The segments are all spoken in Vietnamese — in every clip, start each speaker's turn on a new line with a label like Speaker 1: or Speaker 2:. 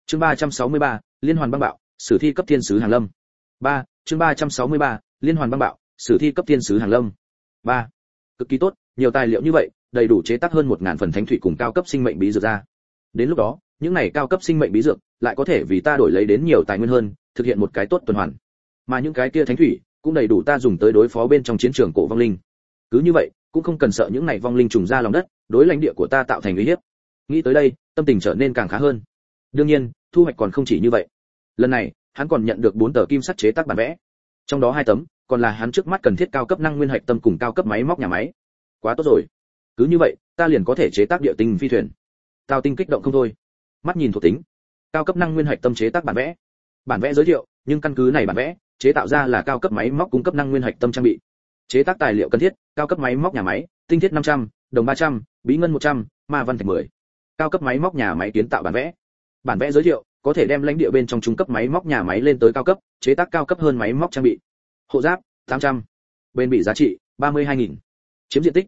Speaker 1: Chương 363, Liên hoàn băng bạo, sử thi cấp thiên sứ Hàng Lâm. 3. Chương 363, Liên hoàn băng bạo, sử thi cấp thiên sứ Hàng Lâm. 3. Cực kỳ tốt, nhiều tài liệu như vậy, đầy đủ chế tác hơn 1000 phần thánh thủy cùng cao cấp sinh mệnh bí dược ra. Đến lúc đó, những này cao cấp sinh mệnh bí dược lại có thể vì ta đổi lấy đến nhiều tài nguyên hơn, thực hiện một cái tốt tuần hoàn. Mà những cái kia thánh thủy cũng đầy đủ ta dùng tới đối phó bên trong chiến trường cổ vong linh. Cứ như vậy, cũng không cần sợ những này vong linh trùng ra lòng đất, đối lãnh địa của ta tạo thành uy hiếp. Nghĩ tới đây, tâm tình trở nên càng khá hơn. Đương nhiên, thu hoạch còn không chỉ như vậy. Lần này, hắn còn nhận được 4 tờ kim sắt chế tác bản vẽ. Trong đó 2 tấm, còn là hắn trước mắt cần thiết cao cấp năng nguyên hạch tâm cùng cao cấp máy móc nhà máy. Quá tốt rồi. Cứ như vậy, ta liền có thể chế tác địa tinh phi thuyền. Tào Tinh kích động không thôi. Mắt nhìn thuộc tính, cao cấp năng nguyên hạch tâm chế tác bản vẽ. Bản vẽ giới thiệu, nhưng căn cứ này bản vẽ, chế tạo ra là cao cấp máy móc cung cấp năng nguyên hạch tâm trang bị. Chế tác tài liệu cần thiết, cao cấp máy móc nhà máy, tinh thiết 500, đồng 300, bí ngân 100, ma văn thạch 10. Cao cấp máy móc nhà máy kiến tạo bản vẽ. Bản vẽ giới thiệu, có thể đem lãnh địa bên trong trung cấp máy móc nhà máy lên tới cao cấp, chế tác cao cấp hơn máy móc trang bị. Hộ giáp 800. Bền bỉ giá trị 32.000. Chiếm diện tích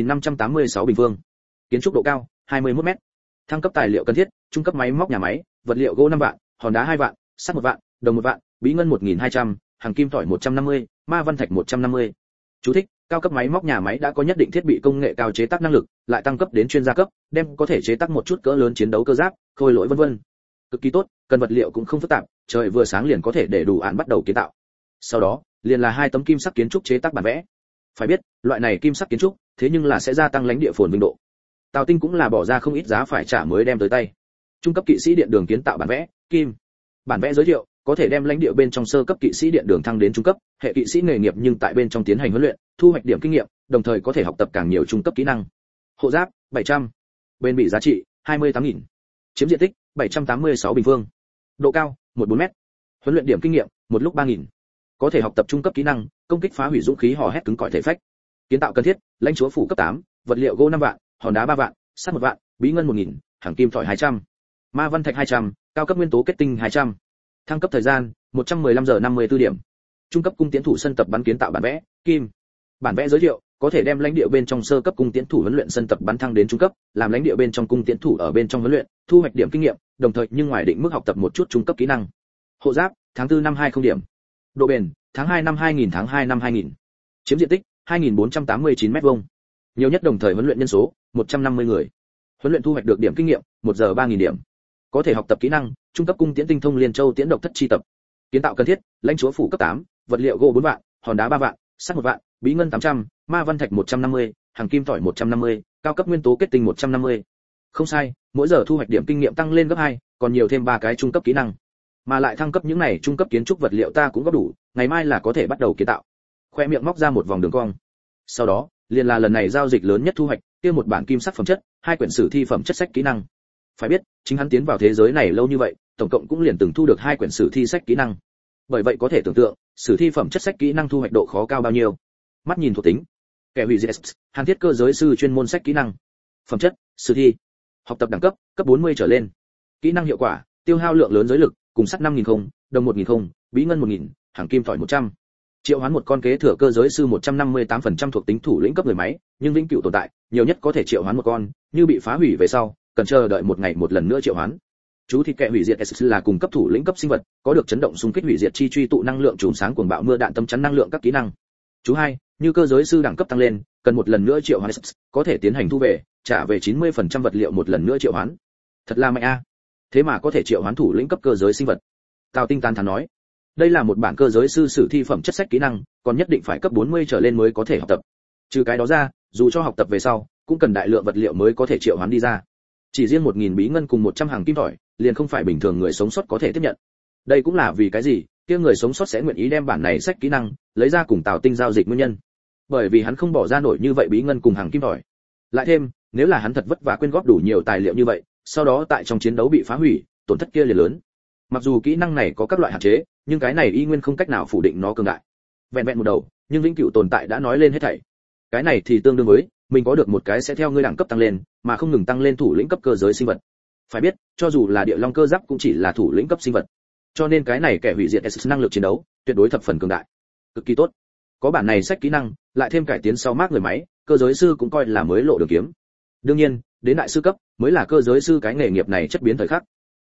Speaker 1: 1586 bình phương. Kiến trúc độ cao 21 m. Thăng cấp tài liệu cần thiết, trung cấp máy móc nhà máy, vật liệu gỗ 5 vạn, hòn đá 2 vạn, sắt 1 vạn, đồng 1 vạn, bí ngân 1200, hàng kim tỏi 150, ma văn thạch 150. Chú thích: cao cấp máy móc nhà máy đã có nhất định thiết bị công nghệ cao chế tác năng lực, lại tăng cấp đến chuyên gia cấp, đem có thể chế tác một chút cỡ lớn chiến đấu cơ giáp, khôi lỗi vân vân. Cực kỳ tốt, cần vật liệu cũng không phức tạp, trời vừa sáng liền có thể để đủ án bắt đầu kiến tạo. Sau đó, liền là 2 tấm kim sắc kiến trúc chế tác bản vẽ. Phải biết, loại này kim sắc kiến trúc, thế nhưng là sẽ gia tăng lãnh địa phồn vinh độ. Tào Tinh cũng là bỏ ra không ít giá phải trả mới đem tới tay. Trung cấp kỵ sĩ điện đường kiến tạo bản vẽ, kim. Bản vẽ giới thiệu, có thể đem lãnh địa bên trong sơ cấp kỵ sĩ điện đường thăng đến trung cấp, hệ kỵ sĩ nghề nghiệp nhưng tại bên trong tiến hành huấn luyện, thu hoạch điểm kinh nghiệm, đồng thời có thể học tập càng nhiều trung cấp kỹ năng. Hộ giáp 700. Bền bỉ giá trị 28.000. Chiếm diện tích 786 bình phương. Độ cao 14 m. Huấn luyện điểm kinh nghiệm, một lúc 3.000. Có thể học tập trung cấp kỹ năng, công kích phá hủy dũng khí hò hét cứng cỏi thể phách. Kiến tạo cần thiết, lãnh chúa phủ cấp 8, vật liệu gỗ 5 vạn, hòn đá 3 vạn, sắt 1 vạn, bí ngân 1000, hàng kim tỏi 200, ma văn thạch 200, cao cấp nguyên tố kết tinh 200. Thăng cấp thời gian 115 giờ 54 điểm. Trung cấp cung tiến thủ sân tập bắn kiến tạo bản vẽ, kim. Bản vẽ giới thiệu, có thể đem lãnh địa bên trong sơ cấp cung tiến thủ huấn luyện sân tập bắn thăng đến trung cấp, làm lãnh địa bên trong cung tiến thủ ở bên trong huấn luyện, thu hoạch điểm kinh nghiệm, đồng thời nhưng ngoài định mức học tập một chút trung cấp kỹ năng. Hộ giáp, tháng 4 năm 20 điểm. Độ bền, tháng 2 năm 2000 tháng 2 năm 2000. Chiếm diện tích 2489 m2. Nhiều nhất đồng thời huấn luyện nhân số 150 người. Huấn luyện thu hoạch được điểm kinh nghiệm 1 giờ 3000 điểm. Có thể học tập kỹ năng, trung cấp cung tiễn tinh thông liên châu tiễn độc thất chi tập. Kiến tạo cần thiết, lãnh chúa phủ cấp 8, vật liệu gỗ 4 vạn, hòn đá 3 vạn, sắt 1 vạn, bí ngân 800, ma văn thạch 150, hàng kim tỏi 150, cao cấp nguyên tố kết tinh 150. Không sai, mỗi giờ thu hoạch điểm kinh nghiệm tăng lên gấp 2, còn nhiều thêm 3 cái trung cấp kỹ năng. Mà lại thăng cấp những này trung cấp kiến trúc vật liệu ta cũng có đủ, ngày mai là có thể bắt đầu kiến tạo. Khoe miệng móc ra một vòng đường cong. Sau đó, liền là lần này giao dịch lớn nhất thu hoạch, kia một bản kim sắc phẩm chất, 2 quyển sử thi phẩm chất sách kỹ năng. Phải biết, chính hắn tiến vào thế giới này lâu như vậy, tổng cộng cũng liền từng thu được 2 quyển sử thi sách kỹ năng. Bởi vậy có thể tưởng tượng, sử thi phẩm chất sách kỹ năng thu hoạch độ khó cao bao nhiêu. Mắt nhìn thuộc tính, kẻ hủy diệt, hàn thiết cơ giới sư chuyên môn sách kỹ năng. Phẩm chất, sử thi. Học tập đẳng cấp, cấp 40 trở lên. Kỹ năng hiệu quả, tiêu hao lượng lớn giới lực, cùng sắt 5000 không, đồng 1000 không, bí ngân 1000, hàng kim tỏi 100. Triệu hoán một con kế thừa cơ giới sư 158% thuộc tính thủ lĩnh cấp người máy, nhưng vĩnh cửu tồn tại, nhiều nhất có thể triệu hoán một con, như bị phá hủy về sau, cần chờ đợi một ngày một lần nữa triệu hoán. Chú thịt kẻ hủy diệt S là cùng cấp thủ lĩnh cấp sinh vật, có được chấn động xung kích hủy diệt chi truy tụ năng lượng chùm sáng cuồng bạo mưa đạn tâm chắn năng lượng các kỹ năng. Chú 2, như cơ giới sư đẳng cấp tăng lên, cần một lần nữa triệu hoán S, có thể tiến hành thu về, trả về 90% vật liệu một lần nữa triệu hoán. Thật là mạnh a. Thế mà có thể triệu hoán thủ lĩnh cấp cơ giới sinh vật. Tào Tinh tán thán nói, đây là một bản cơ giới sư sử thi phẩm chất sách kỹ năng, còn nhất định phải cấp 40 trở lên mới có thể học tập. Trừ cái đó ra, dù cho học tập về sau, cũng cần đại lượng vật liệu mới có thể triệu hoán đi ra. Chỉ riêng 1000 bí ngân cùng 100 hàng kim tỏi, liền không phải bình thường người sống sót có thể tiếp nhận. Đây cũng là vì cái gì, kia người sống sót sẽ nguyện ý đem bản này sách kỹ năng lấy ra cùng Tào Tinh giao dịch nguyên nhân. Bởi vì hắn không bỏ ra nổi như vậy bí ngân cùng hàng kim tỏi. Lại thêm, nếu là hắn thật vất vả quyên góp đủ nhiều tài liệu như vậy, sau đó tại trong chiến đấu bị phá hủy, tổn thất kia liền lớn. Mặc dù kỹ năng này có các loại hạn chế, nhưng cái này y nguyên không cách nào phủ định nó cường đại. Vẹn vẹn một đầu, nhưng vĩnh cửu tồn tại đã nói lên hết thảy. Cái này thì tương đương với mình có được một cái sẽ theo ngươi đẳng cấp tăng lên, mà không ngừng tăng lên thủ lĩnh cấp cơ giới sinh vật. Phải biết, cho dù là địa long cơ giáp cũng chỉ là thủ lĩnh cấp sinh vật. Cho nên cái này kẻ hủy diệt S năng lực chiến đấu, tuyệt đối thập phần cường đại. Cực kỳ tốt. Có bản này sách kỹ năng, lại thêm cải tiến sau mác người máy, cơ giới sư cũng coi là mới lộ đường kiếm. Đương nhiên, đến đại sư cấp mới là cơ giới sư cái nghề nghiệp này chất biến thời khắc.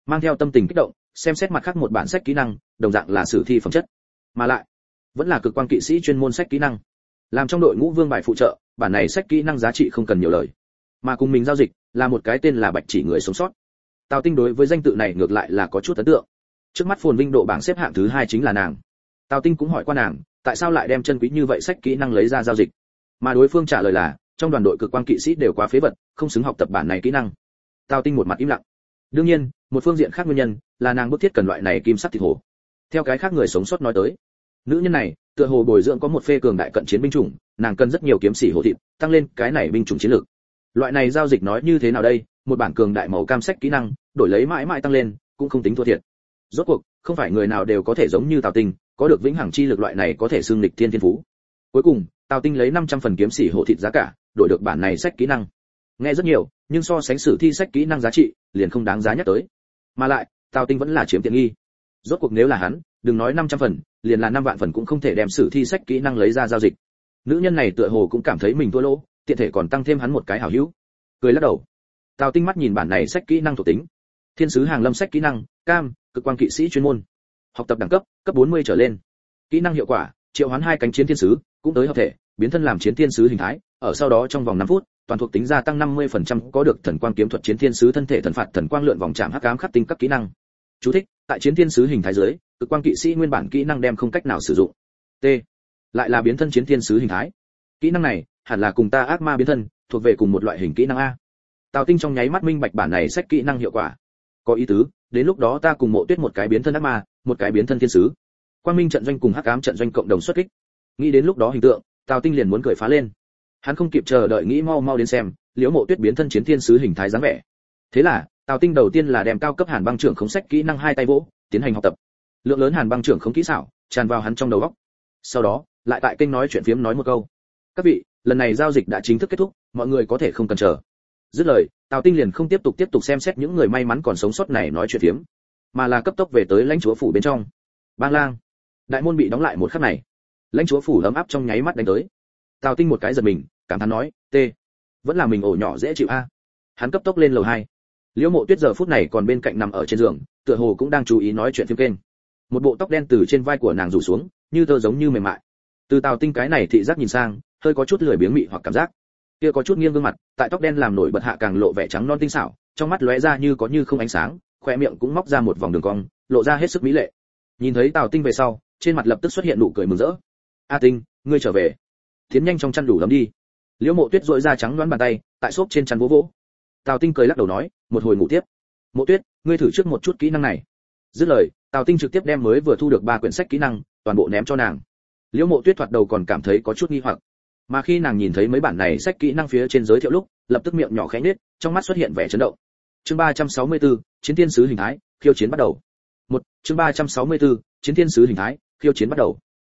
Speaker 1: mang theo tâm tình kích động xem xét mặt khác một bản sách kỹ năng, đồng dạng là sử thi phẩm chất, mà lại vẫn là cực quang kỵ sĩ chuyên môn sách kỹ năng. Làm trong đội ngũ vương bài phụ trợ, bản này sách kỹ năng giá trị không cần nhiều lời, mà cùng mình giao dịch là một cái tên là Bạch Chỉ người sống sót. Tào Tinh đối với danh tự này ngược lại là có chút ấn tượng. Trước mắt phồn vinh độ bảng xếp hạng thứ 2 chính là nàng. Tào Tinh cũng hỏi qua nàng, tại sao lại đem chân quý như vậy sách kỹ năng lấy ra giao dịch, mà đối phương trả lời là trong đoàn đội cực quang kỵ sĩ đều quá phế vật, không xứng học tập bản này kỹ năng. Tào Tinh một mặt im lặng. Đương nhiên, một phương diện khác nguyên nhân là nàng bức thiết cần loại này kim sắc thịt hổ. Theo cái khác người sống sót nói tới, nữ nhân này tựa hồ bồi dưỡng có một phê cường đại cận chiến binh chủng, nàng cần rất nhiều kiếm sĩ hổ thịt, tăng lên cái này binh chủng chiến lược. Loại này giao dịch nói như thế nào đây, một bản cường đại màu cam sách kỹ năng, đổi lấy mãi mãi tăng lên, cũng không tính thua thiệt. Rốt cuộc, không phải người nào đều có thể giống như Tào Tinh, có được vĩnh hằng chi lực loại này có thể xưng lịch thiên thiên phú. Cuối cùng, Tào Tinh lấy 500 phần kiếm sĩ hổ thịt giá cả, đổi được bản này sách kỹ năng. Nghe rất nhiều, nhưng so sánh sử thi sách kỹ năng giá trị, liền không đáng giá nhắc tới. Mà lại, Tào Tinh vẫn là chiếm tiện nghi. Rốt cuộc nếu là hắn, đừng nói 500 phần, liền là 5 vạn phần cũng không thể đem sử thi sách kỹ năng lấy ra giao dịch. Nữ nhân này tựa hồ cũng cảm thấy mình thua lỗ, tiện thể còn tăng thêm hắn một cái hảo hữu. Cười lắc đầu. Tào Tinh mắt nhìn bản này sách kỹ năng thuộc tính. Thiên sứ hàng lâm sách kỹ năng, cam, cực quang kỵ sĩ chuyên môn. Học tập đẳng cấp, cấp 40 trở lên. Kỹ năng hiệu quả, triệu hoán 2 cánh chiến thiên sứ, cũng tới hợp thể, biến thân làm chiến thiên sứ hình thái, ở sau đó trong vòng 5 phút, toàn thuộc tính gia tăng 50%, có được thần quang kiếm thuật chiến thiên sứ thân thể thần phạt thần quang lượn vòng chạm hắc ám khắc tinh các kỹ năng. Chú thích, tại chiến thiên sứ hình thái dưới, cực quang kỵ sĩ nguyên bản kỹ năng đem không cách nào sử dụng. T. Lại là biến thân chiến thiên sứ hình thái. Kỹ năng này, hẳn là cùng ta ác ma biến thân, thuộc về cùng một loại hình kỹ năng a. Tào Tinh trong nháy mắt minh bạch bản này sách kỹ năng hiệu quả. Có ý tứ, đến lúc đó ta cùng Mộ Tuyết một cái biến thân ác ma, một cái biến thân thiên sứ. Quang Minh trận doanh cùng hắc ám trận doanh cộng đồng xuất kích. Nghĩ đến lúc đó hình tượng, Tào Tinh liền muốn cười phá lên. Hắn không kịp chờ đợi nghĩ mau đến xem, Liễu Mộ Tuyết biến thân chiến thiên sứ hình thái dáng vẻ. Thế là, Tào Tinh đầu tiên là đem cao cấp Hàn Băng trưởng khống sách kỹ năng 2 tay vỗ, tiến hành học tập. Lượng lớn Hàn Băng trưởng khống kỹ xảo tràn vào hắn trong đầu óc. Sau đó, lại tại kênh nói chuyện phiếm nói một câu: "Các vị, lần này giao dịch đã chính thức kết thúc, mọi người có thể không cần chờ." Dứt lời, Tào Tinh liền không tiếp tục xem xét những người may mắn còn sống sót này nói chuyện phiếm, mà là cấp tốc về tới lãnh chúa phủ bên trong. Bang lang, đại môn bị đóng lại một khắc này, lãnh chúa phủ ấm áp trong nháy mắt đánh tới. Tào Tinh một cái giật mình, cảm thán nói: "T, vẫn là mình ổ nhỏ dễ chịu a." Hắn cấp tốc lên lầu 2. Liễu Mộ Tuyết giờ phút này còn bên cạnh nằm ở trên giường, tựa hồ cũng đang chú ý nói chuyện phim kênh. Một bộ tóc đen từ trên vai của nàng rủ xuống, như tơ giống như mềm mại. Từ Tào Tinh cái này thị giác nhìn sang, hơi có chút lười biếng mị hoặc cảm giác. Kia có chút nghiêng gương mặt, tại tóc đen làm nổi bật hạ càng lộ vẻ trắng non tinh xảo, trong mắt lóe ra như có như không ánh sáng, khóe miệng cũng móc ra một vòng đường cong, lộ ra hết sức mỹ lệ. Nhìn thấy Tào Tinh về sau, trên mặt lập tức xuất hiện nụ cười mừng rỡ. "A Tinh, ngươi trở về." Tiến nhanh trong chăn đủ lắm đi. Liễu Mộ Tuyết duỗi ra trắng đoán bàn tay, tại xốp trên chăn vỗ vỗ. Tào Tinh cười lắc đầu nói, một hồi ngủ tiếp. "Mộ Tuyết, ngươi thử trước một chút kỹ năng này." Dứt lời, Tào Tinh trực tiếp đem mới vừa thu được 3 quyển sách kỹ năng, toàn bộ ném cho nàng. Liễu Mộ Tuyết thoạt đầu còn cảm thấy có chút nghi hoặc, mà khi nàng nhìn thấy mấy bản này sách kỹ năng phía trên giới thiệu lúc, lập tức miệng nhỏ khẽ nhếch, trong mắt xuất hiện vẻ chấn động. Chương 364, chiến thiên sứ hình thái, khiêu chiến bắt đầu. Chương 364, chiến thiên sứ hình thái, khiêu chiến bắt đầu.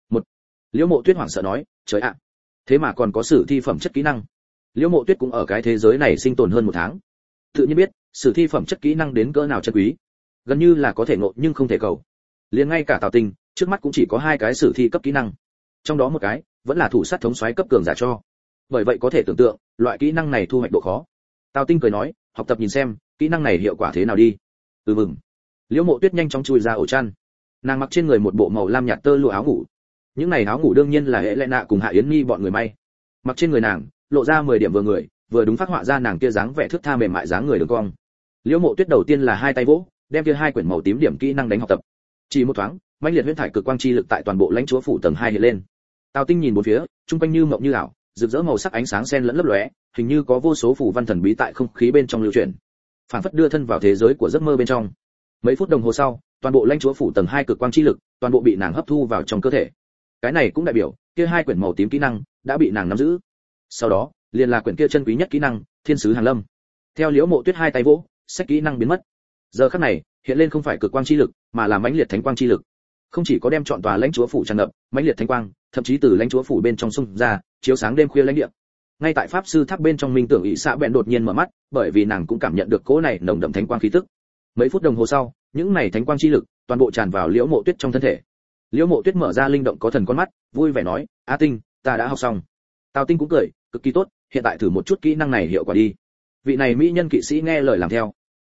Speaker 1: Liễu Mộ Tuyết hoảng sợ nói, "Trời ạ, thế mà còn có sử thi phẩm chất kỹ năng." Liễu Mộ Tuyết cũng ở cái thế giới này sinh tồn hơn 1 tháng, tự nhiên biết sử thi phẩm chất kỹ năng đến cỡ nào chân quý, gần như là có thể ngộ nhưng không thể cầu. Liền ngay cả Tào Tinh, trước mắt cũng chỉ có 2 cái sử thi cấp kỹ năng, trong đó một cái vẫn là thủ sát thống soái cấp cường giả cho. Bởi vậy có thể tưởng tượng, loại kỹ năng này thu hoạch độ khó. Tào Tinh cười nói, "Học tập nhìn xem, kỹ năng này hiệu quả thế nào đi." Mừng. Liễu Mộ Tuyết nhanh chóng chui ra ổ chăn. Nàng mặc trên người một bộ màu lam nhạt tơ lụa áo ngủ. Những này áo ngủ đương nhiên là hệ lệ nạ cùng Hạ Yến Nhi bọn người may. Mặc trên người nàng, lộ ra 10 điểm vừa người, vừa đúng phát họa ra nàng kia dáng vẻ thướt tha mềm mại dáng người đường cong. Liễu Mộ Tuyết đầu tiên là 2 tay vỗ, đem kia 2 quyển màu tím điểm kỹ năng đánh học tập. Chỉ một thoáng, mãnh liệt huyễn thải cực quang chi lực tại toàn bộ lãnh chúa phủ tầng 2 hiện lên. Tào Tinh nhìn bốn phía, trung quanh như mộng như ảo, rực rỡ màu sắc ánh sáng xen lẫn lấp lóe, hình như có vô số phù văn thần bí tại không khí bên trong lưu chuyển, phảng phất đưa thân vào thế giới của giấc mơ bên trong. Mấy phút đồng hồ sau, toàn bộ lãnh chúa phủ tầng 2 cực quang chi lực, toàn bộ bị nàng hấp thu vào trong cơ thể. Cái này cũng đại biểu, kia 2 quyển màu tím kỹ năng đã bị nàng nắm giữ. Sau đó, liền là quyển kia chân quý nhất kỹ năng, Thiên sứ hàng lâm. Theo Liễu Mộ Tuyết 2 tay vỗ, sách kỹ năng biến mất. Giờ khắc này, hiện lên không phải cực quang chi lực, mà là mãnh liệt thánh quang chi lực. Không chỉ có đem trọn tòa lãnh chúa phủ tràn ngập, mãnh liệt thánh quang, thậm chí từ lãnh chúa phủ bên trong xung ra, chiếu sáng đêm khuya lãnh địa. Ngay tại pháp sư tháp bên trong Minh Tưởng ỷ xạ bèn đột nhiên mở mắt, bởi vì nàng cũng cảm nhận được cỗ này nồng đậm thánh quang khí tức. Mấy phút đồng hồ sau, những này thánh quang chi lực toàn bộ tràn vào Liễu Mộ Tuyết trong thân thể. Liễu Mộ Tuyết mở ra linh động có thần con mắt, vui vẻ nói, "A Tinh, ta đã học xong." Tào Tinh cũng cười, "Cực kỳ tốt, hiện tại thử một chút kỹ năng này hiệu quả đi." Vị này mỹ nhân kỵ sĩ nghe lời làm theo.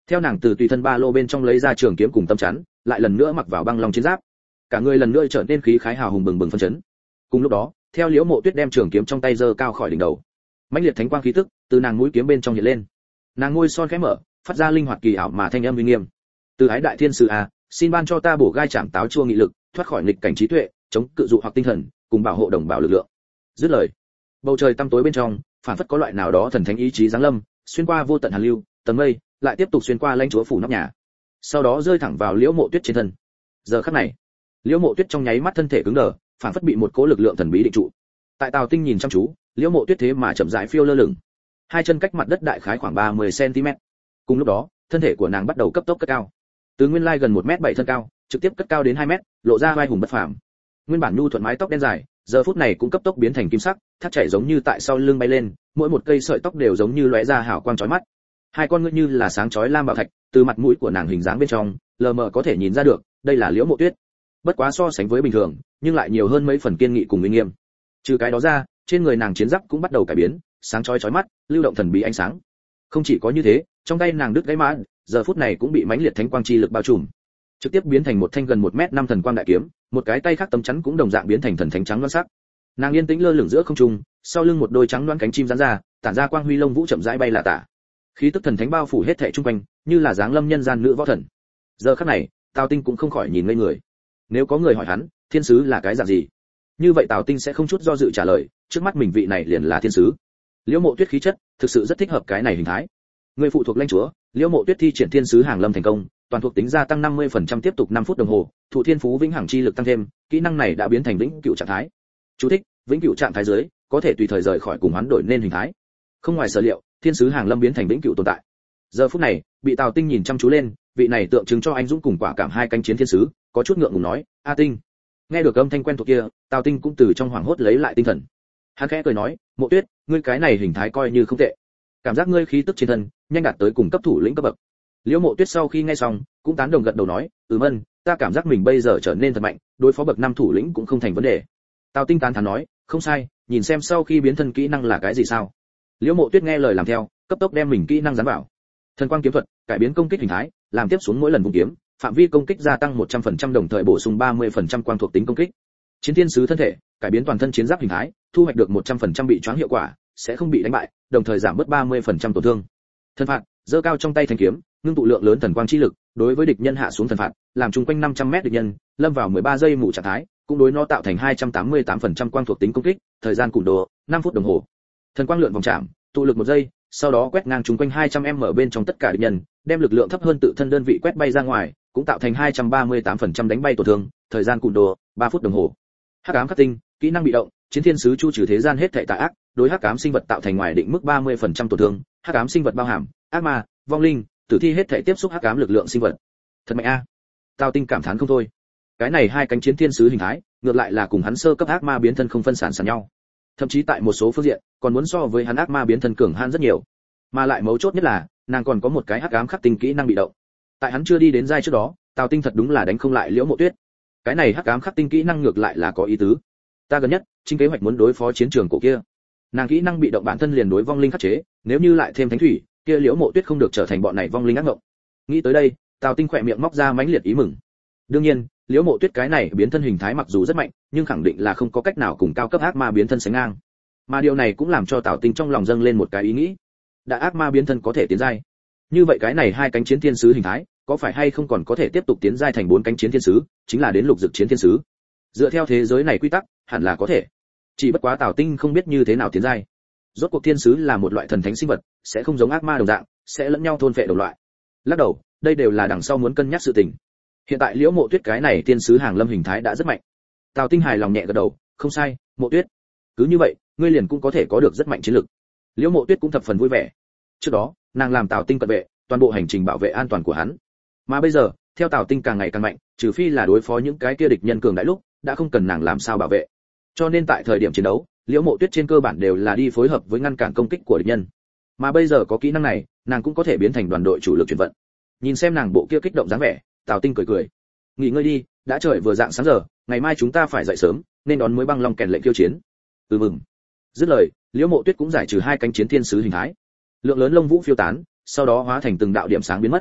Speaker 1: Theo nàng từ tùy thân ba lô bên trong lấy ra trường kiếm cùng tâm chắn, lại lần nữa mặc vào băng long chiến giáp, cả người lần nữa trở nên khí khái hào hùng bừng bừng phấn chấn. Cùng lúc đó, theo Liễu Mộ Tuyết đem trường kiếm trong tay giơ cao khỏi đỉnh đầu, mãnh liệt thánh quang khí tức từ nàng mũi kiếm bên trong hiện lên. Nàng môi son khẽ mở, phát ra linh hoạt kỳ ảo mà thanh âm uy nghiêm. Từ ái đại thiên sứ a, xin ban cho ta bổ gai chạm táo chua nghị lực, thoát khỏi nghịch cảnh trí tuệ, chống cự dụ hoặc tinh thần, cùng bảo hộ đồng bào lực lượng. Dứt lời, bầu trời tăm tối bên trong, phản phất có loại nào đó thần thánh ý chí giáng lâm, xuyên qua vô tận hàn lưu, tầng mây, lại tiếp tục xuyên qua lãnh chúa phủ nóc nhà, sau đó rơi thẳng vào Liễu Mộ Tuyết trên thân. Giờ khắc này, Liễu Mộ Tuyết trong nháy mắt thân thể cứng đờ, phản phất bị một cỗ lực lượng thần bí định trụ. Tại Tào Tinh nhìn chăm chú, Liễu Mộ Tuyết thế mà chậm rãi phiêu lơ lửng, hai chân cách mặt đất đại khái khoảng 30 cm. Cùng lúc đó, thân thể của nàng bắt đầu cấp tốc cất cao, từ nguyên lai gần 1m7 thân cao, trực tiếp cất cao đến 2m, lộ ra vai hùng bất phàm. Nguyên bản nhu thuận mái tóc đen dài, giờ phút này cũng cấp tốc biến thành kim sắc, thác chảy giống như tại sau lưng bay lên, mỗi một cây sợi tóc đều giống như lóe ra hào quang chói mắt. Hai con ngươi như là sáng chói lam bảo thạch, từ mặt mũi của nàng hình dáng bên trong, lờ mờ có thể nhìn ra được, đây là Liễu Mộ Tuyết. Bất quá so sánh với bình thường, nhưng lại nhiều hơn mấy phần kiên nghị cùng uy nghiêm. Trừ cái đó ra, trên người nàng chiến giáp cũng bắt đầu cải biến, sáng chói chói mắt, lưu động thần bí ánh sáng. Không chỉ có như thế, trong tay nàng đứt gãy mã, giờ phút này cũng bị mãnh liệt thánh quang chi lực bao trùm, trực tiếp biến thành một thanh gần 1m5 thần quang đại kiếm, một cái tay khác tấm chắn cũng đồng dạng biến thành thần thánh trắng loáng sắc. Nàng yên tĩnh lơ lửng giữa không trung, sau lưng một đôi trắng loáng cánh chim giãn ra, tản ra quang huy lông vũ chậm rãi bay là tả. Khí tức thần thánh bao phủ hết thảy xung quanh, như là dáng lâm nhân gian nữ võ thần. Giờ khắc này, Tào Tinh cũng không khỏi nhìn ngây người. Nếu có người hỏi hắn, thiên sứ là cái dạng gì? Như vậy Tào Tinh sẽ không chút do dự trả lời, trước mắt mình vị này liền là thiên sứ. Liễu Mộ Tuyết khí chất, thực sự rất thích hợp cái này hình thái. Người phụ thuộc lãnh chúa, Liễu Mộ Tuyết thi triển thiên sứ hàng lâm thành công, toàn thuộc tính gia tăng 50% tiếp tục 5 phút đồng hồ, thụ thiên phú vĩnh hằng chi lực tăng thêm, kỹ năng này đã biến thành vĩnh cửu trạng thái. Chú thích: vĩnh cửu trạng thái dưới, có thể tùy thời rời khỏi cùng hoán đổi nên hình thái. Không ngoài sở liệu, thiên sứ hàng lâm biến thành vĩnh cửu tồn tại. Giờ phút này, bị Tào Tinh nhìn chăm chú lên, vị này tượng trưng cho anh dũng cùng quả cảm hai cánh chiến thiên sứ, có chút ngượng ngùng nói: "A Tinh." Nghe được âm thanh quen thuộc kia, Tào Tinh cũng từ trong hoảng hốt lấy lại tinh thần. Hắn khẽ cười nói: "Mộ Tuyết, ngươi cái này hình thái coi như không tệ. Cảm giác ngươi khí tức trên thân, nhanh đạt tới cùng cấp thủ lĩnh cấp bậc." Liễu Mộ Tuyết sau khi nghe xong, cũng tán đồng gật đầu nói: Ân, ta cảm giác mình bây giờ trở nên thật mạnh, đối phó bậc 5 thủ lĩnh cũng không thành vấn đề." Tào Tinh tán thán nói: "Không sai, nhìn xem sau khi biến thân kỹ năng là cái gì sao?" Liễu Mộ Tuyết nghe lời làm theo, cấp tốc đem mình kỹ năng dán vào. Thần quang kiếm thuật, cải biến công kích hình thái, làm tiếp xuống mỗi lần vung kiếm, phạm vi công kích gia tăng 100% đồng thời bổ sung 30% quang thuộc tính công kích. Chiến thiên sứ thân thể, cải biến toàn thân chiến giáp hình thái, thu hoạch được 100% bị choáng hiệu quả, sẽ không bị đánh bại, đồng thời giảm bớt 30% tổn thương. Thần phạt, giơ cao trong tay thanh kiếm, ngưng tụ lượng lớn thần quang chi lực, đối với địch nhân hạ xuống thần phạt, làm chung quanh 500m địch nhân lâm vào 13 giây mù trạng thái, cũng đối nó tạo thành 288% quang thuộc tính công kích, thời gian cùn đồ 5 phút đồng hồ. Thần quang lượn vòng chạm, tụ lực 1 giây, sau đó quét ngang chung quanh 200m bên trong tất cả địch nhân, đem lực lượng thấp hơn tự thân đơn vị quét bay ra ngoài, cũng tạo thành 238% đánh bay tổn thương, thời gian cùn đồ 3 phút đồng hồ. Hắc ám khắc tinh, kỹ năng bị động, chiến thiên sứ chu trừ thế gian hết thảy tà ác, đối hắc ám sinh vật tạo thành ngoài định mức 30% tổn thương, hắc ám sinh vật bao hàm ác ma, vong linh, tử thi hết thảy tiếp xúc hắc ám lực lượng sinh vật. Thật mạnh a. Tào Tinh cảm thán không thôi. Cái này hai cánh chiến thiên sứ hình thái, ngược lại là cùng hắn sơ cấp ác ma biến thân không phân sản sản nhau. Thậm chí tại một số phương diện, còn muốn so với hắn ác ma biến thân cường han rất nhiều. Mà lại mấu chốt nhất là, nàng còn có một cái hắc ám khắc tinh kỹ năng bị động. Tại hắn chưa đi đến giai trước đó, Tào Tinh thật đúng là đánh không lại Liễu Mộ Tuyết. Cái này hắc ám khắc tinh kỹ năng ngược lại là có ý tứ. Ta gần nhất chính kế hoạch muốn đối phó chiến trường cổ kia. Nàng kỹ năng bị động bản thân liền đối vong linh khắc chế, nếu như lại thêm thánh thủy, kia Liễu Mộ Tuyết không được trở thành bọn này vong linh ác ngộng. Nghĩ tới đây, Tào Tinh khỏe miệng móc ra mãnh liệt ý mừng. Đương nhiên, Liễu Mộ Tuyết cái này biến thân hình thái mặc dù rất mạnh, nhưng khẳng định là không có cách nào cùng cao cấp ác ma biến thân sánh ngang. Mà điều này cũng làm cho Tào Tinh trong lòng dâng lên một cái ý nghĩ. Đã ác ma biến thân có thể tiến giai, như vậy cái này hai cánh chiến thiên sứ hình thái, có phải hay không còn có thể tiếp tục tiến giai thành 4 cánh chiến thiên sứ, chính là đến lục dực chiến thiên sứ. Dựa theo thế giới này quy tắc, hẳn là có thể. Chỉ bất quá Tào Tinh không biết như thế nào tiến giai. Rốt cuộc thiên sứ là một loại thần thánh sinh vật, sẽ không giống ác ma đồng dạng, sẽ lẫn nhau thôn phệ đồng loại. Lắc đầu, đây đều là đằng sau muốn cân nhắc sự tình. Hiện tại Liễu Mộ Tuyết cái này thiên sứ hàng lâm hình thái đã rất mạnh. Tào Tinh hài lòng nhẹ gật đầu, không sai, Mộ Tuyết. Cứ như vậy, ngươi liền cũng có thể có được rất mạnh chiến lực. Liễu Mộ Tuyết cũng thập phần vui vẻ. Trước đó, nàng làm Tào Tinh cận vệ, toàn bộ hành trình bảo vệ an toàn của hắn. Mà bây giờ, theo Tào Tinh càng ngày càng mạnh, trừ phi là đối phó những cái kia địch nhân cường đại lúc, đã không cần nàng làm sao bảo vệ. Cho nên tại thời điểm chiến đấu, Liễu Mộ Tuyết trên cơ bản đều là đi phối hợp với ngăn cản công kích của địch nhân. Mà bây giờ có kỹ năng này, nàng cũng có thể biến thành đoàn đội chủ lực chuyển vận. Nhìn xem nàng bộ kia kích động dáng vẻ, Tào Tinh cười cười. Nghỉ ngơi đi, đã trời vừa rạng sáng giờ, ngày mai chúng ta phải dậy sớm, nên đón mới băng long kèn lệnh khiêu chiến. Mừng. Dứt lời, Liễu Mộ Tuyết cũng giải trừ hai cánh chiến thiên sứ hình thái. Lượng lớn lông vũ phiêu tán, sau đó hóa thành từng đạo điểm sáng biến mất,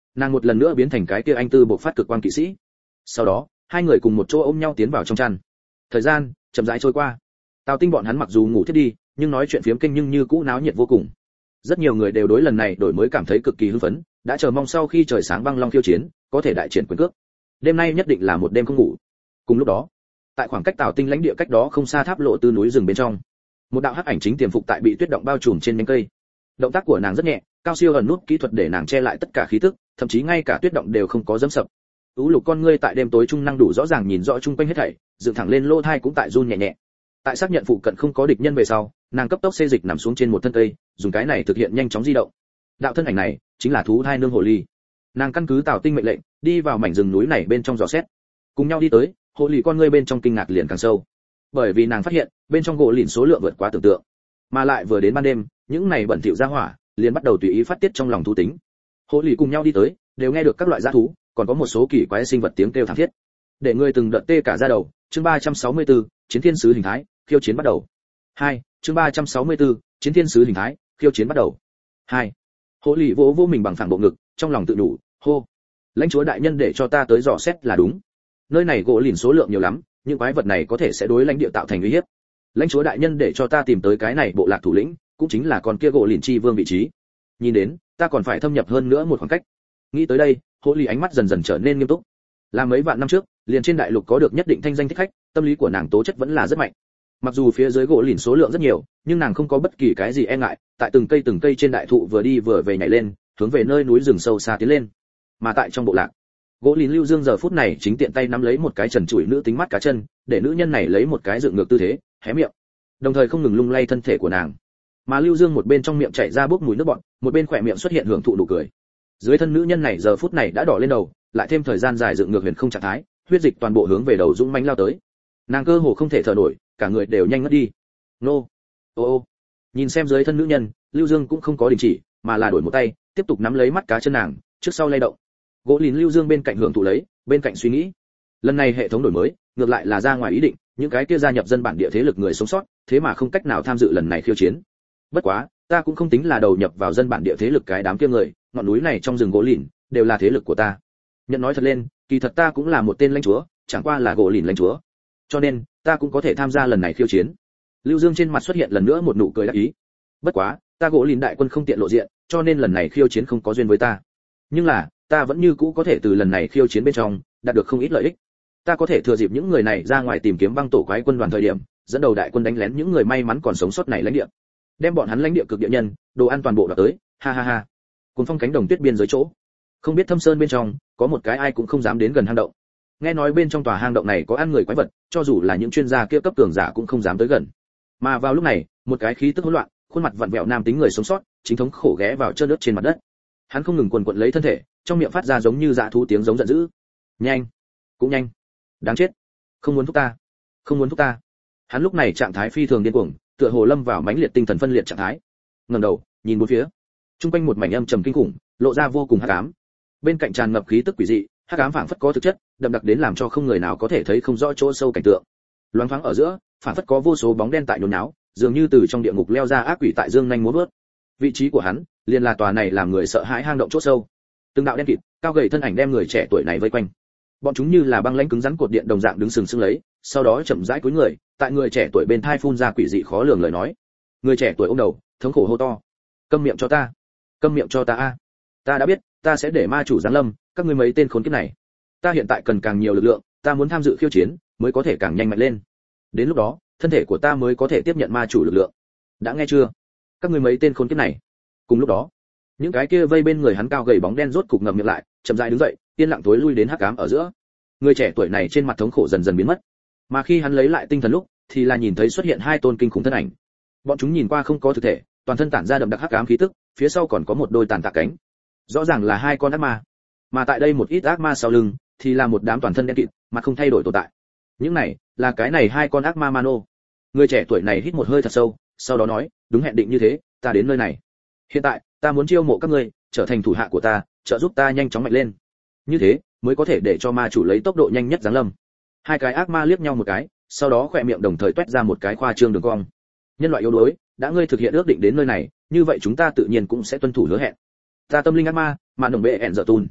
Speaker 1: nàng một lần nữa biến thành cái kia anh tư bộc phát cực quan kỵ sĩ. Sau đó hai người cùng một chỗ ôm nhau tiến vào trong chăn. Thời gian chậm rãi trôi qua. Tào Tinh bọn hắn mặc dù ngủ thiết đi, nhưng nói chuyện phiếm kinh nhưng như cũ náo nhiệt vô cùng. Rất nhiều người đều đối lần này đổi mới cảm thấy cực kỳ hưng phấn, đã chờ mong sau khi trời sáng băng long khiêu chiến có thể đại triển quyền cước. Đêm nay nhất định là một đêm không ngủ. Cùng lúc đó, tại khoảng cách Tào Tinh lãnh địa cách đó không xa tháp lộ tư núi rừng bên trong, một đạo hắc ảnh chính tiềm phục tại bị tuyết động bao trùm trên nhánh cây. Động tác của nàng rất nhẹ, cao siêu ẩn nút kỹ thuật để nàng che lại tất cả khí tức, thậm chí ngay cả tuyết động đều không có dẫm sập. Ú lục con ngươi tại đêm tối trung năng đủ rõ ràng nhìn rõ chung quanh hết thảy, dựng thẳng lên lỗ tai cũng tại run nhẹ nhẹ. Tại xác nhận phụ cận không có địch nhân về sau, nàng cấp tốc xê dịch nằm xuống trên một thân cây, dùng cái này thực hiện nhanh chóng di động. Đạo thân ảnh này chính là thú thai nương hồ ly. Nàng căn cứ Tào Tinh mệnh lệnh, đi vào mảnh rừng núi này bên trong dò xét. Cùng nhau đi tới, hồ ly con ngươi bên trong kinh ngạc liền càng sâu. Bởi vì nàng phát hiện, bên trong gỗ lìn số lượng vượt quá tưởng tượng. Mà lại vừa đến ban đêm, những này bẩn thỉu ra hỏa, liền bắt đầu tùy ý phát tiết trong lòng thú tính. Hồ ly cùng nhau đi tới, đều nghe được các loại dã thú, còn có một số kỳ quái sinh vật tiếng kêu thảm thiết. Để người từng đợt tê cả da đầu, chương 364, chiến thiên sứ hình thái, khiêu chiến bắt đầu. 2, chương 364, chiến thiên sứ hình thái, khiêu chiến bắt đầu. 2. Hồ ly vỗ vỗ mình bằng phẳng bộ ngực, trong lòng tự đủ, hô. Lãnh chúa đại nhân để cho ta tới dò xét là đúng. Nơi này gỗ lìn số lượng nhiều lắm, những quái vật này có thể sẽ đối lãnh địa tạo thành uy hiếp. Lãnh chúa đại nhân để cho ta tìm tới cái này bộ lạc thủ lĩnh, cũng chính là con kia gỗ lìn chi vương vị trí. Nhìn đến, ta còn phải thâm nhập hơn nữa một khoảng cách. Nghĩ tới đây, Hồ ly ánh mắt dần dần trở nên nghiêm túc. Là mấy vạn năm trước, liền trên đại lục có được nhất định thanh danh thích khách, tâm lý của nàng tố chất vẫn là rất mạnh. Mặc dù phía dưới gỗ lìn số lượng rất nhiều, nhưng nàng không có bất kỳ cái gì e ngại, tại từng cây trên đại thụ vừa đi vừa về nhảy lên, hướng về nơi núi rừng sâu xa tiến lên. Mà tại trong bộ lạc, gỗ lìn Lưu Dương giờ phút này chính tiện tay nắm lấy một cái trần trụi nữ tính mắt cá chân, để nữ nhân này lấy một cái dựng ngược tư thế, hé miệng, đồng thời không ngừng lung lay thân thể của nàng. Mà Lưu Dương một bên trong miệng chảy ra bốc mùi nước bọt, một bên khỏe miệng xuất hiện hưởng thụ nụ cười. Dưới thân nữ nhân này giờ phút này đã đỏ lên đầu, lại thêm thời gian dài dựng ngược huyền không trạng thái, huyết dịch toàn bộ hướng về đầu dũng mãnh lao tới. Nàng cơ hồ không thể thở nổi, cả người đều nhanh ngất đi. Nô, ô. Nhìn xem dưới thân nữ nhân, Lưu Dương cũng không có đình chỉ, mà là đổi một tay, tiếp tục nắm lấy mắt cá chân nàng, trước sau lay động. Gỗ lìn Lưu Dương bên cạnh hưởng thụ lấy, bên cạnh suy nghĩ. Lần này hệ thống đổi mới, ngược lại là ra ngoài ý định, những cái kia gia nhập dân bản địa thế lực người sống sót, thế mà không cách nào tham dự lần này khiêu chiến. Bất quá, ta cũng không tính là đầu nhập vào dân bản địa thế lực cái đám kia người, ngọn núi này trong rừng gỗ lìn đều là thế lực của ta. Nhận nói thật lên, kỳ thật ta cũng là một tên lãnh chúa, chẳng qua là gỗ lìn lãnh chúa. Cho nên, ta cũng có thể tham gia lần này khiêu chiến. Lưu Dương trên mặt xuất hiện lần nữa một nụ cười đắc ý. Bất quá, ta gỗ lìn đại quân không tiện lộ diện, cho nên lần này khiêu chiến không có duyên với ta. Nhưng là, ta vẫn như cũ có thể từ lần này khiêu chiến bên trong đạt được không ít lợi ích. Ta có thể thừa dịp những người này ra ngoài tìm kiếm băng tổ quái quân đoàn thời điểm, dẫn đầu đại quân đánh lén những người may mắn còn sống sót này lãnh địa, đem bọn hắn lãnh địa cực địa nhân, đồ ăn toàn bộ đoạt tới, ha ha ha. Cuốn phong cánh đồng tuyết biên giới chỗ, không biết thâm sơn bên trong có một cái ai cũng không dám đến gần hang động. Nghe nói bên trong tòa hang động này có ăn người quái vật, cho dù là những chuyên gia kia cấp cường giả cũng không dám tới gần. Mà vào lúc này, một cái khí tức hỗn loạn, khuôn mặt vặn vẹo nam tính người sống sót, chính thống khổ ghé vào trơn nước trên mặt đất. Hắn không ngừng quần quật lấy thân thể, trong miệng phát ra giống như dã thú tiếng giống giận dữ. Nhanh, cũng nhanh. Đáng chết. Không muốn thúc ta. Không muốn thúc ta. Hắn lúc này trạng thái phi thường điên cuồng, tựa hồ lâm vào mãnh liệt tinh thần phân liệt trạng thái. Ngẩng đầu, nhìn bốn phía. Trung quanh một mảnh âm trầm kinh khủng, lộ ra vô cùng hắc ám. Bên cạnh tràn ngập khí tức quỷ dị, hắc ám phảng phất có thực chất, đậm đặc đến làm cho không người nào có thể thấy không rõ chỗ sâu cảnh tượng. Loáng thoáng ở giữa, phảng phất có vô số bóng đen tại nhốn nháo, dường như từ trong địa ngục leo ra ác quỷ tại dương nhanh múa vớt. Vị trí của hắn, liền là tòa này làm người sợ hãi hang động chỗ sâu. Từng đạo đen kịt, cao gầy thân ảnh đem người trẻ tuổi này vây quanh. Bọn chúng như là băng lãnh cứng rắn cột điện đồng dạng đứng sừng sững lấy, sau đó chậm rãi cúi người, tại người trẻ tuổi bên thai phun ra quỷ dị khó lường lời nói. Người trẻ tuổi ôm đầu, thống khổ hô to: "Câm miệng cho ta! Câm miệng cho ta a! Ta đã biết, ta sẽ để ma chủ giáng lâm, các ngươi mấy tên khốn kiếp này. Ta hiện tại cần càng nhiều lực lượng, ta muốn tham dự khiêu chiến, mới có thể càng nhanh mạnh lên. Đến lúc đó, thân thể của ta mới có thể tiếp nhận ma chủ lực lượng. Đã nghe chưa? Các ngươi mấy tên khốn kiếp này." Cùng lúc đó, những cái kia vây bên người hắn cao gầy bóng đen rốt cục ngậm miệng lại, chậm rãi đứng dậy, yên lặng tối lui đến hắc ám ở giữa. Người trẻ tuổi này trên mặt thống khổ dần dần biến mất, mà khi hắn lấy lại tinh thần lúc, thì là nhìn thấy xuất hiện hai tôn kinh khủng thân ảnh. Bọn chúng nhìn qua không có thực thể, toàn thân tản ra đậm đặc hắc ám khí tức, phía sau còn có một đôi tàn tạ cánh. Rõ ràng là hai con ác ma. Mà tại đây một ít ác ma sau lưng, thì là một đám toàn thân đen kịt, mà không thay đổi tồn tại. Những này, là cái này hai con ác ma Mano. Người trẻ tuổi này hít một hơi thật sâu, sau đó nói, đúng hẹn định như thế, ta đến nơi này. Hiện tại, ta muốn chiêu mộ các ngươi, trở thành thủ hạ của ta, trợ giúp ta nhanh chóng mạnh lên. Như thế, mới có thể để cho ma chủ lấy tốc độ nhanh nhất giáng lâm. Hai cái ác ma liếc nhau một cái, sau đó khỏe miệng đồng thời toét ra một cái khoa trương đường cong. Nhân loại yếu đuối, đã ngươi thực hiện ước định đến nơi này, như vậy chúng ta tự nhiên cũng sẽ tuân thủ hứa hẹn. Ta tâm linh ác ma, mà đồng bệ hẹn dở tun,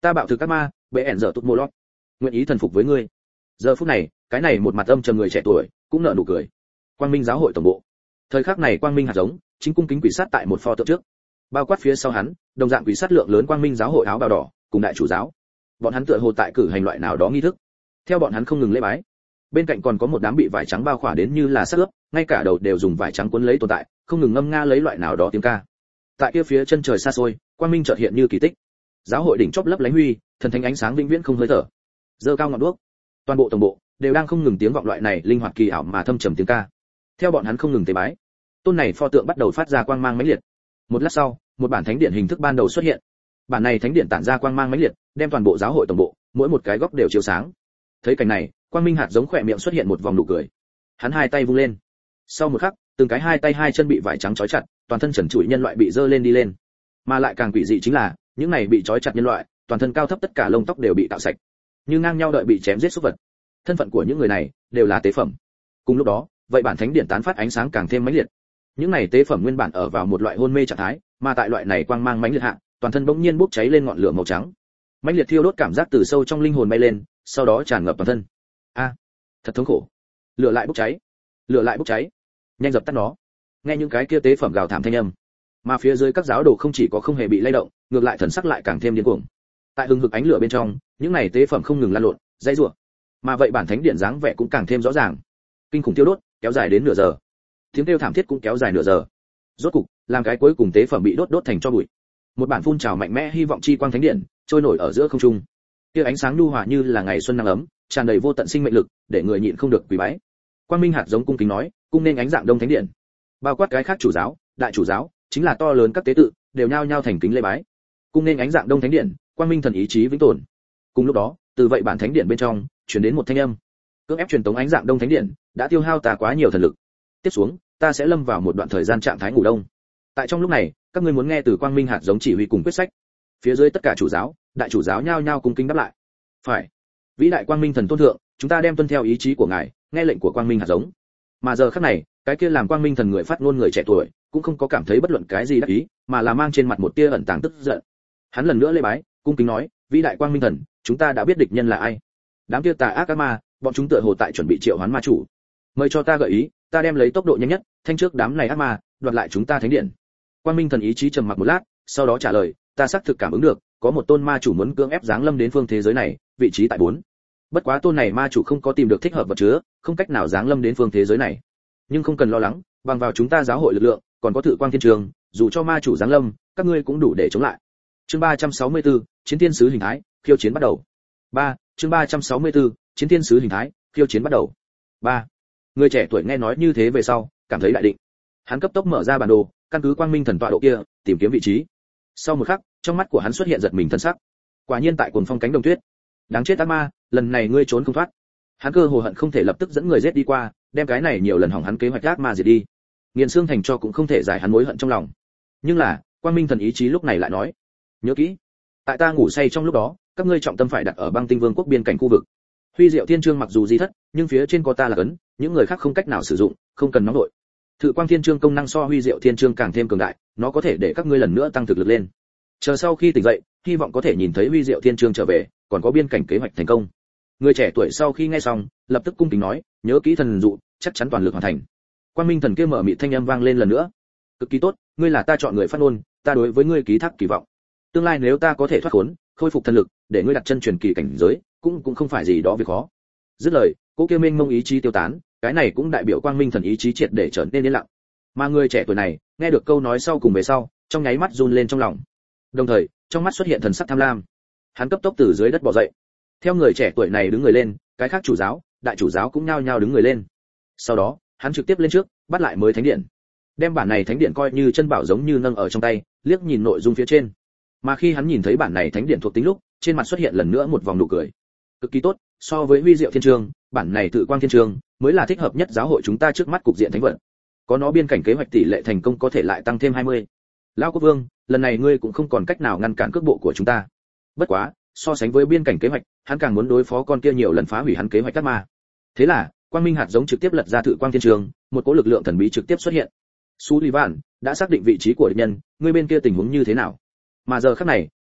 Speaker 1: Ta bạo thực các ma, bệ ẻn dở tụt mô lót, nguyện ý thần phục với ngươi. Giờ phút này, cái này một mặt âm trầm người trẻ tuổi cũng nở nụ cười. Quang Minh giáo hội tổng bộ. Thời khắc này Quang Minh hạt giống chính cung kính quỳ sát tại một pho tượng trước. Bao quát phía sau hắn, đồng dạng quỳ sát lượng lớn Quang Minh giáo hội áo bào đỏ, cùng đại chủ giáo. Bọn hắn tựa hồ tại cử hành loại nào đó nghi thức. Theo bọn hắn không ngừng lễ bái. Bên cạnh còn có một đám bị vải trắng bao khỏa đến như là xác ướp, ngay cả đầu đều dùng vải trắng cuốn lấy tồn tại, không ngừng ngâm nga lấy loại nào đó tiếng ca. Tại kia phía chân trời xa xôi, Quang Minh chợt hiện như kỳ tích. Giáo hội đỉnh chóp lấp lánh huy, thần thánh ánh sáng vĩnh viễn không hơi thở. Giơ cao ngọn đuốc, toàn bộ tổng bộ đều đang không ngừng tiếng vọng loại này linh hoạt kỳ ảo mà thâm trầm tiếng ca. Theo bọn hắn không ngừng tế bái, tôn này pho tượng bắt đầu phát ra quang mang mãnh liệt. Một lát sau, một bản thánh điện hình thức ban đầu xuất hiện. Bản này thánh điện tản ra quang mang mãnh liệt, đem toàn bộ giáo hội tổng bộ, mỗi một cái góc đều chiếu sáng. Thấy cảnh này, Quang Minh hạt giống khỏe miệng xuất hiện một vòng nụ cười. Hắn hai tay vung lên. Sau một khắc, từng cái hai tay hai chân bị vải trắng trói chặt, toàn thân trần trụi nhân loại bị dơ lên đi lên. Mà lại càng quỷ dị chính là, những này bị trói chặt nhân loại, toàn thân cao thấp tất cả lông tóc đều bị tạo sạch, như ngang nhau đợi bị chém giết súc vật. Thân phận của những người này đều là tế phẩm. Cùng lúc đó, vậy bản thánh điện tán phát ánh sáng càng thêm mãnh liệt. Những này tế phẩm nguyên bản ở vào một loại hôn mê trạng thái, mà tại loại này quang mang mãnh liệt hạ, toàn thân bỗng nhiên bốc cháy lên ngọn lửa màu trắng. Mãnh liệt thiêu đốt cảm giác từ sâu trong linh hồn bay lên, sau đó tràn ngập toàn thân. A, thật thống khổ. Lửa lại bốc cháy, lửa lại bốc cháy. Nhanh dập tắt nó. Nghe những cái kia tế phẩm gào thảm thanh âm, mà phía dưới các giáo đồ không chỉ có không hề bị lay động, ngược lại thần sắc lại càng thêm điên cuồng. Tại hừng hực ánh lửa bên trong, những này tế phẩm không ngừng lan lộn, dãy rủa. Mà vậy bản thánh điện dáng vẻ cũng càng thêm rõ ràng. Kinh khủng tiêu đốt, kéo dài đến nửa giờ. Tiếng kêu thảm thiết cũng kéo dài nửa giờ. Rốt cục, làm cái cuối cùng tế phẩm bị đốt thành tro bụi. Một bản phun trào mạnh mẽ hy vọng chi quang thánh điện, trôi nổi ở giữa không trung. Kia ánh sáng nhu hòa như là ngày xuân nắng ấm, tràn đầy vô tận sinh mệnh lực, để người nhịn không được quỳ bái. Quang Minh hạt giống cung kính nói, cung nên ánh dạng đông thánh điện. Bao quát cái khác chủ giáo, đại chủ giáo, chính là to lớn các tế tự, đều nhao nhao thành kính lễ bái. Cung nên ánh dạng đông thánh điện, Quang Minh thần ý chí vĩnh tồn. Cùng lúc đó, từ vậy bản thánh điện bên trong truyền đến một thanh âm. Cưỡng ép truyền tống ánh dạng đông thánh điện, đã tiêu hao ta quá nhiều thần lực. Tiếp xuống, ta sẽ lâm vào một đoạn thời gian trạng thái ngủ đông. Tại trong lúc này, các ngươi muốn nghe từ Quang Minh hạt giống chỉ huy cùng quyết sách. Phía dưới tất cả chủ giáo, đại chủ giáo nhao nhao cung kính đáp lại. Phải. Vĩ đại Quang Minh thần tôn thượng, chúng ta đem tuân theo ý chí của ngài, nghe lệnh của Quang Minh hạt giống. Mà giờ khắc này, cái kia làm Quang Minh thần người phát ngôn người trẻ tuổi, cũng không có cảm thấy bất luận cái gì đắc ý, mà là mang trên mặt một tia ẩn tàng tức giận. Hắn lần nữa lễ bái, cung kính nói, vĩ đại Quang Minh thần, chúng ta đã biết địch nhân là ai. Đám kia tà ác ác ma, bọn chúng tựa hồ tại chuẩn bị triệu hoán ma chủ. Mời cho ta gợi ý, ta đem lấy tốc độ nhanh nhất, thanh trước đám này ác ma, đoạt lại chúng ta thánh điện. Quang Minh thần ý chí trầm mặc một lát, sau đó trả lời, ta xác thực cảm ứng được, có một tôn ma chủ muốn cưỡng ép giáng lâm đến phương thế giới này, vị trí tại 4. Bất quá tôn này ma chủ không có tìm được thích hợp vật chứa, không cách nào giáng lâm đến phương thế giới này. Nhưng không cần lo lắng, bằng vào chúng ta giáo hội lực lượng, còn có Thự Quang Thiên Trường, dù cho ma chủ giáng lâm, các ngươi cũng đủ để chống lại. Chương 364, Chiến Tiên sứ hình thái, khiêu chiến bắt đầu. 3. Chương 364, Chiến Tiên sứ hình thái, khiêu chiến bắt đầu. 3. Người trẻ tuổi nghe nói như thế về sau, cảm thấy đại định. Hắn cấp tốc mở ra bản đồ, căn cứ Quang Minh thần tọa độ kia, tìm kiếm vị trí. Sau một khắc, trong mắt của hắn xuất hiện giật mình thân sắc. Quả nhiên tại cuồng phong cánh đồng tuyết. Đáng chết ác ma, lần này ngươi trốn không thoát. Hắn cơ hồ hận không thể lập tức dẫn người giết đi qua, đem cái này nhiều lần hỏng hắn kế hoạch ác ma diệt đi. Nghiền xương thành cho cũng không thể giải hắn mối hận trong lòng. Nhưng là, Quang Minh thần ý chí lúc này lại nói, nhớ kỹ, tại ta ngủ say trong lúc đó, các ngươi trọng tâm phải đặt ở Băng Tinh Vương quốc biên cảnh khu vực. Huy Diệu Thiên Chương mặc dù di thất, nhưng phía trên có ta là cấn, những người khác không cách nào sử dụng, không cần nóng đội. Thự Quang Thiên Chương công năng so Huy Diệu Thiên Chương càng thêm cường đại, nó có thể để các ngươi lần nữa tăng thực lực lên. Chờ sau khi tỉnh dậy, hy vọng có thể nhìn thấy Huy Diệu Thiên Chương trở về, còn có biên cảnh kế hoạch thành công. Người trẻ tuổi sau khi nghe xong, lập tức cung kính nói, nhớ kỹ thần dụ, chắc chắn toàn lực hoàn thành. Quang Minh thần kia mở mịt thanh âm vang lên lần nữa. Cực kỳ tốt, ngươi là ta chọn người phát ngôn, ta đối với ngươi ký thác kỳ vọng. Tương lai nếu ta có thể thoát khốn, khôi phục thần lực, để ngươi đặt chân truyền kỳ cảnh giới, cũng không phải gì đó việc khó. Dứt lời, cô kia mênh mông ý chí tiêu tán, cái này cũng đại biểu Quang Minh thần ý chí triệt để trở nên yên lặng. Mà người trẻ tuổi này, nghe được câu nói sau cùng về sau, trong nháy mắt run lên trong lòng. Đồng thời, trong mắt xuất hiện thần sắc tham lam. Hắn cấp tốc từ dưới đất bò dậy. Theo người trẻ tuổi này đứng người lên, cái khác chủ giáo, đại chủ giáo cũng nhao nhao đứng người lên. Sau đó, hắn trực tiếp lên trước, bắt lại mới thánh điện. Đem bản này thánh điện coi như chân bảo giống như nâng ở trong tay, liếc nhìn nội dung phía trên. Mà khi hắn nhìn thấy bản này thánh điện thuộc tính lúc, trên mặt xuất hiện lần nữa một vòng nụ cười. Cực kỳ tốt, so với Huy Diệu Thiên Chương, bản này Tự Quang Thiên Chương mới là thích hợp nhất giáo hội chúng ta trước mắt cục diện thánh vận. Có nó biên cảnh kế hoạch tỷ lệ thành công có thể lại tăng thêm 20. Lão Quốc Vương, lần này ngươi cũng không còn cách nào ngăn cản cước bộ của chúng ta. Bất quá, so sánh với biên cảnh kế hoạch, hắn càng muốn đối phó con kia nhiều lần phá hủy hắn kế hoạch các ma. Thế là, Quang Minh hạt giống trực tiếp lật ra Tự Quang Thiên Chương, một cỗ lực lượng thần bí trực tiếp xuất hiện. Sullivan đã xác định vị trí của địch nhân, ngươi bên kia tình huống như thế nào? Mà giờ khắc này,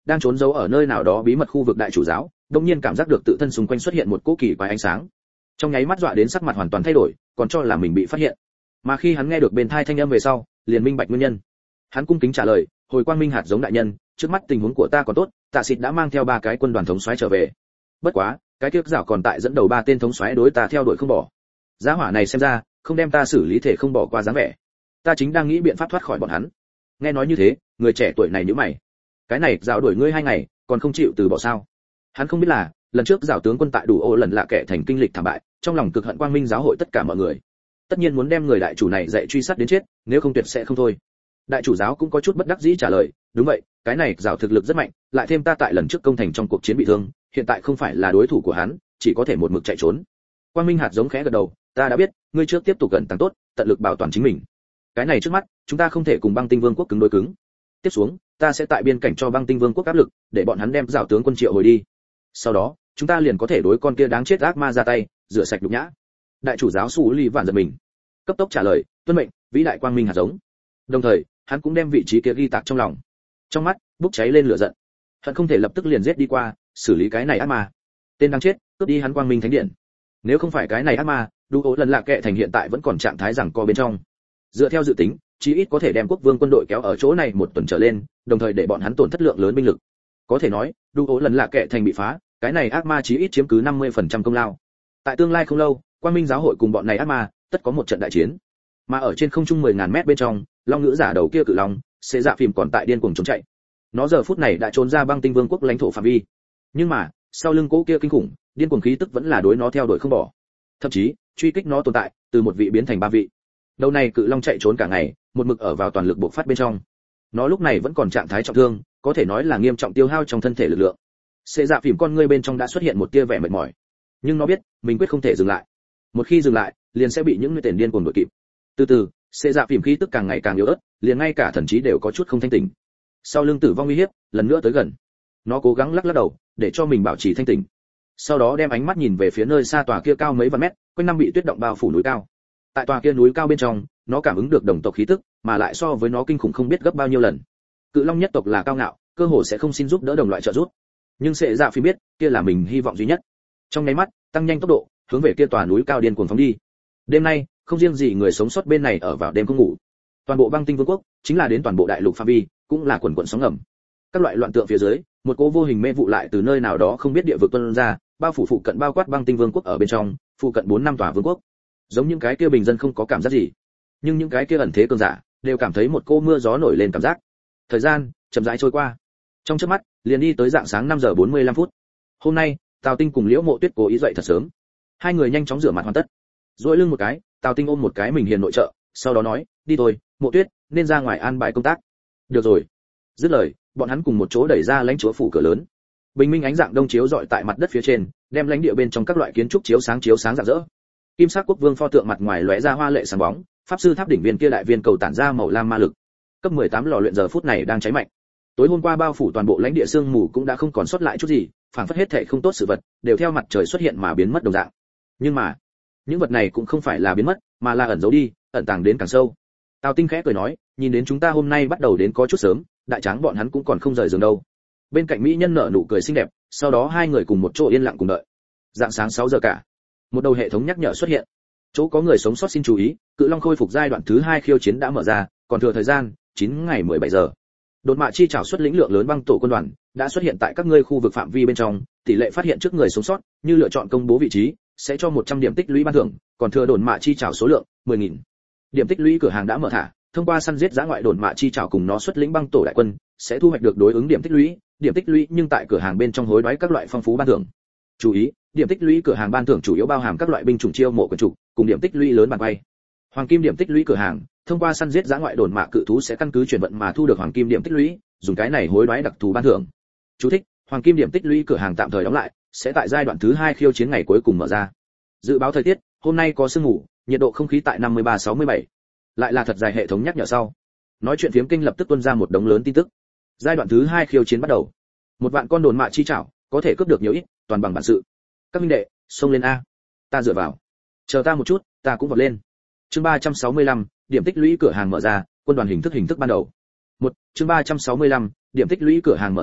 Speaker 1: đang trốn giấu ở nơi nào đó bí mật khu vực đại chủ giáo đột nhiên cảm giác được tự thân xung quanh xuất hiện một cỗ kỳ quái ánh sáng, trong nháy mắt dọa đến sắc mặt hoàn toàn thay đổi, còn cho là mình bị phát hiện. Mà khi hắn nghe được bên tai thanh âm về sau, liền minh bạch nguyên nhân. Hắn cung kính trả lời, hồi quang minh hạt giống đại nhân, trước mắt tình huống của ta còn tốt, Tạ Xịt đã mang theo 3 cái quân đoàn thống soái trở về. Bất quá, cái kiếp giảo còn tại dẫn đầu 3 tên thống soái đối ta theo đuổi không bỏ. Giá hỏa này xem ra, không đem ta xử lý thể không bỏ qua dáng vẻ. Ta chính đang nghĩ biện pháp thoát khỏi bọn hắn. Nghe nói như thế, người trẻ tuổi này nhíu mày. Cái này giảo đuổi ngươi 2 ngày, còn không chịu từ bỏ sao? Hắn không biết là, lần trước giảo tướng quân tại đủ ô lần lạ kệ thành kinh lịch thảm bại, trong lòng cực hận quang minh giáo hội tất cả mọi người. Tất nhiên muốn đem người đại chủ này dạy truy sát đến chết, nếu không tuyệt sẽ không thôi. Đại chủ giáo cũng có chút bất đắc dĩ trả lời, đúng vậy, cái này giảo thực lực rất mạnh, lại thêm ta tại lần trước công thành trong cuộc chiến bị thương, hiện tại không phải là đối thủ của hắn, chỉ có thể một mực chạy trốn. Quang minh hạt giống khẽ gật đầu, ta đã biết, ngươi trước tiếp tục cẩn tăng tốt, tận lực bảo toàn chính mình. Cái này trước mắt, chúng ta không thể cùng băng tinh vương quốc cứng đối cứng. Tiếp xuống, ta sẽ tại biên cảnh cho băng tinh vương quốc áp lực, để bọn hắn đem giảo tướng quân triệu hồi đi. Sau đó, chúng ta liền có thể đối con kia đáng chết ác ma ra tay, rửa sạch nhục nhã. Đại chủ giáo Sú Ly Vạn giật mình, cấp tốc trả lời, tuân mệnh, vĩ đại quang minh hạt giống. Đồng thời, hắn cũng đem vị trí kia ghi tạc trong lòng. Trong mắt bốc cháy lên lửa giận, hận không thể lập tức liền giết đi qua, xử lý cái này ác ma. Tên đáng chết, cướp đi hắn quang minh thánh điện. Nếu không phải cái này ác ma, đủ ố lần lạ kệ thành hiện tại vẫn còn trạng thái giằng co bên trong. Dựa theo dự tính, chí ít có thể đem quốc vương quân đội kéo ở chỗ này 1 tuần trở lên, đồng thời để bọn hắn tổn thất lượng lớn binh lực. Có thể nói, đủ ố lần lạ kệ thành bị phá, cái này ác ma chí ít chiếm cứ 50% công lao. Tại tương lai không lâu, quang minh giáo hội cùng bọn này ác ma tất có một trận đại chiến. Mà ở trên không trung 10.000 mét bên trong, long ngữ giả đầu kia cự long sẽ dạ phìm còn tại điên cuồng chống chạy. Nó giờ phút này đã trốn ra băng tinh vương quốc lãnh thổ phạm vi, nhưng mà sau lưng cỗ kia kinh khủng điên cuồng khí tức vẫn là đối nó theo đuổi không bỏ, thậm chí truy kích nó tồn tại từ 1 vị biến thành 3 vị. Đầu này cự long chạy trốn cả ngày, một mực ở vào toàn lực bộc phát bên trong. Nó lúc này vẫn còn trạng thái trọng thương, có thể nói là nghiêm trọng tiêu hao trong thân thể lực lượng. Sẽ dạ phìm con ngươi bên trong đã xuất hiện một tia vẻ mệt mỏi, nhưng nó biết mình quyết không thể dừng lại. Một khi dừng lại, liền sẽ bị những người tiền điên cuồng đuổi kịp. Từ từ, sẽ dạ phìm khí tức càng ngày càng yếu ớt, liền ngay cả thần trí đều có chút không thanh tỉnh. Sau lưng tử vong uy hiếp lần nữa tới gần, nó cố gắng lắc lắc đầu để cho mình bảo trì thanh tỉnh. Sau đó đem ánh mắt nhìn về phía nơi xa tòa kia cao mấy vạn mét, quanh năm bị tuyết động bao phủ núi cao. Tại tòa kia núi cao bên trong, nó cảm ứng được đồng tộc khí tức, mà lại so với nó kinh khủng không biết gấp bao nhiêu lần. Cự long nhất tộc là cao ngạo, cơ hồ sẽ không xin giúp đỡ đồng loại trợ giúp. Nhưng sẽ dạ phim biết, kia là mình hy vọng duy nhất. Trong nháy mắt, tăng nhanh tốc độ, hướng về kia tòa núi cao điên cuồng phóng đi. Đêm nay, không riêng gì người sống sót bên này ở vào đêm không ngủ. Toàn bộ băng tinh vương quốc, chính là đến toàn bộ đại lục phạm vi, cũng là quần quần sóng ngầm. Các loại loạn tượng phía dưới, một cỗ vô hình mê vụ lại từ nơi nào đó không biết địa vực tuôn ra, bao phủ phụ cận bao quát băng tinh vương quốc ở bên trong, phụ cận 4 năm tòa vương quốc. Giống những cái kia bình dân không có cảm giác gì, nhưng những cái kia ẩn thế cường giả đều cảm thấy một cô mưa gió nổi lên cảm giác. Thời gian chậm rãi trôi qua, trong chớp mắt liền đi tới rạng sáng 5 giờ 45 phút. Hôm nay, Tào Tinh cùng Liễu Mộ Tuyết cố ý dậy thật sớm. Hai người nhanh chóng rửa mặt hoàn tất, duỗi lưng một cái, Tào Tinh ôm một cái mình hiền nội trợ, sau đó nói, đi thôi, Mộ Tuyết, nên ra ngoài an bài công tác. Được rồi. Dứt lời, bọn hắn cùng một chỗ đẩy ra lãnh chúa phủ cửa lớn. Bình minh ánh dạng đông chiếu rọi tại mặt đất phía trên, đem lãnh địa bên trong các loại kiến trúc chiếu sáng rạng rỡ. Kim sắc quốc vương pho tượng mặt ngoài lóe ra hoa lệ sáng bóng, pháp sư tháp đỉnh viên kia đại viên cầu tản ra màu lam ma lực. Cấp 18 lò luyện giờ phút này đang cháy mạnh. Tối hôm qua bao phủ toàn bộ lãnh địa sương mù cũng đã không còn sót lại chút gì, phảng phất hết thảy không tốt sự vật đều theo mặt trời xuất hiện mà biến mất đồng dạng. Nhưng mà, những vật này cũng không phải là biến mất, mà là ẩn giấu đi, ẩn tàng đến càng sâu. Tào Tinh khẽ cười nói, nhìn đến chúng ta hôm nay bắt đầu đến có chút sớm, đại tráng bọn hắn cũng còn không rời giường đâu. Bên cạnh mỹ nhân nở nụ cười xinh đẹp, sau đó hai người cùng một chỗ yên lặng cùng đợi. Dạng sáng 6 giờ cả, một đầu hệ thống nhắc nhở xuất hiện. Chỗ có người sống sót xin chú ý, Cự Long khôi phục giai đoạn thứ 2 khiêu chiến đã mở ra, còn thừa thời gian 9 ngày 17 giờ. Đột mạ chi trảo xuất lĩnh lượng lớn băng tổ quân đoàn đã xuất hiện tại các ngươi khu vực phạm vi bên trong, tỷ lệ phát hiện trước người sống sót, như lựa chọn công bố vị trí, sẽ cho 100 điểm tích lũy ban thưởng, còn thừa đồn mạ chi trảo số lượng 10.000. Điểm tích lũy cửa hàng đã mở thả, thông qua săn giết dã ngoại đồn mạ chi trảo cùng nó xuất lĩnh băng tổ đại quân, sẽ thu hoạch được đối ứng điểm tích lũy nhưng tại cửa hàng bên trong hối đoái các loại phong phú ban thưởng. Chú ý, điểm tích lũy cửa hàng ban thưởng chủ yếu bao hàm các loại binh chủng chiêu mộ quyền trục, cùng điểm tích lũy lớn bàn quay. Hoàng kim điểm tích lũy cửa hàng, thông qua săn giết dã ngoại đồn mạ cự thú sẽ căn cứ chuyển vận mà thu được hoàng kim điểm tích lũy, dùng cái này hối đoái đặc thù ban thưởng. Chú thích: Hoàng kim điểm tích lũy cửa hàng tạm thời đóng lại, sẽ tại giai đoạn thứ 2 khiêu chiến ngày cuối cùng mở ra. Dự báo thời tiết, hôm nay có sương mù, nhiệt độ không khí tại 53-67. Lại là thật dài hệ thống nhắc nhở sau. Nói chuyện phiếm kinh lập tức tuôn ra một đống lớn tin tức. Giai đoạn thứ 2 khiêu chiến bắt đầu. 1 vạn con đồn mạ chi chảo, có thể cướp được nhiều ít, toàn bằng bản sự. Các minh đệ, xông lên a. Ta dựa vào. Chờ ta một chút, ta cũng vọt lên. Chương 365, điểm tích lũy cửa hàng mở ra, quân đoàn hình thức ban đầu. Chương 365, điểm tích lũy cửa hàng mở ra,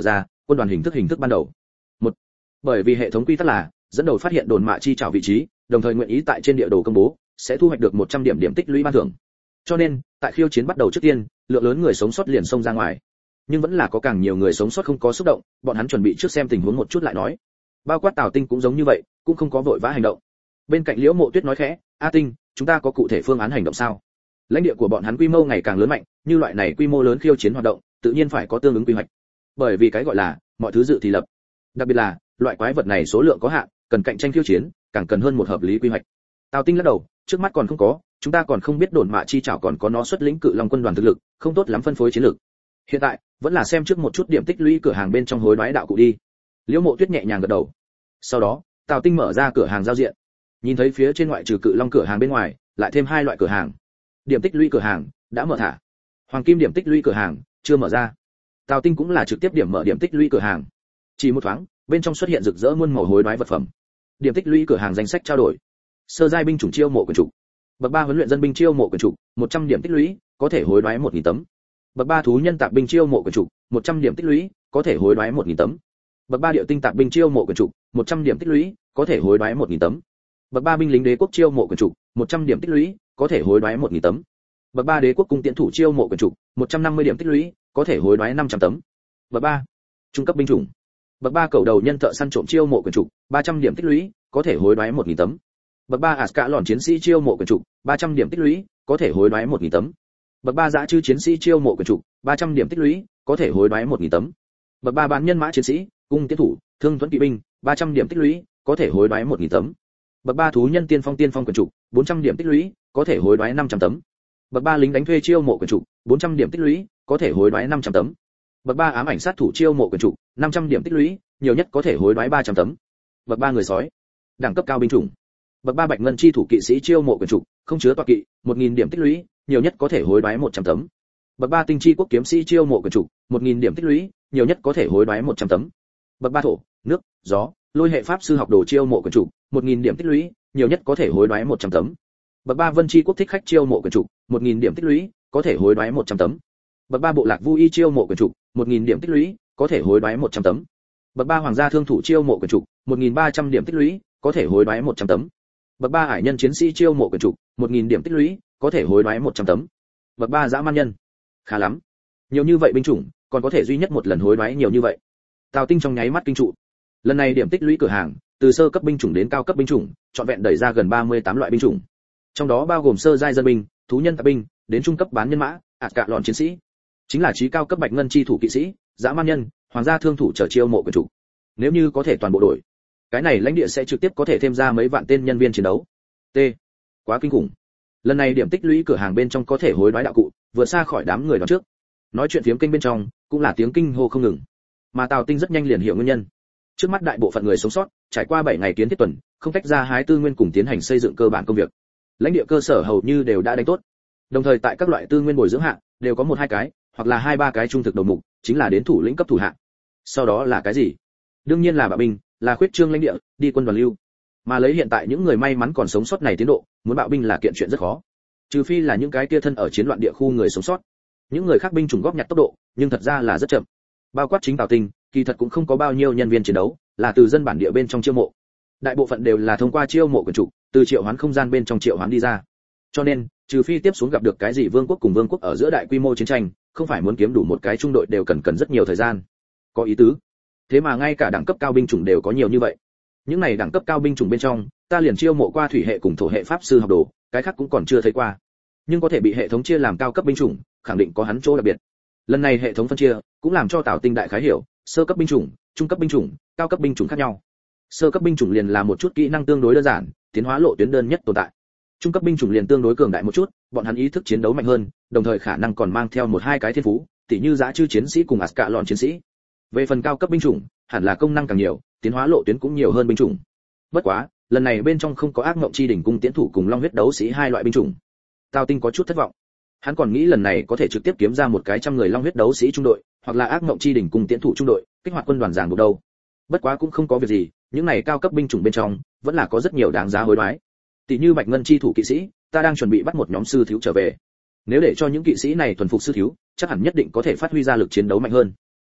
Speaker 1: quân đoàn hình thức ban đầu. Một, bởi vì hệ thống quy tắc là dẫn đầu phát hiện đồn mạ chi trảo vị trí, đồng thời nguyện ý tại trên địa đồ công bố, sẽ thu hoạch được 100 điểm tích lũy ban thưởng. Cho nên, tại khiêu chiến bắt đầu trước tiên, lượng lớn người sống sót liền xông ra ngoài. Nhưng vẫn là có càng nhiều người sống sót không có xúc động, bọn hắn chuẩn bị trước xem tình huống một chút lại nói. Bao quát Tào Tinh cũng giống như vậy, cũng không có vội vã hành động. Bên cạnh Liễu Mộ Tuyết nói khẽ, "A Tinh, chúng ta có cụ thể phương án hành động sao?" Lãnh địa của bọn hắn quy mô ngày càng lớn mạnh, như loại này quy mô lớn khiêu chiến hoạt động, tự nhiên phải có tương ứng quy hoạch. Bởi vì cái gọi là mọi thứ dự thì lập. Đặc biệt là, loại quái vật này số lượng có hạn, cần cạnh tranh khiêu chiến, càng cần hơn một hợp lý quy hoạch. Tào Tinh lắc đầu, trước mắt còn không có, chúng ta còn không biết đồn mạ chi chảo còn có nó xuất lĩnh cự long quân đoàn thực lực, không tốt lắm phân phối chiến lược. Hiện tại, vẫn là xem trước một chút điểm tích lũy cửa hàng bên trong hối đoái đạo cụ đi. Liễu Mộ Tuyết nhẹ nhàng gật đầu. Sau đó, Tào Tinh mở ra cửa hàng giao diện. Nhìn thấy phía trên ngoại trừ cự long cửa hàng bên ngoài, lại thêm hai loại cửa hàng. Điểm tích lũy cửa hàng đã mở thả. Hoàng kim điểm tích lũy cửa hàng chưa mở ra. Tào Tinh cũng là trực tiếp điểm mở điểm tích lũy cửa hàng. Chỉ một thoáng, bên trong xuất hiện rực rỡ muôn màu hối đoái vật phẩm. Điểm tích lũy cửa hàng danh sách trao đổi. Sơ giai binh chủng chiêu mộ quyền trục. Bậc 3 huấn luyện dân binh chiêu mộ quyền trục, 100 điểm tích lũy, có thể hối đoái 1000 tấm. Bậc 3 thú nhân tạp binh chiêu mộ quyền trục, 100 điểm tích lũy, có thể hối đoái 1000 tấm. Bậc 3 điệu tinh tạp binh chiêu mộ quyền trục, 100 điểm tích lũy, có thể hối đoái 1000 tấm. Bậc 3 binh lính đế quốc chiêu mộ quyền trục, 100 điểm tích lũy, có thể hối đoái 1000 tấm. Bậc 3 đế quốc cung tiễn thủ chiêu mộ quyền trục, 150 điểm tích lũy, có thể hối đoái 500 tấm. Bậc 3 trung cấp binh chủng. Bậc 3 cầu đầu nhân thợ săn trộm chiêu mộ quyền trục, 300 điểm tích lũy, có thể hối đoái 1000 tấm. Bậc 3 Aska lòn chiến sĩ chiêu mộ quyền trục, 300 điểm tích lũy, có thể hối đoái 1000 tấm. Bậc 3 dã chư chiến sĩ chiêu mộ quyền trục, 300 điểm tích lũy, có thể hối đoái 1000 tấm. Bậc 3 bán nhân mã chiến sĩ, cung tiễn thủ, thương thuẫn kỵ binh, 300 điểm tích lũy, có thể hối đoái 1000 tấm. Bậc 3 thú nhân tiên phong quyền trục, 400 điểm tích lũy, có thể hối đoái 500 tấm. Bậc 3 lính đánh thuê chiêu mộ quyền trục, 400 điểm tích lũy, có thể hối đoái 500 tấm. Bậc 3 ám ảnh sát thủ chiêu mộ quyền trục, 500 điểm tích lũy, nhiều nhất có thể hối đoái 300 tấm. Bậc 3 người sói, đẳng cấp cao binh chủng. Bậc 3 bạch ngân chi thủ kỵ sĩ chiêu mộ quyền trục, không chứa tọa kỵ, 1000 điểm tích lũy, nhiều nhất có thể hối đoái 100 tấm. Bậc 3 tinh chi quốc kiếm sĩ chiêu mộ quyền trục, 1000 điểm tích lũy, nhiều nhất có thể hối đoái 100 tấm. Bậc 3 thổ, nước, gió, lôi hệ pháp sư học đồ chiêu mộ quyền trục, 1000 điểm tích lũy, nhiều nhất có thể hối đoái 100 tấm. Bậc 3 vân chi quốc thích khách chiêu mộ quyền trục, 1000 điểm tích lũy, có thể hối đoái 100 tấm. Bậc 3 bộ lạc vu y chiêu mộ quyền trục, 1000 điểm tích lũy, có thể hối đoái 100 tấm. Bậc 3 hoàng gia thương thủ chiêu mộ quyền trục, 1300 điểm tích lũy, có thể hối đoái 100 tấm. Bậc 3 hải nhân chiến sĩ chiêu mộ quyền trục, 1000 điểm tích lũy, có thể hối đoái 100 tấm. Bậc 3 dã man nhân. Khá lắm. Nhiều như vậy binh chủng, còn có thể duy nhất một lần hối đoái nhiều như vậy. Tào Tinh trong nháy mắt kinh trụ. Lần này điểm tích lũy cửa hàng, từ sơ cấp binh chủng đến cao cấp binh chủng, trọn vẹn đẩy ra gần 38 loại binh chủng. Trong đó bao gồm sơ giai dân binh, thú nhân tạp binh, đến trung cấp bán nhân mã, cả lọn chiến sĩ, chính là trí cao cấp bạch ngân chi thủ kỵ sĩ, dã man nhân, hoàng gia thương thủ trở chiêu mộ quyền trục. Nếu như có thể toàn bộ đổi, cái này lãnh địa sẽ trực tiếp có thể thêm ra mấy vạn tên nhân viên chiến đấu. T. Quá kinh khủng. Lần này điểm tích lũy cửa hàng bên trong có thể hối đoái đạo cụ, vượt xa khỏi đám người đón trước. Nói chuyện phiếm kênh bên trong, cũng là tiếng kinh hô không ngừng. Mà Tào Tinh rất nhanh liền hiểu nguyên nhân. Trước mắt đại bộ phận người sống sót, trải qua 7 ngày kiến thiết tuần, không tách ra hái tư nguyên cùng tiến hành xây dựng cơ bản công việc. Lãnh địa cơ sở hầu như đều đã đánh tốt. Đồng thời tại các loại tư nguyên bồi dưỡng hạng, đều có 1-2 cái, hoặc là 2-3 cái trung thực đầu mục, chính là đến thủ lĩnh cấp thủ hạng. Sau đó là cái gì? Đương nhiên là bạo binh, là khuyết trương lãnh địa, đi quân đoàn lưu. Mà lấy hiện tại những người may mắn còn sống sót này tiến độ, muốn bạo binh là kiện chuyện rất khó. Trừ phi là những cái kia thân ở chiến loạn địa khu người sống sót. Những người khác binh chủng góp nhặt tốc độ, nhưng thật ra là rất chậm. Bao quát chính Tào Tinh, kỳ thật cũng không có bao nhiêu nhân viên chiến đấu, là từ dân bản địa bên trong chiêu mộ. Đại bộ phận đều là thông qua chiêu mộ quyền trục, từ triệu hoán không gian bên trong triệu hoán đi ra. Cho nên, trừ phi tiếp xuống gặp được cái gì vương quốc cùng vương quốc ở giữa đại quy mô chiến tranh, không phải muốn kiếm đủ một cái trung đội đều cần rất nhiều thời gian. Có ý tứ. Thế mà ngay cả đẳng cấp cao binh chủng đều có nhiều như vậy. Những này đẳng cấp cao binh chủng bên trong, ta liền chiêu mộ qua thủy hệ cùng thổ hệ pháp sư học đồ, cái khác cũng còn chưa thấy qua. Nhưng có thể bị hệ thống chia làm cao cấp binh chủng, khẳng định có hắn chỗ đặc biệt. Lần này hệ thống phân chia, cũng làm cho Tào Tinh đại khái hiểu, sơ cấp binh chủng, trung cấp binh chủng, cao cấp binh chủng khác nhau. Sơ cấp binh chủng liền là một chút kỹ năng tương đối đơn giản, tiến hóa lộ tuyến đơn nhất tồn tại. Trung cấp binh chủng liền tương đối cường đại một chút, bọn hắn ý thức chiến đấu mạnh hơn, đồng thời khả năng còn mang theo 1-2 cái thiên phú, tỉ như dã chư chiến sĩ cùng Aska lọn chiến sĩ. Về phần cao cấp binh chủng, hẳn là công năng càng nhiều, tiến hóa lộ tuyến cũng nhiều hơn binh chủng. Bất quá, lần này bên trong không có ác ngộng chi đỉnh cung tiến thủ cùng long huyết đấu sĩ 2 loại binh chủng. Tào Tinh có chút thất vọng. Hắn còn nghĩ lần này có thể trực tiếp kiếm ra một cái 100 người long huyết đấu sĩ trung đội, hoặc là ác ngộng chi đỉnh cung tiến thủ trung đội, kích hoạt quân đoàn giảng buộc đâu. Bất quá cũng không có việc gì, những này cao cấp binh chủng bên trong vẫn là có rất nhiều đáng giá hối đoái. Tỷ như bạch ngân chi thủ kỵ sĩ, ta đang chuẩn bị bắt một nhóm sư thiếu trở về. Nếu để cho những kỵ sĩ này thuần phục sư thiếu, chắc hẳn nhất định có thể phát huy ra lực chiến đấu mạnh hơn.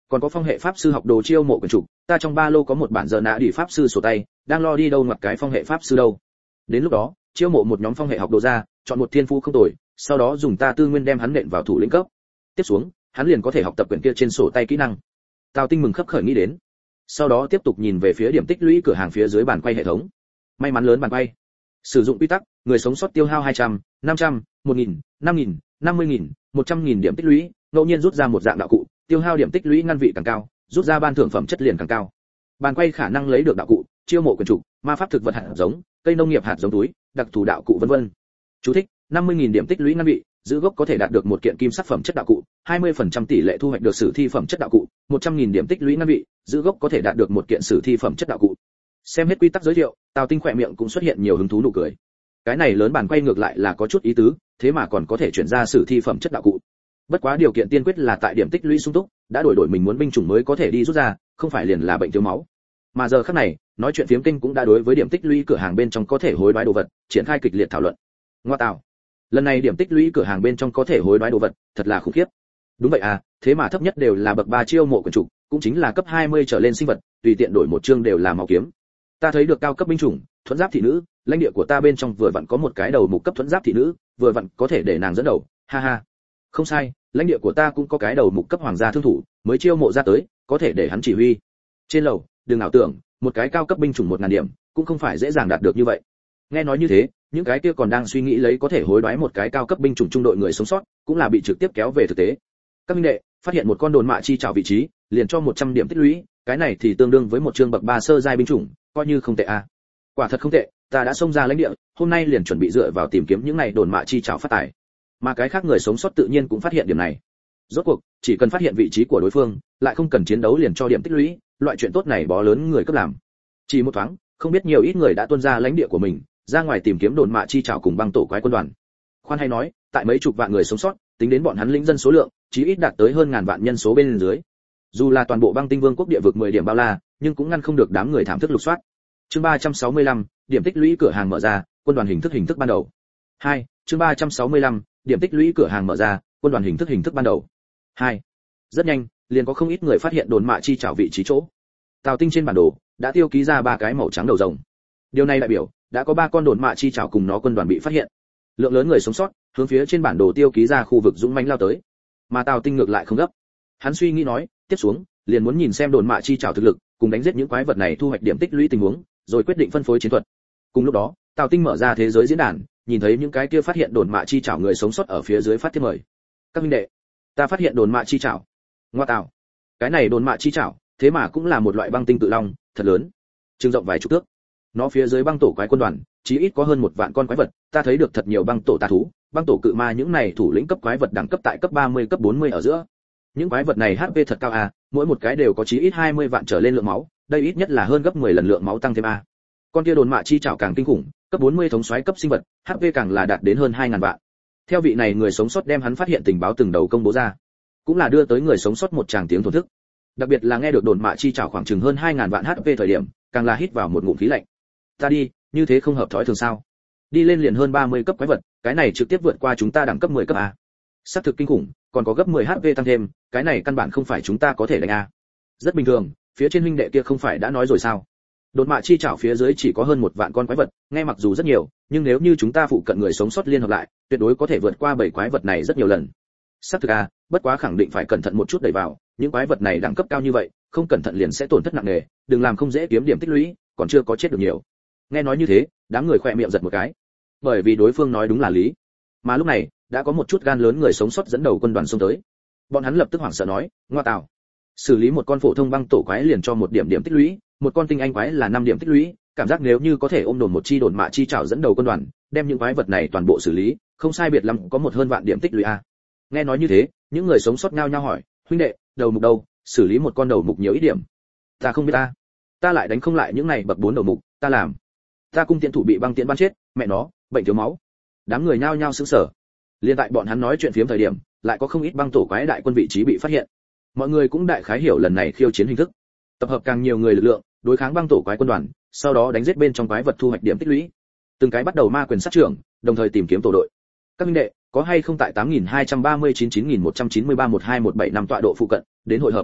Speaker 1: Còn có phong hệ pháp sư học đồ chiêu mộ quyển trục, ta trong ba lô có một bản giờ nã đi pháp sư sổ tay, đang lo đi đâu ngoặt cái phong hệ pháp sư đâu. Đến lúc đó, chiêu mộ một nhóm phong hệ học đồ ra, chọn một thiên phú không tồi, sau đó dùng ta tư nguyên đem hắn nện vào thủ lĩnh cấp. Tiếp xuống, hắn liền có thể học tập quyển kia trên sổ tay kỹ năng. Tào Tinh mừng khấp khởi nghĩ đến. Sau đó tiếp tục nhìn về phía điểm tích lũy cửa hàng phía dưới bàn quay hệ thống. May mắn lớn bàn quay. Sử dụng quy tắc, người sống sót tiêu hao 200, 500, 1000, 5000, 50000, 100.000 điểm tích lũy, ngẫu nhiên rút ra một dạng đạo cụ, tiêu hao điểm tích lũy ngăn vị càng cao, rút ra ban thưởng phẩm chất liền càng cao. Bàn quay khả năng lấy được đạo cụ, chiêu mộ quyền chủ, ma pháp thực vật hạt giống, cây nông nghiệp hạt giống túi, đặc thù đạo cụ vân vân. Chú thích: 50.000 điểm tích lũy ngăn vị, giữ gốc có thể đạt được một kiện kim sắc phẩm chất đạo cụ, 20% tỷ lệ thu hoạch được sử thi phẩm chất đạo cụ, 100.000 điểm tích lũy ngăn vị, giữ gốc có thể đạt được một kiện sử thi phẩm chất đạo cụ. Xem hết quy tắc giới thiệu, Tào Tinh khỏe miệng cũng xuất hiện nhiều hứng thú nụ cười. Cái này lớn bàn quay ngược lại là có chút ý tứ, thế mà còn có thể chuyển ra sử thi phẩm chất đạo cụ. Bất quá điều kiện tiên quyết là tại điểm tích lũy sung túc, đã đổi mình muốn binh chủng mới có thể đi rút ra, không phải liền là bệnh thiếu máu. Mà giờ khắc này, nói chuyện phiếm kinh cũng đã đối với điểm tích lũy cửa hàng bên trong có thể hối đoái đồ vật, triển khai kịch liệt thảo luận. Ngoa tạo, lần này điểm tích lũy cửa hàng bên trong có thể hối đoái đồ vật, thật là khủng khiếp. Đúng vậy à, thế mà thấp nhất đều là bậc 3 chiêu mộ quyển trục, cũng chính là cấp 20 trở lên sinh vật, tùy tiện đổi một chương đều là máu kiếm. Ta thấy được cao cấp binh chủng, thuẫn giáp thị nữ, lãnh địa của ta bên trong vừa vặn có một cái đầu mục cấp thuẫn giáp thị nữ, vừa vặn có thể để nàng dẫn đầu, ha ha. Không sai, lãnh địa của ta cũng có cái đầu mục cấp hoàng gia thương thủ, mới chiêu mộ ra tới, có thể để hắn chỉ huy. Trên lầu, đừng ảo tưởng, một cái cao cấp binh chủng 1000 điểm, cũng không phải dễ dàng đạt được như vậy. Nghe nói như thế, những cái kia còn đang suy nghĩ lấy có thể hối đoái một cái cao cấp binh chủng trung đội người sống sót, cũng là bị trực tiếp kéo về thực tế. Các minh đệ, phát hiện một con đồn mạ chi trảo vị trí, liền cho 100 điểm tích lũy, cái này thì tương đương với một chương bậc 3 sơ giai binh chủng, coi như không tệ a. Quả thật không tệ, ta đã xông ra lãnh địa, hôm nay liền chuẩn bị dựa vào tìm kiếm những này đồn mạ chi trảo phát tài. Mà cái khác người sống sót tự nhiên cũng phát hiện điểm này. Rốt cuộc, chỉ cần phát hiện vị trí của đối phương, lại không cần chiến đấu liền cho điểm tích lũy, loại chuyện tốt này bó lớn người cấp làm. Chỉ một thoáng, không biết nhiều ít người đã tuôn ra lãnh địa của mình, ra ngoài tìm kiếm đồn mạ chi trảo cùng băng tổ quái quân đoàn. Khoan hay nói, tại mấy chục vạn người sống sót, tính đến bọn hắn lĩnh dân số lượng, chí ít đạt tới hơn ngàn vạn nhân số bên dưới. Dù là toàn bộ băng tinh vương quốc địa vực 10 điểm bao la, nhưng cũng ngăn không được đám người thảm thức lục soát. Chương 365, điểm tích lũy cửa hàng mở ra, quân đoàn hình thức ban đầu. 2. Chương 365, điểm tích lũy cửa hàng mở ra, quân đoàn hình thức ban đầu. 2. Rất nhanh, liền có không ít người phát hiện đồn mạ chi trảo vị trí chỗ. Tào Tinh trên bản đồ đã tiêu ký ra 3 cái màu trắng đầu rồng. Điều này đại biểu đã có 3 con đồn mạ chi trảo cùng nó quân đoàn bị phát hiện. Lượng lớn người sống sót hướng phía trên bản đồ tiêu ký ra khu vực dũng mãnh lao tới. Mà Tào Tinh ngược lại không gấp. Hắn suy nghĩ nói, tiếp xuống, liền muốn nhìn xem đồn mạ chi trảo thực lực, cùng đánh giết những quái vật này thu hoạch điểm tích lũy tình huống, rồi quyết định phân phối chiến thuật. Cùng lúc đó, Tào Tinh mở ra thế giới diễn đàn, nhìn thấy những cái kia phát hiện đồn mạ chi trảo người sống sót ở phía dưới phát thiệp mời. Các minh đệ, ta phát hiện đồn mạ chi trảo. Ngoa tạo, cái này đồn mạ chi trảo, thế mà cũng là một loại băng tinh cự long, thật lớn, trưng rộng vài chục thước. Nó phía dưới băng tổ quái quân đoàn, chí ít có hơn 1 vạn con quái vật, ta thấy được thật nhiều băng tổ tà thú, băng tổ cự ma những này thủ lĩnh cấp quái vật đẳng cấp tại cấp 30 cấp 40 ở giữa. Những quái vật này HP thật cao à, mỗi một cái đều có chí ít 20 vạn trở lên lượng máu, đây ít nhất là hơn gấp 10 lần lượng máu tăng thêm a. Con kia đồn mạ chi trảo càng kinh khủng, cấp 40 thống soái cấp sinh vật, HP càng là đạt đến hơn 2000 vạn. Theo vị này người sống sót đem hắn phát hiện tình báo từng đầu công bố ra, cũng là đưa tới người sống sót một tràng tiếng thổn thức. Đặc biệt là nghe được đồn mạ chi trảo khoảng chừng hơn 2000 vạn HP thời điểm, càng là hít vào một ngụm khí lạnh. Ta đi, như thế không hợp thói thường sao? Đi lên liền hơn 30 cấp quái vật, cái này trực tiếp vượt qua chúng ta đẳng cấp 10 cấp a. Sát thực kinh khủng, còn có gấp 10 HP tăng thêm, cái này căn bản không phải chúng ta có thể đánh a. Rất bình thường, phía trên huynh đệ kia không phải đã nói rồi sao? Đột mạ chi trảo phía dưới chỉ có hơn 1 vạn con quái vật, nghe mặc dù rất nhiều, nhưng nếu như chúng ta phụ cận người sống sót liên hợp lại, tuyệt đối có thể vượt qua 7 quái vật này rất nhiều lần. Sát thực a, bất quá khẳng định phải cẩn thận một chút đẩy vào, những quái vật này đẳng cấp cao như vậy, không cẩn thận liền sẽ tổn thất nặng nề, đừng làm không dễ kiếm điểm tích lũy, còn chưa có chết được nhiều. Nghe nói như thế, đám người khỏe miệng giật một cái, bởi vì đối phương nói đúng là lý. Mà lúc này, đã có một chút gan lớn người sống sót dẫn đầu quân đoàn xông tới. Bọn hắn lập tức hoảng sợ nói, ngoa tạo, xử lý một con phổ thông băng tổ quái liền cho 1 điểm điểm tích lũy, một con tinh anh quái là 5 điểm tích lũy, cảm giác nếu như có thể ôm đồn một chi đồn mạ chi trảo dẫn đầu quân đoàn, đem những quái vật này toàn bộ xử lý, không sai biệt lắm có một hơn vạn điểm tích lũy a. Nghe nói như thế, những người sống sót nhao nhao hỏi, huynh đệ, đầu mục đâu, xử lý một con đầu mục nhiều ít điểm? Ta không biết ta lại đánh không lại những này bậc 4 đầu mục, ta làm. Ta cung tiễn thủ bị băng tiễn bắn chết, mẹ nó, bệnh thiếu máu. Đám người nhao nhao sững sờ. Liên tại bọn hắn nói chuyện phiếm thời điểm, lại có không ít băng tổ quái đại quân vị trí bị phát hiện. Mọi người cũng đại khái hiểu lần này khiêu chiến hình thức. Tập hợp càng nhiều người lực lượng, đối kháng băng tổ quái quân đoàn, sau đó đánh giết bên trong quái vật thu hoạch điểm tích lũy. Từng cái bắt đầu ma quyền sát trưởng, đồng thời tìm kiếm tổ đội. Các minh đệ, có hay không tại 8239 9193 12175 tọa độ phụ cận, đến hội hợp.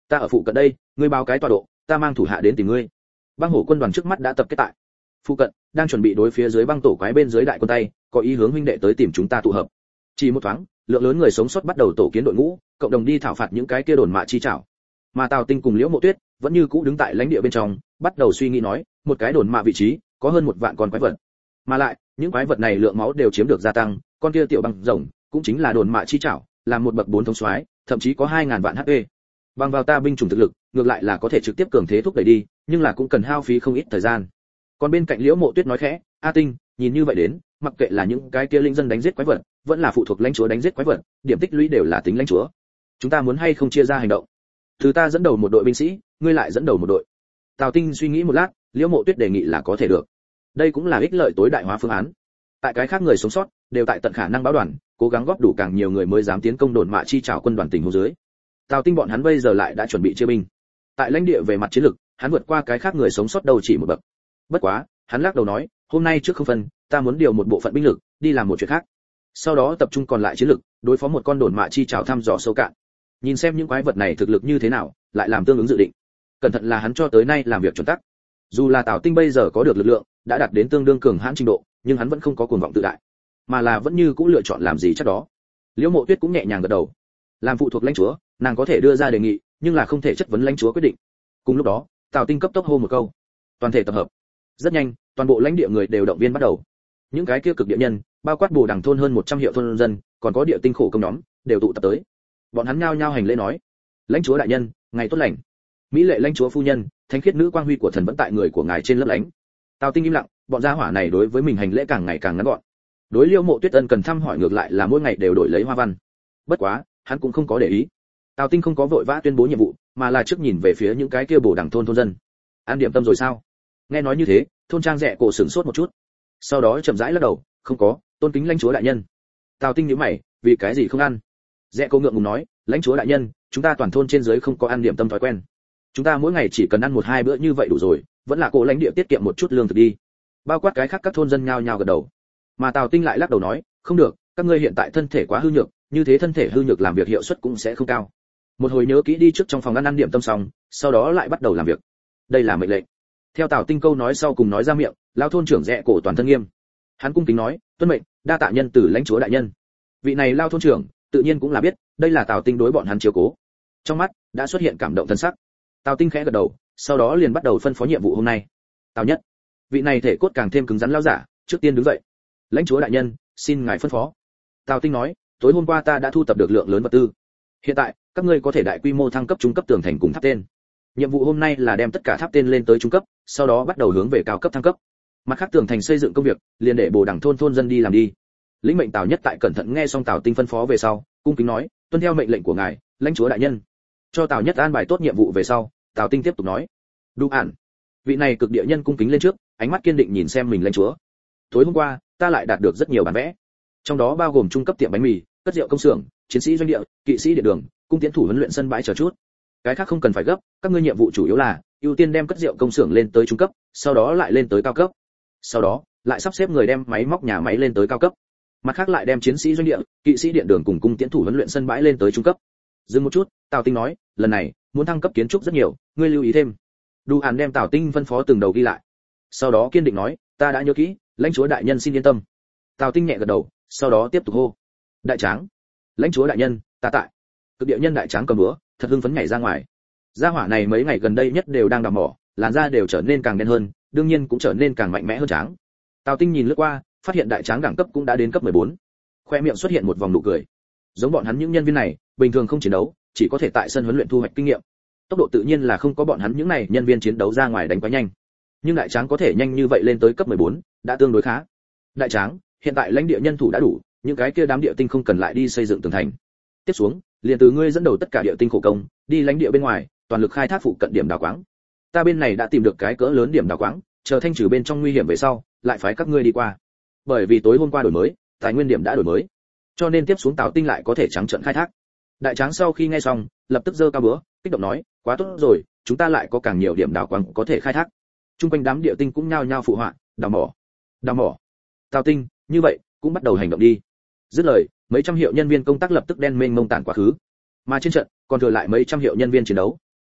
Speaker 1: Ta ở phụ cận đây, ngươi báo cái tọa độ, ta mang thủ hạ đến tìm ngươi. Băng hổ quân đoàn trước mắt đã tập kết tại phụ cận, đang chuẩn bị đối phía dưới băng tổ quái bên dưới đại quân tay, có ý hướng huynh đệ tới tìm chúng ta tụ hợp. Chỉ một thoáng, lượng lớn người sống sót bắt đầu tổ kiến đội ngũ, cộng đồng đi thảo phạt những cái kia đồn mạ chi trảo. Mà Tào Tinh cùng Liễu Mộ Tuyết vẫn như cũ đứng tại lãnh địa bên trong, bắt đầu suy nghĩ nói, một cái đồn mạ vị trí có hơn 1 vạn con quái vật. Mà lại, những quái vật này lượng máu đều chiếm được gia tăng, con kia tiểu băng rồng cũng chính là đồn mạ chi trảo, làm một bậc 4 thống soái, thậm chí có 2000 vạn HP. Bằng vào ta binh chủng thực lực, ngược lại là có thể trực tiếp cường thế thúc đẩy đi, nhưng là cũng cần hao phí không ít thời gian. Còn bên cạnh Liễu Mộ Tuyết nói khẽ, A Tinh, nhìn như vậy đến, mặc kệ là những cái kia linh dân đánh giết quái vật, vẫn là phụ thuộc lãnh chúa đánh giết quái vật, điểm tích lũy đều là tính lãnh chúa. Chúng ta muốn hay không chia ra hành động? Thứ ta dẫn đầu một đội binh sĩ, ngươi lại dẫn đầu một đội. Tào Tinh suy nghĩ một lát, Liễu Mộ Tuyết đề nghị là có thể được. Đây cũng là ích lợi tối đại hóa phương án. Tại cái khác người sống sót đều tại tận khả năng báo đoàn, cố gắng góp đủ càng nhiều người mới dám tiến công đồn mạ chi trảo quân đoàn tình huống dưới. Tào Tinh bọn hắn bây giờ lại đã chuẩn bị chia binh. Tại lãnh địa về mặt chiến lược, hắn vượt qua cái khác người sống sót đầu chỉ một bậc. Bất quá, hắn lắc đầu nói, hôm nay trước không phân, ta muốn điều một bộ phận binh lực đi làm một chuyện khác. Sau đó tập trung còn lại chiến lực, đối phó một con đồn mạ chi trảo thăm dò sâu cạn. Nhìn xem những quái vật này thực lực như thế nào, lại làm tương ứng dự định. Cẩn thận là hắn cho tới nay làm việc chuẩn tắc. Dù là Tào Tinh bây giờ có được lực lượng, đã đạt đến tương đương cường hãn trình độ, nhưng hắn vẫn không có cuồng vọng tự đại, mà là vẫn như cũ lựa chọn làm gì chắc đó. Liễu Mộ Tuyết cũng nhẹ nhàng gật đầu. Làm phụ thuộc lãnh chúa, nàng có thể đưa ra đề nghị, nhưng là không thể chất vấn lãnh chúa quyết định. Cùng lúc đó, Tào Tinh cấp tốc hô một câu, toàn thể tập hợp. Rất nhanh, toàn bộ lãnh địa người đều động viên bắt đầu. Những cái kia cực địa nhân, bao quát Bồ Đằng thôn hơn 100 hiệu thôn dân, còn có địa tinh khổ công nhóm, đều tụ tập tới. Bọn hắn nhao nhao hành lễ nói, lãnh chúa đại nhân, ngày tốt lành. Mỹ lệ lãnh chúa phu nhân, thánh khiết nữ quang huy của thần vẫn tại người của ngài trên lấp lánh. Tào Tinh im lặng, bọn gia hỏa này đối với mình hành lễ càng ngày càng ngắn gọn. Đối Liễu Mộ Tuyết ân cần thăm hỏi ngược lại là mỗi ngày đều đổi lấy hoa văn. Bất quá, hắn cũng không có để ý. Tào Tinh không có vội vã tuyên bố nhiệm vụ, mà là trước nhìn về phía những cái kia Bồ Đằng thôn thôn dân. Ăn điểm tâm rồi sao? Nghe nói như thế, thôn trang Rẽ Cổ sửng sốt một chút. Sau đó chậm rãi lắc đầu, không có, tôn kính lãnh chúa đại nhân. Tào Tinh nhíu mày, vì cái gì không ăn? Rẽ Cổ ngượng ngùng nói, lãnh chúa đại nhân, chúng ta toàn thôn trên dưới không có ăn điểm tâm thói quen. Chúng ta mỗi ngày chỉ cần ăn 1-2 bữa như vậy đủ rồi, vẫn là cổ lãnh địa tiết kiệm một chút lương thực đi. Bao quát cái khác các thôn dân nhao nhao gật đầu. Mà Tào Tinh lại lắc đầu nói, không được, các ngươi hiện tại thân thể quá hư nhược, như thế thân thể hư nhược làm việc hiệu suất cũng sẽ không cao. Một hồi nhớ kỹ đi trước trong phòng ăn điểm tâm xong, sau đó lại bắt đầu làm việc. Đây là mệnh lệnh. Theo Tào Tinh câu nói sau cùng nói ra miệng, lão thôn trưởng Rẽ Cổ toàn thân nghiêm. Hắn cung kính nói, tuân mệnh, đa tạ nhân từ lãnh chúa đại nhân. Vị này lão thôn trưởng, tự nhiên cũng là biết, đây là Tào Tinh đối bọn hắn chiếu cố. Trong mắt đã xuất hiện cảm động thân sắc. Tào Tinh khẽ gật đầu, sau đó liền bắt đầu phân phó nhiệm vụ hôm nay. Tào Nhất, vị này thể cốt càng thêm cứng rắn lão giả, trước tiên đứng dậy. Lãnh chúa đại nhân, xin ngài phân phó. Tào Tinh nói, tối hôm qua ta đã thu tập được lượng lớn vật tư. Hiện tại, các ngươi có thể đại quy mô thăng cấp trung cấp tường thành cùng tháp tên. Nhiệm vụ hôm nay là đem tất cả tháp tên lên tới trung cấp, sau đó bắt đầu hướng về cao cấp thăng cấp. Mặt khác tường thành xây dựng công việc, liền để Bồ Đằng thôn thôn dân đi làm đi. Lĩnh mệnh Tào Nhất tại cẩn thận nghe xong Tào Tinh phân phó về sau, cung kính nói, tuân theo mệnh lệnh của ngài, lãnh chúa đại nhân. Cho Tào Nhất an bài tốt nhiệm vụ về sau, Tào Tinh tiếp tục nói, Đu Ản, vị này cực địa nhân cung kính lên trước, ánh mắt kiên định nhìn xem mình lãnh chúa. Tối hôm qua, ta lại đạt được rất nhiều bản vẽ, trong đó bao gồm trung cấp tiệm bánh mì, cất rượu công xưởng, chiến sĩ doanh địa, kỵ sĩ điện đường, cung tiến thủ huấn luyện sân bãi chờ chút. Cái khác không cần phải gấp, các ngươi nhiệm vụ chủ yếu là ưu tiên đem cất rượu công xưởng lên tới trung cấp, sau đó lại lên tới cao cấp. Sau đó, lại sắp xếp người đem máy móc nhà máy lên tới cao cấp. Mặt khác lại đem chiến sĩ doanh địa, kỵ sĩ điện đường cùng cung tiến thủ huấn luyện sân bãi lên tới trung cấp. Dừng một chút, Tào Tinh nói, lần này muốn thăng cấp kiến trúc rất nhiều, ngươi lưu ý thêm. Đu Hàn đem Tào Tinh phân phó từng đầu ghi lại. Sau đó kiên định nói, ta đã nhớ kỹ, lãnh chúa đại nhân xin yên tâm. Tào Tinh nhẹ gật đầu, sau đó tiếp tục hô, đại tráng, lãnh chúa đại nhân, ta tại. Cực địa nhân đại tráng cầm búa, thật hưng phấn nhảy ra ngoài. Gia hỏa này mấy ngày gần đây nhất đều đang đào mỏ, làn da đều trở nên càng đen hơn, đương nhiên cũng trở nên càng mạnh mẽ hơn tráng. Tào Tinh nhìn lướt qua, phát hiện đại tráng đẳng cấp cũng đã đến cấp 14. Khoe miệng xuất hiện một vòng nụ cười. Giống bọn hắn những nhân viên này, bình thường không chiến đấu, chỉ có thể tại sân huấn luyện thu hoạch kinh nghiệm. Tốc độ tự nhiên là không có bọn hắn những này nhân viên chiến đấu ra ngoài đánh quá nhanh. Nhưng đại tráng có thể nhanh như vậy lên tới cấp 14, đã tương đối khá. Đại tráng, hiện tại lãnh địa nhân thủ đã đủ, những cái kia đám địa tinh không cần lại đi xây dựng tường thành. Tiếp xuống, liền từ ngươi dẫn đầu tất cả địa tinh khổ công, đi lãnh địa bên ngoài, toàn lực khai thác phụ cận điểm đào quáng. Ta bên này đã tìm được cái cỡ lớn điểm đào quáng, chờ thanh trừ bên trong nguy hiểm về sau, lại phái các ngươi đi qua. Bởi vì tối hôm qua đổi mới, tài nguyên điểm đã đổi mới, cho nên tiếp xuống Tào Tinh lại có thể trắng trợn khai thác. Đại tráng sau khi nghe xong, lập tức giơ cao búa, kích động nói, quá tốt rồi, chúng ta lại có càng nhiều điểm đào quáng có thể khai thác. Trung quanh đám địa tinh cũng nhao nhao phụ họa, đào mỏ, đào mỏ. Tào Tinh, như vậy, cũng bắt đầu hành động đi. Dứt lời, mấy trăm hiệu nhân viên công tác lập tức đen mênh mông tản quá khứ. Mà trên trận, còn thừa lại mấy trăm hiệu nhân viên chiến đấu,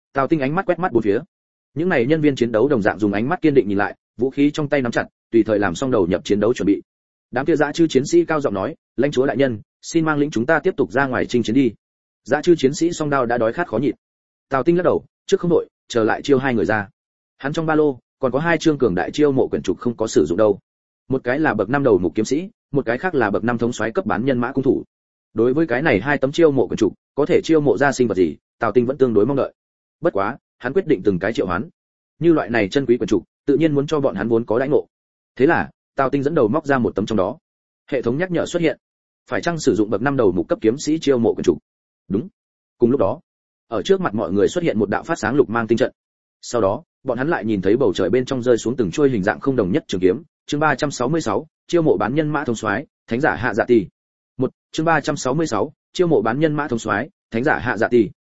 Speaker 1: Tào Tinh ánh mắt quét mắt bốn phía. Những này nhân viên chiến đấu đồng dạng dùng ánh mắt kiên định nhìn lại, vũ khí trong tay nắm chặt, tùy thời làm xong đầu nhập chiến đấu chuẩn bị. Đám kia dã chư chiến sĩ cao giọng nói, lãnh chúa đại nhân, xin mang lĩnh chúng ta tiếp tục ra ngoài chinh chiến đi. Dã chư chiến sĩ song đao đã đói khát khó nhịn. Tào Tinh lắc đầu, trước không đội, chờ lại chiêu hai người ra. Hắn trong ba lô còn có hai chương cường đại chiêu mộ quyển trục không có sử dụng đâu. Một cái là bậc 5 đầu mục kiếm sĩ, một cái khác là bậc 5 thống soái cấp bán nhân mã cung thủ. Đối với cái này hai tấm chiêu mộ quyển trục, có thể chiêu mộ ra sinh vật gì, Tào Tinh vẫn tương đối mong đợi. Bất quá, hắn quyết định từng cái triệu hoán. Như loại này chân quý quyển trục, tự nhiên muốn cho bọn hắn vốn có đãi ngộ. Thế là, Tào Tinh dẫn đầu móc ra một tấm trong đó. Hệ thống nhắc nhở xuất hiện. Phải chăng sử dụng bậc 5 đầu mục cấp kiếm sĩ chiêu mộ quyển trục? Đúng. Cùng lúc đó, ở trước mặt mọi người xuất hiện một đạo phát sáng lục mang tinh trận. Sau đó, bọn hắn lại nhìn thấy bầu trời bên trong rơi xuống từng chuôi hình dạng không đồng nhất trường kiếm. Chương 366, chiêu mộ bán nhân mã thống soái, thánh giả Hạ Dạ Tỷ. Chương 366, chiêu mộ bán nhân mã thống soái, thánh giả Hạ Dạ Tỷ.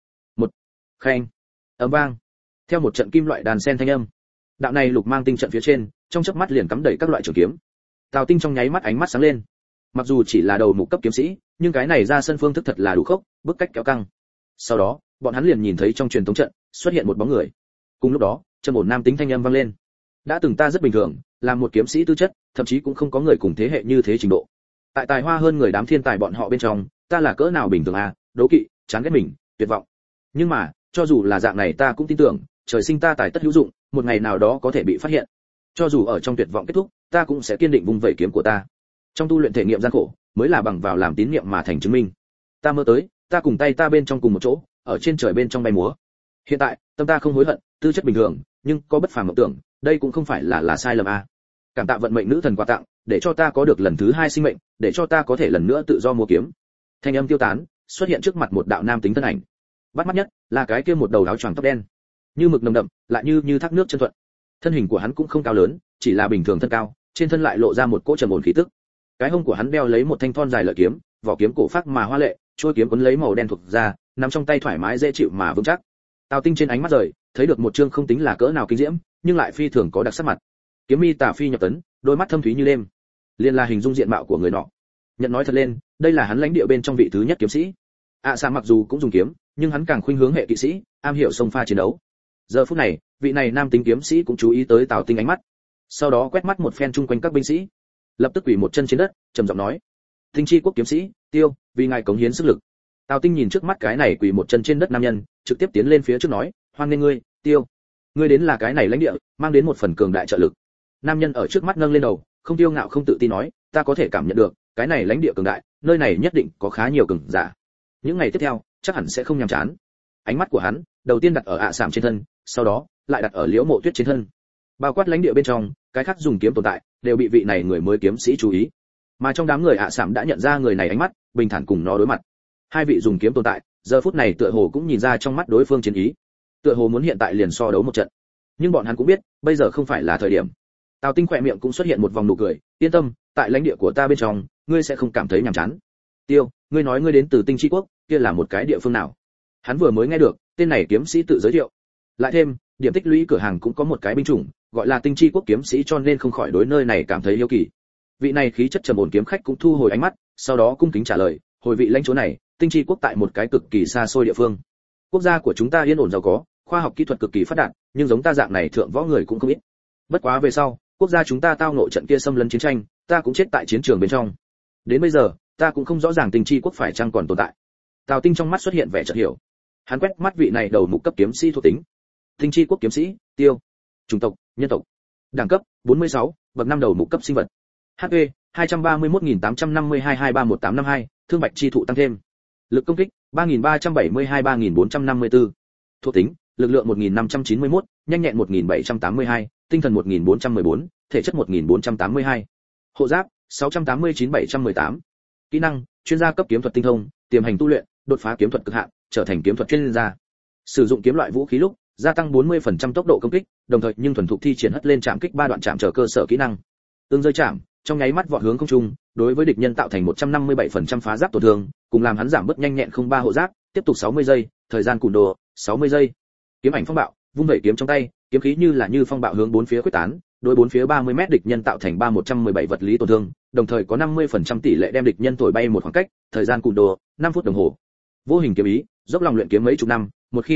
Speaker 1: Khen. Ầm vang. Theo một trận kim loại đàn sen thanh âm, đạo này lục mang tinh trận phía trên, trong chớp mắt liền cắm đầy các loại trường kiếm. Tào Tinh trong nháy mắt ánh mắt sáng lên. Mặc dù chỉ là đầu mục cấp kiếm sĩ, nhưng cái này ra sân phương thức thật là đủ khốc, bức cách kéo căng. Sau đó, bọn hắn liền nhìn thấy trong truyền thống trận xuất hiện một bóng người. Cùng lúc đó, trầm ổn nam tính thanh âm vang lên. Đã từng ta rất bình thường, làm một kiếm sĩ tư chất, thậm chí cũng không có người cùng thế hệ như thế trình độ. Tại tài hoa hơn người đám thiên tài bọn họ bên trong, ta là cỡ nào bình thường à, đố kỵ, chán ghét mình, tuyệt vọng. Nhưng mà, cho dù là dạng này ta cũng tin tưởng, trời sinh ta tài tất hữu dụng, một ngày nào đó có thể bị phát hiện. Cho dù ở trong tuyệt vọng kết thúc, ta cũng sẽ kiên định vung vẩy kiếm của ta. Trong tu luyện thể nghiệm gian khổ, mới là bằng vào làm tín niệm mà thành chứng minh. Ta mơ tới, ta cùng tay ta bên trong cùng một chỗ, ở trên trời bên trong bay múa. Hiện tại, tâm ta không hối hận, tư chất bình thường, nhưng có bất phàm mộng tưởng, đây cũng không phải là sai lầm à. Cảm tạ vận mệnh nữ thần quà tặng, để cho ta có được lần thứ hai sinh mệnh, để cho ta có thể lần nữa tự do múa kiếm. Thanh âm tiêu tán, xuất hiện trước mặt một đạo nam tính thân ảnh. Bắt mắt nhất là cái kia một đầu áo choàng tóc đen, như mực nồng đậm, lại như thác nước chân thuận. Thân hình của hắn cũng không cao lớn, chỉ là bình thường thân cao, trên thân lại lộ ra một cỗ trầm ổn khí tức. Cái hông của hắn đeo lấy một thanh thon dài lợi kiếm, vỏ kiếm cổ phác mà hoa lệ, chuôi kiếm cuốn lấy màu đen thuộc ra, nằm trong tay thoải mái dễ chịu mà vững chắc. Tào Tinh trên ánh mắt rời, thấy được một chương không tính là cỡ nào kinh diễm, nhưng lại phi thường có đặc sắc mặt. Kiếm mi tà phi nhập tấn, đôi mắt thâm thúy như đêm, liên là hình dung diện mạo của người nọ. Nhận nói thật lên, đây là hắn lãnh địa bên trong vị thứ nhất kiếm sĩ. Sa mặc dù cũng dùng kiếm, nhưng hắn càng khuynh hướng hệ kỵ sĩ, am hiểu xông pha chiến đấu. Giờ phút này, vị này nam tính kiếm sĩ cũng chú ý tới Tào Tinh ánh mắt, sau đó quét mắt một phen chung quanh các binh sĩ, lập tức quỳ một chân trên đất, trầm giọng nói: Tinh chi quốc kiếm sĩ, Tiêu, vì ngài cống hiến sức lực. Tào Tinh nhìn trước mắt cái này quỳ một chân trên đất nam nhân, trực tiếp tiến lên phía trước nói: hoan nghênh ngươi, Tiêu, ngươi đến là cái này lãnh địa, mang đến một phần cường đại trợ lực. Nam nhân ở trước mắt nâng lên đầu, không tiêu ngạo không tự tin nói: ta có thể cảm nhận được, cái này lãnh địa cường đại, nơi này nhất định có khá nhiều cường giả. Những ngày tiếp theo, chắc hẳn sẽ không nhàm chán. Ánh mắt của hắn, đầu tiên đặt ở Sảm trên thân, sau đó lại đặt ở Liễu Mộ Tuyết trên thân. Bao quát lãnh địa bên trong, cái khác dùng kiếm tồn tại, đều bị vị này người mới kiếm sĩ chú ý. Mà trong đám người Sảm đã nhận ra người này ánh mắt, bình thản cùng nó đối mặt. Hai vị dùng kiếm tồn tại, giờ phút này tựa hồ cũng nhìn ra trong mắt đối phương chiến ý, tựa hồ muốn hiện tại liền so đấu một trận. Nhưng bọn hắn cũng biết, bây giờ không phải là thời điểm. Tào Tinh khỏe miệng cũng xuất hiện một vòng nụ cười, yên tâm, tại lãnh địa của ta bên trong, ngươi sẽ không cảm thấy nhàm chán. Tiêu, ngươi nói ngươi đến từ Tinh Chi quốc, kia là một cái địa phương nào? Hắn vừa mới nghe được, tên này kiếm sĩ tự giới thiệu. Lại thêm, điểm tích lũy cửa hàng cũng có một cái binh chủng, gọi là Tinh Chi quốc kiếm sĩ, cho nên không khỏi đối nơi này cảm thấy hiếu kỳ. Vị này khí chất trầm ổn kiếm khách cũng thu hồi ánh mắt, sau đó cung kính trả lời: hồi vị lãnh chúa này, Tinh Chi quốc tại một cái cực kỳ xa xôi địa phương. Quốc gia của chúng ta yên ổn giàu có, khoa học kỹ thuật cực kỳ phát đạt, nhưng giống ta dạng này thượng võ người cũng không ít. Bất quá về sau, quốc gia chúng ta tao ngộ trận kia xâm lấn chiến tranh, ta cũng chết tại chiến trường bên trong. Đến bây giờ, ta cũng không rõ ràng Tinh Chi quốc phải chăng còn tồn tại. Tào Tinh trong mắt xuất hiện vẻ chợt hiểu. Hắn quét mắt vị này đầu mục cấp kiếm sĩ thuộc tính. Tinh Chi quốc kiếm sĩ, Tiêu. Chủng tộc, nhân tộc. Đẳng cấp, 46, bậc 5 đầu mục cấp sinh vật. HP, 231.852-231-852, thương bạch chi thụ tăng thêm. Lực công kích, 3.372-3.454. Thuộc tính, lực lượng 1.591, nhanh nhẹn 1.782, tinh thần 1.414, thể chất 1.482. Hộ giáp, 689-718. Kỹ năng, chuyên gia cấp kiếm thuật tinh thông, tiềm hành tu luyện, đột phá kiếm thuật cực hạn, trở thành kiếm thuật chuyên gia. Sử dụng kiếm loại vũ khí lúc, gia tăng 40% tốc độ công kích, đồng thời nhưng thuần thục thi triển hất lên chạm kích 3 đoạn chạm trở cơ sở kỹ năng. Tương rơi chạm, trong nháy mắt vọt hướng không trung, đối với địch nhân tạo thành 157% phá giáp tổn thương, cùng làm hắn giảm bớt nhanh nhẹn 03 hộ giáp, tiếp tục 60 giây, thời gian cùn đồ 60 giây. Kiếm ảnh phong bạo, vung vẩy kiếm trong tay, kiếm khí như phong bạo hướng bốn phía khuếch tán, đối bốn phía 30 mét địch nhân tạo thành 117 vật lý tổn thương, đồng thời có 50% tỷ lệ đem địch nhân thổi bay một khoảng cách, thời gian cùn đồ 5 phút đồng hồ. Vô hình kiếm ý, dốc lòng luyện kiếm mấy chục năm, một khi đốn ngộ,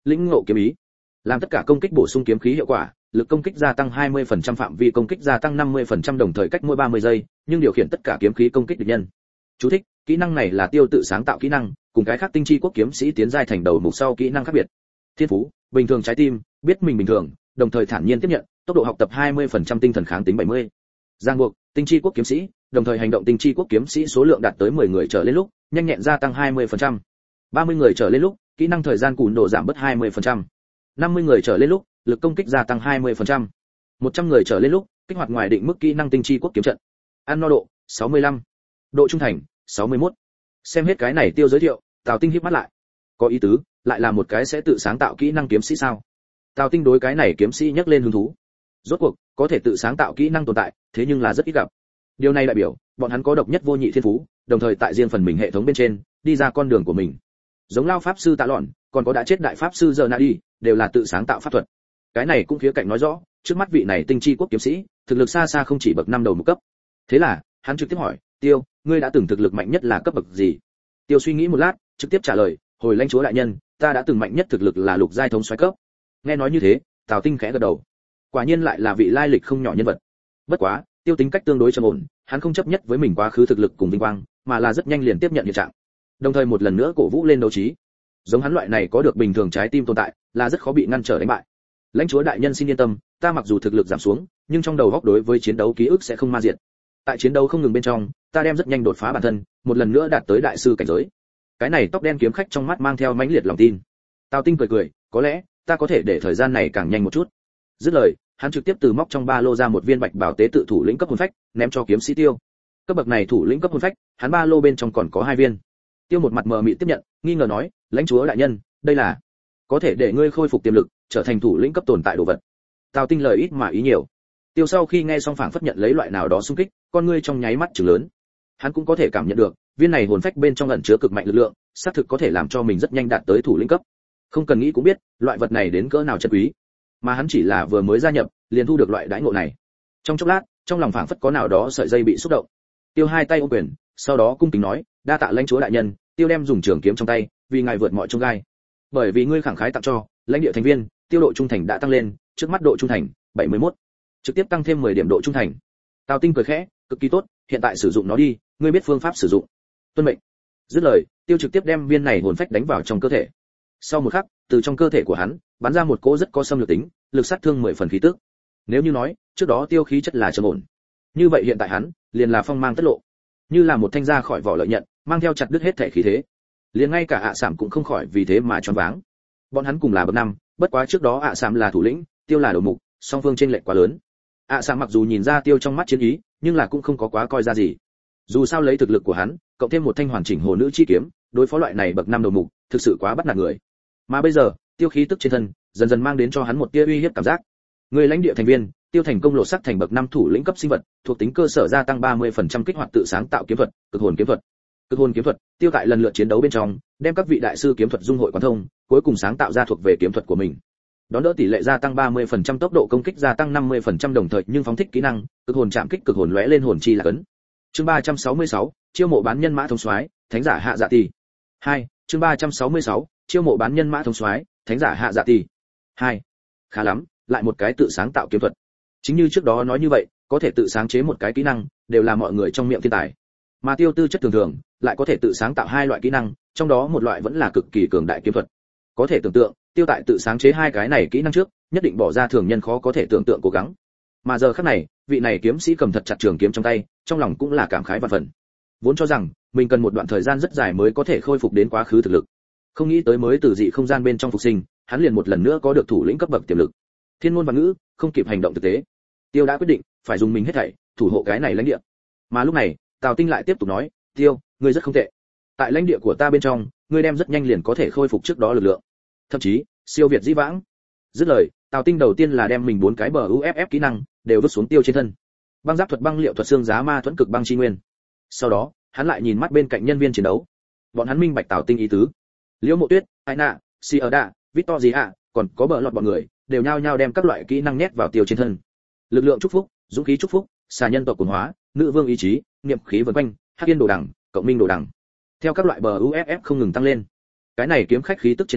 Speaker 1: lĩnh ngộ kiếm ý. Làm tất cả công kích bổ sung kiếm khí hiệu quả, lực công kích gia tăng 20%, phạm vi công kích gia tăng 50%, đồng thời cách mỗi 30 giây, nhưng điều khiển tất cả kiếm khí công kích địch nhân. Chú thích: kỹ năng này là Tiêu tự sáng tạo kỹ năng, cùng cái khác tinh chi quốc kiếm sĩ tiến giai thành đầu mục sau kỹ năng khác biệt. Thiên phú: bình thường trái tim, biết mình bình thường, đồng thời thản nhiên tiếp nhận, tốc độ học tập 20%, tinh thần kháng tính 70. Giang buộc: tinh chi quốc kiếm sĩ, đồng thời hành động tinh chi quốc kiếm sĩ số lượng đạt tới 10 người trở lên lúc, nhanh nhẹn gia tăng 20%. 30 người trở lên lúc, kỹ năng thời gian cùn độ giảm bớt 20%. 50 người trở lên lúc, lực công kích gia tăng 20%. 100 người trở lên lúc, kích hoạt ngoài định mức kỹ năng tinh chi quốc kiếm trận. Ăn no độ 65. Độ trung thành 61. Xem hết cái này Tiêu giới thiệu, Tào Tinh híp mắt lại. Có ý tứ, lại là một cái sẽ tự sáng tạo kỹ năng kiếm sĩ sao? Tào Tinh đối cái này kiếm sĩ nhắc lên hứng thú. Rốt cuộc, có thể tự sáng tạo kỹ năng tồn tại, thế nhưng là rất ít gặp. Điều này đại biểu, bọn hắn có độc nhất vô nhị thiên phú, đồng thời tại riêng phần mình hệ thống bên trên, đi ra con đường của mình. Giống Lao pháp sư Tạ Lọn, còn có đã chết đại pháp sư Giờ Nadi, đều là tự sáng tạo pháp thuật. Cái này cũng khía cạnh nói rõ, trước mắt vị này tinh chi quốc kiếm sĩ, thực lực xa xa không chỉ bậc 5 đầu một cấp. Thế là, hắn trực tiếp hỏi, Tiêu, ngươi đã từng thực lực mạnh nhất là cấp bậc gì? Tiêu suy nghĩ một lát, trực tiếp trả lời, hồi lãnh chúa đại nhân, ta đã từng mạnh nhất thực lực là lục giai thống soái cấp. Nghe nói như thế, Tào Tinh khẽ gật đầu. Quả nhiên lại là vị lai lịch không nhỏ nhân vật. Bất quá, Tiêu tính cách tương đối trầm ổn, hắn không chấp nhất với mình quá khứ thực lực cùng vinh quang, mà là rất nhanh liền tiếp nhận hiện trạng. Đồng thời một lần nữa cổ vũ lên đấu trí. Giống hắn loại này có được bình thường trái tim tồn tại, là rất khó bị ngăn trở đánh bại. Lãnh chúa đại nhân xin yên tâm, ta mặc dù thực lực giảm xuống, nhưng trong đầu góc đối với chiến đấu ký ức sẽ không ma diệt. Tại chiến đấu không ngừng bên trong, ta đem rất nhanh đột phá bản thân, một lần nữa đạt tới đại sư cảnh giới. Cái này tóc đen kiếm khách trong mắt mang theo mãnh liệt lòng tin. Tào Tinh cười cười, có lẽ ta có thể để thời gian này càng nhanh một chút. Dứt lời, hắn trực tiếp từ móc trong ba lô ra một viên bạch bảo tế tự thủ lĩnh cấp hồn phách, ném cho kiếm sĩ Tiêu. Cấp bậc này thủ lĩnh cấp hồn phách, hắn ba lô bên trong còn có 2 viên. Tiêu một mặt mờ mịt tiếp nhận, nghi ngờ nói, lãnh chúa đại nhân, đây là có thể để ngươi khôi phục tiềm lực, trở thành thủ lĩnh cấp tồn tại đồ vật. Tào Tinh lời ít mà ý nhiều. Tiêu sau khi nghe xong phảng phất nhận lấy loại nào đó xung kích, con ngươi trong nháy mắt trừng lớn. Hắn cũng có thể cảm nhận được, viên này hồn phách bên trong ẩn chứa cực mạnh lực lượng, xác thực có thể làm cho mình rất nhanh đạt tới thủ lĩnh cấp. Không cần nghĩ cũng biết, loại vật này đến cỡ nào chân quý. Mà hắn chỉ là vừa mới gia nhập, liền thu được loại đãi ngộ này. Trong chốc lát, trong lòng phảng phất có nào đó sợi dây bị xúc động. Tiêu hai tay ôm quyền, sau đó cung kính nói, đa tạ lãnh chúa đại nhân. Tiêu đem dùng trường kiếm trong tay, vì ngài vượt mọi chông gai. Bởi vì ngươi khẳng khái tặng cho, lãnh địa thành viên, Tiêu độ trung thành đã tăng lên, trước mắt độ trung thành 71, trực tiếp tăng thêm 10 điểm độ trung thành. Tào Tinh cười khẽ, cực kỳ tốt, hiện tại sử dụng nó đi, ngươi biết phương pháp sử dụng. Tuân mệnh. Dứt lời, Tiêu trực tiếp đem viên này hồn phách đánh vào trong cơ thể. Sau một khắc, từ trong cơ thể của hắn bắn ra một cỗ rất có xâm lược tính, lực sát thương 10 phần khí tức. Nếu như nói, trước đó Tiêu khí chất là trầm ổn, như vậy hiện tại hắn liền là phong mang tất lộ, như là một thanh ra khỏi vỏ lợi nhận, mang theo chặt đứt hết thể khí thế. Liền ngay cả ạ Sảm cũng không khỏi vì thế mà choáng váng. Bọn hắn cùng là bậc 5, bất quá trước đó ạ Sảm là thủ lĩnh, Tiêu là đầu mục, song phương chênh lệch quá lớn. ạ Sảm mặc dù nhìn ra Tiêu trong mắt chiến ý, nhưng là cũng không có quá coi ra gì. Dù sao lấy thực lực của hắn, cộng thêm một thanh hoàn chỉnh hồ nữ chi kiếm, đối phó loại này bậc 5 đầu mục, thực sự quá bắt nạt người. Mà bây giờ, Tiêu khí tức trên thân dần dần mang đến cho hắn một tia uy hiếp cảm giác. Người lãnh địa thành viên, Tiêu thành công lột xác thành bậc 5 thủ lĩnh cấp sinh vật, thuộc tính cơ sở gia tăng 30%, kích hoạt tự sáng tạo kiếm thuật, cực hồn kiếm thuật. Cực hồn kiếm thuật, Tiêu tại lần lượt chiến đấu bên trong, đem các vị đại sư kiếm thuật dung hội quán thông, cuối cùng sáng tạo ra thuộc về kiếm thuật của mình. Đón đỡ tỷ lệ gia tăng 30%, tốc độ công kích gia tăng 50%, đồng thời nhưng phóng thích kỹ năng, cực hồn chạm kích cực hồn lóe lên hồn chi là cấn. Chương 366, chiêu mộ bán nhân mã thống soái, thánh giả hạ dạ tỷ. 2, chương 366, chiêu mộ bán nhân mã thống soái, thánh giả hạ dạ tỷ. 2. Khá lắm, lại một cái tự sáng tạo kiếm thuật. Chính như trước đó nói như vậy, có thể tự sáng chế một cái kỹ năng, đều là mọi người trong miệng thiên tài. Mà Tiêu tư chất thường thường, lại có thể tự sáng tạo 2 loại kỹ năng, trong đó một loại vẫn là cực kỳ cường đại kiếm thuật. Có thể tưởng tượng, Tiêu tại tự sáng chế 2 cái này kỹ năng trước, nhất định bỏ ra thường nhân khó có thể tưởng tượng cố gắng. Mà giờ khắc này, vị này kiếm sĩ cầm thật chặt trường kiếm trong tay, trong lòng cũng là cảm khái vạn phần. Vốn cho rằng mình cần một đoạn thời gian rất dài mới có thể khôi phục đến quá khứ thực lực, không nghĩ tới mới từ dị không gian bên trong phục sinh, hắn liền một lần nữa có được thủ lĩnh cấp bậc tiềm lực. Thiên ngôn và ngữ không kịp hành động thực tế, Tiêu đã quyết định phải dùng mình hết thảy thủ hộ cái này lãnh địa. Mà lúc này, Tào Tinh lại tiếp tục nói, Tiêu, ngươi rất không tệ. Tại lãnh địa của ta bên trong, ngươi đem rất nhanh liền có thể khôi phục trước đó lực lượng, thậm chí siêu việt dĩ vãng. Dứt lời, Tào Tinh đầu tiên là đem mình 4 cái bờ UFF kỹ năng đều vứt xuống Tiêu trên thân. Băng giáp thuật, băng liệu thuật, xương giá ma thuẫn, cực băng chi nguyên. Sau đó, hắn lại nhìn mắt bên cạnh nhân viên chiến đấu. Bọn hắn minh bạch Tào Tinh ý tứ. Liễu Mộ Tuyết, Aina, Sierda, Victoria, còn có bờ lọt bọn người, đều nhao nhao đem các loại kỹ năng nhét vào Tiêu trên thân. Lực lượng chúc phúc, dũng khí chúc phúc, xà nhân tộc cuồng hóa, nữ vương ý chí, niệm khí vần quanh, hắc yên đồ đằng, cộng minh đồ đằng. Theo các loại bờ UFF không ngừng tăng lên, cái này kiếm khách khí tức trên thân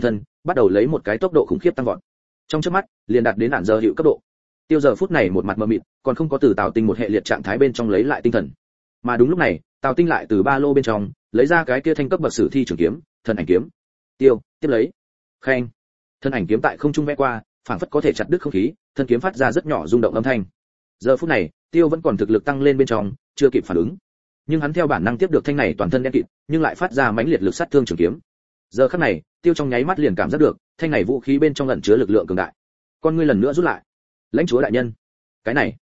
Speaker 1: bắt đầu lấy một cái tốc độ khủng khiếp tăng vọt. Trong chớp mắt, liền đạt đến hạn giờ hiệu cấp độ. Tiêu giờ phút này một mặt mờ mịt, còn không có từ Tào Tinh một hệ liệt trạng thái bên trong lấy lại tinh thần. Mà đúng lúc này, Tào Tinh lại từ ba lô bên trong lấy ra cái kia thanh cấp bậc sử thi trường kiếm, thần ảnh kiếm. Tiêu, tiếp lấy. Khen. Thần ảnh kiếm tại không trung vẽ qua, phảng phất có thể chặt đứt không khí, thân kiếm phát ra rất nhỏ rung động âm thanh. Giờ phút này, Tiêu vẫn còn thực lực tăng lên bên trong, chưa kịp phản ứng. Nhưng hắn theo bản năng tiếp được thanh này toàn thân đen kịt, nhưng lại phát ra mãnh liệt lực sát thương trường kiếm. Giờ khắc này, Tiêu trong nháy mắt liền cảm giác được, thanh này vũ khí bên trong ẩn chứa lực lượng cường đại. Con ngươi lần nữa rút lại. Lãnh chúa đại nhân, cái này,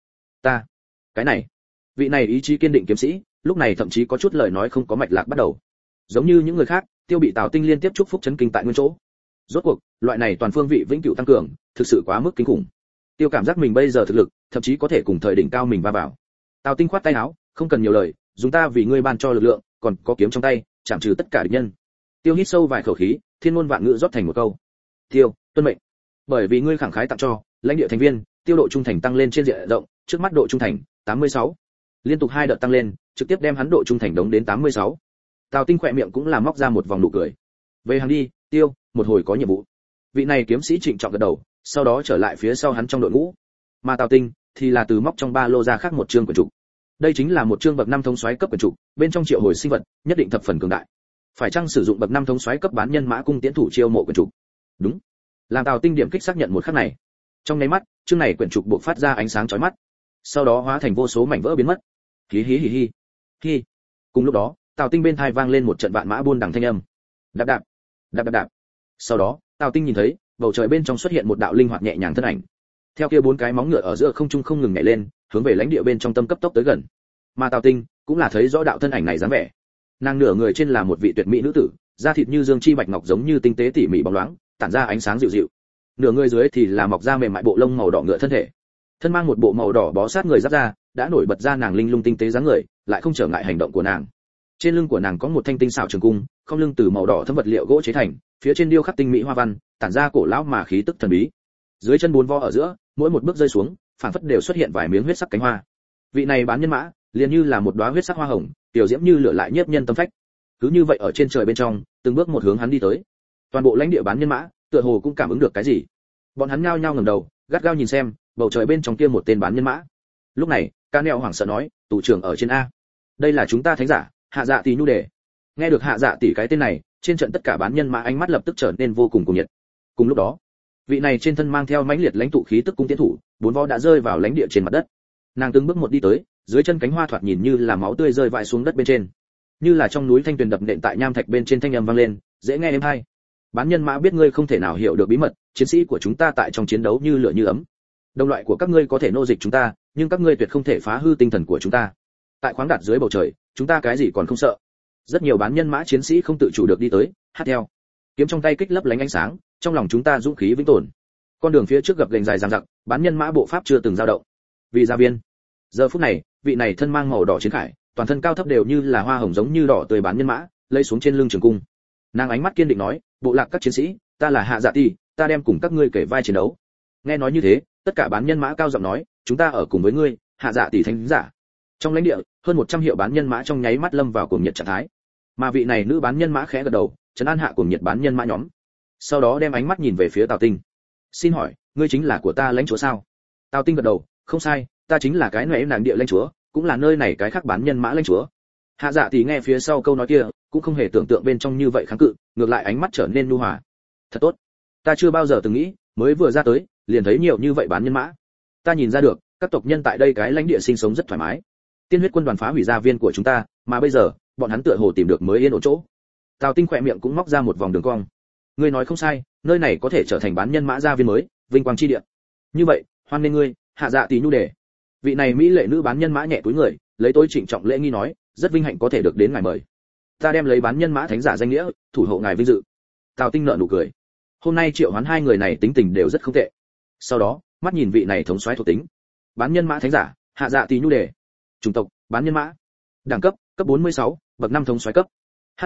Speaker 1: cái này. Vị này ý chí kiên định kiếm sĩ, lúc này thậm chí có chút lời nói không có mạch lạc bắt đầu. Giống như những người khác, Tiêu bị Tào Tinh liên tiếp chúc phúc chấn kinh tại nguyên chỗ. Rốt cuộc, loại này toàn phương vị vĩnh cửu tăng cường, thực sự quá mức kinh khủng. Tiêu cảm giác mình bây giờ thực lực, thậm chí có thể cùng thời đỉnh cao mình va vào. Tào Tinh khoát tay áo, không cần nhiều lời, dùng ta vì ngươi ban cho lực lượng, còn có kiếm trong tay, chạm trừ tất cả địch nhân. Tiêu hít sâu vài khẩu khí, thiên ngôn vạn ngữ rót thành một câu. Tiêu, tuân mệnh. Bởi vì ngươi khẳng khái tặng cho, lãnh địa thành viên, Tiêu độ trung thành tăng lên trên diện rộng, trước mắt độ trung thành 86. Liên tục 2 đợt tăng lên, trực tiếp đem hắn độ trung thành đống đến 86. Tào Tinh khỏe miệng cũng là móc ra một vòng nụ cười. Về hàng đi, Tiêu, một hồi có nhiệm vụ. Vị này kiếm sĩ trịnh trọng gật đầu, sau đó trở lại phía sau hắn trong đội ngũ. Mà Tào Tinh thì là từ móc trong ba lô ra khác một chương quyển trục. Đây chính là một chương bậc 5 thống soái cấp quyển trục, bên trong triệu hồi sinh vật, nhất định thập phần cường đại. Phải chăng sử dụng bậc 5 thống soái cấp bán nhân mã cung tiến thủ chiêu mộ quyển trục? Đúng. Làm Tào Tinh điểm kích xác nhận một khắc này. Trong nháy mắt, chương này quyển trục bộc phát ra ánh sáng chói mắt, sau đó hóa thành vô số mảnh vỡ biến mất. Hí hí hí hí. Hí. Cùng lúc đó, Tào Tinh bên tai vang lên một trận vạn mã buôn đằng thanh âm. Đạp đạp, đạp đạp đạp. Sau đó, Tào Tinh nhìn thấy, bầu trời bên trong xuất hiện một đạo linh hoạt nhẹ nhàng thân ảnh. Theo kia 4 cái móng ngựa ở giữa không trung không ngừng nhảy lên, hướng về lãnh địa bên trong tâm cấp tốc tới gần. Mà Tào Tinh cũng là thấy rõ đạo thân ảnh này dáng vẻ. Nàng nửa người trên là một vị tuyệt mỹ nữ tử, da thịt như dương chi bạch ngọc giống như tinh tế tỉ mỉ bóng loáng, tản ra ánh sáng dịu dịu. Nửa người dưới thì là mọc ra mềm mại bộ lông màu đỏ ngựa thân thể. Thân mang một bộ màu đỏ bó sát người giáp da, đã nổi bật ra nàng linh lung tinh tế dáng người, lại không trở ngại hành động của nàng. Trên lưng của nàng có một thanh tinh xảo trường cung, không lưng từ màu đỏ thấm vật liệu gỗ chế thành, phía trên điêu khắc tinh mỹ hoa văn, tản ra cổ lão mà khí tức thần bí. Dưới chân 4 vo ở giữa, mỗi một bước rơi xuống, phảng phất đều xuất hiện vài miếng huyết sắc cánh hoa. Vị này bán nhân mã, liền như là một đóa huyết sắc hoa hồng, tiểu diễm như lửa lại nhiếp nhân tâm phách. Cứ như vậy ở trên trời bên trong, từng bước một hướng hắn đi tới. Toàn bộ lãnh địa bán nhân mã, tựa hồ cũng cảm ứng được cái gì. Bọn hắn nhao nhao ngẩng đầu, gắt gao nhìn xem, bầu trời bên trong kia một tên bán nhân mã. Lúc này, Ca Neo hoảng sợ nói, tù trưởng ở trên a. Đây là chúng ta thánh giả, Hạ Dạ tỷ nhu đề. Nghe được Hạ Dạ tỷ cái tên này, trên trận tất cả bán nhân mã ánh mắt lập tức trở nên vô cùng cuồng nhiệt. Cùng lúc đó, vị này trên thân mang theo mãnh liệt lãnh tụ khí tức cung tiến thủ, 4 vó đã rơi vào lãnh địa trên mặt đất. Nàng từng bước một đi tới, dưới chân cánh hoa thoạt nhìn như là máu tươi rơi vãi xuống đất bên trên, như là trong núi thanh tuyền đập nện tại nham thạch bên trên thanh âm vang lên, dễ nghe êm hay. Bán nhân mã biết ngươi không thể nào hiểu được bí mật, chiến sĩ của chúng ta tại trong chiến đấu như lửa như ấm. Đồng loại của các ngươi có thể nô dịch chúng ta, nhưng các ngươi tuyệt không thể phá hư tinh thần của chúng ta. Tại khoáng đạt dưới bầu trời, chúng ta cái gì còn không sợ. Rất nhiều bán nhân mã chiến sĩ không tự chủ được đi tới, hát theo. Kiếm trong tay kích lấp lánh ánh sáng, trong lòng chúng ta dũng khí vĩnh tồn. Con đường phía trước gập ghềnh dài dằng dặc, bán nhân mã bộ pháp chưa từng dao động. Vì gia viên. Giờ phút này, vị này thân mang màu đỏ chiến khải, toàn thân cao thấp đều như là hoa hồng giống như đỏ tươi bán nhân mã, lấy xuống trên lưng trường cung. Nàng ánh mắt kiên định nói, bộ lạc các chiến sĩ, ta là Hạ Dạ tỷ, ta đem cùng các ngươi kể vai chiến đấu. Nghe nói như thế, tất cả bán nhân mã cao giọng nói, chúng ta ở cùng với ngươi, Hạ Dạ tỷ thánh giả. Trong lãnh địa, hơn 100 hiệu bán nhân mã trong nháy mắt lâm vào cuồng nhiệt trạng thái. Mà vị này nữ bán nhân mã khẽ gật đầu, trấn an hạ cuồng nhiệt bán nhân mã nhóm. Sau đó đem ánh mắt nhìn về phía Tào Tinh. Xin hỏi, ngươi chính là của ta lãnh chúa sao? Tào Tinh gật đầu, không sai, ta chính là cái này nàng địa lãnh chúa, cũng là nơi này cái khác bán nhân mã lãnh chúa. Hạ Dạ tỷ nghe phía sau câu nói kia, cũng không hề tưởng tượng bên trong như vậy kháng cự, ngược lại ánh mắt trở nên nhu hòa. Thật tốt, ta chưa bao giờ từng nghĩ, mới vừa ra tới, liền thấy nhiều như vậy bán nhân mã. Ta nhìn ra được, các tộc nhân tại đây cái lãnh địa sinh sống rất thoải mái. Tiên huyết quân đoàn phá hủy gia viên của chúng ta, mà bây giờ, bọn hắn tựa hồ tìm được mới yên ổn chỗ. Tào Tinh khỏe miệng cũng móc ra một vòng đường cong. Ngươi nói không sai, nơi này có thể trở thành bán nhân mã gia viên mới, vinh quang chi địa. Như vậy, hoan nghênh ngươi, Hạ Dạ tỷ nhu đề. Vị này mỹ lệ nữ bán nhân mã nhẹ túi người, lấy tối trịnh trọng lễ nghi nói, rất vinh hạnh có thể được đến ngài mời. Ta đem lấy bán nhân mã thánh giả danh nghĩa, thủ hộ ngài vinh dự. Tào Tinh nở nụ cười. Hôm nay triệu hoán hai người này tính tình đều rất không tệ. Sau đó, mắt nhìn vị này thống soái thuộc tính. Bán nhân mã thánh giả, Hạ Dạ tỷ nhu đề. Chủng tộc, bán nhân mã. Đẳng cấp, cấp 46, bậc 5 thống soái cấp. HP,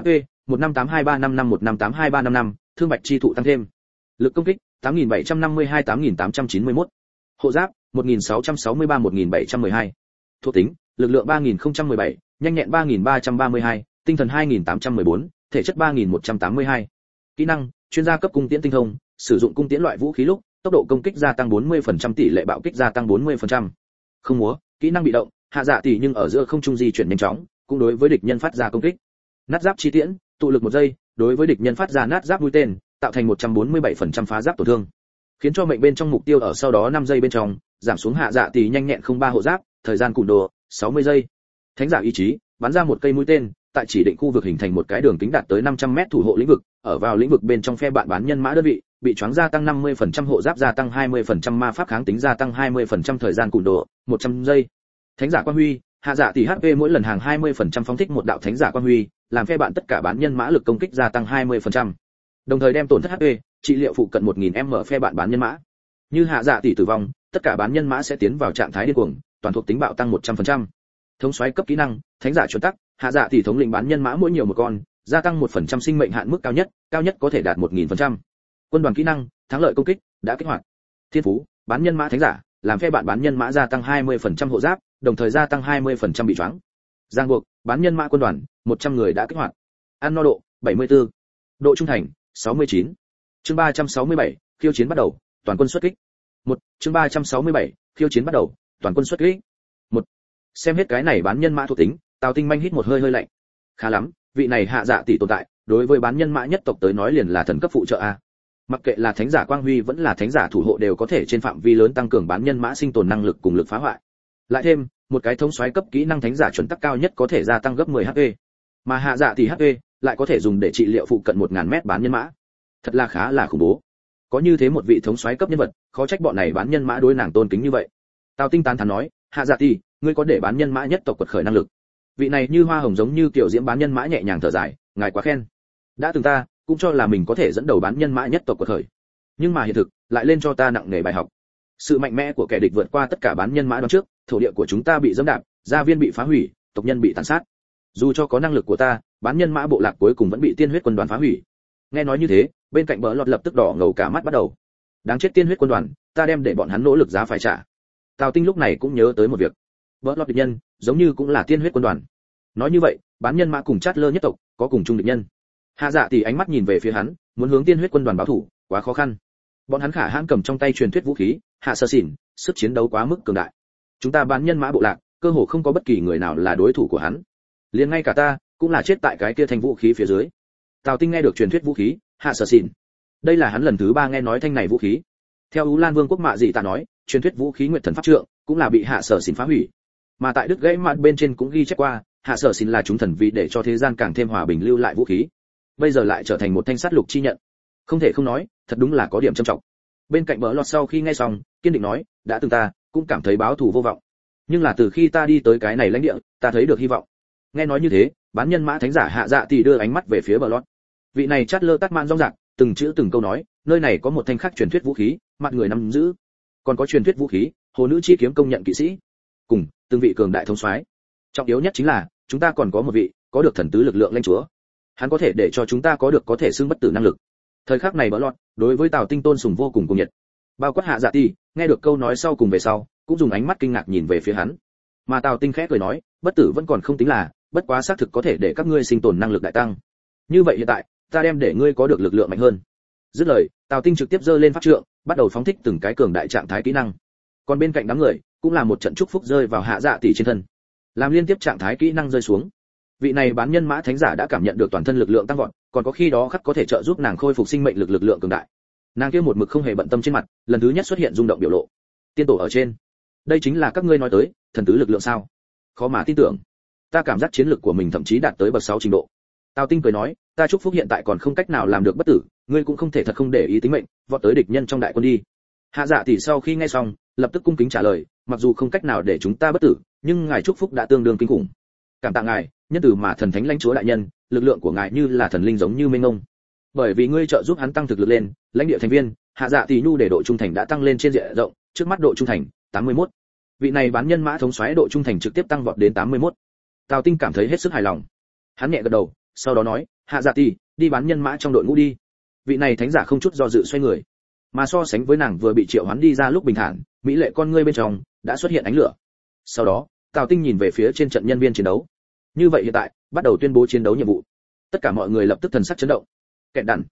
Speaker 1: 158235515582355, thương bạch chi thụ tăng thêm. Lực công kích, 8752-8891. Hộ giáp, 1663-1712. Thuộc tính, lực lượng 3017, nhanh nhẹn 3332, tinh thần 2814, thể chất 3182. Kỹ năng, chuyên gia cấp cung tiễn tinh thông, sử dụng cung tiễn loại vũ khí lúc, tốc độ công kích gia tăng 40%, tỷ lệ bạo kích gia tăng 40%. Không múa, kỹ năng bị động, hạ dạ tỷ nhưng ở giữa không trung di chuyển nhanh chóng, cũng đối với địch nhân phát ra công kích. Nát giáp chi tiễn, tụ lực 1 giây, đối với địch nhân phát ra nát giáp mũi tên, tạo thành 147% phá giáp tổn thương, khiến cho mệnh bên trong mục tiêu ở sau đó 5 giây bên trong, giảm xuống hạ dạ tỷ nhanh nhẹn 03 hộ giáp, thời gian cùn đồ 60 giây. Thánh giả ý chí, bắn ra một cây mũi tên, tại chỉ định khu vực hình thành một cái đường kính đạt tới 500m thủ hộ lĩnh vực, ở vào lĩnh vực bên trong phe bạn bán nhân mã đơn vị, bị choáng gia tăng 50%, hộ giáp gia tăng 20%, ma pháp kháng tính gia tăng 20%, thời gian cùn đồ 100 giây. Thánh giả quang huy, hạ dạ tỷ HP mỗi lần hàng 20% phóng thích một đạo thánh giả quang huy, làm phe bạn tất cả bán nhân mã lực công kích gia tăng 20%. Đồng thời đem tổn thất HP, trị liệu phụ cận 1000m phe bạn bán nhân mã. Như hạ dạ tỷ tử vong, tất cả bán nhân mã sẽ tiến vào trạng thái điên cuồng, toàn thuộc tính bạo tăng 100%. Thống soái cấp kỹ năng, thánh giả chuẩn tắc, hạ dạ tỷ thống lĩnh bán nhân mã mỗi nhiều một con, gia tăng 1% sinh mệnh hạn mức cao nhất có thể đạt 1000%. Quân đoàn kỹ năng, thắng lợi công kích, đã kích hoạt. Thiên phú, bán nhân mã thánh giả, làm phe bạn bán nhân mã gia tăng 20% hộ giáp, đồng thời gia tăng 20% bị choáng. Giang buộc, bán nhân mã quân đoàn, 100 người đã kích hoạt. Ăn no độ, 74. Độ trung thành, 69. Chương 367, khiêu chiến bắt đầu, toàn quân xuất kích. Chương 367, khiêu chiến bắt đầu, toàn quân xuất kích. Xem hết cái này bán nhân mã thuộc tính, Tào Tinh manh hít một hơi lạnh. Khá lắm, vị này hạ dạ tỷ tồn tại, đối với bán nhân mã nhất tộc tới nói liền là thần cấp phụ trợ a. Mặc kệ là thánh giả quang huy vẫn là thánh giả thủ hộ đều có thể trên phạm vi lớn tăng cường bán nhân mã sinh tồn năng lực cùng lực phá hoại. Lại thêm, một cái thống soái cấp kỹ năng thánh giả chuẩn tắc cao nhất có thể gia tăng gấp 10 HP. Mà hạ dạ tỷ HP lại có thể dùng để trị liệu phụ cận 1000m bán nhân mã. Thật là khá là khủng bố. Có như thế một vị thống soái cấp nhân vật, khó trách bọn này bán nhân mã đối nàng tôn kính như vậy. Tào Tinh tán thán nói, hạ dạ tỷ, ngươi có để bán nhân mã nhất tộc quật khởi năng lực. Vị này như hoa hồng giống như kiểu diễm bán nhân mã nhẹ nhàng thở dài, ngài quá khen. Đã từng ta cũng cho là mình có thể dẫn đầu bán nhân mã nhất tộc quật khởi, nhưng mà hiện thực lại lên cho ta nặng nề bài học. Sự mạnh mẽ của kẻ địch vượt qua tất cả bán nhân mã đón trước, thổ địa của chúng ta bị dẫm đạp, gia viên bị phá hủy, tộc nhân bị tàn sát. Dù cho có năng lực của ta, bán nhân mã bộ lạc cuối cùng vẫn bị tiên huyết quân đoàn phá hủy. Nghe nói như thế, bên cạnh bờ lọt lập tức đỏ ngầu cả mắt bắt đầu. Đáng chết tiên huyết quân đoàn, ta đem để bọn hắn nỗ lực giá phải trả. Tào Tinh lúc này cũng nhớ tới một việc. Bờ lọt địch nhân, giống như cũng là tiên huyết quân đoàn. Nói như vậy, bán nhân mã cùng chát lơ nhất tộc có cùng chung địch nhân. Hạ dạ tỷ ánh mắt nhìn về phía hắn, muốn hướng tiên huyết quân đoàn báo thủ, quá khó khăn. Bọn hắn khả hãn cầm trong tay truyền thuyết vũ khí, hạ sơ xỉn, sức chiến đấu quá mức cường đại. Chúng ta bán nhân mã bộ lạc, cơ hồ không có bất kỳ người nào là đối thủ của hắn. Liền ngay cả ta, cũng là chết tại cái kia thanh vũ khí phía dưới. Tào Tinh nghe được truyền thuyết vũ khí, hạ sơ xỉn. Đây là hắn lần thứ 3 nghe nói thanh này vũ khí. Theo Ú Lan Vương quốc Mạ Dị ta nói, truyền thuyết vũ khí Nguyệt Thần pháp trượng cũng là bị hạ sở xỉn phá hủy. Mà tại Đức gãy mặt bên trên cũng ghi chép qua, hạ sở xỉn là chúng thần vì để cho thế gian càng thêm hòa bình lưu lại vũ khí. Bây giờ lại trở thành một thanh sát lục chi nhận. Không thể không nói, thật đúng là có điểm trầm trọng. Bên cạnh bờ lọt sau khi nghe xong, kiên định nói, đã từng ta cũng cảm thấy báo thù vô vọng, nhưng là từ khi ta đi tới cái này lãnh địa, ta thấy được hy vọng. Nghe nói như thế, bán nhân mã thánh giả hạ dạ thì đưa ánh mắt về phía bờ lọt. Vị này chát lơ tát man rong rạc, từng chữ từng câu nói, nơi này có một thanh khắc truyền thuyết vũ khí, mặt người nắm giữ, còn có truyền thuyết vũ khí, hồ nữ chi kiếm công nhận kỵ sĩ, cùng từng vị cường đại thống soái. Trọng yếu nhất chính là, chúng ta còn có một vị có được thần tứ lực lượng lãnh chúa. Hắn có thể để cho chúng ta có thể xưng bất tử năng lực. Thời khắc này bỡ lọt, đối với Tào Tinh tôn sùng vô cùng cuồng nhiệt. Bao quát hạ dạ tỷ, nghe được câu nói sau cùng về sau, cũng dùng ánh mắt kinh ngạc nhìn về phía hắn. Mà Tào Tinh khẽ cười nói, bất tử vẫn còn không tính là, bất quá xác thực có thể để các ngươi sinh tồn năng lực đại tăng. Như vậy hiện tại, ta đem để ngươi có được lực lượng mạnh hơn. Dứt lời, Tào Tinh trực tiếp giơ lên pháp trượng, bắt đầu phóng thích từng cái cường đại trạng thái kỹ năng. Còn bên cạnh đám người, cũng là một trận chúc phúc rơi vào hạ dạ tỷ trên thân. Làm liên tiếp trạng thái kỹ năng rơi xuống. Vị này bán nhân mã thánh giả đã cảm nhận được toàn thân lực lượng tăng vọt, còn có khi đó khắc có thể trợ giúp nàng khôi phục sinh mệnh lực lượng cường đại. Nàng kia một mực không hề bận tâm trên mặt, lần thứ nhất xuất hiện rung động biểu lộ. Tiên tổ ở trên, đây chính là các ngươi nói tới thần tứ lực lượng sao? Khó mà tin tưởng. Ta cảm giác chiến lực của mình thậm chí đạt tới bậc 6 trình độ. Tào Tinh cười nói, ta chúc phúc hiện tại còn không cách nào làm được bất tử, ngươi cũng không thể thật không để ý tính mệnh, vọt tới địch nhân trong đại quân đi. Hạ dạ tỷ sau khi nghe xong, lập tức cung kính trả lời, mặc dù không cách nào để chúng ta bất tử, nhưng ngài chúc phúc đã tương đương kinh khủng. Cảm tạ ngài, nhân từ mà thần thánh lãnh chúa đại nhân, lực lượng của ngài như là thần linh giống như mênh mông. Bởi vì ngươi trợ giúp hắn tăng thực lực lên, lãnh địa thành viên, hạ dạ tỷ nhu để độ trung thành đã tăng lên trên diện rộng, trước mắt độ trung thành 81. Vị này bán nhân mã thống soái độ trung thành trực tiếp tăng vọt đến 81. Tào Tinh cảm thấy hết sức hài lòng. Hắn nhẹ gật đầu, sau đó nói, hạ dạ tỷ, đi bán nhân mã trong đội ngũ đi. Vị này thánh giả không chút do dự xoay người, mà so sánh với nàng vừa bị triệu hoán đi ra lúc bình thản, mỹ lệ con ngươi bên trong đã xuất hiện ánh lửa. Sau đó, Tào Tinh nhìn về phía trên trận nhân viên chiến đấu. Như vậy hiện tại, bắt đầu tuyên bố chiến đấu nhiệm vụ. Tất cả mọi người lập tức thần sắc chấn động. Kẹt đạn.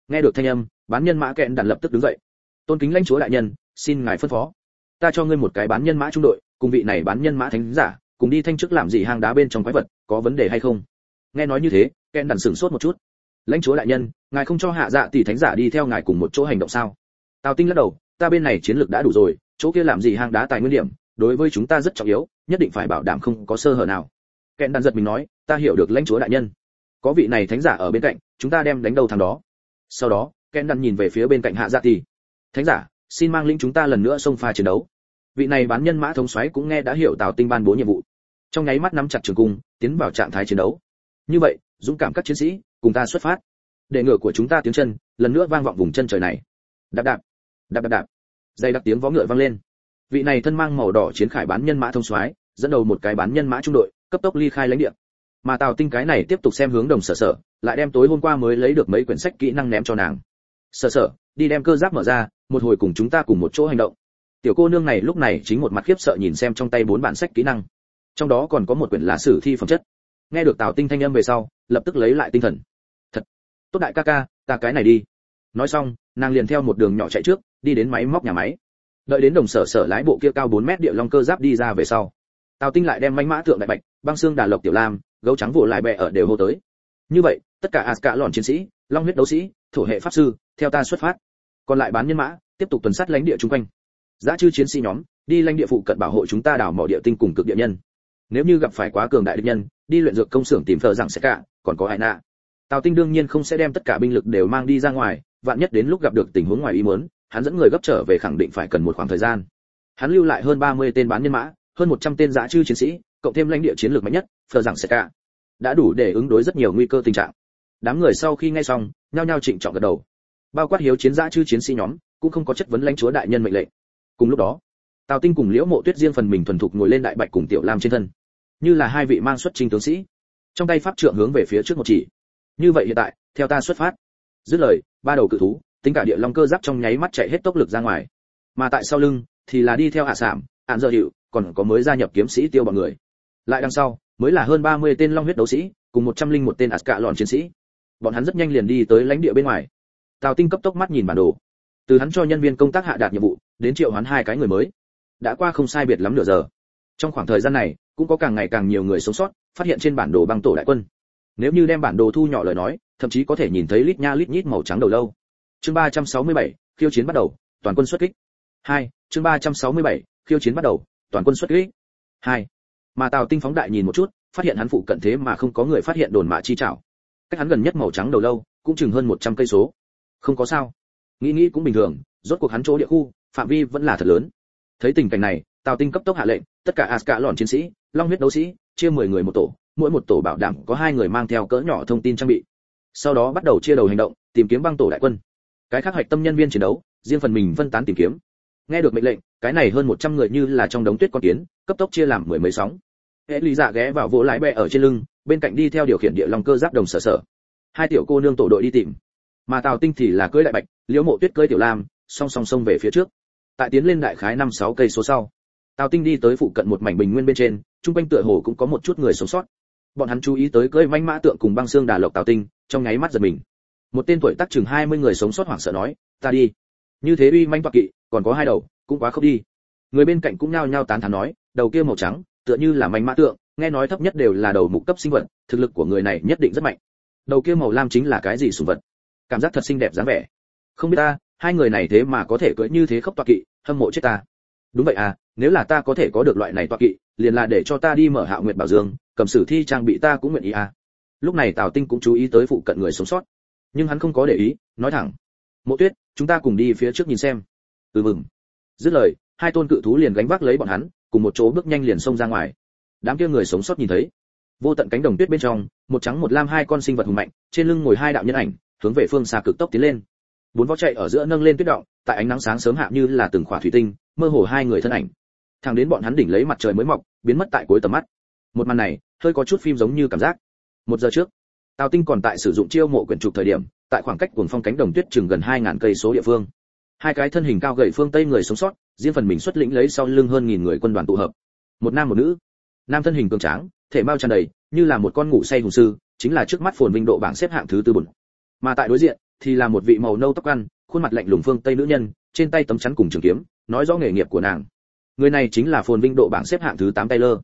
Speaker 1: Nghe được thanh âm, bán nhân mã kẹn đàn lập tức đứng dậy. Tôn kính lãnh chúa đại nhân, xin ngài phân phó. Ta cho ngươi một cái bán nhân mã trung đội, cùng vị này bán nhân mã thánh giả, cùng đi thanh chức làm gì hang đá bên trong quái vật, có vấn đề hay không? Nghe nói như thế, kẹn đàn sửng sốt một chút. Lãnh chúa đại nhân, ngài không cho hạ dạ tỷ thánh giả đi theo ngài cùng một chỗ hành động sao? Tào Tinh lắc đầu, ta bên này chiến lược đã đủ rồi, chỗ kia làm gì hang đá tài nguyên điểm, đối với chúng ta rất trọng yếu, nhất định phải bảo đảm không có sơ hở nào. Kẹn đàn giật mình nói, ta hiểu được lãnh chúa đại nhân. Có vị này thánh giả ở bên cạnh, chúng ta đem đánh đầu thằng đó. Sau đó, Kẹn đàn nhìn về phía bên cạnh hạ dạ tỷ. Thánh giả, xin mang lĩnh chúng ta lần nữa xông pha chiến đấu. Vị này bán nhân mã thống soái cũng nghe đã hiểu Tào Tinh ban bố nhiệm vụ, trong nháy mắt nắm chặt trường cung, tiến vào trạng thái chiến đấu. Như vậy, dũng cảm các chiến sĩ, cùng ta xuất phát. Để ngựa của chúng ta tiếng chân lần nữa vang vọng vùng chân trời này. Đạp đạp, đạp đạp đạp. Dây đặc tiếng vó ngựa vang lên. Vị này thân mang màu đỏ chiến khải bán nhân mã thông soái, dẫn đầu một cái bán nhân mã trung đội, cấp tốc ly khai lãnh địa. Mà Tào Tinh cái này tiếp tục xem hướng Đồng Sở Sở, lại đem tối hôm qua mới lấy được mấy quyển sách kỹ năng ném cho nàng. Sở Sở, đi đem cơ giáp mở ra, một hồi cùng chúng ta cùng một chỗ hành động. Tiểu cô nương này lúc này chính một mặt khiếp sợ nhìn xem trong tay 4 bản sách kỹ năng. Trong đó còn có một quyển là sử thi phẩm chất. Nghe được Tào Tinh thanh âm về sau, lập tức lấy lại tinh thần. Thật tốt đại ca ca, ta cái này đi. Nói xong, nàng liền theo một đường nhỏ chạy trước, đi đến máy móc nhà máy. Đợi đến Đồng Sở Sở lái bộ kia cao 4 mét địa long cơ giáp đi ra về sau, Tào Tinh lại đem manh mã tượng đại bạch, băng xương đà lộc tiểu lam, gấu trắng vụ lại bè ở đều hô tới. Như vậy, tất cả Ascalon chiến sĩ, long huyết đấu sĩ, thổ hệ pháp sư, theo ta xuất phát. Còn lại bán nhân mã, tiếp tục tuần sát lãnh địa chung quanh. Dã chư chiến sĩ nhóm, đi lãnh địa phụ cận bảo hộ chúng ta đào mỏ địa tinh cùng cực địa nhân. Nếu như gặp phải quá cường đại địch nhân, đi luyện dược công xưởng tìm thợ rằng sẽ cả, còn có ai nạ. Tào Tinh đương nhiên không sẽ đem tất cả binh lực đều mang đi ra ngoài, vạn nhất đến lúc gặp được tình huống ngoài ý muốn, hắn dẫn người gấp trở về khẳng định phải cần một khoảng thời gian. Hắn lưu lại hơn 30 tên bán nhân mã, hơn 100 tên dã chư chiến sĩ, cộng thêm lãnh địa chiến lược mạnh nhất, thợ rằng sẽ cả, đã đủ để ứng đối rất nhiều nguy cơ tình trạng. Đám người sau khi nghe xong, nhao nhao trịnh trọng gật đầu. Bao quát hiếu chiến dã chư chiến sĩ nhóm, cũng không có chất vấn lãnh chúa đại nhân mệnh lệnh. Cùng lúc đó, Tào Tinh cùng Liễu Mộ Tuyết riêng phần mình thuần thục ngồi lên đại bạch cùng tiểu lam trên thân, như là hai vị mang xuất chinh tướng sĩ, trong tay pháp trượng hướng về phía trước một chỉ. Như vậy hiện tại, theo ta xuất phát. Dứt lời, 3 đầu cự thú, tính cả địa long cơ giáp trong nháy mắt chạy hết tốc lực ra ngoài. Mà tại sau lưng thì là đi theo hạ sảm, ạn giờ hiệu, còn có mới gia nhập kiếm sĩ tiêu bọn người. Lại đằng sau, mới là hơn 30 tên long huyết đấu sĩ, cùng 101 tên Ascalon chiến sĩ. Bọn hắn rất nhanh liền đi tới lãnh địa bên ngoài. Tào Tinh cấp tốc mắt nhìn bản đồ. Từ hắn cho nhân viên công tác hạ đạt nhiệm vụ, đến triệu hoán 2 cái người mới. Đã qua không sai biệt lắm nửa giờ. Trong khoảng thời gian này, cũng có càng ngày càng nhiều người sống sót, phát hiện trên bản đồ băng tổ đại quân. Nếu như đem bản đồ thu nhỏ lời nói, thậm chí có thể nhìn thấy lít nha lít nhít màu trắng đầu lâu. Chương 367, khiêu chiến bắt đầu, toàn quân xuất kích. 2, chương 367, khiêu chiến bắt đầu, toàn quân xuất kích. 2. Mà Tào Tinh phóng đại nhìn một chút, phát hiện hắn phụ cận thế mà không có người phát hiện đồn mạ chi trảo. Cách hắn gần nhất màu trắng đầu lâu, cũng chừng hơn 100 cây số. Không có sao. Nghĩ cũng bình thường, rốt cuộc hắn chỗ địa khu, phạm vi vẫn là thật lớn. Thấy tình cảnh này, Tào Tinh cấp tốc hạ lệnh, tất cả Ascalon chiến sĩ, long huyết đấu sĩ, chia 10 người một tổ, mỗi một tổ bảo đảm có 2 người mang theo cỡ nhỏ thông tin trang bị. Sau đó bắt đầu chia đầu hành động, tìm kiếm băng tổ đại quân. Cái khác hạch tâm nhân viên chiến đấu, riêng phần mình phân tán tìm kiếm. Nghe được mệnh lệnh, cái này hơn 100 người như là trong đống tuyết con kiến, cấp tốc chia làm 10 mấy sóng. Lý Dạ ghé vào vỗ lái bè ở trên lưng, bên cạnh đi theo điều khiển địa long cơ giáp Đồng Sở Sở. 2 tiểu cô nương tổ đội đi tìm. Mà Tào Tinh thì là cưỡi đại bạch, Liễu Mộ Tuyết cưỡi tiểu lam, song song song về phía trước. Tại tiến lên đại khái 5-6 cây số sau, Tào Tinh đi tới phụ cận một mảnh bình nguyên bên trên, trung quanh tựa hồ cũng có một chút người sống sót. Bọn hắn chú ý tới cưỡi manh mã tượng cùng băng xương đà lộc Tào Tinh, trong nháy mắt giật mình. Một tên tuổi tác chừng 20 người sống sót hoảng sợ nói, "Ta đi." Như thế uy manh toạc kỵ, còn có 2 đầu, cũng quá không đi. Người bên cạnh cũng nhao nhao tán thán nói, đầu kia màu trắng, tựa như là manh mã tượng, nghe nói thấp nhất đều là đầu mục cấp sinh vật, thực lực của người này nhất định rất mạnh. Đầu kia màu lam chính là cái gì sủng vật? Cảm giác thật xinh đẹp dáng vẻ. Không biết ta, 2 người này thế mà có thể cưỡi như thế khốc toạc kỵ, hâm mộ chết ta. Đúng vậy à, nếu là ta có thể có được loại này toạc kỵ, liền là để cho ta đi mở Hạo Nguyệt Bảo Dương, cầm sử thi trang bị ta cũng nguyện ý à. Lúc này Tào Tinh cũng chú ý tới phụ cận người sống sót, nhưng hắn không có để ý, nói thẳng, Mộ Tuyết, chúng ta cùng đi phía trước nhìn xem. Mừng. Dứt lời, 2 tôn cự thú liền gánh vác lấy bọn hắn, cùng một chỗ bước nhanh liền xông ra ngoài. Đám kia người sống sót nhìn thấy, vô tận cánh đồng tuyết bên trong, một trắng một lam 2 con sinh vật hùng mạnh, trên lưng ngồi 2 đạo nhân ảnh, hướng về phương xa cực tốc tiến lên. 4 vó chạy ở giữa nâng lên tuyết động, tại ánh nắng sáng sớm hạ như là từng khỏa thủy tinh, mơ hồ 2 người thân ảnh. Thẳng đến bọn hắn đỉnh lấy mặt trời mới mọc, biến mất tại cuối tầm mắt. Một màn này, hơi có chút phim giống như cảm giác. 1 giờ trước, Tào Tinh còn tại sử dụng chiêu mộ quyển trục thời điểm, tại khoảng cách cuồng phong cánh đồng tuyết chừng gần 2000 cây số địa phương. 2 cái thân hình cao gầy phương Tây người sống sót, riêng phần mình xuất lĩnh lấy sau lưng hơn 1000 người quân đoàn tụ hợp. Một nam một nữ. Nam thân hình cường tráng, thể mao tràn đầy, như là một con ngủ say hùng sư, chính là trước mắt phồn vinh độ bảng xếp hạng thứ 4 bổn. Mà tại đối diện, thì là một vị màu nâu tóc ăn, khuôn mặt lạnh lùng phương Tây nữ nhân, trên tay tấm chắn cùng trường kiếm, nói rõ nghề nghiệp của nàng. Người này chính là phồn vinh độ bảng xếp hạng thứ 8 Taylor.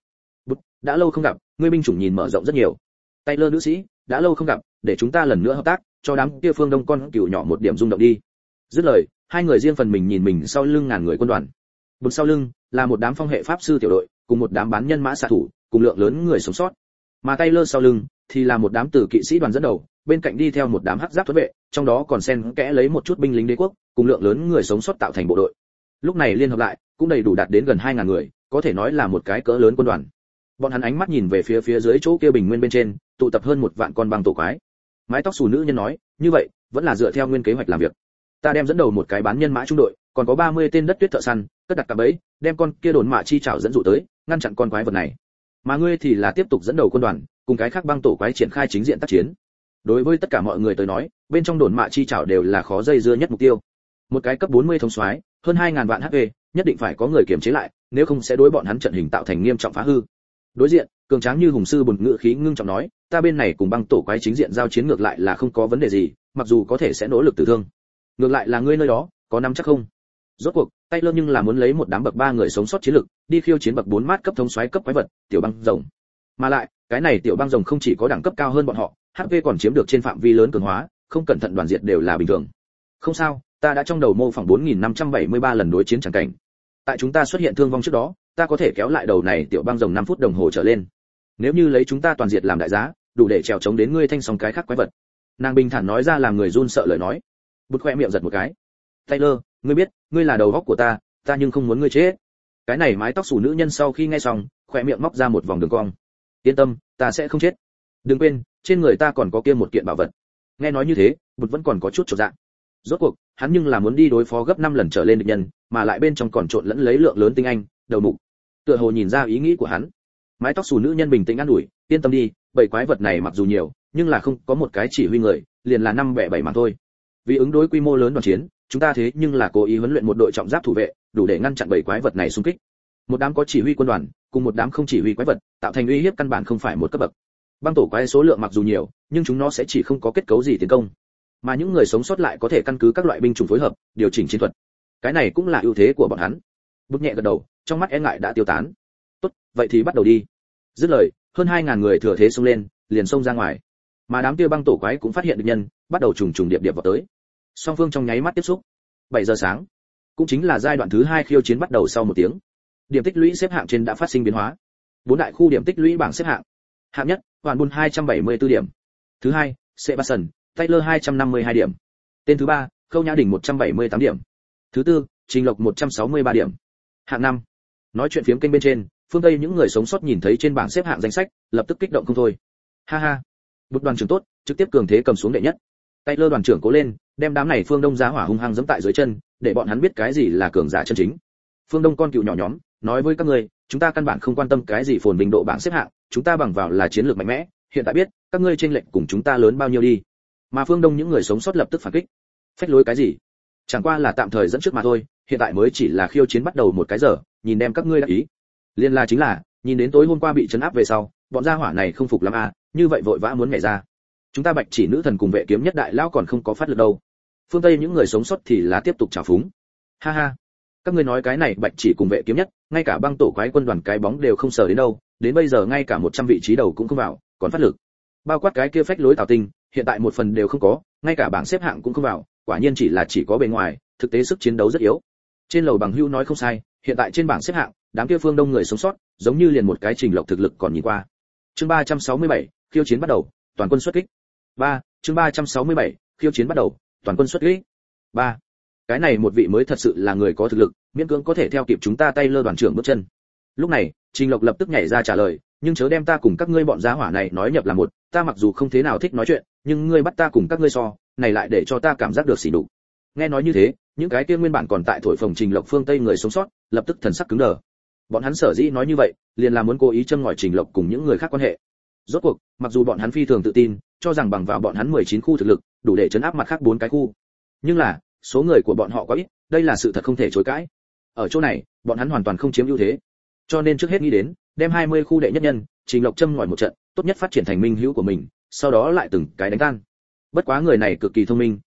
Speaker 1: Đã lâu không gặp, ngươi binh chủng nhìn mở rộng rất nhiều. Taylor nữ sĩ, đã lâu không gặp, để chúng ta lần nữa hợp tác, cho đám kia phương Đông con cừu nhỏ một điểm rung động đi. Dứt lời, hai người riêng phần mình nhìn mình sau lưng ngàn người quân đoàn. Bụt sau lưng là một đám phong hệ pháp sư tiểu đội, cùng một đám bán nhân mã xạ thủ, cùng lượng lớn người sống sót. Mà Taylor sau lưng thì là một đám tử kỵ sĩ đoàn dẫn đầu, bên cạnh đi theo một đám hắc giáp tuấn vệ, trong đó còn xen kẽ lấy một chút binh lính đế quốc, cùng lượng lớn người sống sót tạo thành bộ đội. Lúc này liên hợp lại, cũng đầy đủ đạt đến gần 2000 người, có thể nói là một cái cỡ lớn quân đoàn. Bọn hắn ánh mắt nhìn về phía dưới chỗ kia bình nguyên bên trên, tụ tập hơn 1 vạn con băng tổ quái. Mái tóc xù nữ nhân nói, như vậy, vẫn là dựa theo nguyên kế hoạch làm việc. Ta đem dẫn đầu một cái bán nhân mã trung đội, còn có 30 tên đất tuyết thợ săn, cất đặt cả bẫy, đem con kia đồn mạ chi chảo dẫn dụ tới, ngăn chặn con quái vật này. Mà ngươi thì là tiếp tục dẫn đầu quân đoàn, cùng cái khác băng tổ quái triển khai chính diện tác chiến. Đối với tất cả mọi người tới nói, bên trong đồn mạ chi chảo đều là khó dây dưa nhất mục tiêu. Một cái cấp 40 thống soái, hơn 2000 vạn HP, nhất định phải có người kiểm chế lại, nếu không sẽ đối bọn hắn trận hình tạo thành nghiêm trọng phá hư. Đối diện, cường tráng như hùng sư bùn ngự khí ngưng trọng nói, ta bên này cùng băng tổ quái chính diện giao chiến ngược lại là không có vấn đề gì, mặc dù có thể sẽ nỗ lực tử thương. Ngược lại là ngươi nơi đó, có nắm chắc không? Rốt cuộc, Taylor nhưng là muốn lấy một đám bậc 3 người sống sót chiến lực, đi khiêu chiến bậc 4 mát cấp thống soái cấp quái vật, tiểu băng rồng. Mà lại, cái này tiểu băng rồng không chỉ có đẳng cấp cao hơn bọn họ, HP còn chiếm được trên phạm vi lớn cường hóa, không cẩn thận đoàn diệt đều là bình thường. Không sao, ta đã trong đầu mô phỏng 4573 lần đối chiến chẳng cảnh. Tại chúng ta xuất hiện thương vong trước đó, ta có thể kéo lại đầu này tiểu băng rồng 5 phút đồng hồ trở lên. Nếu như lấy chúng ta toàn diệt làm đại giá, đủ để trèo chống đến ngươi thanh song cái khác quái vật. Nàng bình thản nói ra làm người run sợ lời nói. Bụt khoe miệng giật một cái. Taylor, ngươi biết, ngươi là đầu óc của ta nhưng không muốn ngươi chết. Cái này mái tóc xù nữ nhân sau khi nghe xong, khoe miệng móc ra một vòng đường cong. Yên tâm, ta sẽ không chết. Đừng quên, trên người ta còn có kia một kiện bảo vật. Nghe nói như thế, Bụt vẫn còn có chút chột dạ. Rốt cuộc, hắn nhưng là muốn đi đối phó gấp 5 lần trở lên địch nhân, mà lại bên trong còn trộn lẫn lấy lượng lớn tinh anh, đầu mục. Tựa hồ nhìn ra ý nghĩ của hắn. Mái tóc xù nữ nhân bình tĩnh an ủi, yên tâm đi, bảy quái vật này mặc dù nhiều, nhưng là không có một cái chỉ huy người, liền là 5 bẻ 7 mà thôi. Vì ứng đối quy mô lớn đoàn chiến, chúng ta thế nhưng là cố ý huấn luyện một đội trọng giáp thủ vệ, đủ để ngăn chặn bảy quái vật này xung kích. Một đám có chỉ huy quân đoàn, cùng một đám không chỉ huy quái vật, tạo thành uy hiếp căn bản không phải một cấp bậc. Băng tổ quái số lượng mặc dù nhiều, nhưng chúng nó sẽ chỉ không có kết cấu gì tiến công, mà những người sống sót lại có thể căn cứ các loại binh chủng phối hợp, điều chỉnh chiến thuật. Cái này cũng là ưu thế của bọn hắn. Bút nhẹ gật đầu, trong mắt e ngại đã tiêu tán. Tốt, vậy thì bắt đầu đi. Dứt lời, hơn 2000 người thừa thế xông lên, liền xông ra ngoài. Mà đám kia băng tổ quái cũng phát hiện địch nhân, bắt đầu trùng trùng điệp điệp vào tới. Song phương trong nháy mắt tiếp xúc. 7 giờ sáng, cũng chính là giai đoạn thứ 2 khiêu chiến bắt đầu sau 1 tiếng. Điểm tích lũy xếp hạng trên đã phát sinh biến hóa. 4 đại khu điểm tích lũy bảng xếp hạng. Hạng nhất, Hoàn Bull 274 điểm. Thứ hai, Sebastian, Taylor 252 điểm. Tên thứ 3, Khâu Nhã Đỉnh 178 điểm. Thứ tư, Trình Lộc 163 điểm. Hạng 5. Nói chuyện phiếm kênh bên trên, phương Tây những người sống sót nhìn thấy trên bảng xếp hạng danh sách, lập tức kích động không thôi. Ha ha, Bụt đoàn trưởng tốt, trực tiếp cường thế cầm xuống đệ nhất. Taylor đoàn trưởng cố lên, đem đám này phương Đông giá hỏa hung hăng giẫm tại dưới chân, để bọn hắn biết cái gì là cường giả chân chính. Phương Đông con cừu nhỏ nhóm, nói với các ngươi, chúng ta căn bản không quan tâm cái gì phồn vinh độ bảng xếp hạng, chúng ta bằng vào là chiến lược mạnh mẽ, hiện tại biết, các ngươi chênh lệch cùng chúng ta lớn bao nhiêu đi. Mà phương Đông những người sống sót lập tức phản kích. Phách lối cái gì? Chẳng qua là tạm thời dẫn trước mà thôi, hiện tại mới chỉ là khiêu chiến bắt đầu 1 cái giờ, nhìn đem các ngươi đã ý. Liên là chính là, nhìn đến tối hôm qua bị trấn áp về sau, bọn gia hỏa này không phục lắm à, như vậy vội vã muốn nhảy ra. Chúng ta Bạch Chỉ nữ thần cùng Vệ Kiếm Nhất đại lão còn không có phát lực đâu. Phương Tây những người sống sót thì là tiếp tục trào phúng. Ha ha, các ngươi nói cái này Bạch Chỉ cùng Vệ Kiếm Nhất, ngay cả băng tổ quái quân đoàn cái bóng đều không sờ đến đâu, đến bây giờ ngay cả 100 vị trí đầu cũng không vào, còn phát lực. Bao quát cái kia phách lối Tào Tinh, hiện tại một phần đều không có, ngay cả bảng xếp hạng cũng không vào, quả nhiên chỉ có bề ngoài, thực tế sức chiến đấu rất yếu. Trên lầu bằng hưu nói không sai, hiện tại trên bảng xếp hạng, đám kia phương Đông người sống sót, giống như liền một cái Trình Lộc thực lực còn nhìn qua. Chương 367, khiêu chiến bắt đầu, toàn quân xuất kích. 3, chương 367, khiêu chiến bắt đầu, toàn quân xuất kích. 3. Cái này một vị mới thật sự là người có thực lực, miễn cưỡng có thể theo kịp chúng ta Taylor đoàn trưởng bước chân. Lúc này, Trình Lộc lập tức nhảy ra trả lời, nhưng chớ đem ta cùng các ngươi bọn giá hỏa này nói nhập là một, ta mặc dù không thế nào thích nói chuyện, nhưng ngươi bắt ta cùng các ngươi so, này lại để cho ta cảm giác được sỉ nhục. Nghe nói như thế, những cái kia nguyên bản còn tại thổi phồng Trình Lộc phương Tây người sống sót, lập tức thần sắc cứng đờ. Bọn hắn sở dĩ nói như vậy, liền là muốn cố ý châm ngòi Trình Lộc cùng những người khác quan hệ. Rốt cuộc, mặc dù bọn hắn phi thường tự tin, cho rằng bằng vào bọn hắn 19 khu thực lực, đủ để chấn áp mặt khác 4 cái khu. Nhưng là, số người của bọn họ quá ít, đây là sự thật không thể chối cãi. Ở chỗ này, bọn hắn hoàn toàn không chiếm ưu thế. Cho nên trước hết nghĩ đến, đem 20 khu đệ nhất nhân, Trình Lộc châm ngòi một trận, tốt nhất phát triển thành minh hữu của mình, sau đó lại từng cái đánh tan. Bất quá người này cực kỳ thông minh,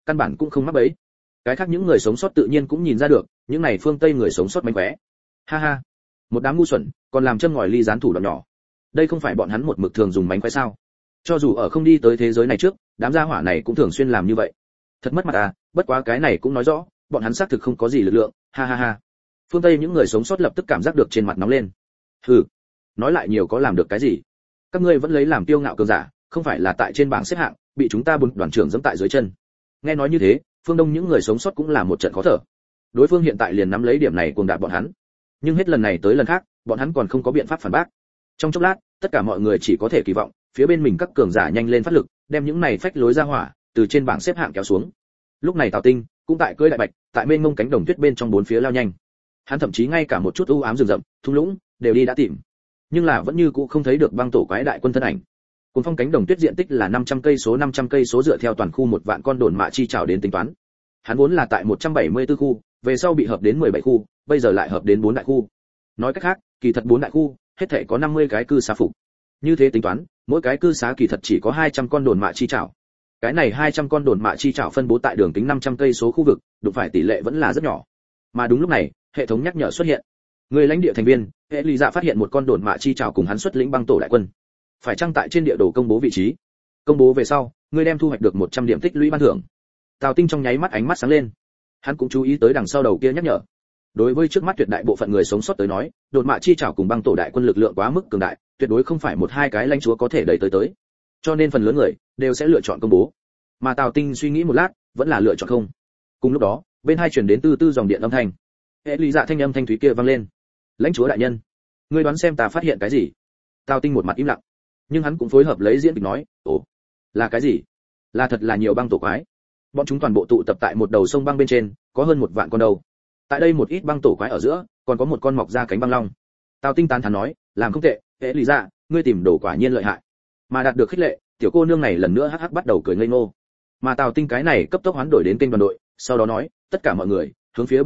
Speaker 1: căn bản cũng không mắc bẫy. Cái khác những người sống sót tự nhiên cũng nhìn ra được, những này phương Tây người sống sót mánh khóe. Ha ha, một đám ngu xuẩn, còn làm châm ngòi ly gián thủ đoạn nhỏ. Đây không phải bọn hắn một mực thường dùng mánh khóe sao? Cho dù ở không đi tới thế giới này trước, đám gia hỏa này cũng thường xuyên làm như vậy. Thật mất mặt à, bất quá cái này cũng nói rõ, bọn hắn xác thực không có gì lực lượng. Ha ha ha. Phương Tây những người sống sót lập tức cảm giác được trên mặt nóng lên. Hừ, nói lại nhiều có làm được cái gì? Các ngươi vẫn lấy làm kiêu ngạo cường giả, không phải là tại trên bảng xếp hạng, bị chúng ta bùn đoàn trưởng giẫm tại dưới chân. Nghe nói như thế, phương Đông những người sống sót cũng là một trận khó thở. Đối phương hiện tại liền nắm lấy điểm này cuồng đạp bọn hắn. Nhưng hết lần này tới lần khác, bọn hắn còn không có biện pháp phản bác. Trong chốc lát, tất cả mọi người chỉ có thể kỳ vọng, phía bên mình các cường giả nhanh lên phát lực, đem những này phách lối ra hỏa, từ trên bảng xếp hạng kéo xuống. Lúc này Tào Tinh cũng tại cưỡi đại bạch, tại mênh mông cánh đồng tuyết bên trong bốn phía lao nhanh. Hắn thậm chí ngay cả một chút u ám rừng rậm, thung lũng đều đi đã tìm, nhưng là vẫn như cũ không thấy được băng tổ quái đại quân thân ảnh. Cuồng phong cánh đồng tuyết diện tích là 500 cây số dựa theo toàn khu một vạn con đồn mạ chi chảo đến tính toán. Hắn vốn là tại 174 khu, về sau bị hợp đến 17 khu, bây giờ lại hợp đến 4 đại khu. Nói cách khác, kỳ thật 4 đại khu, hết thảy có 50 cái cư xá phục. Như thế tính toán, mỗi cái cư xá kỳ thật chỉ có 200 con đồn mạ chi chảo. Cái này 200 con đồn mạ chi chảo phân bố tại đường kính 500 cây số khu vực, đụng phải tỷ lệ vẫn là rất nhỏ. Mà đúng lúc này, hệ thống nhắc nhở xuất hiện. Người lãnh địa thành viên, hệ lý dạ phát hiện một con đồn mạ chi chảo cùng hắn xuất lĩnh băng tổ đại quân. Phải chăng tại trên địa đồ công bố vị trí? Công bố về sau, người đem thu hoạch được 100 điểm tích lũy ban thưởng. Tào Tinh trong nháy mắt ánh mắt sáng lên. Hắn cũng chú ý tới đằng sau đầu kia nhắc nhở. Đối với trước mắt tuyệt đại bộ phận người sống sót tới nói, đột mạ chi chảo cùng băng tổ đại quân lực lượng quá mức cường đại, tuyệt đối không phải một hai cái lãnh chúa có thể đẩy tới. Cho nên phần lớn người đều sẽ lựa chọn công bố. Mà Tào Tinh suy nghĩ một lát, vẫn là lựa chọn không. Cùng lúc đó, bên hai truyền đến từ từ dòng điện âm thanh. Hệ lý dạ thanh âm thanh thúy kia vang lên. Lãnh chúa đại nhân, ngươi đoán xem ta phát hiện cái gì? Tào Tinh một mặt im lặng, nhưng hắn cũng phối hợp lấy diễn kịch nói, ồ, là cái gì? Là thật là nhiều băng tổ quái. Bọn chúng toàn bộ tụ tập tại một đầu sông băng bên trên, có hơn một vạn con đầu. Tại đây một ít băng tổ quái ở giữa, còn có một con mọc ra cánh băng long. Tào Tinh tán thán nói, làm không tệ, hệ lý dạ, ngươi tìm đồ quả nhiên lợi hại. Mà đạt được khích lệ, tiểu cô nương này lần nữa hắc hắc bắt đầu cười ngây ngô. Mà Tào Tinh cái này cấp tốc hoán đổi đến kênh đoàn đội, sau đó nói, tất cả mọi người hướng phía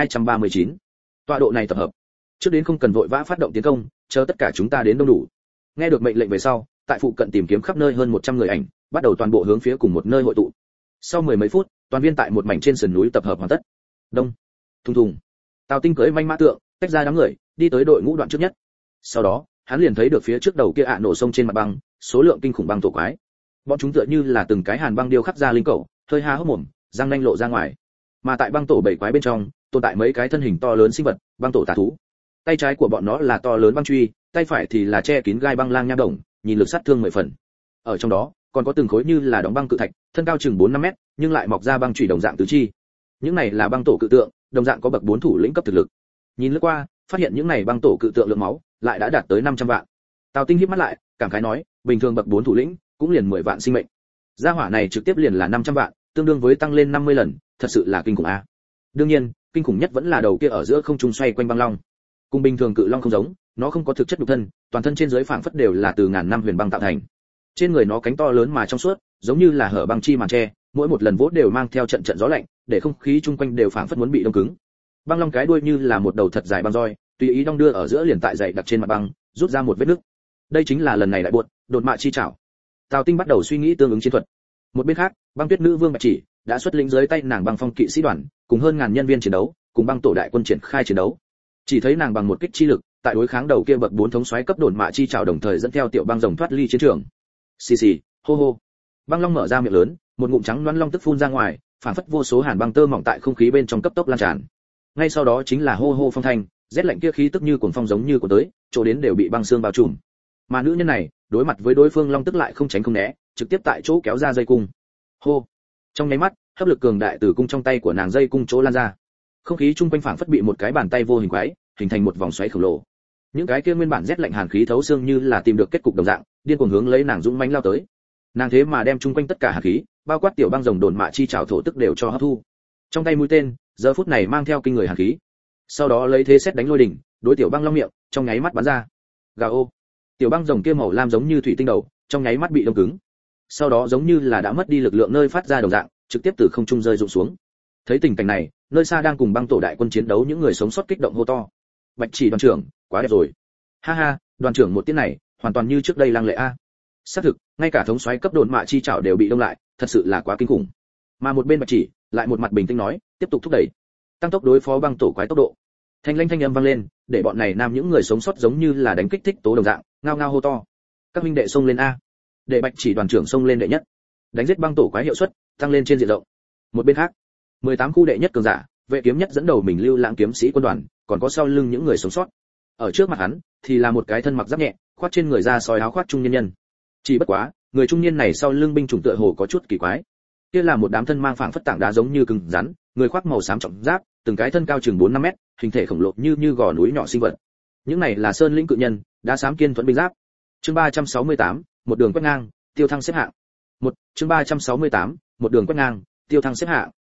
Speaker 1: 7239 tọa độ này tập hợp. Trước đến không cần vội vã phát động tiến công, chờ tất cả chúng ta đến đông đủ. Nghe được mệnh lệnh về sau, tại phụ cận tìm kiếm khắp nơi hơn 100 người ảnh, bắt đầu toàn bộ hướng phía cùng một nơi hội tụ. Sau mười mấy phút, toàn viên tại một mảnh trên sườn núi tập hợp hoàn tất. Đông, thùng thùng. Tào Tinh cưỡi manh mã tượng, tách ra đám người, đi tới đội ngũ đoạn trước nhất. Sau đó, hắn liền thấy được phía trước đầu kia nổ sông trên mặt băng, số lượng kinh khủng băng tổ quái. Bọn chúng tựa như là từng cái hàn băng điêu khắc ra linh cầu, hơi há hốc mồm, răng nanh lộ ra ngoài. Mà tại băng tổ bảy quái bên trong, tồn tại mấy cái thân hình to lớn sinh vật, băng tổ tà thú. Tay trái của bọn nó là to lớn băng truy, tay phải thì là che kín gai băng lang nham đồng, nhìn lực sát thương 10 phần. Ở trong đó, còn có từng khối như là đóng băng cự thạch, thân cao chừng 4-5 mét, nhưng lại mọc ra băng chùy đồng dạng tứ chi. Những này là băng tổ cự tượng, đồng dạng có bậc 4 thủ lĩnh cấp thực lực. Nhìn lướt qua, phát hiện những này băng tổ cự tượng lượng máu lại đã đạt tới 500 vạn. Tào Tinh híp mắt lại, cảm khái nói, bình thường bậc 4 thủ lĩnh cũng liền 10 vạn sinh mệnh. Gia hỏa này trực tiếp liền là 500 vạn, tương đương với tăng lên 50 lần, thật sự là kinh khủng a. Đương nhiên, kinh khủng nhất vẫn là đầu kia ở giữa không trung xoay quanh băng long. Cùng bình thường cự long không giống, nó không có thực chất nhục thân, toàn thân trên dưới phảng phất đều là từ ngàn năm huyền băng tạo thành. Trên người nó cánh to lớn mà trong suốt, giống như là hở băng chi màn tre, mỗi một lần vỗ đều mang theo trận trận gió lạnh, để không khí chung quanh đều phảng phất muốn bị đông cứng. Băng long cái đuôi như là một đầu thật dài băng roi, tùy ý đong đưa ở giữa liền tại dày đặc trên mặt băng, rút ra một vết nứt. Đây chính là lần này đại buột, đột mạ chi chảo. Tào Tinh bắt đầu suy nghĩ tương ứng chiến thuật. Một bên khác, băng tuyết nữ vương Bạch Chỉ đã xuất lĩnh dưới tay nàng băng phong kỵ sĩ đoàn, cùng hơn ngàn nhân viên chiến đấu, cùng băng tổ đại quân triển khai chiến đấu. Chỉ thấy nàng bằng một kích chi lực, tại đối kháng đầu kia bậc 4 thống soái cấp đồn mạ chi chảo đồng thời dẫn theo tiểu băng rồng thoát ly chiến trường. Xì xì, hô hô. Băng long mở ra miệng lớn, một ngụm trắng loăn long tức phun ra ngoài, phản phất vô số hàn băng tơ mỏng tại không khí bên trong cấp tốc lan tràn. Ngay sau đó chính là hô hô phong thanh, rét lạnh kia khí tức như cuồng phong giống như của tới, chỗ đến đều bị băng xương bao trùm. Mà nữ nhân này, đối mặt với đối phương long tức lại không tránh không né, trực tiếp tại chỗ kéo ra dây cung. Hô. Trong nháy mắt, hấp lực cường đại từ cung trong tay của nàng dây cung chỗ lan ra. Không khí chung quanh phảng phất bị một cái bàn tay vô hình quái, hình thành một vòng xoáy khổng lồ. Những cái kia nguyên bản rét lạnh hàn khí thấu xương như là tìm được kết cục đồng dạng, điên cuồng hướng lấy nàng dũng mãnh lao tới. Nàng thế mà đem chung quanh tất cả hàn khí, bao quát tiểu băng rồng đồn mạ chi chảo thổ tức đều cho hấp thu. Trong tay mũi tên, giờ phút này mang theo kinh người hàn khí. Sau đó lấy thế xét đánh lôi đỉnh, đối tiểu băng long miệng, trong nháy mắt bắn ra. Gào. Tiểu băng rồng kia màu lam giống như thủy tinh đầu, trong nháy mắt bị đông cứng. Sau đó giống như là đã mất đi lực lượng nơi phát ra đồng dạng, trực tiếp từ không trung rơi rụng xuống. Thấy tình cảnh này, nơi xa đang cùng băng tổ đại quân chiến đấu những người sống sót kích động hô to. Bạch Chỉ đoàn trưởng, quá đẹp rồi. Ha ha, đoàn trưởng một tiếng này, hoàn toàn như trước đây lăng lệ a. Xác thực, ngay cả thống soái cấp đồn mạ chi chảo đều bị đông lại, thật sự là quá kinh khủng. Mà một bên Bạch Chỉ lại một mặt bình tĩnh nói, tiếp tục thúc đẩy, tăng tốc đối phó băng tổ quái tốc độ. Thanh lanh thanh âm vang lên, để bọn này nam những người sống sót giống như là đánh kích thích tố đồng dạng, ngao ngao hô to. Các huynh đệ xông lên a. Để Bạch Chỉ đoàn trưởng xông lên đệ nhất. Đánh giết băng tổ quái hiệu suất tăng lên trên diện rộng. Một bên khác, 18 khu đệ nhất cường giả, Vệ Kiếm Nhất dẫn đầu mình Lưu Lãng kiếm sĩ quân đoàn, còn có sau lưng những người sống sót. Ở trước mặt hắn thì là một cái thân mặc giáp nhẹ, khoác trên người da sói áo khoác trung nhân nhân. Chỉ bất quá, người trung niên này sau lưng binh chủng tựa hồ có chút kỳ quái. Kia là một đám thân mang phảng phất tảng đá giống như cứng rắn, người khoác màu xám trọng giáp, từng cái thân cao chừng 4-5 mét, hình thể khổng lồ như gò núi nhỏ sinh vật. Những này là sơn lĩnh cự nhân, đá xám kiên thuẫn binh giáp. Chương 368, một đường quét ngang, tiêu thăng xếp hạng. Chương 368, một đường quét ngang, tiêu thăng xếp hạng.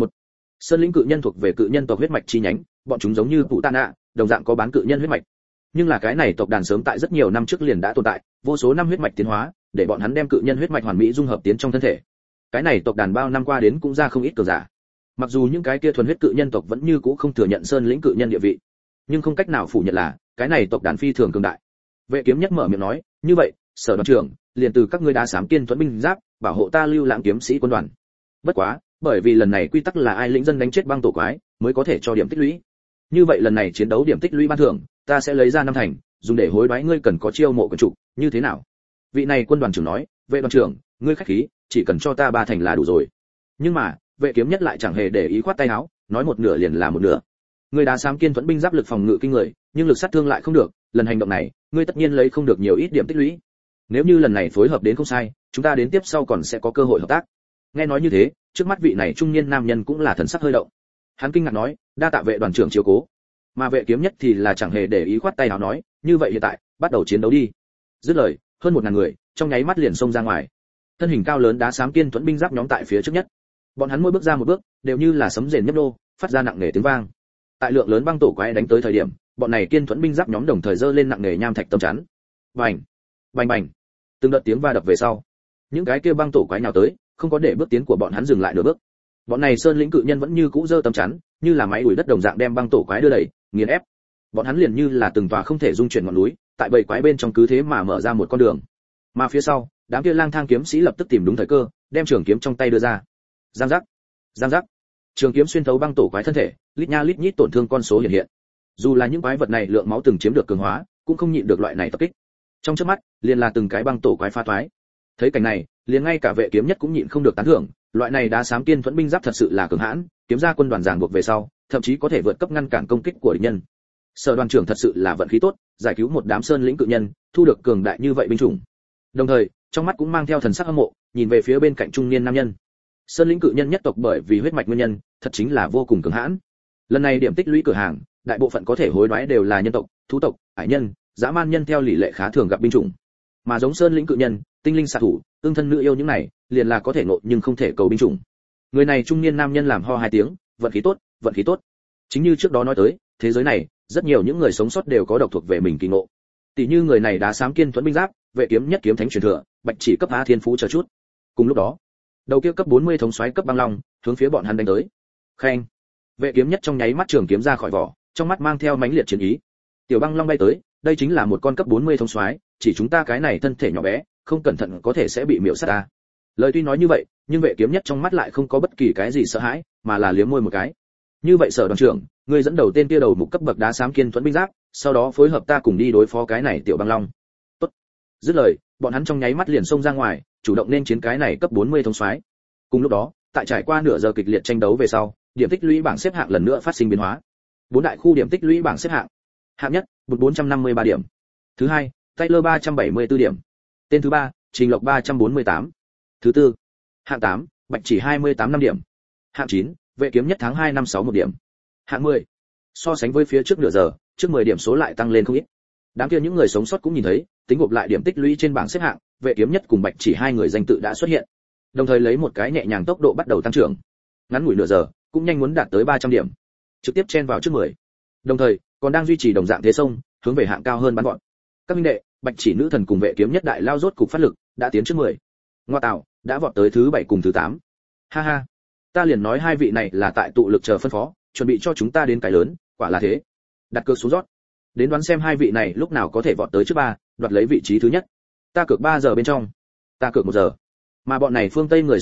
Speaker 1: Sơn lĩnh cự nhân thuộc về cự nhân tộc huyết mạch chi nhánh, bọn chúng giống như Phụ Tạ Nạ, đồng dạng có bán cự nhân huyết mạch. Nhưng là cái này tộc đàn sớm tại rất nhiều năm trước liền đã tồn tại, vô số năm huyết mạch tiến hóa, để bọn hắn đem cự nhân huyết mạch hoàn mỹ dung hợp tiến trong thân thể. Cái này tộc đàn bao năm qua đến cũng ra không ít cường giả. Mặc dù những cái kia thuần huyết cự nhân tộc vẫn như cũ không thừa nhận sơn lĩnh cự nhân địa vị, nhưng không cách nào phủ nhận là cái này tộc đàn phi thường cường đại. Vệ Kiếm Nhất mở miệng nói, như vậy, Sở đoàn trưởng, liền từ các ngươi đá xám kiên thuẫn binh giáp, bảo hộ ta Lưu Lãng kiếm sĩ quân đoàn. Bất quá, bởi vì lần này quy tắc là ai lĩnh dân đánh chết băng tổ quái, mới có thể cho điểm tích lũy. Như vậy lần này chiến đấu điểm tích lũy ban thưởng, ta sẽ lấy ra 5 thành, dùng để hối đoái ngươi cần có chiêu mộ quần chủ, như thế nào? Vị này quân đoàn trưởng nói, Vệ đoàn trưởng, ngươi khách khí, chỉ cần cho ta 3 thành là đủ rồi. Nhưng mà, Vệ Kiếm Nhất lại chẳng hề để ý, khoát tay áo, nói một nửa liền là một nửa. Ngươi đá xám kiên thuẫn binh giáp lực phòng ngự kinh người, nhưng lực sát thương lại không được, lần hành động này, ngươi tất nhiên lấy không được nhiều ít điểm tích lũy. Nếu như lần này phối hợp đến không sai, chúng ta đến tiếp sau còn sẽ có cơ hội hợp tác. Nghe nói như thế, trước mắt vị này trung niên nam nhân cũng là thần sắc hơi động. Hắn kinh ngạc nói, đa tạ Vệ đoàn trưởng chiếu cố. Mà Vệ Kiếm Nhất thì là chẳng hề để ý, khoát tay áo nói, như vậy hiện tại, bắt đầu chiến đấu đi. Dứt lời, hơn 1000 người, trong nháy mắt liền xông ra ngoài. Thân hình cao lớn đá xám kiên thuẫn binh giáp nhóm tại phía trước nhất. Bọn hắn mỗi bước ra một bước, đều như là sấm rền nhấp nô, phát ra nặng nề tiếng vang. Tại lượng lớn băng tổ quái đánh tới thời điểm, bọn này kiên thuẫn binh giáp nhóm đồng thời giơ lên nặng nề nham thạch tấm chắn. Bành, bành bành. Từng đợt tiếng va đập về sau, những cái kia băng tổ quái nhào tới, không có để bước tiến của bọn hắn dừng lại nửa bước. Bọn này sơn lĩnh cự nhân vẫn như cũ giơ tấm chắn, như là máy đuổi đất đồng dạng đem băng tổ quái đưa đẩy, nghiền ép. Bọn hắn liền như là từng tòa không thể dung chuyển ngọn núi, tại bầy quái bên trong cứ thế mà mở ra một con đường. Mà phía sau, đám kia lang thang kiếm sĩ lập tức tìm đúng thời cơ, đem trường kiếm trong tay đưa ra. Giang giác, giang giác. Trường kiếm xuyên thấu băng tổ quái thân thể, lít nha lít nhít tổn thương con số hiện hiện. Dù là những quái vật này lượng máu từng chiếm được cường hóa, cũng không nhịn được loại này tập kích. Trong chớp mắt, liền là từng cái băng tổ quái phá toái. Thấy cảnh này, liền ngay cả Vệ Kiếm Nhất cũng nhịn không được tán thưởng, loại này đá xám kiên thuẫn binh giáp thật sự là cường hãn, kiếm ra quân đoàn giảng buộc về sau, thậm chí có thể vượt cấp ngăn cản công kích của địch nhân. Sở đoàn trưởng thật sự là vận khí tốt, giải cứu một đám sơn lĩnh cự nhân, thu được cường đại như vậy binh chủng. Đồng thời, trong mắt cũng mang theo thần sắc hâm mộ, nhìn về phía bên cạnh trung niên nam nhân. Sơn lĩnh cự nhân nhất tộc bởi vì huyết mạch nguyên nhân, thật chính là vô cùng cường hãn. Lần này điểm tích lũy cửa hàng, đại bộ phận có thể hối đoái đều là nhân tộc, thú tộc, hải nhân, dã man nhân theo lý lệ khá thường gặp binh chủng. Mà giống sơn lĩnh cự nhân, tinh linh xạ thủ, ương thân nữ yêu những này, liền là có thể ngộ nhưng không thể cầu binh chủng. Người này trung niên nam nhân làm ho 2 tiếng, vận khí tốt, vận khí tốt. Chính như trước đó nói tới, thế giới này, rất nhiều những người sống sót đều có độc thuộc về mình kỳ ngộ. Tỷ như người này đá xám kiên thuẫn binh giáp, Vệ Kiếm Nhất kiếm thánh truyền thừa, Bạch Chỉ cấp A thiên phú chờ chút. Cùng lúc đó, đầu kia cấp 40 thống soái cấp băng long, hướng phía bọn hắn đánh tới. Khen. Vệ Kiếm Nhất trong nháy mắt trường kiếm ra khỏi vỏ, trong mắt mang theo mãnh liệt chiến ý. Tiểu băng long bay tới, đây chính là một con cấp 40 thống soái, chỉ chúng ta cái này thân thể nhỏ bé, không cẩn thận có thể sẽ bị miểu sát ta. Lời tuy nói như vậy, nhưng Vệ Kiếm Nhất trong mắt lại không có bất kỳ cái gì sợ hãi, mà là liếm môi một cái. Như vậy Sở đoàn trưởng, ngươi dẫn đầu tên kia đầu mục cấp bậc đá xám kiên thuẫn binh giáp, sau đó phối hợp ta cùng đi đối phó cái này tiểu băng long. Tốt. Dứt lời, bọn hắn trong nháy mắt liền xông ra ngoài, chủ động nên chiến cái này cấp 40 thống soái. Cùng lúc đó, tại trải qua nửa giờ kịch liệt tranh đấu về sau, điểm tích lũy bảng xếp hạng lần nữa phát sinh biến hóa. 4 đại khu điểm tích lũy bảng xếp hạng. Hạng nhất, Bụt 453 điểm. Thứ hai, Taylor 374 điểm. Tên thứ ba, Trình Lộc 348. Thứ tư, hạng 8, Bạch Chỉ 28 năm điểm. Hạng 9, Vệ Kiếm Nhất tháng 2 năm 61 điểm. Hạng 10. So sánh với phía trước nửa giờ, trước 10 điểm số lại tăng lên không ít. Đám kia những người sống sót cũng nhìn thấy, tính gộp lại điểm tích lũy trên bảng xếp hạng, Vệ Kiếm Nhất cùng Bạch Chỉ hai người danh tự đã xuất hiện. Đồng thời lấy một cái nhẹ nhàng tốc độ bắt đầu tăng trưởng. Ngắn ngủi nửa giờ, cũng nhanh muốn đạt tới 300 điểm. Trực tiếp chen vào trước 10. Đồng thời, còn đang duy trì đồng dạng thế sông, hướng về hạng cao hơn bắn gọn. Các huynh đệ, Bạch Chỉ nữ thần cùng Vệ Kiếm Nhất đại lao rốt cục phát lực, đã tiến trước 10. Ngoa tạo, đã vọt tới thứ 7 cùng thứ 8. Ha ha. Ta liền nói hai vị này là tại tụ lực chờ phân phó, chuẩn bị cho chúng ta đến cái lớn, quả là thế. Đặt cược xuống rót. Đến đoán xem hai vị này lúc nào có thể vọt tới trước 3, đoạt lấy vị trí thứ nhất. Ta cược 3 giờ bên trong. Ta cược 1 giờ. Mà bọn này phương Tây người sống sót,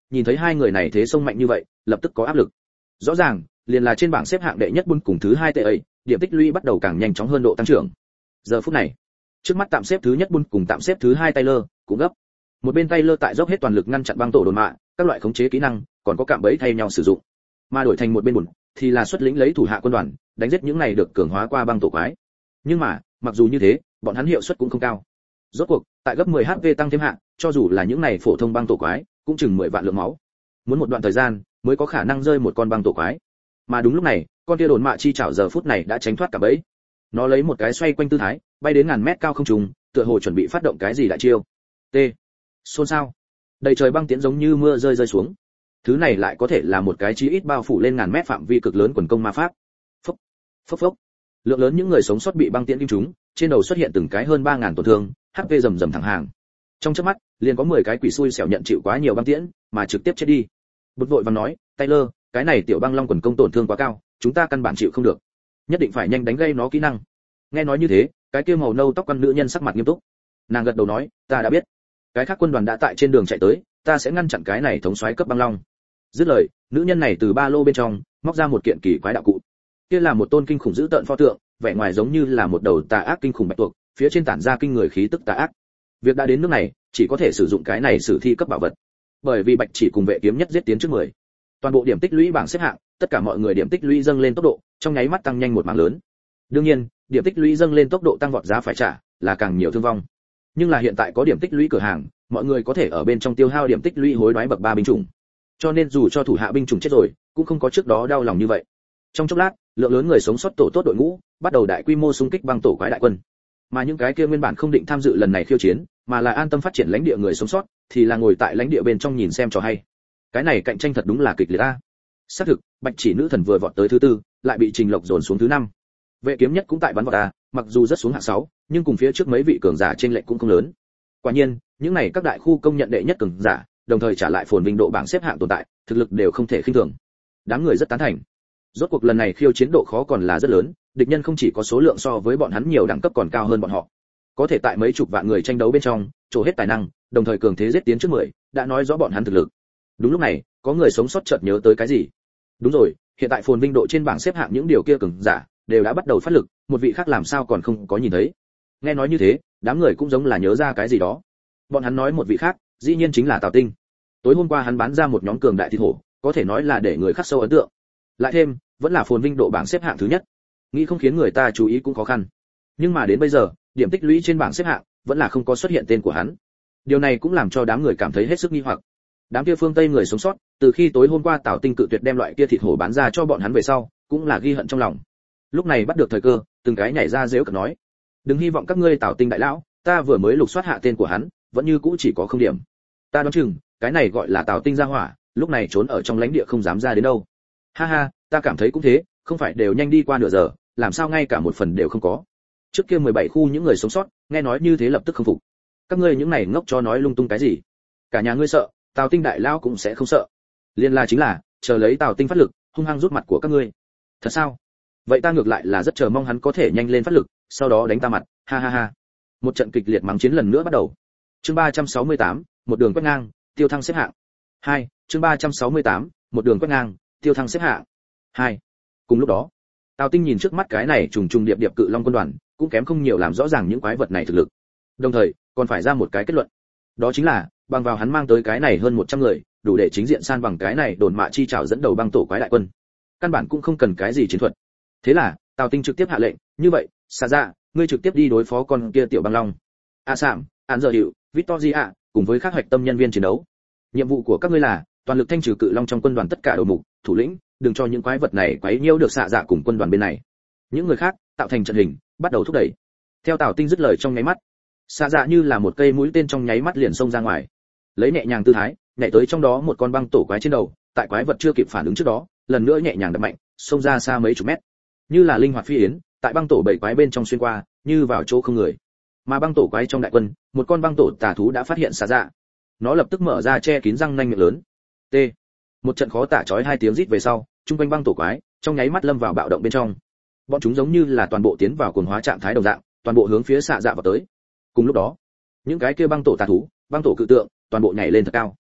Speaker 1: nhìn thấy hai người này thế sông mạnh như vậy, lập tức có áp lực. Rõ ràng, liền là trên bảng xếp hạng đệ nhất Bund cùng thứ hai tệ ấy, điểm tích lũy bắt đầu càng nhanh chóng hơn độ tăng trưởng. Giờ phút này, trước mắt tạm xếp thứ nhất Bund cùng tạm xếp thứ hai Taylor cũng gấp. Một bên Taylor tại dốc hết toàn lực ngăn chặn băng tổ đồn mạ, các loại khống chế kỹ năng, còn có cạm bẫy thay nhau sử dụng. Mà đổi thành một bên Bund thì là xuất lĩnh lấy thủ hạ quân đoàn, đánh giết những này được cường hóa qua băng tổ quái. Nhưng mà, mặc dù như thế, bọn hắn hiệu suất cũng không cao. Rốt cuộc, tại gấp 10 HP tăng thêm hạ, cho dù là những này phổ thông băng tổ quái, cũng chừng 10 vạn lượng máu. Muốn một đoạn thời gian mới có khả năng rơi một con băng tổ quái. Mà đúng lúc này, con kia đồn mạ chi chảo giờ phút này đã tránh thoát cả bẫy. Nó lấy một cái xoay quanh tư thái, bay đến ngàn mét cao không trung, tựa hồ chuẩn bị phát động cái gì đại chiêu. T. Xôn xao. Đầy trời băng tiễn giống như mưa rơi rơi xuống. Thứ này lại có thể là một cái chí ít bao phủ lên ngàn mét phạm vi cực lớn quần công ma pháp. Phốc, phốc phốc. Lượng lớn những người sống sót bị băng tiễn kim trúng, trên đầu xuất hiện từng cái hơn 3000 tổn thương, HP rầm rầm thẳng hàng. Trong chớp mắt, liền có 10 cái quỷ xui xẻo nhận chịu quá nhiều băng tiễn, mà trực tiếp chết đi. Bụt vội vàng nói, Taylor, cái này tiểu băng long quần công tổn thương quá cao, chúng ta căn bản chịu không được, nhất định phải nhanh đánh gây nó kỹ năng. Nghe nói như thế, cái kia màu nâu tóc con nữ nhân sắc mặt nghiêm túc. Nàng gật đầu nói, ta đã biết. Cái khác quân đoàn đã tại trên đường chạy tới, ta sẽ ngăn chặn cái này thống soái cấp băng long. Dứt lời, nữ nhân này từ ba lô bên trong móc ra một kiện kỳ quái đạo cụ. Kia là một tôn kinh khủng dữ tợn pho tượng, vẻ ngoài giống như là một đầu tà ác kinh khủng bạch tuộc, phía trên tản ra kinh người khí tức tà ác. Việc đã đến nước này, chỉ có thể sử dụng cái này sử thi cấp bảo vật. Bởi vì bạch chỉ cùng vệ kiếm nhất giết tiến trước 10. Toàn bộ điểm tích lũy bảng xếp hạng, tất cả mọi người điểm tích lũy dâng lên tốc độ, trong nháy mắt tăng nhanh một mảng lớn. Đương nhiên, điểm tích lũy dâng lên tốc độ tăng vọt giá phải trả, là càng nhiều thương vong. Nhưng là hiện tại có điểm tích lũy cửa hàng, mọi người có thể ở bên trong tiêu hao điểm tích lũy hối đoái bậc 3 binh chủng. Cho nên dù cho thủ hạ binh chủng chết rồi, cũng không có trước đó đau lòng như vậy. Trong chốc lát, lượng lớn người sống sót tổ tốt đội ngũ, bắt đầu đại quy mô xung kích băng tổ quái đại quân. Mà những cái kia nguyên bản không định tham dự lần này khiêu chiến, mà là an tâm phát triển lãnh địa người sống sót, thì là ngồi tại lãnh địa bên trong nhìn xem trò hay. Cái này cạnh tranh thật đúng là kịch liệt a. Xác thực, bạch chỉ nữ thần vừa vọt tới thứ tư, lại bị Trình Lộc dồn xuống thứ 5. Vệ kiếm nhất cũng tại bắn vọt a, mặc dù rất xuống hạng 6, nhưng cùng phía trước mấy vị cường giả trên lệnh cũng không lớn. Quả nhiên, những này các đại khu công nhận đệ nhất cường giả, đồng thời trả lại phồn vinh độ bảng xếp hạng tồn tại, thực lực đều không thể khinh thường. Đám người rất tán thành. Rốt cuộc lần này khiêu chiến độ khó còn là rất lớn, địch nhân không chỉ có số lượng so với bọn hắn nhiều đẳng cấp còn cao hơn bọn họ. Có thể tại mấy chục vạn người tranh đấu bên trong, trổ hết tài năng, đồng thời cường thế giết tiến trước 10, đã nói rõ bọn hắn thực lực. Đúng lúc này, có người sống sót chợt nhớ tới cái gì. Đúng rồi, hiện tại phồn vinh độ trên bảng xếp hạng những điều kia cường giả đều đã bắt đầu phát lực, một vị khác làm sao còn không có nhìn thấy. Nghe nói như thế, đám người cũng giống là nhớ ra cái gì đó. Bọn hắn nói một vị khác, dĩ nhiên chính là Tào Tinh. Tối hôm qua hắn bán ra một nhóm cường đại thịt hổ, có thể nói là để người khắc sâu ấn tượng. Lại thêm, vẫn là phồn vinh độ bảng xếp hạng thứ nhất. Nghĩ không khiến người ta chú ý cũng khó khăn. Nhưng mà đến bây giờ, điểm tích lũy trên bảng xếp hạng vẫn là không có xuất hiện tên của hắn. Điều này cũng làm cho đám người cảm thấy hết sức nghi hoặc. Đám kia phương Tây người sống sót, từ khi tối hôm qua Tào Tinh cự tuyệt đem loại kia thịt hổ bán ra cho bọn hắn về sau, cũng là ghi hận trong lòng. Lúc này bắt được thời cơ, từng cái nhảy ra giễu cợt nói: "Đừng hy vọng các ngươi Tào Tinh đại lão, ta vừa mới lục soát hạ tên của hắn, vẫn như cũ chỉ có 0 điểm. Ta đoán chừng, cái này gọi là Tào Tinh gia hỏa, lúc này trốn ở trong lãnh địa không dám ra đến đâu." Ha ha, ta cảm thấy cũng thế, không phải đều nhanh đi qua nửa giờ, làm sao ngay cả một phần đều không có. Trước kia 17 khu những người sống sót, nghe nói như thế lập tức không phục. Các ngươi những này ngốc cho nói lung tung cái gì? Cả nhà ngươi sợ, Tào Tinh đại lão cũng sẽ không sợ. Liên la chính là, chờ lấy Tào Tinh phát lực, hung hăng rút mặt của các ngươi. Thật sao? Vậy ta ngược lại là rất chờ mong hắn có thể nhanh lên phát lực, sau đó đánh ta mặt, ha ha ha. Một trận kịch liệt mắng chiến lần nữa bắt đầu. Chương 368, một đường quét ngang, tiêu thăng xếp hạng. 2, chương 368, một đường quét ngang, tiêu thăng xếp hạng. 2. Cùng lúc đó, Tào Tinh nhìn trước mắt cái này trùng trùng điệp điệp cự long quân đoàn, cũng kém không nhiều làm rõ ràng những quái vật này thực lực. Đồng thời, còn phải ra một cái kết luận. Đó chính là, bằng vào hắn mang tới cái này hơn 100 người, đủ để chính diện san bằng cái này đồn mạ chi trảo dẫn đầu băng tổ quái đại quân. Căn bản cũng không cần cái gì chiến thuật. Thế là, Tào Tinh trực tiếp hạ lệnh, như vậy, xả ra, ngươi trực tiếp đi đối phó con kia tiểu băng long. A Sạm, Án Giờ Hiệu, Victoria, cùng với các hoạch tâm nhân viên chiến đấu. Nhiệm vụ của các ngươi là toàn lực thanh trừ cự long trong quân đoàn tất cả đầu mục, thủ lĩnh, đừng cho những quái vật này quấy nhiễu được xạ dạ cùng quân đoàn bên này. Những người khác, tạo thành trận hình, bắt đầu thúc đẩy. Theo Tào Tinh dứt lời trong nháy mắt, xạ dạ như là một cây mũi tên trong nháy mắt liền xông ra ngoài. Lấy nhẹ nhàng tư thái, nhảy tới trong đó một con băng tổ quái trên đầu, tại quái vật chưa kịp phản ứng trước đó, lần nữa nhẹ nhàng đập mạnh, xông ra xa mấy chục mét. Như là linh hoạt phi yến, tại băng tổ bảy quái bên trong xuyên qua, như vào chỗ không người. Mà băng tổ quái trong đại quân, một con băng tổ tà thú đã phát hiện xạ dạ. Nó lập tức mở ra che kín răng nanh miệng lớn. T. Một trận khó tả chói 2 tiếng rít về sau, trung quanh băng tổ quái trong nháy mắt lâm vào bạo động bên trong. Bọn chúng giống như là toàn bộ tiến vào cuồng hóa trạng thái đồng dạng, toàn bộ hướng phía xạ dạ vào tới. Cùng lúc đó, những cái kia băng tổ tà thú, băng tổ cự tượng, toàn bộ nhảy lên thật cao.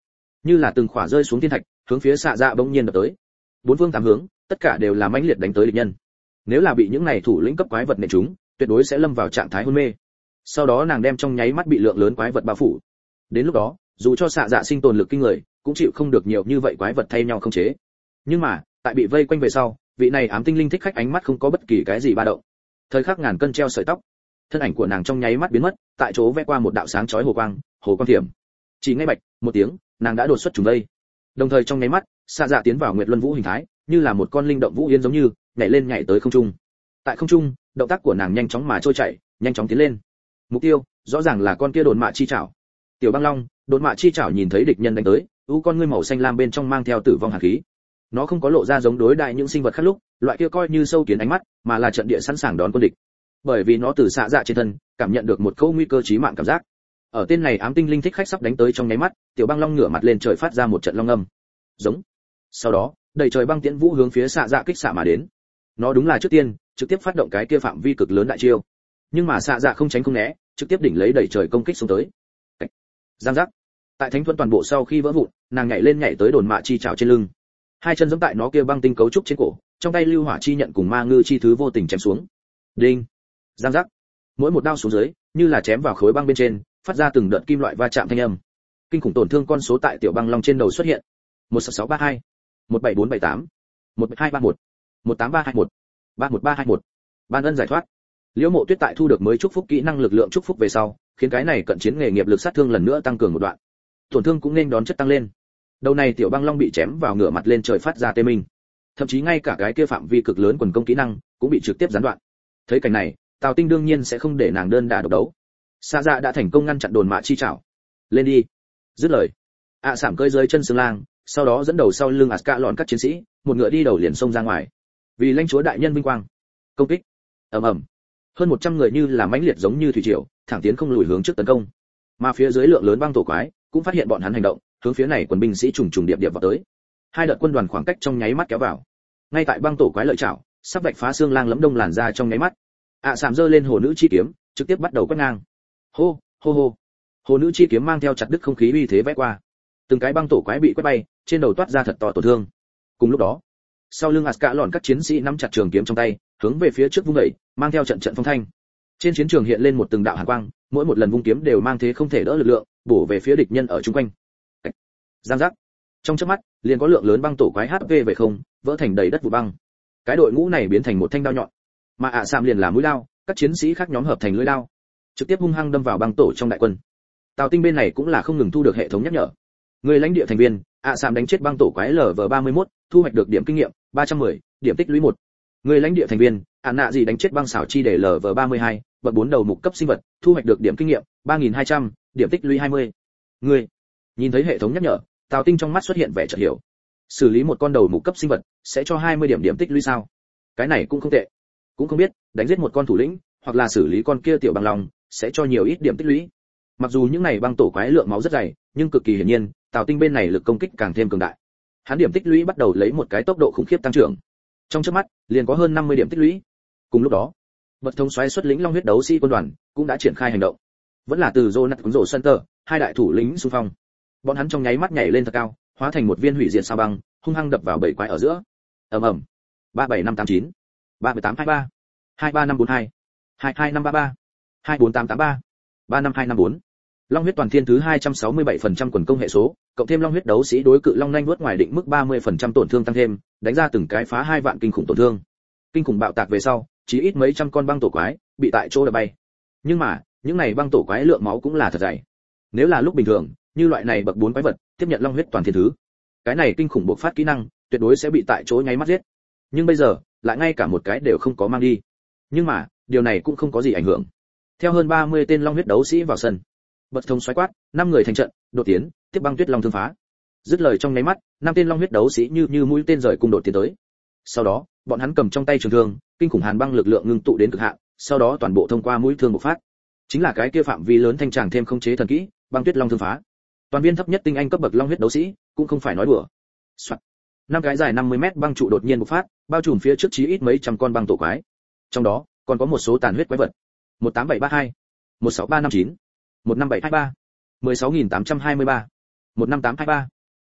Speaker 1: như là từng khỏa rơi xuống thiên thạch, hướng phía xạ dạ bỗng nhiên đập tới. Bốn phương tám hướng, tất cả đều là mãnh liệt đánh tới địch nhân. Nếu là bị những này thủ lĩnh cấp quái vật nện trúng, tuyệt đối sẽ lâm vào trạng thái hôn mê. Sau đó nàng đem trong nháy mắt bị lượng lớn quái vật bao phủ. Đến lúc đó, dù cho xạ dạ sinh tồn lực kinh người, cũng chịu không được nhiều như vậy quái vật thay nhau không chế. Nhưng mà, tại bị vây quanh về sau, vị này ám tinh linh thích khách ánh mắt không có bất kỳ cái gì ba động. Thời khắc ngàn cân treo sợi tóc, thân ảnh của nàng trong nháy mắt biến mất, tại chỗ vẽ qua một đạo sáng chói hồ quang thiểm. Chỉ ngay bạch một tiếng, nàng đã đột xuất trùng vây. Đồng thời trong nháy mắt, xạ dạ tiến vào nguyệt luân vũ hình thái, như là một con linh động vũ yên giống như nhảy lên nhảy tới không trung. Tại không trung, động tác của nàng nhanh chóng mà trôi chảy, nhanh chóng tiến lên. Mục tiêu rõ ràng là con kia đồn mạ chi chảo. Tiểu băng long, đồn mạ chi chảo nhìn thấy địch nhân đánh tới, con ngươi màu xanh lam bên trong mang theo tử vong hàn khí. Nó không có lộ ra giống đối đại những sinh vật khác lúc, loại kia coi như sâu kiến ánh mắt, mà là trận địa sẵn sàng đón quân địch. Bởi vì nó từ xạ dạ trên thân, cảm nhận được một câu nguy cơ chí mạng cảm giác. Ở tên này ám tinh linh thích khách sắp đánh tới trong nháy mắt, tiểu băng long ngửa mặt lên trời phát ra một trận long âm. Giống. Sau đó, đầy trời băng tiễn vũ hướng phía xạ dạ kích xạ mà đến. Nó đúng là trước tiên trực tiếp phát động cái kia phạm vi cực lớn đại chiêu, nhưng mà xạ dạ không tránh không né, trực tiếp đỉnh lấy đầy trời công kích xuống tới. Giang giác. Tại thánh thuẫn toàn bộ sau khi vỡ vụn, nàng nhảy lên nhảy tới đồn mạ chi chảo trên lưng, hai chân giẫm tại nó kia băng tinh cấu trúc trên cổ, trong tay lưu hỏa chi nhận cùng ma ngư chi thứ vô tình chém xuống. Đinh. Giang giác. Mỗi một đao xuống dưới, như là chém vào khối băng bên trên, phát ra từng đợt kim loại va chạm thanh âm. Kinh khủng tổn thương con số tại tiểu băng long trên đầu xuất hiện. 16632, 17478, 11231, 18321, 31321. Ban ân giải thoát. Liễu Mộ Tuyết tại thu được mới chúc phúc kỹ năng lực lượng chúc phúc về sau, khiến cái này cận chiến nghề nghiệp lực sát thương lần nữa tăng cường một đoạn. Tổn thương cũng nên đón chất tăng lên. Đầu này tiểu băng long bị chém vào ngửa mặt lên trời phát ra tê minh. Thậm chí ngay cả cái kia phạm vi cực lớn quần công kỹ năng cũng bị trực tiếp gián đoạn. Thấy cảnh này, Tào Tinh đương nhiên sẽ không để nàng đơn đả độc đấu. Sa Dạ đã thành công ngăn chặn đồn mạ chi chảo. Lên đi. Dứt lời, sảm cơi dưới chân xương lang, sau đó dẫn đầu sau lưng Aska lọn các chiến sĩ, một ngựa đi đầu liền xông ra ngoài. Vì lãnh chúa đại nhân vinh quang. Công kích. Ầm ầm. Hơn 100 người như là mãnh liệt giống như thủy triều, thẳng tiến không lùi hướng trước tấn công. Mà phía dưới lượng lớn băng tổ quái cũng phát hiện bọn hắn hành động, hướng phía này quần binh sĩ trùng trùng điệp điệp vào tới. Hai đợt quân đoàn khoảng cách trong nháy mắt kéo vào. Ngay tại băng tổ quái lợi chảo, sắp vạch phá xương lang lẫm đông làn ra trong nháy mắt. Sảm giơ lên hồ nữ chi kiếm, trực tiếp bắt đầu quét ngang. Hô, hô hô. Hồ nữ chi kiếm mang theo chặt đứt không khí uy thế vẽ qua. Từng cái băng tổ quái bị quét bay, trên đầu toát ra thật to tổn thương. Cùng lúc đó, sau lưng Aska lọn các chiến sĩ nắm chặt trường kiếm trong tay, hướng về phía trước vung đẩy, mang theo trận trận phong thanh. Trên chiến trường hiện lên một từng đạo hàn quang, mỗi một lần vung kiếm đều mang thế không thể đỡ lực lượng, bổ về phía địch nhân ở chung quanh. Giang giác. Trong chớp mắt, liền có lượng lớn băng tổ quái HP về không, vỡ thành đầy đất vụ băng. Cái đội ngũ này biến thành một thanh đao nhọn, mà Sạm liền là mũi đao, các chiến sĩ khác nhóm hợp thành lưỡi đao, trực tiếp hung hăng đâm vào băng tổ trong đại quân. Tào Tinh bên này cũng là không ngừng thu được hệ thống nhắc nhở. Người lãnh địa thành viên, Sạm đánh chết băng tổ quái LV31, thu hoạch được điểm kinh nghiệm 310, điểm tích lũy 1. Người lãnh địa thành viên, Nạ gì đánh chết băng xảo chi để LV32, bậc 4 đầu mục cấp sinh vật, thu hoạch được điểm kinh nghiệm 3200, điểm tích lũy 20. Người nhìn thấy hệ thống nhắc nhở, Tào Tinh trong mắt xuất hiện vẻ chợt hiểu. Xử lý một con đầu mục cấp sinh vật sẽ cho 20 điểm điểm tích lũy sao? Cái này cũng không tệ. Cũng không biết, đánh giết một con thủ lĩnh, hoặc là xử lý con kia tiểu băng long, sẽ cho nhiều ít điểm tích lũy. Mặc dù những này băng tổ quái lượng máu rất dày, nhưng cực kỳ hiển nhiên, Tào Tinh bên này lực công kích càng thêm cường đại. Hắn điểm tích lũy bắt đầu lấy một cái tốc độ khủng khiếp tăng trưởng. Trong chớp mắt, liền có hơn 50 điểm tích lũy. Cùng lúc đó, Bật Thông xoáy xuất lĩnh Long huyết đấu sĩ quân đoàn cũng đã triển khai hành động. Vẫn là từ Jonathan cùng Rồ Center, hai đại thủ lĩnh xung phong. Bọn hắn trong nháy mắt nhảy lên thật cao, hóa thành một viên hủy diệt sao băng, hung hăng đập vào bầy quái ở giữa. Ầm ầm. 37589, 31823, 23542, 22533, 24883, 35254. Long huyết toàn thiên thứ 267% quần công hệ số, cộng thêm Long huyết đấu sĩ đối cự long nhanh vuốt ngoài định mức 30% tổn thương tăng thêm, đánh ra từng cái phá 2 vạn kinh khủng tổn thương. Kinh khủng bạo tạc về sau, chỉ ít mấy trăm con băng tổ quái bị tại chỗ đập bay. Nhưng mà, những này băng tổ quái lượng máu cũng là thật dày. Nếu là lúc bình thường, như loại này bậc 4 quái vật, tiếp nhận Long huyết toàn thiên thứ, cái này kinh khủng bộc phát kỹ năng, tuyệt đối sẽ bị tại chỗ nháy mắt giết. Nhưng bây giờ, lại ngay cả một cái đều không có mang đi. Nhưng mà, điều này cũng không có gì ảnh hưởng. Theo hơn 30 tên Long huyết đấu sĩ vào sân, Bật Thông xoáy quát, 5 người thành trận, đột tiến, tiếp băng tuyết long thương phá. Dứt lời trong nháy mắt, 5 tên Long huyết đấu sĩ như mũi tên rời cung đột tiến tới. Sau đó, bọn hắn cầm trong tay trường thương, kinh khủng hàn băng lực lượng ngưng tụ đến cực hạn, sau đó toàn bộ thông qua mũi thương bộc phát. Chính là cái kia phạm vi lớn thanh tràng thêm không chế thần kỹ, băng tuyết long thương phá. Toàn viên thấp nhất tinh anh cấp bậc Long huyết đấu sĩ, cũng không phải nói đùa. Soạt. 5 cái dài 50 mét băng trụ đột nhiên bộc phát, bao trùm phía trước chí ít mấy trăm con băng tổ quái. Trong đó, còn có một số tàn huyết quái vật. 18732, 16359, 15723, 16823, 15823,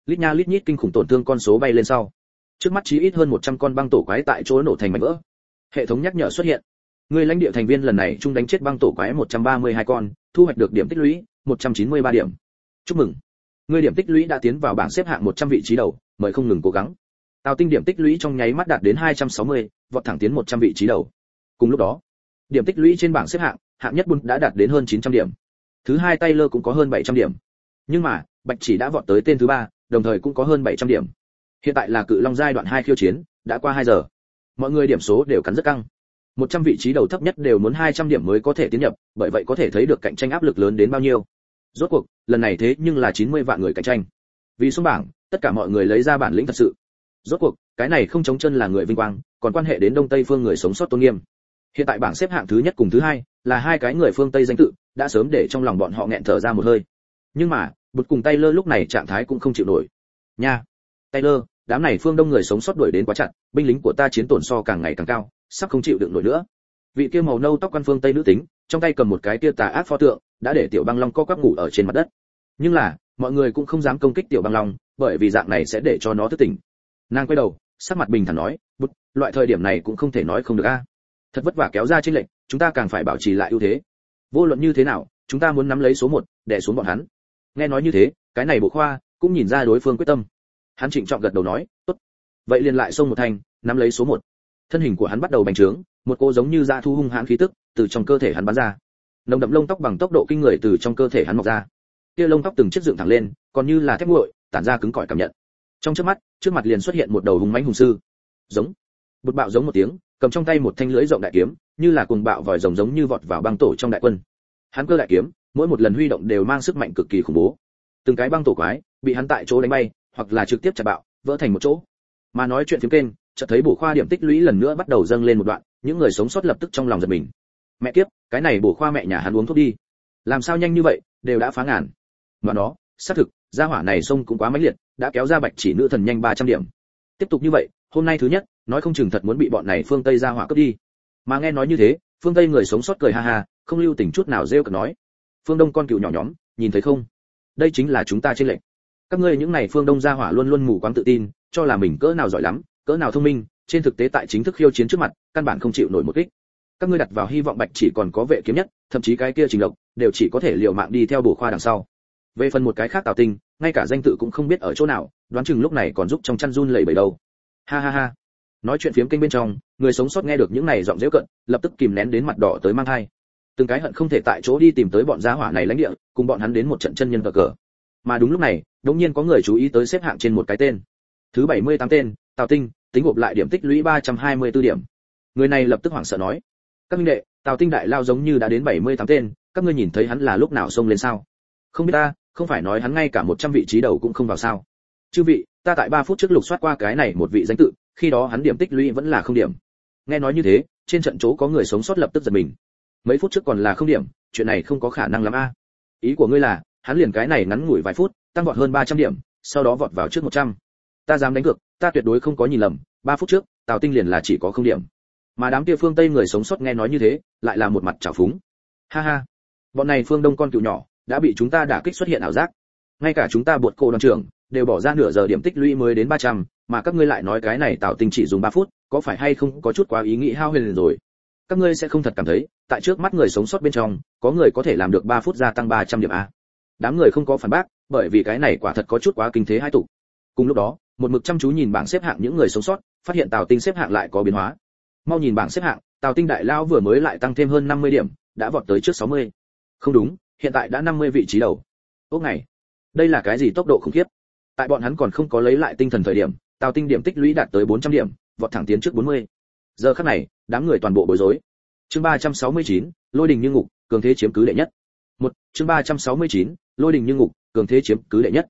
Speaker 1: lít nha lít nhít kinh khủng tổn thương con số bay lên sau. Trước mắt chí ít hơn 100 con băng tổ quái tại chỗ nổ thành mảnh vỡ. Hệ thống nhắc nhở xuất hiện. Người lãnh địa thành viên lần này chung đánh chết băng tổ quái 132 con, thu hoạch được điểm tích lũy 193 điểm. Chúc mừng. Người điểm tích lũy đã tiến vào bảng xếp hạng 100 vị trí đầu, mời không ngừng cố gắng. Tào Tinh điểm tích lũy trong nháy mắt đạt đến 260, vọt thẳng tiến 100 vị trí đầu. Cùng lúc đó, điểm tích lũy trên bảng xếp hạng, hạng nhất Bund đã đạt đến hơn 900 điểm. Thứ hai Taylor cũng có hơn 700 điểm. Nhưng mà, Bạch Chỉ đã vọt tới tên thứ ba, đồng thời cũng có hơn 700 điểm. Hiện tại là Cự Long giai đoạn 2 khiêu chiến, đã qua 2 giờ. Mọi người điểm số đều cắn rất căng. 100 vị trí đầu thấp nhất đều muốn 200 điểm mới có thể tiến nhập, bởi vậy có thể thấy được cạnh tranh áp lực lớn đến bao nhiêu. Rốt cuộc, lần này thế nhưng là 90 vạn người cạnh tranh. Vì xuống bảng, tất cả mọi người lấy ra bản lĩnh thật sự. Rốt cuộc, cái này không chống chân là người vinh quang, còn quan hệ đến Đông Tây phương người sống sót tôn nghiêm. Hiện tại bảng xếp hạng thứ nhất cùng thứ hai là hai cái người phương Tây danh tự, đã sớm để trong lòng bọn họ nghẹn thở ra một hơi. Nhưng mà, Bụt cùng Taylor lúc này trạng thái cũng không chịu nổi. Nha, Taylor, đám này phương Đông người sống sót đuổi đến quá chặt, binh lính của ta chiến tổn so càng ngày càng cao, sắp không chịu đựng nổi nữa. Vị kia màu nâu tóc quan phương Tây nữ tính, trong tay cầm một cái kia tà ác pho tượng, đã để tiểu băng long co quắp ngủ ở trên mặt đất. Nhưng là, mọi người cũng không dám công kích tiểu băng long, bởi vì dạng này sẽ để cho nó thức tỉnh. Nàng quay đầu, sắc mặt bình thản nói, "Bụt, loại thời điểm này cũng không thể nói không được a. Thật vất vả kéo ra chênh lệch, chúng ta càng phải bảo trì lại ưu thế. Vô luận như thế nào, chúng ta muốn nắm lấy số 1, đè xuống bọn hắn." Nghe nói như thế, cái này Bộ Khoa cũng nhìn ra đối phương quyết tâm. Hắn trịnh trọng gật đầu nói, "Tốt. Vậy liền lại xông một thành, nắm lấy số 1." Thân hình của hắn bắt đầu bành trướng, một cô giống như dã thu hung hãn khí tức từ trong cơ thể hắn bắn ra. Nồng đậm lông tóc bằng tốc độ kinh người từ trong cơ thể hắn mọc ra. Kia lông tóc từng chiếc dựng thẳng lên, còn như là thép nguội, tản ra cứng cỏi cảm nhận. Trong chớp mắt, trước mặt liền xuất hiện một đầu hùng mãnh hùng sư. Giống. Bụt bạo giống một tiếng, cầm trong tay một thanh lưỡi rộng đại kiếm, như là cuồng bạo vòi rồng giống như vọt vào băng tổ trong đại quân. Hắn cơ đại kiếm, mỗi một lần huy động đều mang sức mạnh cực kỳ khủng bố. Từng cái băng tổ quái bị hắn tại chỗ đánh bay, hoặc là trực tiếp chặt bạo, vỡ thành một chỗ. Mà nói chuyện phiếm kênh, chợt thấy Bổ Khoa điểm tích lũy lần nữa bắt đầu dâng lên một đoạn, những người sống sót lập tức trong lòng giật mình. Mẹ kiếp, cái này Bổ Khoa mẹ nhà hắn uống thuốc đi. Làm sao nhanh như vậy, đều đã phá ngàn. Mà nó, xác thực, gia hỏa này xông cũng quá mãnh liệt, đã kéo ra Bạch Chỉ nữ thần nhanh 300 điểm. Tiếp tục như vậy, hôm nay thứ nhất, nói không chừng thật muốn bị bọn này phương Tây gia hỏa cướp đi. Mà nghe nói như thế, phương Tây người sống sót cười ha ha, không lưu tình chút nào rêu cợt nói: "Phương Đông con cừu nhỏ nhóm, nhìn thấy không? Đây chính là chúng ta trên lệnh. Các ngươi những này phương Đông gia hỏa luôn luôn mù quáng tự tin, cho là mình cỡ nào giỏi lắm, cỡ nào thông minh, trên thực tế tại chính thức khiêu chiến trước mặt, căn bản không chịu nổi một kích. Các ngươi đặt vào hy vọng Bạch Chỉ còn có vệ kiếm nhất, thậm chí cái kia Trình Lộc, đều chỉ có thể liều mạng đi theo Bổ Khoa đằng sau. Về phần một cái khác Tào Tinh, ngay cả danh tự cũng không biết ở chỗ nào, đoán chừng lúc này còn giúp trong chăn run lẩy bẩy đâu." Ha ha ha. Nói chuyện phiếm kênh bên trong, người sống sót nghe được những này giọng giễu cợt, lập tức kìm nén đến mặt đỏ tới mang hai. Từng cái hận không thể tại chỗ đi tìm tới bọn gia hỏa này lãnh địa, cùng bọn hắn đến một trận chân nhân cờ. Mà đúng lúc này, đột nhiên có người chú ý tới xếp hạng trên một cái tên. Thứ 78 tên, Tào Tinh, tính gộp lại điểm tích lũy 324 điểm. Người này lập tức hoảng sợ nói: "Các huynh đệ, Tào Tinh đại lao giống như đã đến 78 tên, các ngươi nhìn thấy hắn là lúc nào xông lên sao?" "Không biết ta, không phải nói hắn ngay cả 100 vị trí đầu cũng không vào sao?" "Chư vị, ta tại 3 phút trước lục soát qua cái này một vị danh tự, khi đó hắn điểm tích lũy vẫn là không điểm." Nghe nói như thế, trên trận chỗ có người sống sót lập tức giật mình. Mấy phút trước còn là không điểm, chuyện này không có khả năng lắm a. Ý của ngươi là, hắn liền cái này ngắn ngủi vài phút, tăng vọt hơn 300 điểm, sau đó vọt vào trước 100. Ta dám đánh cược, ta tuyệt đối không có nhìn lầm, 3 phút trước, Tào Tinh liền là chỉ có không điểm. Mà đám kia phương Tây người sống sót nghe nói như thế, lại là một mặt trào phúng. Ha ha, bọn này phương Đông con cừu nhỏ, đã bị chúng ta đả kích xuất hiện ảo giác. Ngay cả chúng ta buộc cổ đoàn trưởng, đều bỏ ra nửa giờ điểm tích lũy mới đến 300, mà các ngươi lại nói cái này Tào Tinh chỉ dùng 3 phút, có phải hay không có chút quá ý nghĩ hao huyền rồi. Các ngươi sẽ không thật cảm thấy, tại trước mắt người sống sót bên trong, có người có thể làm được 3 phút gia tăng 300 điểm a. Đám người không có phản bác, bởi vì cái này quả thật có chút quá kinh thế hai tục. Cùng lúc đó, một mực chăm chú nhìn bảng xếp hạng những người sống sót, phát hiện Tào Tinh xếp hạng lại có biến hóa. Mau nhìn bảng xếp hạng, Tào Tinh đại lao vừa mới lại tăng thêm hơn 50 điểm, đã vọt tới trước 60. Không đúng, hiện tại đã 50 vị trí đầu. Ốc này, đây là cái gì tốc độ khủng khiếp? Tại bọn hắn còn không có lấy lại tinh thần thời điểm, Tào Tinh điểm tích lũy đạt tới 400 điểm, vọt thẳng tiến trước 40. Giờ khắc này, đám người toàn bộ bối rối. Chương 369, Lôi đình như ngục, cường thế chiếm cứ đệ nhất. Chương 369, Lôi đình như ngục, cường thế chiếm cứ đệ nhất.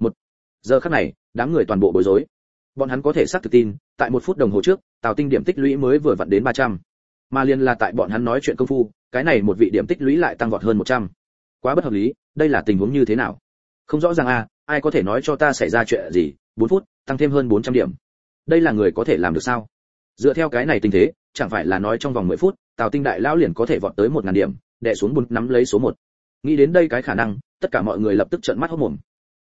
Speaker 1: Giờ khắc này, đám người toàn bộ bối rối. Bọn hắn có thể xác thực tin, tại 1 phút đồng hồ trước, Tào Tinh điểm tích lũy mới vừa vặn đến 300. Mà liền là tại bọn hắn nói chuyện công phu, cái này một vị điểm tích lũy lại tăng vọt hơn 100. Quá bất hợp lý, đây là tình huống như thế nào? Không rõ ràng a, ai có thể nói cho ta xảy ra chuyện gì, 4 phút, tăng thêm hơn 400 điểm. Đây là người có thể làm được sao? Dựa theo cái này tình thế, chẳng phải là nói trong vòng 10 phút, Tào Tinh đại lão liền có thể vọt tới 1000 điểm, đè xuống Bund nắm lấy số 1. Nghĩ đến đây cái khả năng, tất cả mọi người lập tức trợn mắt hốt mồm.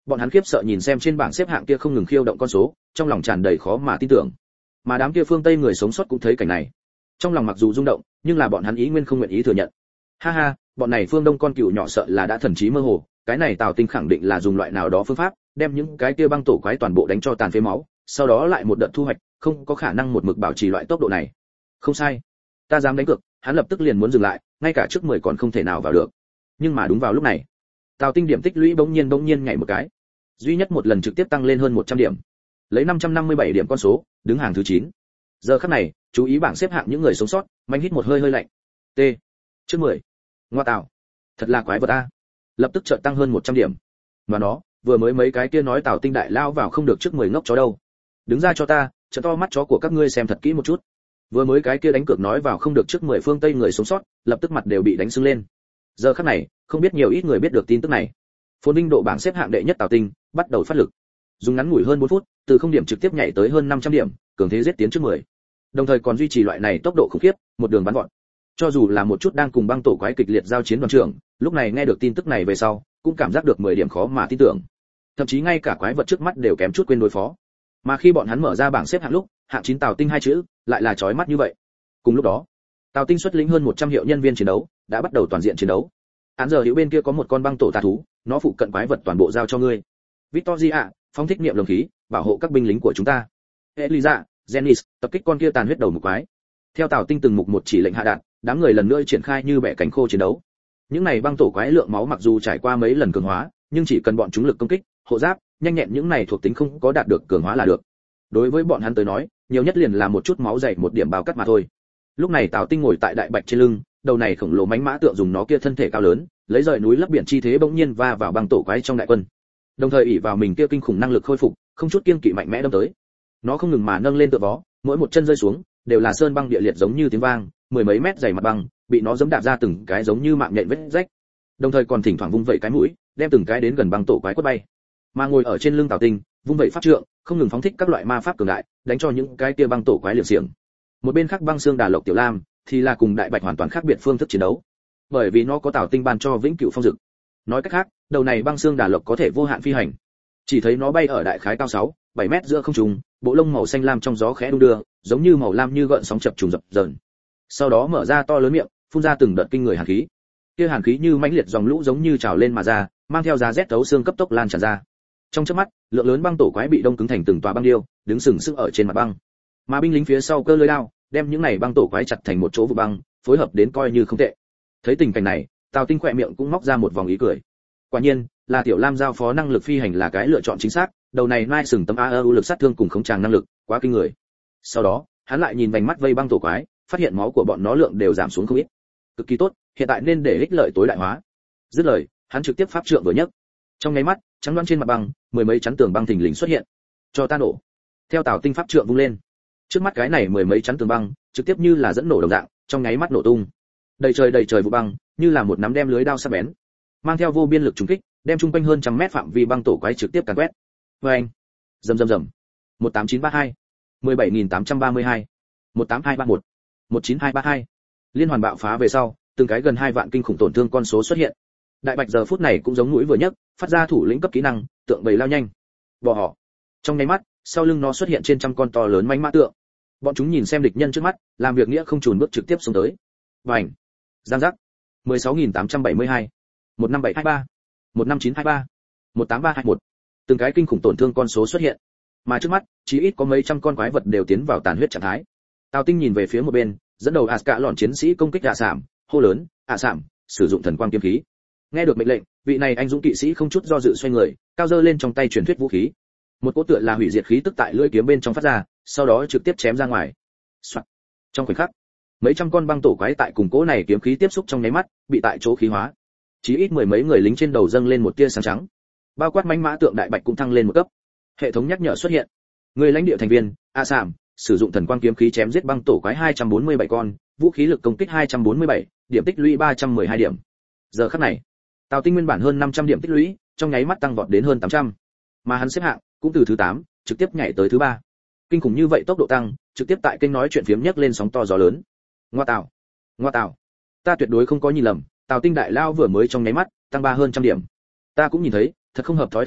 Speaker 1: Bọn hắn khiếp sợ nhìn xem trên bảng xếp hạng kia không ngừng khiêu động con số, trong lòng tràn đầy khó mà tin tưởng. Mà đám kia phương Tây người sống sót cũng thấy cảnh này. Trong lòng mặc dù rung động, nhưng là bọn hắn ý nguyên không nguyện ý thừa nhận. Ha ha, bọn này phương Đông con cừu nhỏ sợ là đã thần trí mơ hồ, cái này Tào Tinh khẳng định là dùng loại nào đó phương pháp, đem những cái kia băng tổ quái toàn bộ đánh cho tàn phế máu, sau đó lại một đợt thu hoạch, không có khả năng một mực bảo trì loại tốc độ này. Không sai, ta dám đánh cược, hắn lập tức liền muốn dừng lại, ngay cả trước 10 còn không thể nào vào được. Nhưng mà đúng vào lúc này, Tào Tinh điểm tích lũy bỗng nhiên nhảy một cái, duy nhất một lần trực tiếp tăng lên hơn 100 điểm, lấy 557 điểm con số, đứng hàng thứ 9. Giờ khắc này, chú ý bảng xếp hạng những người sống sót, mạnh hít một hơi lạnh. T. Trước 10. Ngoa tạo, thật là quái vật a. Lập tức chợt tăng hơn 100 điểm. Mà nó, vừa mới mấy cái kia nói Tào Tinh đại lao vào không được trước 10 ngốc chó đâu. Đứng ra cho ta, trợ to mắt chó của các ngươi xem thật kỹ một chút. Vừa mới cái kia đánh cược nói vào không được trước 10 phương Tây người sống sót, lập tức mặt đều bị đánh sưng lên. Giờ khắc này, không biết nhiều ít người biết được tin tức này. Phồn Vinh độ bảng xếp hạng đệ nhất Tào Tinh bắt đầu phát lực. Dùng ngắn ngủi hơn 4 phút, từ không điểm trực tiếp nhảy tới hơn 500 điểm, cường thế giết tiến trước 10. Đồng thời còn duy trì loại này tốc độ khủng khiếp, một đường bắn vọt. Cho dù là một chút đang cùng băng tổ quái kịch liệt giao chiến đoàn trưởng, lúc này nghe được tin tức này về sau, cũng cảm giác được 10 điểm khó mà tin tưởng. Thậm chí ngay cả quái vật trước mắt đều kém chút quên đối phó. Mà khi bọn hắn mở ra bảng xếp hạng lúc, hạng 9 Tào Tinh hai chữ, lại là chói mắt như vậy. Cùng lúc đó, Tào Tinh xuất lĩnh hơn 100 hiệu nhân viên chiến đấu, đã bắt đầu toàn diện chiến đấu. Án giờ hữu bên kia có một con băng tổ tà thú, nó phụ cận quái vật toàn bộ giao cho ngươi. Victoria, phóng thích niệm lồng khí, bảo hộ các binh lính của chúng ta. Eliza, Zenis, tập kích con kia tàn huyết đầu mục quái. Theo Tào Tinh từng mục một chỉ lệnh hạ đạn, đám người lần nữa triển khai như bẻ cánh khô chiến đấu. Những này băng tổ quái lượng máu mặc dù trải qua mấy lần cường hóa, nhưng chỉ cần bọn chúng lực công kích, hộ giáp, nhanh nhẹn những này thuộc tính không có đạt được cường hóa là được. Đối với bọn hắn tới nói, nhiều nhất liền là một chút máu dày một điểm bao cắt mà thôi. Lúc này Tào Tinh ngồi tại đại bạch trên lưng, đầu này khổng lồ mãnh mã tượng dùng nó kia thân thể cao lớn, lấy rời núi lấp biển chi thế bỗng nhiên va vào băng tổ quái trong đại quân. Đồng thời ỷ vào mình kia kinh khủng năng lực khôi phục, không chút kiêng kỵ mạnh mẽ đâm tới. Nó không ngừng mà nâng lên tựa vó, mỗi một chân rơi xuống, đều là sơn băng địa liệt giống như tiếng vang, mười mấy mét dày mặt băng, bị nó giẫm đạp ra từng cái giống như mạng nhện vết rách. Đồng thời còn thỉnh thoảng vung vẩy cái mũi, đem từng cái đến gần băng tổ quái quất bay. Mà ngồi ở trên lưng Tào Tinh, vung vẩy pháp trượng, không ngừng phóng thích các loại ma pháp cường đại, đánh cho những cái kia băng tổ quái liều xiềng. Một bên khác băng xương đà lộc tiểu lam, thì là cùng đại bạch hoàn toàn khác biệt phương thức chiến đấu. Bởi vì nó có Tào Tinh ban cho vĩnh cửu phong dực. Nói cách khác, đầu này băng xương đà lộc có thể vô hạn phi hành. Chỉ thấy nó bay ở đại khái cao 6, 7 mét giữa không trung, bộ lông màu xanh lam trong gió khẽ đung đưa, giống như màu lam như gợn sóng chập trùng dập dờn. Sau đó mở ra to lớn miệng, phun ra từng đợt kinh người hàn khí. Kia hàn khí như mãnh liệt dòng lũ giống như trào lên mà ra, mang theo giá rét thấu xương cấp tốc lan tràn ra. Trong chớp mắt, lượng lớn băng tổ quái bị đông cứng thành từng tòa băng điêu, đứng sừng sững ở trên mặt băng. Mà binh lính phía sau cơ lưỡi đao, đem những này băng tổ quái chặt thành một chỗ vụ băng, phối hợp đến coi như không tệ. Thấy tình cảnh này, Tào Tinh khỏe miệng cũng móc ra một vòng ý cười. Quả nhiên, là Tiểu Lam giao phó năng lực phi hành là cái lựa chọn chính xác, đầu này nai sừng tấm AEU lực sát thương cùng khống tràng năng lực, quá kinh người. Sau đó, hắn lại nhìn vành mắt vây băng tổ quái, phát hiện máu của bọn nó lượng đều giảm xuống không ít. Cực kỳ tốt, hiện tại nên để ích lợi tối đại hóa. Dứt lời, hắn trực tiếp pháp trượng vừa nhấc. Trong nháy mắt, trắng đoán trên mặt băng, mười mấy chắn tường băng thình lình xuất hiện. Cho ta nổ. Theo Tào Tinh pháp trượng vung lên. Trước mắt cái này mười mấy chắn tường băng, trực tiếp như là dẫn nổ đồng dạng, trong nháy mắt nổ tung. Đầy trời vụ băng, như là một nắm đem lưới đao sắc bén, mang theo vô biên lực trùng kích, đem trung quanh hơn trăm mét phạm vi băng tổ quái trực tiếp càn quét. Oeng, rầm rầm rầm. 18932, 17832, 18231, 19232. Liên hoàn bạo phá về sau, từng cái gần 2 vạn kinh khủng tổn thương con số xuất hiện. Đại bạch giờ phút này cũng giống mũi vừa nhấc, phát ra thủ lĩnh cấp kỹ năng, tượng bầy lao nhanh. Bò họ. Trong nháy mắt, sau lưng nó xuất hiện trên trăm con to lớn mãnh mã tượng. Bọn chúng nhìn xem địch nhân trước mắt, làm việc nghĩa không chùn bước trực tiếp xuống tới. Bành. Giang giác. 16872, 15723, 15923, 18321. Từng cái kinh khủng tổn thương con số xuất hiện. Mà trước mắt, chỉ ít có mấy trăm con quái vật đều tiến vào tàn huyết trạng thái. Tào Tinh nhìn về phía một bên, dẫn đầu Aska lọn chiến sĩ công kích sảm, hô lớn, sảm, sử dụng thần quang kiếm khí. Nghe được mệnh lệnh, vị này anh dũng kỵ sĩ không chút do dự xoay người, cao giơ lên trong tay truyền thuyết vũ khí. Một cỗ tựa là hủy diệt khí tức tại lưỡi kiếm bên trong phát ra, sau đó trực tiếp chém ra ngoài. Soạn. Trong khoảnh khắc, mấy trăm con băng tổ quái tại cùng cỗ này kiếm khí tiếp xúc trong nháy mắt, bị tại chỗ khí hóa. Chỉ ít mười mấy người lính trên đầu dâng lên một tia sáng trắng. Bao quát mãnh mã tượng đại bạch cũng thăng lên một cấp. Hệ thống nhắc nhở xuất hiện. Người lãnh địa thành viên, sảm, sử dụng thần quang kiếm khí chém giết băng tổ quái 247 con, vũ khí lực công kích 247, điểm tích lũy 312 điểm. Giờ khắc này, Tào Tinh nguyên bản hơn 500 điểm tích lũy, trong nháy mắt tăng vọt đến hơn 800. Mà hắn xếp hạng cũng từ thứ 8, trực tiếp nhảy tới thứ 3. Kinh khủng như vậy tốc độ tăng, trực tiếp tại kênh nói chuyện phiếm nhấc lên sóng to gió lớn. Ngoa tạo, ta tuyệt đối không có nhìn lầm, Tào Tinh đại lao vừa mới trong nháy mắt tăng 3 hơn trăm điểm. Ta cũng nhìn thấy, thật không hợp thói thường à,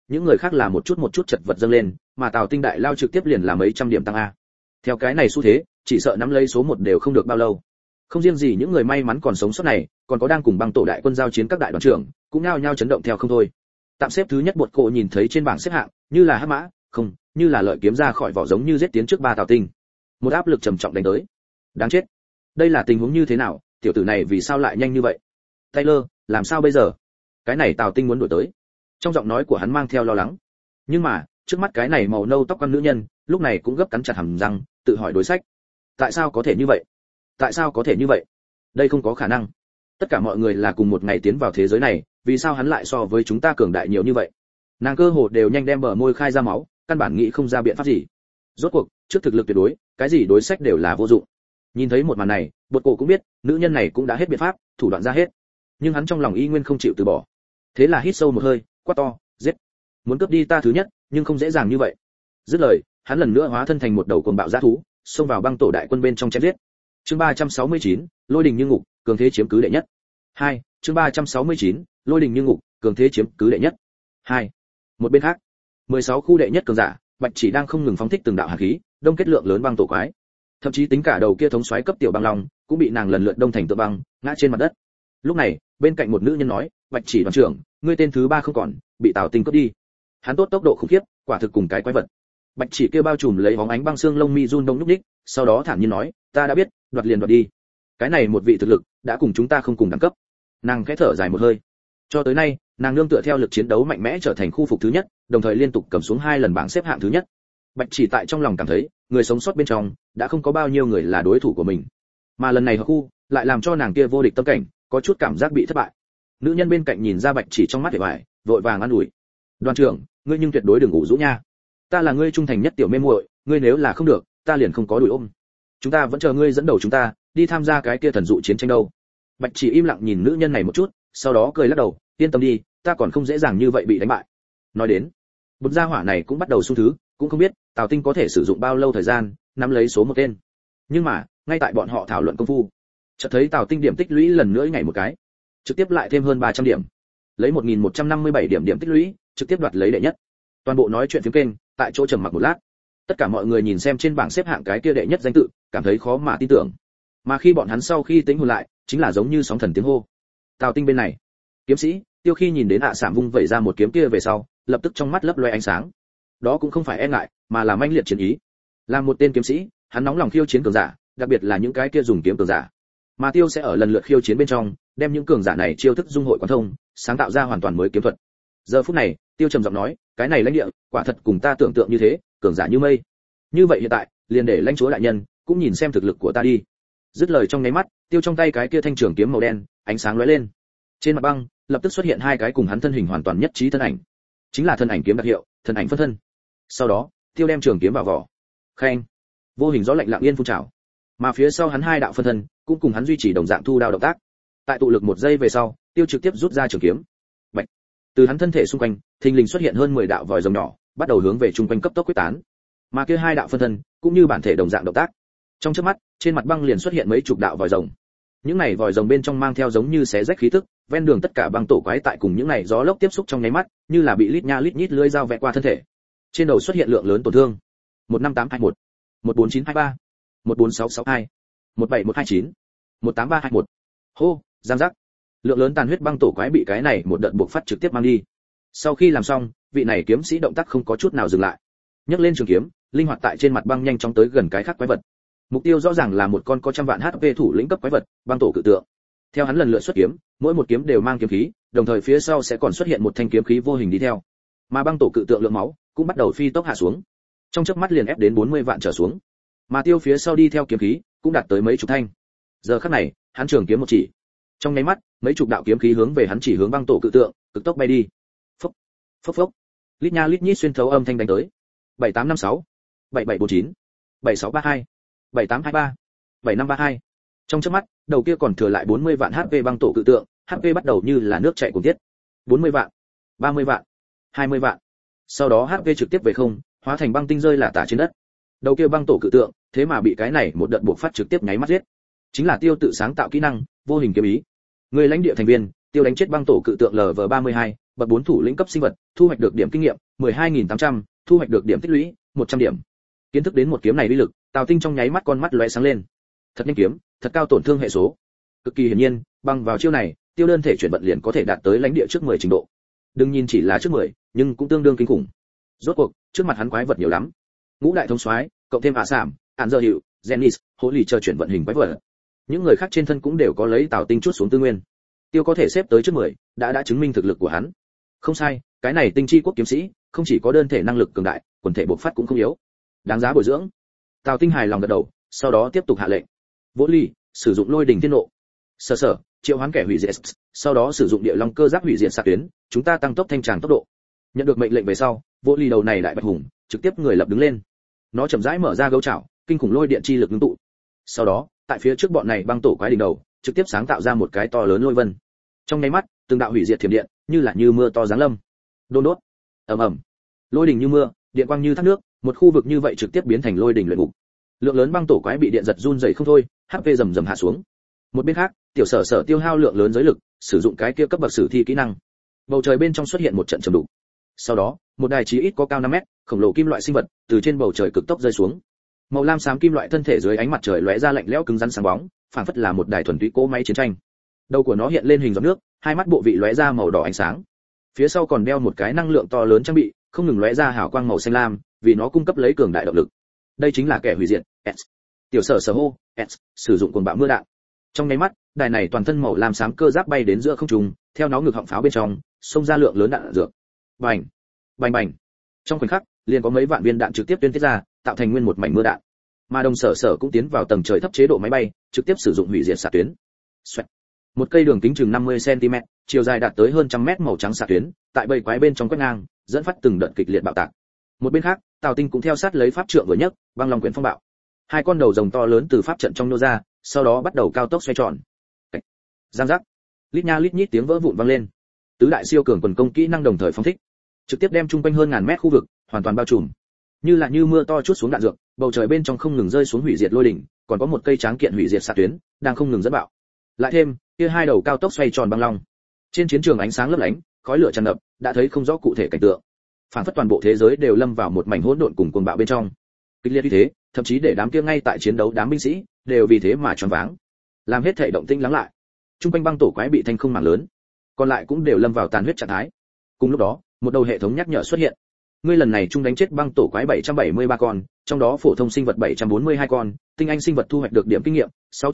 Speaker 1: những người khác là một chút chật vật dâng lên, mà Tào Tinh đại lao trực tiếp liền là mấy trăm điểm tăng a. Theo cái này xu thế, chỉ sợ nắm lấy số 1 đều không được bao lâu. Không riêng gì những người may mắn còn sống sót này, còn có đang cùng băng tổ đại quân giao chiến các đại đoàn trưởng, cũng nhao nhao chấn động theo không thôi. Tạm xếp thứ nhất Bột Cổ nhìn thấy trên bảng xếp hạng, như là hắc mã, không, như là lợi kiếm ra khỏi vỏ giống như giết tiến trước 3 Tào Tinh. Một áp lực trầm trọng đánh tới. Đáng chết. Đây là tình huống như thế nào, tiểu tử này vì sao lại nhanh như vậy? Taylor, làm sao bây giờ? Cái này Tào Tinh muốn đuổi tới. Trong giọng nói của hắn mang theo lo lắng. Nhưng mà, trước mắt cái này màu nâu tóc con nữ nhân, lúc này cũng gấp cắn chặt hàm răng, tự hỏi đối sách. Tại sao có thể như vậy? Tại sao có thể như vậy? Đây không có khả năng. Tất cả mọi người là cùng một ngày tiến vào thế giới này, vì sao hắn lại so với chúng ta cường đại nhiều như vậy? Nàng cơ hồ đều nhanh đem bờ môi khai ra máu, căn bản nghĩ không ra biện pháp gì. Rốt cuộc, trước thực lực tuyệt đối, cái gì đối sách đều là vô dụng. Nhìn thấy một màn này, Bột Cổ cũng biết, nữ nhân này cũng đã hết biện pháp, thủ đoạn ra hết. Nhưng hắn trong lòng y nguyên không chịu từ bỏ. Thế là hít sâu một hơi, quát to, giết. Muốn cướp đi ta thứ nhất, nhưng không dễ dàng như vậy. Dứt lời, hắn lần nữa hóa thân thành một đầu cuồng bạo dã thú, xông vào băng tổ đại quân bên trong chém giết. Chương 369, Lôi đình như ngục, cường thế chiếm cứ đệ nhất. 2, chương 369, Lôi đình như ngục, cường thế chiếm cứ đệ nhất. 2. Một bên khác, 16 khu đệ nhất cường giả, Bạch Chỉ đang không ngừng phóng thích từng đạo hàn khí, đông kết lượng lớn băng tổ quái. Thậm chí tính cả đầu kia thống soái cấp tiểu băng long, cũng bị nàng lần lượt đông thành tượng băng, ngã trên mặt đất. Lúc này, bên cạnh một nữ nhân nói, Bạch Chỉ đoàn trưởng, ngươi tên thứ 3 không còn, bị Tào Tinh cướp đi. Hắn tốt tốc độ khủng khiếp, quả thực cùng cái quái vật. Bạch Chỉ kia bao trùm lấy bóng ánh băng xương lông mi run đông nhúc nhích, sau đó thản nhiên nói, ta đã biết, đoạt liền đoạt đi. Cái này một vị thực lực, đã cùng chúng ta không cùng đẳng cấp. Nàng khẽ thở dài một hơi. Cho tới nay, nàng nương tựa theo lực chiến đấu mạnh mẽ trở thành khu phục thứ nhất, đồng thời liên tục cầm xuống 2 lần bảng xếp hạng thứ nhất. Bạch Chỉ tại trong lòng cảm thấy, người sống sót bên trong, đã không có bao nhiêu người là đối thủ của mình. Mà lần này hợp khu, lại làm cho nàng kia vô địch tâm cảnh, có chút cảm giác bị thất bại. Nữ nhân bên cạnh nhìn ra Bạch Chỉ trong mắt vẻ vải, vội vàng an ủi. Đoàn trưởng, ngươi nhưng tuyệt đối đừng ngủ rũ nha. Ta là ngươi trung thành nhất tiểu mê muội, ngươi nếu là không được, ta liền không có đuổi ôm. Chúng ta vẫn chờ ngươi dẫn đầu chúng ta đi tham gia cái kia thần dụ chiến tranh đâu. Bạch Chỉ im lặng nhìn nữ nhân này một chút, sau đó cười lắc đầu, yên tâm đi, ta còn không dễ dàng như vậy bị đánh bại. Nói đến, bột gia hỏa này cũng bắt đầu xung thứ, cũng không biết Tào Tinh có thể sử dụng bao lâu thời gian nắm lấy số 1 tên. Nhưng mà, ngay tại bọn họ thảo luận công phu, chợt thấy Tào Tinh điểm tích lũy lần nữa nhảy một cái, trực tiếp lại thêm hơn 300 điểm, lấy 1157 điểm tích lũy, trực tiếp đoạt lấy đệ nhất. Toàn bộ nói chuyện phiếm kênh, tại chỗ trầm mặc một lát. Tất cả mọi người nhìn xem trên bảng xếp hạng cái kia đệ nhất danh tự, cảm thấy khó mà tin tưởng. Mà khi bọn hắn sau khi tính hồn lại, chính là giống như sóng thần tiếng hô. Tào Tinh bên này, kiếm sĩ Tiêu khi nhìn đến Sảm vung vẩy ra một kiếm kia về sau, lập tức trong mắt lấp loe ánh sáng. Đó cũng không phải e ngại, mà là manh liệt chiến ý. Làm một tên kiếm sĩ, hắn nóng lòng khiêu chiến cường giả, đặc biệt là những cái kia dùng kiếm cường giả. Mà Tiêu sẽ ở lần lượt khiêu chiến bên trong, đem những cường giả này chiêu thức dung hội quán thông, sáng tạo ra hoàn toàn mới kiếm thuật. Giờ phút này, Tiêu trầm giọng nói, cái này lãnh địa, quả thật cùng ta tưởng tượng như thế, cường giả như mây. Như vậy hiện tại, liền để lãnh chúa đại nhân cũng nhìn xem thực lực của ta đi. Dứt lời trong nháy mắt, Tiêu trong tay cái kia thanh trường kiếm màu đen, ánh sáng lóe lên. Trên mặt băng, lập tức xuất hiện 2 cái cùng hắn thân hình hoàn toàn nhất trí thân ảnh. Chính là thân ảnh kiếm đặc hiệu, thân ảnh phân thân. Sau đó, Tiêu đem trường kiếm vào vỏ. Khen. Vô hình gió lạnh lặng yên phun trào. Mà phía sau hắn 2 đạo phân thân, cũng cùng hắn duy trì đồng dạng thu đao động tác. Tại tụ lực 1 giây về sau, Tiêu trực tiếp rút ra trường kiếm. Bạch. Từ hắn thân thể xung quanh, thình lình xuất hiện hơn 10 đạo vòi rồng nhỏ, bắt đầu hướng về trung quanh cấp tốc quyết tán. Mà kia 2 đạo phân thân, cũng như bản thể đồng dạng động tác. Trong chớp mắt, trên mặt băng liền xuất hiện mấy chục đạo vòi rồng. Những này vòi rồng bên trong mang theo giống như xé rách khí tức, ven đường tất cả băng tổ quái tại cùng những này gió lốc tiếp xúc trong nháy mắt, như là bị lít nha lít nhít lưỡi dao vẽ qua thân thể. Trên đầu xuất hiện lượng lớn tổn thương. 15821, 14923, 14662, 17129, 18321. Hô, giang giác. Lượng lớn tàn huyết băng tổ quái bị cái này một đợt buộc phát trực tiếp mang đi. Sau khi làm xong, vị này kiếm sĩ động tác không có chút nào dừng lại. Nhấc lên trường kiếm, linh hoạt tại trên mặt băng nhanh chóng tới gần cái khác quái vật. Mục tiêu rõ ràng là một con có trăm vạn HP thủ lĩnh cấp quái vật, băng tổ cự tượng. Theo hắn lần lượt xuất kiếm, mỗi một kiếm đều mang kiếm khí, đồng thời phía sau sẽ còn xuất hiện một thanh kiếm khí vô hình đi theo. Mà băng tổ cự tượng lượng máu cũng bắt đầu phi tốc hạ xuống. Trong chớp mắt liền ép đến 40 vạn trở xuống. Mà Tiêu phía sau đi theo kiếm khí cũng đạt tới mấy chục thanh. Giờ khắc này, hắn trường kiếm một chỉ. Trong nháy mắt, mấy chục đạo kiếm khí hướng về hắn chỉ hướng băng tổ cự tượng, cực tốc bay đi. Phốc, phốc phốc. Lít nha lít nhít xuyên thấu âm thanh đánh tới. 7856, 7749, 7632, 7823, 7532. Trong chớp mắt, đầu kia còn thừa lại 40 vạn HP băng tổ cự tượng, HP bắt đầu như là nước chảy cuồn tiết. 40 vạn, 30 vạn, 20 vạn. Sau đó HP trực tiếp về không, hóa thành băng tinh rơi lả tả trên đất. Đầu kia băng tổ cự tượng, thế mà bị cái này một đợt buộc phát trực tiếp nháy mắt giết. Chính là Tiêu tự sáng tạo kỹ năng, vô hình kiếm ý. Người lãnh địa thành viên, Tiêu đánh chết băng tổ cự tượng LV32, bậc 4 thủ lĩnh cấp sinh vật, thu hoạch được điểm kinh nghiệm 12800, thu hoạch được điểm tích lũy 100 điểm. Kiến thức đến một kiếm này uy lực, Tào Tinh trong nháy mắt con mắt lóe sáng lên. Thật nhanh kiếm, thật cao tổn thương hệ số. Cực kỳ hiển nhiên, bằng vào chiêu này, Tiêu đơn thể chuyển vận liền có thể đạt tới lãnh địa trước 10 trình độ. Đừng nhìn chỉ là trước 10, nhưng cũng tương đương kinh khủng. Rốt cuộc, trước mặt hắn quái vật nhiều lắm. Ngũ đại thống soái, cộng thêm Ả Sảm, Án Giờ Hiệu, Genis, Hỗ Lì chờ chuyển vận hình quái vật. Những người khác trên thân cũng đều có lấy Tào Tinh chút xuống tư nguyên. Tiêu có thể xếp tới trước 10, đã chứng minh thực lực của hắn. Không sai, cái này Tinh Chi quốc kiếm sĩ, không chỉ có đơn thể năng lực cường đại, quần thể bộc phát cũng không yếu. Đáng giá bồi dưỡng. Tào Tinh hài lòng gật đầu, sau đó tiếp tục hạ lệnh. Vỗ Ly, sử dụng lôi đình thiên nộ. Sở, triệu hoán kẻ hủy diệt, sau đó sử dụng địa long cơ giáp hủy diệt xạ tuyến, chúng ta tăng tốc thanh tràng tốc độ. Nhận được mệnh lệnh về sau, Vỗ Ly đầu này đại bạch hùng, trực tiếp người lập đứng lên. Nó chậm rãi mở ra gấu chảo, kinh khủng lôi điện chi lực ngưng tụ. Sau đó, tại phía trước bọn này băng tổ quái đỉnh đầu, trực tiếp sáng tạo ra một cái to lớn lôi vân. Trong nháy mắt, từng đạo hủy diệt thiểm điện, như mưa to giáng lâm. Đôn đốt, ầm ầm, lôi đình như mưa, điện quang như thác nước, một khu vực như vậy trực tiếp biến thành lôi đình luyện ngục. Lượng lớn băng tổ quái bị điện giật run rẩy không thôi, HP rầm rầm hạ xuống. Một bên khác, tiểu sở tiêu hao lượng lớn giới lực, sử dụng cái kia cấp bậc sử thi kỹ năng. Bầu trời bên trong xuất hiện một trận trầm đục. Sau đó, một đài chí ít có cao 5 mét, khổng lồ kim loại sinh vật từ trên bầu trời cực tốc rơi xuống. Màu lam xám kim loại thân thể dưới ánh mặt trời lóe ra lạnh lẽo cứng rắn sáng bóng, phảng phất là một đài thuần túy cỗ máy chiến tranh. Đầu của nó hiện lên hình giọt nước, hai mắt bộ vị lóe ra màu đỏ ánh sáng. Phía sau còn đeo một cái năng lượng to lớn trang bị, không ngừng lóe ra hào quang màu xanh lam, vì nó cung cấp lấy cường đại động lực. Đây chính là kẻ hủy diệt, S. Tiểu sở hô, S, sử dụng cuồng bạo mưa đạn. Trong nháy mắt, đài này toàn thân màu lam xám cơ giáp bay đến giữa không trung, theo nó ngực họng pháo bên trong, xông ra lượng lớn đạn dược. Bành, bành bành. Trong khoảnh khắc, liền có mấy vạn viên đạn trực tiếp tuyên tiết ra, tạo thành nguyên một mảnh mưa đạn. Mà đồng sở cũng tiến vào tầng trời thấp chế độ máy bay, trực tiếp sử dụng hủy diệt xạ tuyến. Xoẹt. Một cây đường kính chừng 50 cm, chiều dài đạt tới hơn 100 mét màu trắng xạ tuyến, tại bầy quái bên trong quét ngang, dẫn phát từng đợt kịch liệt bạo tạc. Một bên khác, Tào Tinh cũng theo sát lấy pháp trượng vừa nhấc, băng long quyển phong bạo. Hai con đầu rồng to lớn từ pháp trận trong nô ra, sau đó bắt đầu cao tốc xoay tròn. Giang giác. Lít nha lít nhít tiếng vỡ vụn vang lên. Tứ đại siêu cường quần công kỹ năng đồng thời phóng thích, trực tiếp đem trung quanh hơn 1000 mét khu vực hoàn toàn bao trùm. Như mưa to chút xuống đạn dược, bầu trời bên trong không ngừng rơi xuống hủy diệt lôi đỉnh, còn có một cây tráng kiện hủy diệt xạ tuyến đang không ngừng dẫn bạo. Lại thêm, kia hai đầu cao tốc xoay tròn băng long. Trên chiến trường ánh sáng lấp lánh, khói lửa tràn ngập, đã thấy không rõ cụ thể cảnh tượng. Phản phất toàn bộ thế giới đều lâm vào một mảnh hỗn độn cùng cuồng bạo bên trong. Kịch liệt như thế, thậm chí để đám kia ngay tại chiến đấu đám binh sĩ đều vì thế mà choáng váng. Làm hết thảy động tĩnh lắng lại. Trung quanh băng tổ quái bị thanh không mảng lớn, còn lại cũng đều lâm vào tàn huyết trạng thái. Cùng lúc đó, một đầu hệ thống nhắc nhở xuất hiện. Ngươi lần này trung đánh chết băng tổ quái 773 con, trong đó phổ thông sinh vật 742 con, tinh anh sinh vật thu hoạch được điểm kinh nghiệm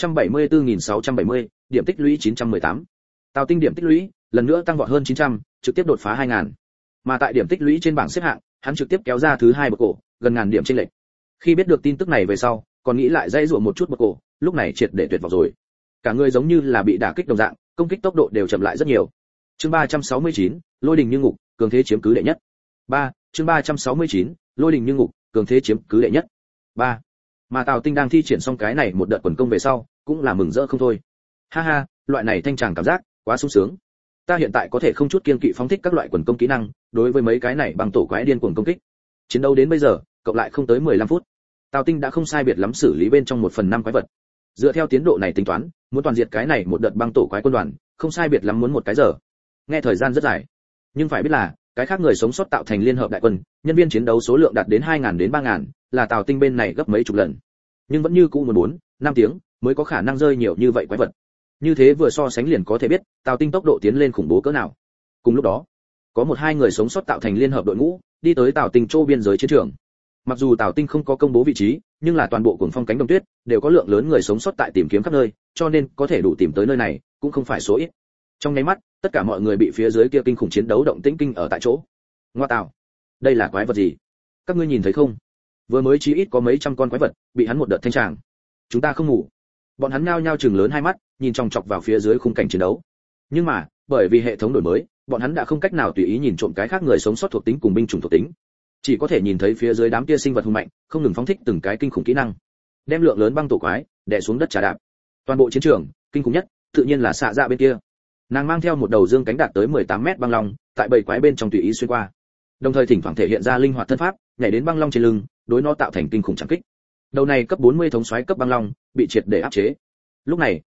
Speaker 1: 674.670, điểm tích lũy 918. Tào Tinh điểm tích lũy lần nữa tăng vọt hơn 900, trực tiếp đột phá 2000. Mà tại điểm tích lũy trên bảng xếp hạng, hắn trực tiếp kéo ra thứ 2 bậc cổ, gần ngàn điểm trên lệch. Khi biết được tin tức này về sau, còn nghĩ lại dây dụa một chút bậc cổ, lúc này triệt để tuyệt vọng rồi. Cả người giống như là bị đả kích đồng dạng, công kích tốc độ đều chậm lại rất nhiều. Chương 369, lôi đình như ngục, cường thế chiếm cứ đệ nhất. 3, chương 369, lôi đình như ngục, cường thế chiếm cứ đệ nhất. 3. Mà Tào Tinh đang thi triển xong cái này một đợt quần công về sau, cũng là mừng rỡ không thôi. Ha ha, loại này thanh tràng cảm giác, quá sung sướng. Ta hiện tại có thể không chút kiêng kỵ phóng thích các loại quần công kỹ năng, đối với mấy cái này bằng tổ quái điên cuồng công kích. Chiến đấu đến bây giờ, cộng lại không tới 15 phút. Tào Tinh đã không sai biệt lắm xử lý bên trong 1/5 quái vật. Dựa theo tiến độ này tính toán, muốn toàn diệt cái này một đợt băng tổ quái quân đoàn, không sai biệt lắm muốn một cái giờ. Nghe thời gian rất dài, nhưng phải biết là, cái khác người sống sót tạo thành liên hợp đại quân, nhân viên chiến đấu số lượng đạt đến 2000 đến 3000, là Tào Tinh bên này gấp mấy chục lần. Nhưng vẫn như cũ muốn 4-5 tiếng mới có khả năng rơi nhiều như vậy quái vật. Như thế vừa so sánh liền có thể biết, Tào Tinh tốc độ tiến lên khủng bố cỡ nào. Cùng lúc đó, có 1-2 người sống sót tạo thành liên hợp đội ngũ, đi tới Tào Tinh chỗ biên giới chiến trường. Mặc dù Tào Tinh không có công bố vị trí, nhưng là toàn bộ cuồng phong cánh đồng tuyết đều có lượng lớn người sống sót tại tìm kiếm khắp nơi, cho nên có thể đủ tìm tới nơi này, cũng không phải số ít. Trong nháy mắt, tất cả mọi người bị phía dưới kia kinh khủng chiến đấu động tĩnh kinh ở tại chỗ. Ngoa tạo, đây là quái vật gì? Các ngươi nhìn thấy không? Vừa mới chí ít có mấy trăm con quái vật bị hắn một đợt thanh tràng. Chúng ta không ngủ. Bọn hắn nhao nhao trừng lớn hai mắt, nhìn chòng chọc vào phía dưới khung cảnh chiến đấu. Nhưng mà, bởi vì hệ thống đổi mới, bọn hắn đã không cách nào tùy ý nhìn trộm cái khác người sống sót thuộc tính cùng binh chủng thuộc tính. Chỉ có thể nhìn thấy phía dưới đám kia sinh vật hung mạnh, không ngừng phóng thích từng cái kinh khủng kỹ năng, đem lượng lớn băng tổ quái đè xuống đất trà đạp. Toàn bộ chiến trường, kinh khủng nhất, tự nhiên là xạ dạ bên kia. Nàng mang theo một đầu dương cánh đạt tới 18 mét băng long, tại bầy quái bên trong tùy ý xuyên qua. Đồng thời thỉnh thoảng thể hiện ra linh hoạt thân pháp, nhảy đến băng long trên lưng, đối nó tạo thành kinh khủng trảm kích. Đầu này cấp 40 thống soái cấp băng long, bị triệt để áp chế. Lúc này,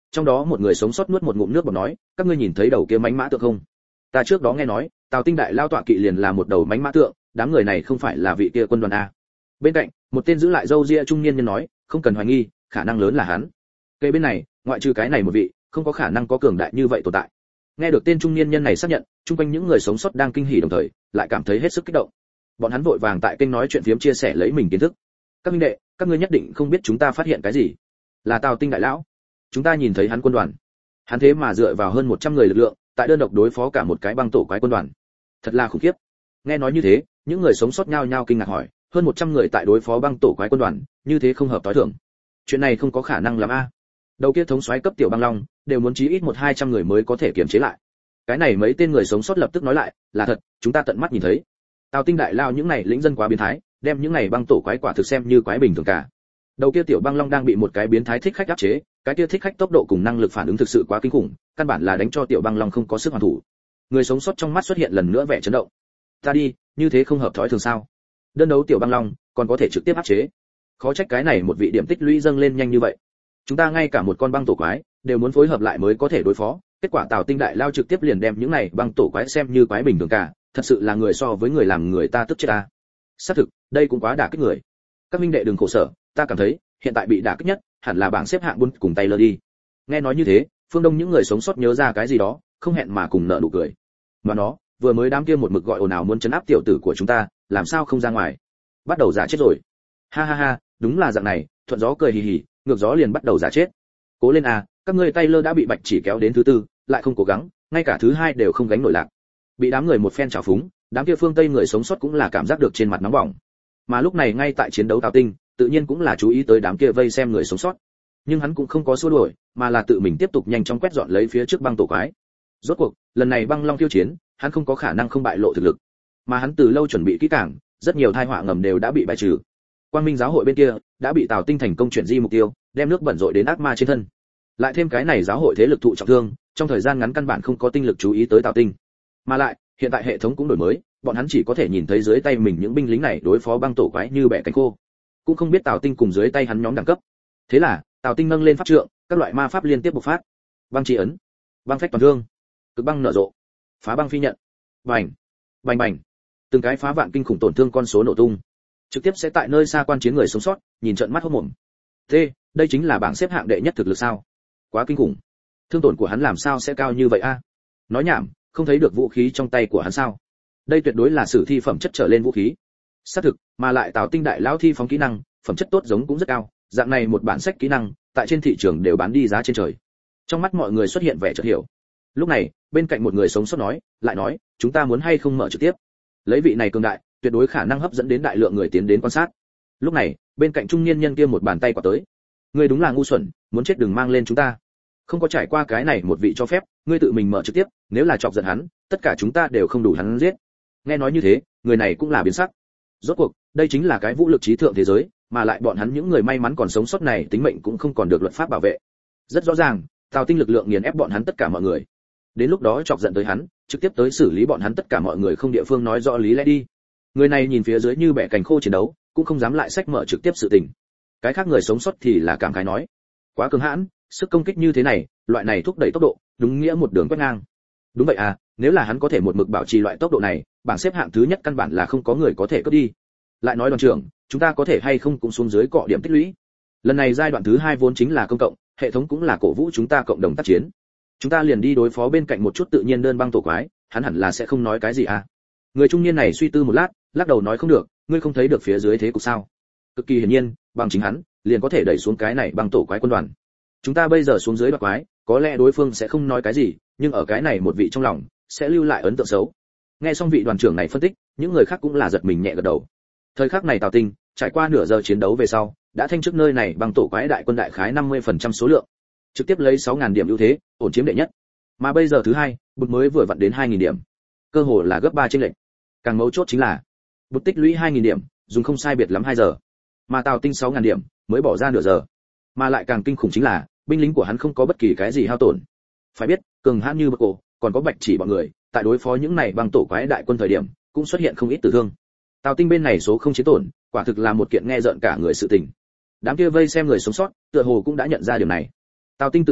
Speaker 1: Trong đó một người sống sót nuốt một ngụm nước bọt nói, các ngươi nhìn thấy đầu kia mãnh mã tượng không? Ta trước đó nghe nói, Tào Tinh đại lao tọa kỵ liền là một đầu mãnh mã tượng, đám người này không phải là vị kia quân đoàn a. Bên cạnh, một tên giữ lại râu ria trung niên nhân nói, không cần hoài nghi, khả năng lớn là hắn. Cây bên này, ngoại trừ cái này một vị, không có khả năng có cường đại như vậy tồn tại. Nghe được tên trung niên nhân này xác nhận, chung quanh những người sống sót đang kinh hỉ đồng thời, lại cảm thấy hết sức kích động. Bọn hắn vội vàng tại kênh nói chuyện phiếm chia sẻ lấy mình kiến thức. Các minh đệ, các ngươi nhất định không biết chúng ta phát hiện cái gì. Là Tào Tinh đại lão. Chúng ta nhìn thấy hắn quân đoàn. Hắn thế mà dựa vào hơn 100 người lực lượng, tại đơn độc đối phó cả một cái băng tổ quái quân đoàn. Thật là khủng khiếp. Nghe nói như thế, những người sống sót nhao nhao kinh ngạc hỏi, hơn 100 người tại đối phó băng tổ quái quân đoàn, như thế không hợp tối thường. Chuyện này không có khả năng làm a. Đầu kia thống soái cấp tiểu băng long, đều muốn chí ít 1-200 người mới có thể kiềm chế lại. Cái này mấy tên người sống sót lập tức nói lại, là thật, chúng ta tận mắt nhìn thấy. Tào Tinh đại lao những này lĩnh dân quá biến thái, đem những này băng tổ quái quả thực xem như quái bình thường cả. Đầu kia tiểu băng long đang bị một cái biến thái thích khách áp chế, cái kia thích khách tốc độ cùng năng lực phản ứng thực sự quá kinh khủng, căn bản là đánh cho tiểu băng long không có sức hoàn thủ. Người sống sót trong mắt xuất hiện lần nữa vẻ chấn động. Ta đi, như thế không hợp thói thường sao? Đơn đấu tiểu băng long, còn có thể trực tiếp áp chế. Khó trách cái này một vị điểm tích lũy dâng lên nhanh như vậy. Chúng ta ngay cả một con băng tổ quái đều muốn phối hợp lại mới có thể đối phó, kết quả Tào Tinh đại lao trực tiếp liền đem những này băng tổ quái xem như quái bình thường cả, thật sự là người so với người làm người ta tức chết ta. Xác thực, đây cũng quá đả kích người. Các minh đệ đừng khổ sở, ta cảm thấy hiện tại bị đả kích nhất hẳn là bảng xếp hạng Bund cùng Taylor đi. Nghe nói như thế, phương Đông những người sống sót nhớ ra cái gì đó, không hẹn mà cùng nở nụ cười. Mà nó, vừa mới đám kia một mực gọi ồn ào muốn trấn áp tiểu tử của chúng ta, làm sao không ra ngoài? Bắt đầu giả chết rồi. Ha ha ha, đúng là dạng này, thuận gió cười hì hì, ngược gió liền bắt đầu giả chết. Cố lên à, các ngươi Taylor đã bị Bạch Chỉ kéo đến thứ tư, lại không cố gắng, ngay cả thứ hai đều không gánh nổi lạc. Bị đám người một phen trào phúng, đám kia phương Tây người sống sót cũng là cảm giác được trên mặt nóng bỏng. Mà lúc này ngay tại chiến đấu Tào Tinh, tự nhiên cũng là chú ý tới đám kia vây xem người sống sót. Nhưng hắn cũng không có xua đuổi, mà là tự mình tiếp tục nhanh chóng quét dọn lấy phía trước băng tổ quái. Rốt cuộc, lần này băng long tiêu chiến, hắn không có khả năng không bại lộ thực lực. Mà hắn từ lâu chuẩn bị kỹ càng, rất nhiều tai họa ngầm đều đã bị bài trừ. Quang Minh giáo hội bên kia đã bị Tào Tinh thành công chuyển di mục tiêu, đem nước bẩn rội đến ác ma trên thân. Lại thêm cái này giáo hội thế lực thụ trọng thương, trong thời gian ngắn căn bản không có tinh lực chú ý tới Tào Tinh. Mà lại, hiện tại hệ thống cũng đổi mới, bọn hắn chỉ có thể nhìn thấy dưới tay mình những binh lính này đối phó băng tổ quái như bẻ cánh khô, cũng không biết Tào Tinh cùng dưới tay hắn nhóm đẳng cấp. Thế là, Tào Tinh nâng lên pháp trượng, các loại ma pháp liên tiếp bộc phát. Băng chi ấn, băng phách toàn thương, cực băng nở rộ, phá băng phi nhận. Bành, bành bành. Từng cái phá vạn kinh khủng tổn thương con số nổ tung. Trực tiếp sẽ tại nơi xa quan chiến người sống sót, nhìn trợn mắt hốt mồm. Thế, đây chính là bảng xếp hạng đệ nhất thực lực sao? Quá kinh khủng. Thương tổn của hắn làm sao sẽ cao như vậy a? Nói nhảm, không thấy được vũ khí trong tay của hắn sao? Đây tuyệt đối là sử thi phẩm chất trở lên vũ khí. Xác thực, mà lại Tào Tinh đại lão thi phóng kỹ năng, phẩm chất tốt giống cũng rất cao, dạng này một bản sách kỹ năng, tại trên thị trường đều bán đi giá trên trời. Trong mắt mọi người xuất hiện vẻ chợt hiểu. Lúc này, bên cạnh một người sống sót nói, lại nói, chúng ta muốn hay không mở trực tiếp? Lấy vị này cường đại, tuyệt đối khả năng hấp dẫn đến đại lượng người tiến đến quan sát. Lúc này, bên cạnh trung niên nhân kia một bàn tay quạt tới. Ngươi đúng là ngu xuẩn, muốn chết đừng mang lên chúng ta. Không có trải qua cái này một vị cho phép, ngươi tự mình mở trực tiếp, nếu là chọc giận hắn, tất cả chúng ta đều không đủ hắn giết. Nghe nói như thế, người này cũng là biến sắc. Rốt cuộc, đây chính là cái vũ lực trí thượng thế giới, mà lại bọn hắn những người may mắn còn sống sót này tính mệnh cũng không còn được luật pháp bảo vệ. Rất rõ ràng, Tào Tinh lực lượng nghiền ép bọn hắn tất cả mọi người. Đến lúc đó chọc giận tới hắn, trực tiếp tới xử lý bọn hắn tất cả mọi người không địa phương nói rõ lý lẽ đi. Người này nhìn phía dưới như bẻ cành khô chiến đấu, cũng không dám lại sách mở trực tiếp sự tình. Cái khác người sống sót thì là cảm khái nói, quá cứng hãn, sức công kích như thế này, loại này thúc đẩy tốc độ, đúng nghĩa một đường quét ngang. Đúng vậy à, nếu là hắn có thể một mực bảo trì loại tốc độ này, bảng xếp hạng thứ nhất căn bản là không có người có thể cướp đi. Lại nói đoàn trưởng, chúng ta có thể hay không cũng xuống dưới cọ điểm tích lũy. Lần này giai đoạn thứ hai vốn chính là công cộng, hệ thống cũng là cổ vũ chúng ta cộng đồng tác chiến. Chúng ta liền đi đối phó bên cạnh một chút tự nhiên đơn băng tổ quái, hắn hẳn là sẽ không nói cái gì à. Người trung niên này suy tư một lát, lắc đầu nói không được, ngươi không thấy được phía dưới thế cục sao? Cực kỳ hiển nhiên, bằng chính hắn, liền có thể đẩy xuống cái này băng tổ quái quân đoàn. Chúng ta bây giờ xuống dưới đoạt quái, có lẽ đối phương sẽ không nói cái gì, nhưng ở cái này một vị trong lòng sẽ lưu lại ấn tượng xấu. Nghe xong vị đoàn trưởng này phân tích, những người khác cũng là giật mình nhẹ gật đầu. Thời khắc này Tào Tinh, trải qua nửa giờ chiến đấu về sau, đã thanh trước nơi này băng tổ quái đại quân đại khái 50% số lượng, trực tiếp lấy 6.000 điểm ưu thế, ổn chiếm đệ nhất. Mà bây giờ thứ hai, bụt mới vừa vặn đến 2.000 điểm, cơ hồ là gấp 3 chênh lệch. Càng mấu chốt chính là, bụt tích lũy 2.000 điểm, dùng không sai biệt lắm 2 giờ, mà Tào Tinh 6.000 điểm, mới bỏ ra nửa giờ. Mà lại càng kinh khủng chính là, binh lính của hắn không có bất kỳ cái gì hao tổn. Phải biết, cường hãn như bậc cổ, còn có Bạch Chỉ bọn người, tại đối phó những này băng tổ quái đại quân thời điểm, cũng xuất hiện không ít tử thương. Tào Tinh bên này số không chiến tổn, quả thực là một kiện nghe rợn cả người sự tình. Đám kia vây xem người sống sót, tựa hồ cũng đã nhận ra điều này. Tào Tinh tự nhiên biết,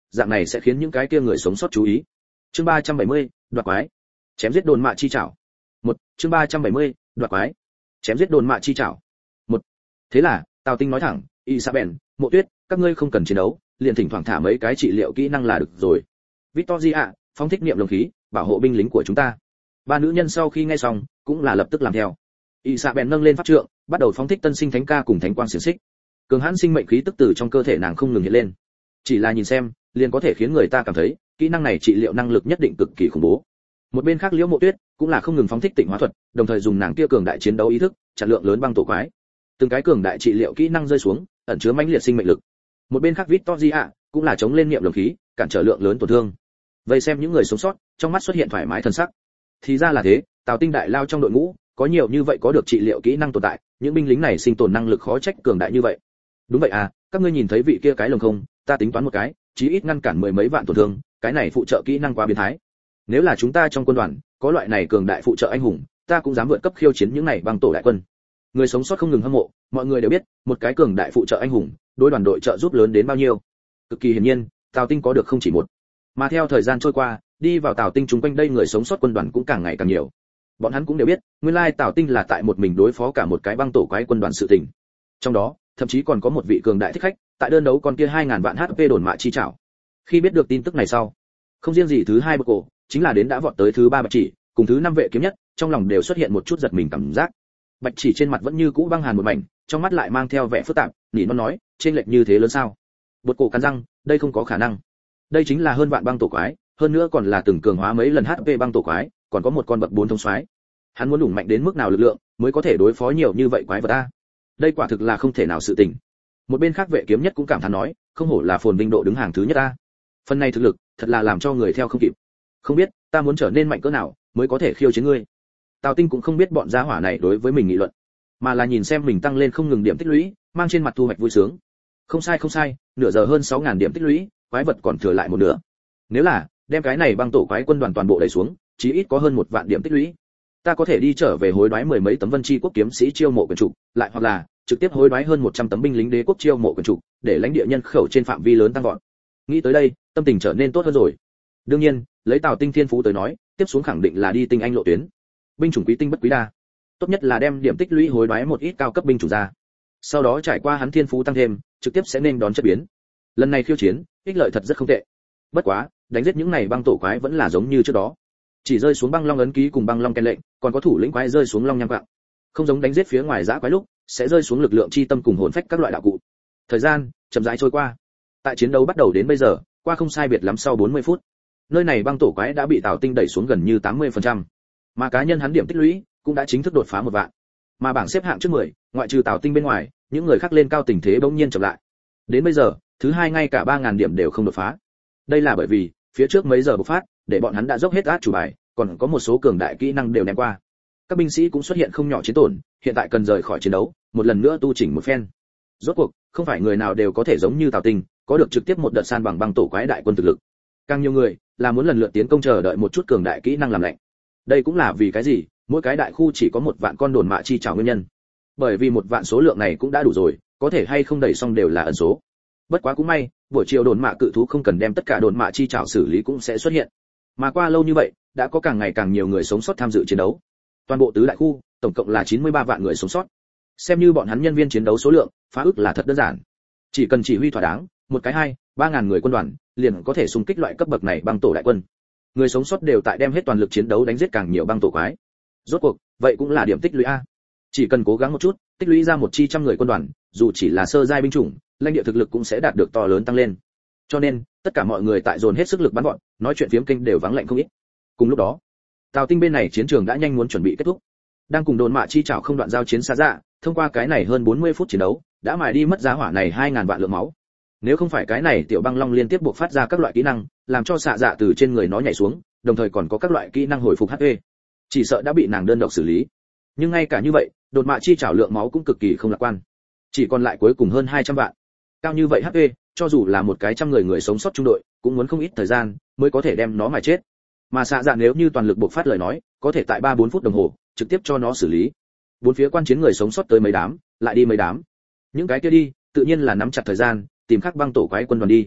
Speaker 1: dạng này sẽ khiến những cái kia người sống sót chú ý. Chương 370, đoạt quái. Chém giết đồn mạ chi chảo. Chương 370, đoạt quái. Chém giết đồn mạ chi chảo. Thế là, Tào Tinh nói thẳng, Isabel, Mộ Tuyết, các ngươi không cần chiến đấu, liền thỉnh thoảng thả mấy cái trị liệu kỹ năng là được rồi. Victoria, phóng thích niệm lồng khí, bảo hộ binh lính của chúng ta. Ba nữ nhân sau khi nghe xong, cũng là lập tức làm theo. Isabel nâng lên pháp trượng, bắt đầu phóng thích tân sinh thánh ca cùng thánh quang xiển xích. Cường hãn sinh mệnh khí tức từ trong cơ thể nàng không ngừng hiện lên. Chỉ là nhìn xem, liền có thể khiến người ta cảm thấy, kỹ năng này trị liệu năng lực nhất định cực kỳ khủng bố. Một bên khác Liễu Mộ Tuyết cũng là không ngừng phóng thích tịnh hóa thuật, đồng thời dùng nàng kia cường đại chiến đấu ý thức, chặn lượng lớn băng tổ quái. Từng cái cường đại trị liệu kỹ năng rơi xuống, ẩn chứa mãnh liệt sinh mệnh lực. Một bên khác Victoria cũng là chống lên niệm lồng khí, cản trở lượng lớn tổn thương. Vậy xem những người sống sót, trong mắt xuất hiện thoải mái thần sắc. Thì ra là thế, Tào Tinh đại lao trong đội ngũ, có nhiều như vậy có được trị liệu kỹ năng tồn tại, những binh lính này sinh tồn năng lực khó trách cường đại như vậy. Đúng vậy à, các ngươi nhìn thấy vị kia cái lồng không, ta tính toán một cái, chí ít ngăn cản mười mấy vạn tổn thương, cái này phụ trợ kỹ năng quá biến thái. Nếu là chúng ta trong quân đoàn, có loại này cường đại phụ trợ anh hùng, ta cũng dám vượt cấp khiêu chiến những này băng tổ đại quân. Người sống sót không ngừng hâm mộ, mọi người đều biết, một cái cường đại phụ trợ anh hùng, đối đoàn đội trợ giúp lớn đến bao nhiêu. Cực kỳ hiển nhiên, Tào Tinh có được không chỉ một. Mà theo thời gian trôi qua, đi vào Tào Tinh chúng quanh đây người sống sót quân đoàn cũng càng ngày càng nhiều. Bọn hắn cũng đều biết, nguyên lai Tào Tinh là tại một mình đối phó cả một cái băng tổ quái quân đoàn sự tình. Trong đó, thậm chí còn có một vị cường đại thích khách, tại đơn đấu con kia 2000 vạn HP đồn mạ chi chảo. Khi biết được tin tức này sau, không riêng gì thứ hai bậc cổ, chính là đến đã vọt tới thứ ba bạch chỉ, cùng thứ năm vệ kiếm nhất, trong lòng đều xuất hiện một chút giật mình cảm giác. Bạch chỉ trên mặt vẫn như cũ băng hàn một mảnh, trong mắt lại mang theo vẻ phức tạp, nỉ non nói, trên lệch như thế lớn sao? Bột cổ cắn răng, đây không có khả năng. Đây chính là hơn vạn băng tổ quái, hơn nữa còn là từng cường hóa mấy lần HP băng tổ quái, còn có một con bậc 4 thông soái. Hắn muốn đủ mạnh đến mức nào lực lượng mới có thể đối phó nhiều như vậy quái vật a? Đây quả thực là không thể nào sự tình. Một bên khác vệ kiếm nhất cũng cảm thán nói, không hổ là phồn vinh độ đứng hàng thứ nhất a. Phần này thực lực, thật là làm cho người theo không kịp. Không biết, ta muốn trở nên mạnh cỡ nào mới có thể khiêu chiến ngươi. Tào Tinh cũng không biết bọn gia hỏa này đối với mình nghị luận, mà là nhìn xem mình tăng lên không ngừng điểm tích lũy, mang trên mặt thu hoạch vui sướng. Không sai, nửa giờ hơn 6000 điểm tích lũy, quái vật còn thừa lại một nửa. Nếu là đem cái này băng tổ quái quân đoàn toàn bộ đẩy xuống, chí ít có hơn 1 vạn điểm tích lũy. Ta có thể đi trở về hối đoái mười mấy tấm Vân Chi quốc kiếm sĩ chiêu mộ quyền trục, lại hoặc là trực tiếp hối đoái hơn 100 tấm binh lính đế quốc chiêu mộ quyền trục, để lãnh địa nhân khẩu trên phạm vi lớn tăng vọt. Nghĩ tới đây, tâm tình trở nên tốt hơn rồi. Đương nhiên, lấy Tào Tinh thiên phú tới nói, tiếp xuống khẳng định là đi tinh anh lộ tuyến. Binh chủng quý tinh bất quý đa, tốt nhất là đem điểm tích lũy hối đoái một ít cao cấp binh chủng ra. Sau đó trải qua hắn thiên phú tăng thêm, trực tiếp sẽ nên đón chất biến. Lần này khiêu chiến, ích lợi thật rất không tệ. Bất quá, đánh giết những này băng tổ quái vẫn là giống như trước đó. Chỉ rơi xuống băng long ấn ký cùng băng long ken lệnh, còn có thủ lĩnh quái rơi xuống long nham quạng. Không giống đánh giết phía ngoài dã quái lúc, sẽ rơi xuống lực lượng chi tâm cùng hồn phách các loại đạo cụ. Thời gian chậm rãi trôi qua. Tại chiến đấu bắt đầu đến bây giờ, qua không sai biệt lắm sau 40 phút. Nơi này băng tổ quái đã bị Tào Tinh đẩy xuống gần như 80%. Mà cá nhân hắn điểm tích lũy cũng đã chính thức đột phá 1 vạn. Mà bảng xếp hạng trước 10, ngoại trừ Tào Tinh bên ngoài, những người khác lên cao tình thế bỗng nhiên chậm lại. Đến bây giờ, thứ hai ngay cả 3000 điểm đều không đột phá. Đây là bởi vì, phía trước mấy giờ bộc phát, để bọn hắn đã dốc hết át chủ bài, còn có một số cường đại kỹ năng đều ném qua. Các binh sĩ cũng xuất hiện không nhỏ chiến tổn, hiện tại cần rời khỏi chiến đấu, một lần nữa tu chỉnh một phen. Rốt cuộc, không phải người nào đều có thể giống như Tào Tinh, có được trực tiếp một đợt san bằng băng tổ quái đại quân thực lực. Càng nhiều người là muốn lần lượt tiến công chờ đợi một chút cường đại kỹ năng làm lạnh. Đây cũng là vì cái gì, mỗi cái đại khu chỉ có 1 vạn con đồn mạ chi trảo nguyên nhân. Bởi vì 1 vạn số lượng này cũng đã đủ rồi, có thể hay không đẩy xong đều là ẩn số. Bất quá cũng may, buổi chiều đồn mạ cự thú không cần đem tất cả đồn mạ chi trảo xử lý cũng sẽ xuất hiện. Mà qua lâu như vậy, đã có càng ngày càng nhiều người sống sót tham dự chiến đấu. Toàn bộ tứ đại khu, tổng cộng là 93 vạn người sống sót. Xem như bọn hắn nhân viên chiến đấu số lượng, phá ức là thật đơn giản. Chỉ cần chỉ huy thỏa đáng, một cái 2-3 ngàn người quân đoàn, liền có thể xung kích loại cấp bậc này băng tổ đại quân. Người sống sót đều tại đem hết toàn lực chiến đấu đánh giết càng nhiều băng tổ quái. Rốt cuộc, vậy cũng là điểm tích lũy a. Chỉ cần cố gắng một chút, tích lũy ra một chi trăm người quân đoàn, dù chỉ là sơ giai binh chủng, lãnh địa thực lực cũng sẽ đạt được to lớn tăng lên. Cho nên, tất cả mọi người tại dồn hết sức lực bắn gọn, nói chuyện phiếm kinh đều vắng lạnh không ít. Cùng lúc đó, Tào Tinh bên này chiến trường đã nhanh muốn chuẩn bị kết thúc. Đang cùng đồn mạ chi chảo không đoạn giao chiến xa dạ, thông qua cái này hơn 40 phút chiến đấu, đã mài đi mất giá hỏa này 2000 vạn lượng máu. Nếu không phải cái này tiểu băng long liên tiếp buộc phát ra các loại kỹ năng, làm cho xạ dạ từ trên người nó nhảy xuống, đồng thời còn có các loại kỹ năng hồi phục HP, chỉ sợ đã bị nàng đơn độc xử lý. Nhưng ngay cả như vậy, đồn mạ chi chảo lượng máu cũng cực kỳ không lạc quan, chỉ còn lại cuối cùng hơn 200 vạn. Cao như vậy HP, cho dù là một cái trăm người sống sót trung đội, cũng muốn không ít thời gian mới có thể đem nó mà chết. Mà xạ dạ nếu như toàn lực buộc phát lời nói, có thể tại 3-4 phút đồng hồ trực tiếp cho nó xử lý. Bốn phía quan chiến người sống sót tới mấy đám, lại đi mấy đám. Những cái kia đi, tự nhiên là nắm chặt thời gian, tìm khắc băng tổ quái quân đoàn đi.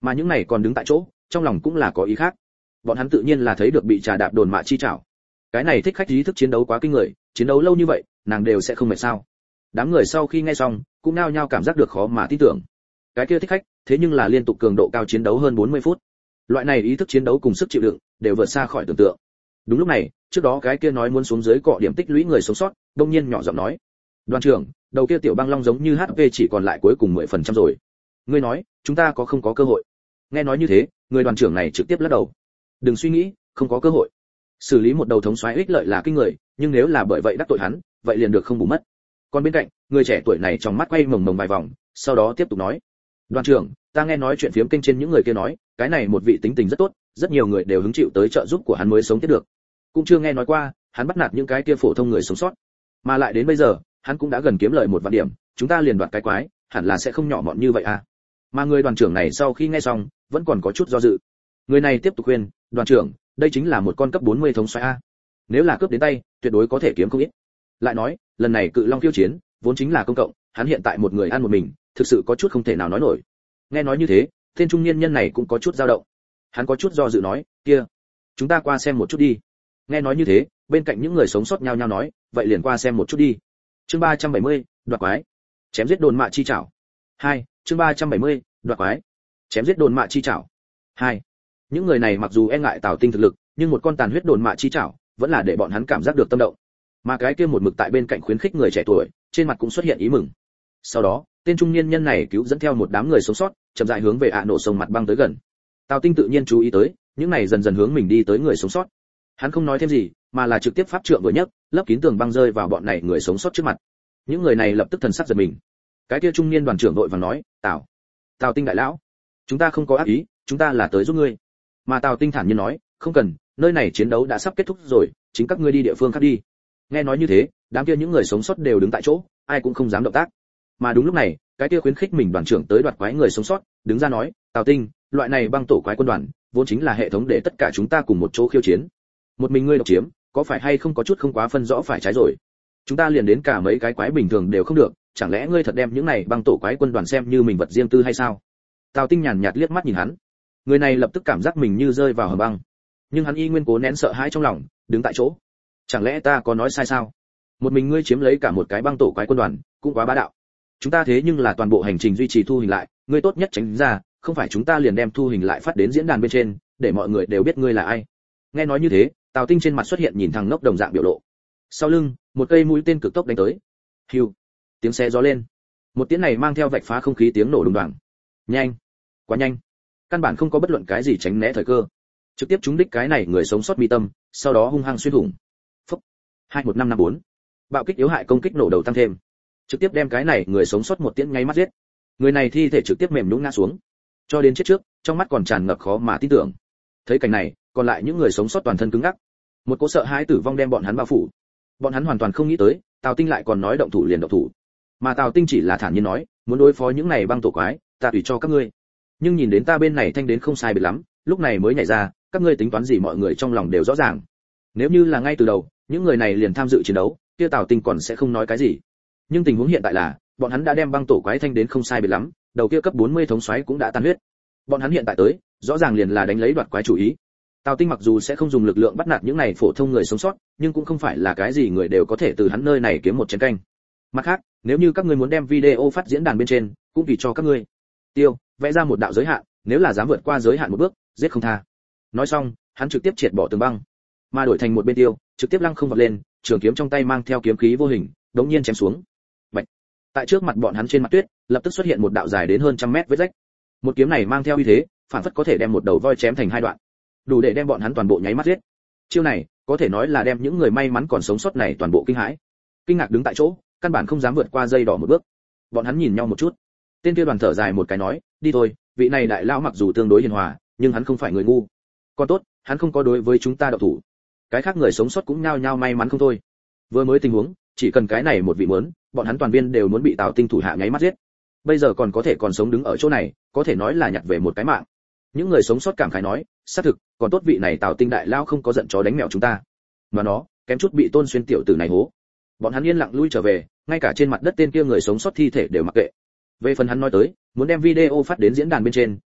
Speaker 1: Mà những này còn đứng tại chỗ, trong lòng cũng là có ý khác. Bọn hắn tự nhiên là thấy được bị trà đạp đồn mạ chi chảo. Cái này thích khách ý thức chiến đấu quá kinh người, chiến đấu lâu như vậy, nàng đều sẽ không mệt sao? Đám người sau khi nghe xong, cũng nao nhao cảm giác được khó mà tin tưởng. Cái kia thích khách, thế nhưng là liên tục cường độ cao chiến đấu hơn 40 phút. Loại này ý thức chiến đấu cùng sức chịu đựng, đều vượt xa khỏi tưởng tượng. Đúng lúc này, trước đó cái kia nói muốn xuống dưới cọ điểm tích lũy người sống sót, đông nhiên nhỏ giọng nói: "Đoàn trưởng, đầu kia tiểu băng long giống như HP chỉ còn lại cuối cùng 10% rồi. Ngươi nói, chúng ta có không có cơ hội?" Nghe nói như thế, người đoàn trưởng này trực tiếp lắc đầu. "Đừng suy nghĩ, không có cơ hội. Xử lý một đầu thống soái ích lợi là kinh người, nhưng nếu là bởi vậy đắc tội hắn, vậy liền được không bù mất." Còn bên cạnh, người trẻ tuổi này trong mắt quay mồng mồng vài vòng, sau đó tiếp tục nói: "Đoàn trưởng, ta nghe nói chuyện phiếm kênh trên những người kia nói, cái này một vị tính tình rất tốt, rất nhiều người đều hứng chịu tới trợ giúp của hắn mới sống tiếp được. Cũng chưa nghe nói qua, hắn bắt nạt những cái kia phổ thông người sống sót. Mà lại đến bây giờ, hắn cũng đã gần kiếm lợi 1 vạn điểm, chúng ta liền đoạt cái quái, hẳn là sẽ không nhỏ mọn như vậy à?" Mà người đoàn trưởng này sau khi nghe xong, vẫn còn có chút do dự. Người này tiếp tục khuyên: "Đoàn trưởng, đây chính là một con cấp 40 thống soái a. Nếu là cướp đến tay, tuyệt đối có thể kiếm không ít. Lại nói, lần này cự long khiêu chiến, vốn chính là công cộng, hắn hiện tại một người ăn một mình, thực sự có chút không thể nào nói nổi." Nghe nói như thế, tên trung niên nhân này cũng có chút dao động. Hắn có chút do dự nói: "Kia, chúng ta qua xem một chút đi." Nghe nói như thế, bên cạnh những người sống sót nhao nhao nói: "Vậy liền qua xem một chút đi." Chương 370, đoạt quái. Chém giết đồn mạ chi chảo. 2, chương 370, đoạt quái. Chém giết đồn mạ chi chảo. 2. Những người này mặc dù e ngại Tào Tinh thực lực, nhưng một con tàn huyết đồn mạ chi chảo, vẫn là để bọn hắn cảm giác được tâm động. Mà cái kia một mực tại bên cạnh khuyến khích người trẻ tuổi, trên mặt cũng xuất hiện ý mừng. Sau đó, tên trung niên nhân này cứu dẫn theo một đám người sống sót, chậm rãi hướng về ạ nổ sông mặt băng tới gần. Tào Tinh tự nhiên chú ý tới, những này dần dần hướng mình đi tới người sống sót. Hắn không nói thêm gì, mà là trực tiếp pháp trượng vừa nhấc, lấp kín tường băng rơi vào bọn này người sống sót trước mặt. Những người này lập tức thần sắc giật mình. Cái kia trung niên đoàn trưởng vội vàng nói: Tào Tinh đại lão, chúng ta không có ác ý, chúng ta là tới giúp ngươi." Mà Tào Tinh thản nhiên nói: "Không cần, nơi này chiến đấu đã sắp kết thúc rồi, chính các ngươi đi địa phương khác đi." Nghe nói như thế, đám kia những người sống sót đều đứng tại chỗ, ai cũng không dám động tác. Mà đúng lúc này, cái kia khuyến khích mình đoàn trưởng tới đoạt quái người sống sót, đứng ra nói: "Tào Tinh, loại này băng tổ quái quân đoàn, vốn chính là hệ thống để tất cả chúng ta cùng một chỗ khiêu chiến. Một mình ngươi độc chiếm, có phải hay không có chút không quá phân rõ phải trái rồi? Chúng ta liền đến cả mấy cái quái bình thường đều không được, chẳng lẽ ngươi thật đem những này băng tổ quái quân đoàn xem như mình vật riêng tư hay sao?" Tào Tinh nhàn nhạt liếc mắt nhìn hắn. Người này lập tức cảm giác mình như rơi vào hầm băng, nhưng hắn y nguyên cố nén sợ hãi trong lòng, đứng tại chỗ. "Chẳng lẽ ta có nói sai sao? Một mình ngươi chiếm lấy cả một cái băng tổ quái quân đoàn, cũng quá bá đạo. Chúng ta thế nhưng là toàn bộ hành trình duy trì thu hình lại, ngươi tốt nhất tránh ra, không phải chúng ta liền đem thu hình lại phát đến diễn đàn bên trên, để mọi người đều biết ngươi là ai." Nghe nói như thế, Tào Tinh trên mặt xuất hiện nhìn thằng ngốc đồng dạng biểu lộ. Sau lưng, một cây mũi tên cực tốc đánh tới. Hưu, tiếng xe gió lên. Một tiếng này mang theo vạch phá không khí tiếng nổ đùng đoàng. Nhanh, quá nhanh, căn bản không có bất luận cái gì tránh né thời cơ, trực tiếp trúng đích cái này người sống sót mi tâm, sau đó hung hăng xuyên thủng. Phốc. 21554. Bạo kích yếu hại công kích nổ đầu tăng thêm, trực tiếp đem cái này người sống sót một tiếng ngay mắt giết. Người này thi thể trực tiếp mềm nhũn ngã xuống, cho đến chết trước, trong mắt còn tràn ngập khó mà tin tưởng. Thấy cảnh này, còn lại những người sống sót toàn thân cứng ngắc, một cỗ sợ hãi tử vong đem bọn hắn bao phủ. Bọn hắn hoàn toàn không nghĩ tới, Tào Tinh lại còn nói động thủ liền động thủ. Mà Tào Tinh chỉ là thản nhiên nói, muốn đối phó những này băng tổ quái, ta tùy cho các ngươi. Nhưng nhìn đến ta bên này thanh đến không sai biệt lắm, lúc này mới nhảy ra, các ngươi tính toán gì mọi người trong lòng đều rõ ràng. Nếu như là ngay từ đầu, những người này liền tham dự chiến đấu, kia Tào Tinh còn sẽ không nói cái gì. Nhưng tình huống hiện tại là, bọn hắn đã đem băng tổ quái thanh đến không sai biệt lắm, đầu kia cấp 40 thống soái cũng đã tan huyết. Bọn hắn hiện tại tới, rõ ràng liền là đánh lấy đoạt quái chủ ý. Tào Tinh mặc dù sẽ không dùng lực lượng bắt nạt những này phổ thông người sống sót, nhưng cũng không phải là cái gì người đều có thể từ hắn nơi này kiếm một chén canh. Mặt khác, nếu như các ngươi muốn đem video phát diễn đàn bên trên, cũng vì cho các ngươi. Tiêu, vẽ ra một đạo giới hạn, nếu là dám vượt qua giới hạn một bước, giết không tha. Nói xong, hắn trực tiếp triệt bỏ tường băng, mà đổi thành một bên Tiêu, trực tiếp lăng không vọt lên, trường kiếm trong tay mang theo kiếm khí vô hình, đống nhiên chém xuống. Bạch. Tại trước mặt bọn hắn trên mặt tuyết, lập tức xuất hiện một đạo dài đến hơn 100 mét vết rách. Một kiếm này mang theo uy thế, phản phất có thể đem một đầu voi chém thành hai đoạn, đủ để đem bọn hắn toàn bộ nháy mắt giết. Chiêu này, có thể nói là đem những người may mắn còn sống sót này toàn bộ kinh hãi, kinh ngạc đứng tại chỗ, căn bản không dám vượt qua dây đỏ một bước. Bọn hắn nhìn nhau một chút, tên kia đoàn thở dài một cái nói, đi thôi, vị này đại lão mặc dù tương đối hiền hòa, nhưng hắn không phải người ngu. Còn tốt, hắn không có đối với chúng ta động thủ. Cái khác người sống sót cũng nhao nhao may mắn không thôi. Vừa mới tình huống, chỉ cần cái này một vị muốn, bọn hắn toàn viên đều muốn bị Tào Tinh thủ hạ nháy mắt giết. Bây giờ còn có thể còn sống đứng ở chỗ này, có thể nói là nhặt về một cái mạng. Những người sống sót cảm khái nói, xác thực, còn tốt vị này Tào Tinh đại lao không có giận chó đánh mèo chúng ta. Mà nó, kém chút bị Tôn Xuyên tiểu tử này hố. Bọn hắn yên lặng lui trở về, ngay cả trên mặt đất tên kia người sống sót thi thể đều mặc kệ. Về phần hắn nói tới, muốn đem video phát đến diễn đàn bên trên,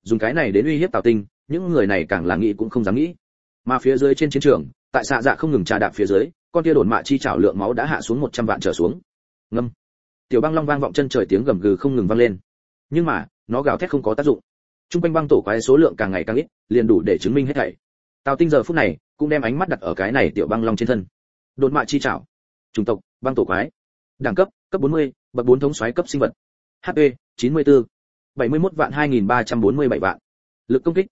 Speaker 1: dùng cái này đến uy hiếp Tào Tinh, những người này càng là nghĩ cũng không dám nghĩ. Mà phía dưới trên chiến trường, tại xạ dạ không ngừng trà đạp phía dưới, con kia đồn mạ chi chảo lượng máu đã hạ xuống 100 vạn trở xuống. Ngâm. Tiểu băng long vang vọng chân trời, tiếng gầm gừ không ngừng vang lên. Nhưng mà, nó gào thét không có tác dụng. Trung quanh băng tổ quái số lượng càng ngày càng ít, liền đủ để chứng minh hết thảy. Tào Tinh giờ phút này cũng đem ánh mắt đặt ở cái này tiểu băng long trên thân. Đồn mạ chi chảo. Chủng tộc, băng tổ quái. Đẳng cấp, cấp 40, bậc 4 thống soái cấp sinh vật. HP, 94. 71 vạn 2347 vạn. Lực công kích,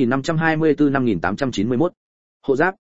Speaker 1: 5524-5891. Hộ giáp,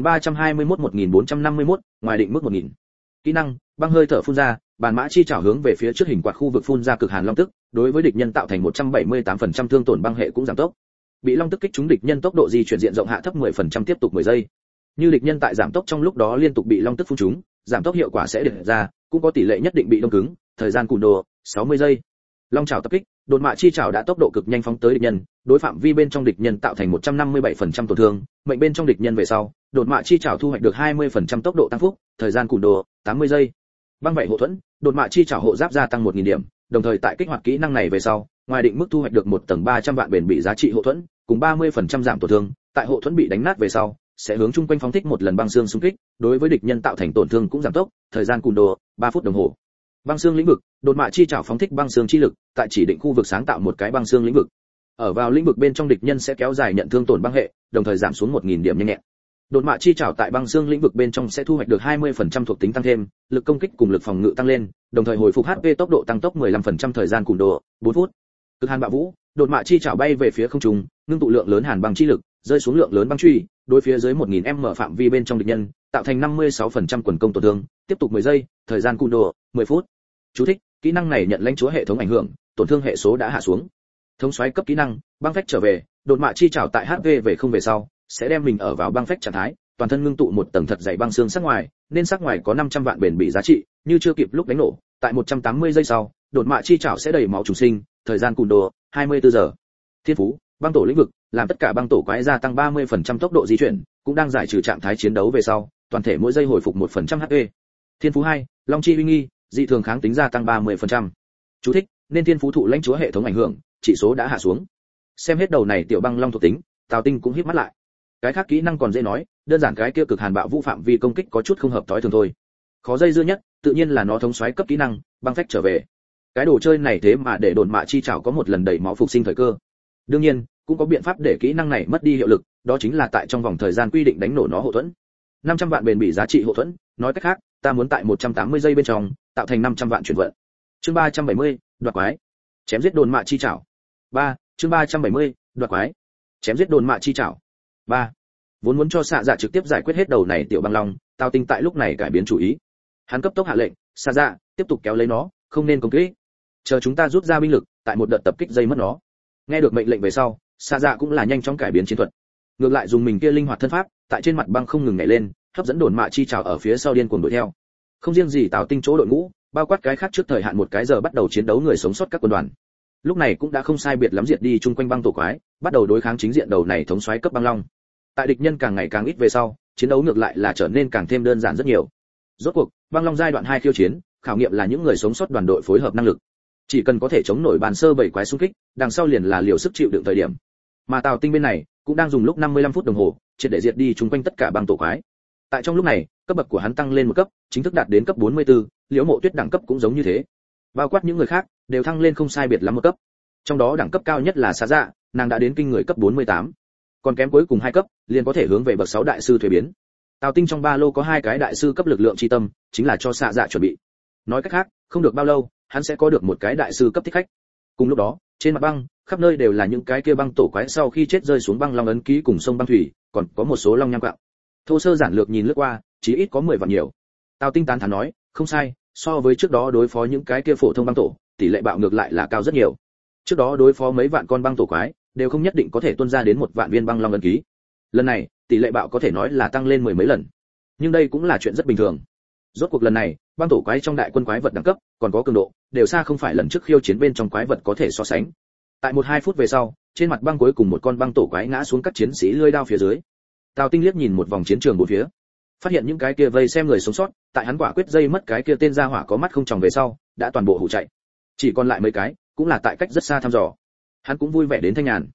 Speaker 1: 1321-1451, ngoài định mức 1000. Kỹ năng, băng hơi thở phun ra, bàn mã chi chảo hướng về phía trước hình quạt khu vực phun ra cực hàn long tức, đối với địch nhân tạo thành 178% thương tổn, băng hệ cũng giảm tốc. Bị long tức kích trúng, địch nhân tốc độ di chuyển diện rộng hạ thấp 10%, tiếp tục 10 giây. Như địch nhân tại giảm tốc trong lúc đó liên tục bị long tức phun trúng, giảm tốc hiệu quả sẽ được ra, cũng có tỷ lệ nhất định bị đông cứng, thời gian cùn đồ 60 giây. Long chảo tập kích, đột mạ chi chảo đã tốc độ cực nhanh phóng tới địch nhân, đối phạm vi bên trong địch nhân tạo thành 157% tổn thương, mệnh bên trong địch nhân về sau, đột mạ chi chảo thu hoạch được 20% tốc độ tăng phúc, thời gian cùn đồ 80 giây. Băng vậy hộ thuẫn, đột mạ chi chảo hộ giáp gia tăng 1000 điểm, đồng thời tại kích hoạt kỹ năng này về sau, ngoài định mức thu hoạch được một tầng 300 vạn bền bị giá trị hộ thuẫn, cùng 30% giảm tổn thương, tại hộ thuẫn bị đánh nát về sau, sẽ hướng chung quanh phóng thích một lần băng xương xung kích, đối với địch nhân tạo thành tổn thương cũng giảm tốc, thời gian cùn đồ 3 phút đồng hồ. Băng xương lĩnh vực, đột mạ chi chảo phóng thích băng xương chi lực, tại chỉ định khu vực sáng tạo một cái băng xương lĩnh vực. Ở vào lĩnh vực bên trong, địch nhân sẽ kéo dài nhận thương tổn băng hệ, đồng thời giảm xuống 1000 điểm nhanh nhẹn. Đột mạ chi chảo tại băng xương lĩnh vực bên trong sẽ thu hoạch được 20% thuộc tính tăng thêm, lực công kích cùng lực phòng ngự tăng lên, đồng thời hồi phục HP tốc độ tăng tốc 15%, thời gian cùn đồ 4 phút. Cực hàn bạo vũ, đột mạ chi chảo bay về phía không trung, ngưng tụ lượng lớn hàn băng chi lực, rơi xuống lượng lớn băng truy, đối phía dưới 1000m phạm vi bên trong địch nhân, tạo thành 56% quần công tổn thương, tiếp tục 10 giây, thời gian cùn đồ 10 phút. Chú thích: kỹ năng này nhận lãnh chúa hệ thống ảnh hưởng, tổn thương hệ số đã hạ xuống. Thống soái cấp kỹ năng, băng phách trở về, đột mạ chi chảo tại HP về không về sau, sẽ đem mình ở vào băng phách trạng thái, toàn thân ngưng tụ một tầng thật dày băng xương sắc ngoài, nên sắc ngoài có 500 vạn bền bị giá trị, như chưa kịp lúc đánh nổ, tại 180 giây sau, đột mạ chi chảo sẽ đầy máu trùng sinh, thời gian cùn đồ 24 giờ. Thiên phú, băng tổ lĩnh vực, làm tất cả băng tổ quái gia tăng 30% tốc độ di chuyển, cũng đang giải trừ trạng thái chiến đấu về sau, toàn thể mỗi giây hồi phục 1% HP. Thiên phú 2, long chi uy nghi, dị thường kháng tính gia tăng 30%. Chú thích: nên thiên phú thụ lãnh chúa hệ thống ảnh hưởng, chỉ số đã hạ xuống. Xem hết đầu này tiểu băng long thuộc tính, Tào Tinh cũng híp mắt lại. Cái khác kỹ năng còn dễ nói, đơn giản cái kia cực hàn bạo vũ phạm vi công kích có chút không hợp tối thường thôi. Khó dây dưa nhất, tự nhiên là nó thống soái cấp kỹ năng, băng phách trở về. Cái đồ chơi này thế mà để đồn mạ chi chảo có một lần đẩy máu phục sinh thời cơ. Đương nhiên, cũng có biện pháp để kỹ năng này mất đi hiệu lực, đó chính là tại trong vòng thời gian quy định đánh nổ nó hộ thuẫn. 500 vạn bền bị giá trị hộ thuẫn, nói cách khác, ta muốn tại 180 giây bên trong tạo thành 500 vạn chuyển vận. Chương 370, đoạt quái. Chém giết đồn mạ chi chảo. 3, chương 370, đoạt quái. Chém giết đồn mạ chi chảo. 3. Vốn muốn cho xạ dạ trực tiếp giải quyết hết đầu này tiểu băng long, Tào Tinh tại lúc này cải biến chủ ý. Hắn cấp tốc hạ lệnh, xạ dạ, tiếp tục kéo lấy nó, không nên công kích. Chờ chúng ta rút ra binh lực, tại một đợt tập kích dây mất nó. Nghe được mệnh lệnh về sau, xạ dạ cũng là nhanh chóng cải biến chiến thuật. Ngược lại dùng mình kia linh hoạt thân pháp, tại trên mặt băng không ngừng nhảy lên, hấp dẫn đồn mạ chi chảo ở phía sau điên cuồng đuổi theo. Không riêng gì Tào Tinh chỗ đội ngũ, bao quát cái khác trước thời hạn một cái giờ bắt đầu chiến đấu người sống sót các quân đoàn. Lúc này cũng đã không sai biệt lắm diệt đi chung quanh băng tổ quái, bắt đầu đối kháng chính diện đầu này thống soái cấp băng long. Tại địch nhân càng ngày càng ít về sau, chiến đấu ngược lại là trở nên càng thêm đơn giản rất nhiều. Rốt cuộc, băng long giai đoạn 2 khiêu chiến, khảo nghiệm là những người sống sót đoàn đội phối hợp năng lực. Chỉ cần có thể chống nổi bàn sơ bảy quái xung kích, đằng sau liền là liều sức chịu đựng thời điểm. Mà Tào Tinh bên này cũng đang dùng lúc 55 phút đồng hồ, triệt để diệt đi chung quanh tất cả băng tổ quái. Tại trong lúc này, cấp bậc của hắn tăng lên một cấp, chính thức đạt đến cấp 44, Liễu Mộ Tuyết đẳng cấp cũng giống như thế. Bao quát những người khác, đều thăng lên không sai biệt lắm một cấp. Trong đó đẳng cấp cao nhất là Xá Dạ, nàng đã đến kinh người cấp 48. Còn kém cuối cùng 2 cấp, liền có thể hướng về bậc 6 đại sư thuế biến. Tào Tinh trong ba lô có 2 cái đại sư cấp lực lượng chi tâm, chính là cho Xá Dạ chuẩn bị. Nói cách khác, không được bao lâu, hắn sẽ có được một cái đại sư cấp thích khách. Cùng lúc đó, trên mặt băng, khắp nơi đều là những cái kia băng tổ quái sau khi chết rơi xuống băng long ấn ký cùng sông băng thủy, còn có một số long nham quặng. Thô sơ giản lược nhìn lướt qua, chỉ ít có 10 vạn nhiều. Tào Tinh tán thán nói, không sai, so với trước đó đối phó những cái kia phổ thông băng tổ, tỷ lệ bạo ngược lại là cao rất nhiều. Trước đó đối phó mấy vạn con băng tổ quái, đều không nhất định có thể tuôn ra đến 1 vạn viên băng long ấn ký. Lần này, tỷ lệ bạo có thể nói là tăng lên 10 mấy lần. Nhưng đây cũng là chuyện rất bình thường. Rốt cuộc lần này, băng tổ quái trong đại quân quái vật đẳng cấp, còn có cường độ, đều xa không phải lần trước khiêu chiến bên trong quái vật có thể so sánh. Tại 1-2 phút về sau, trên mặt băng cuối cùng một con băng tổ quái ngã xuống các chiến sĩ lưỡi đao phía dưới. Tào Tinh liếc nhìn một vòng chiến trường bốn phía, phát hiện những cái kia vây xem người sống sót, tại hắn quả quyết dây mất cái kia tên gia hỏa có mắt không tròng về sau, đã toàn bộ hủ chạy. Chỉ còn lại mấy cái, cũng là tại cách rất xa thăm dò. Hắn cũng vui vẻ đến thanh nhàn.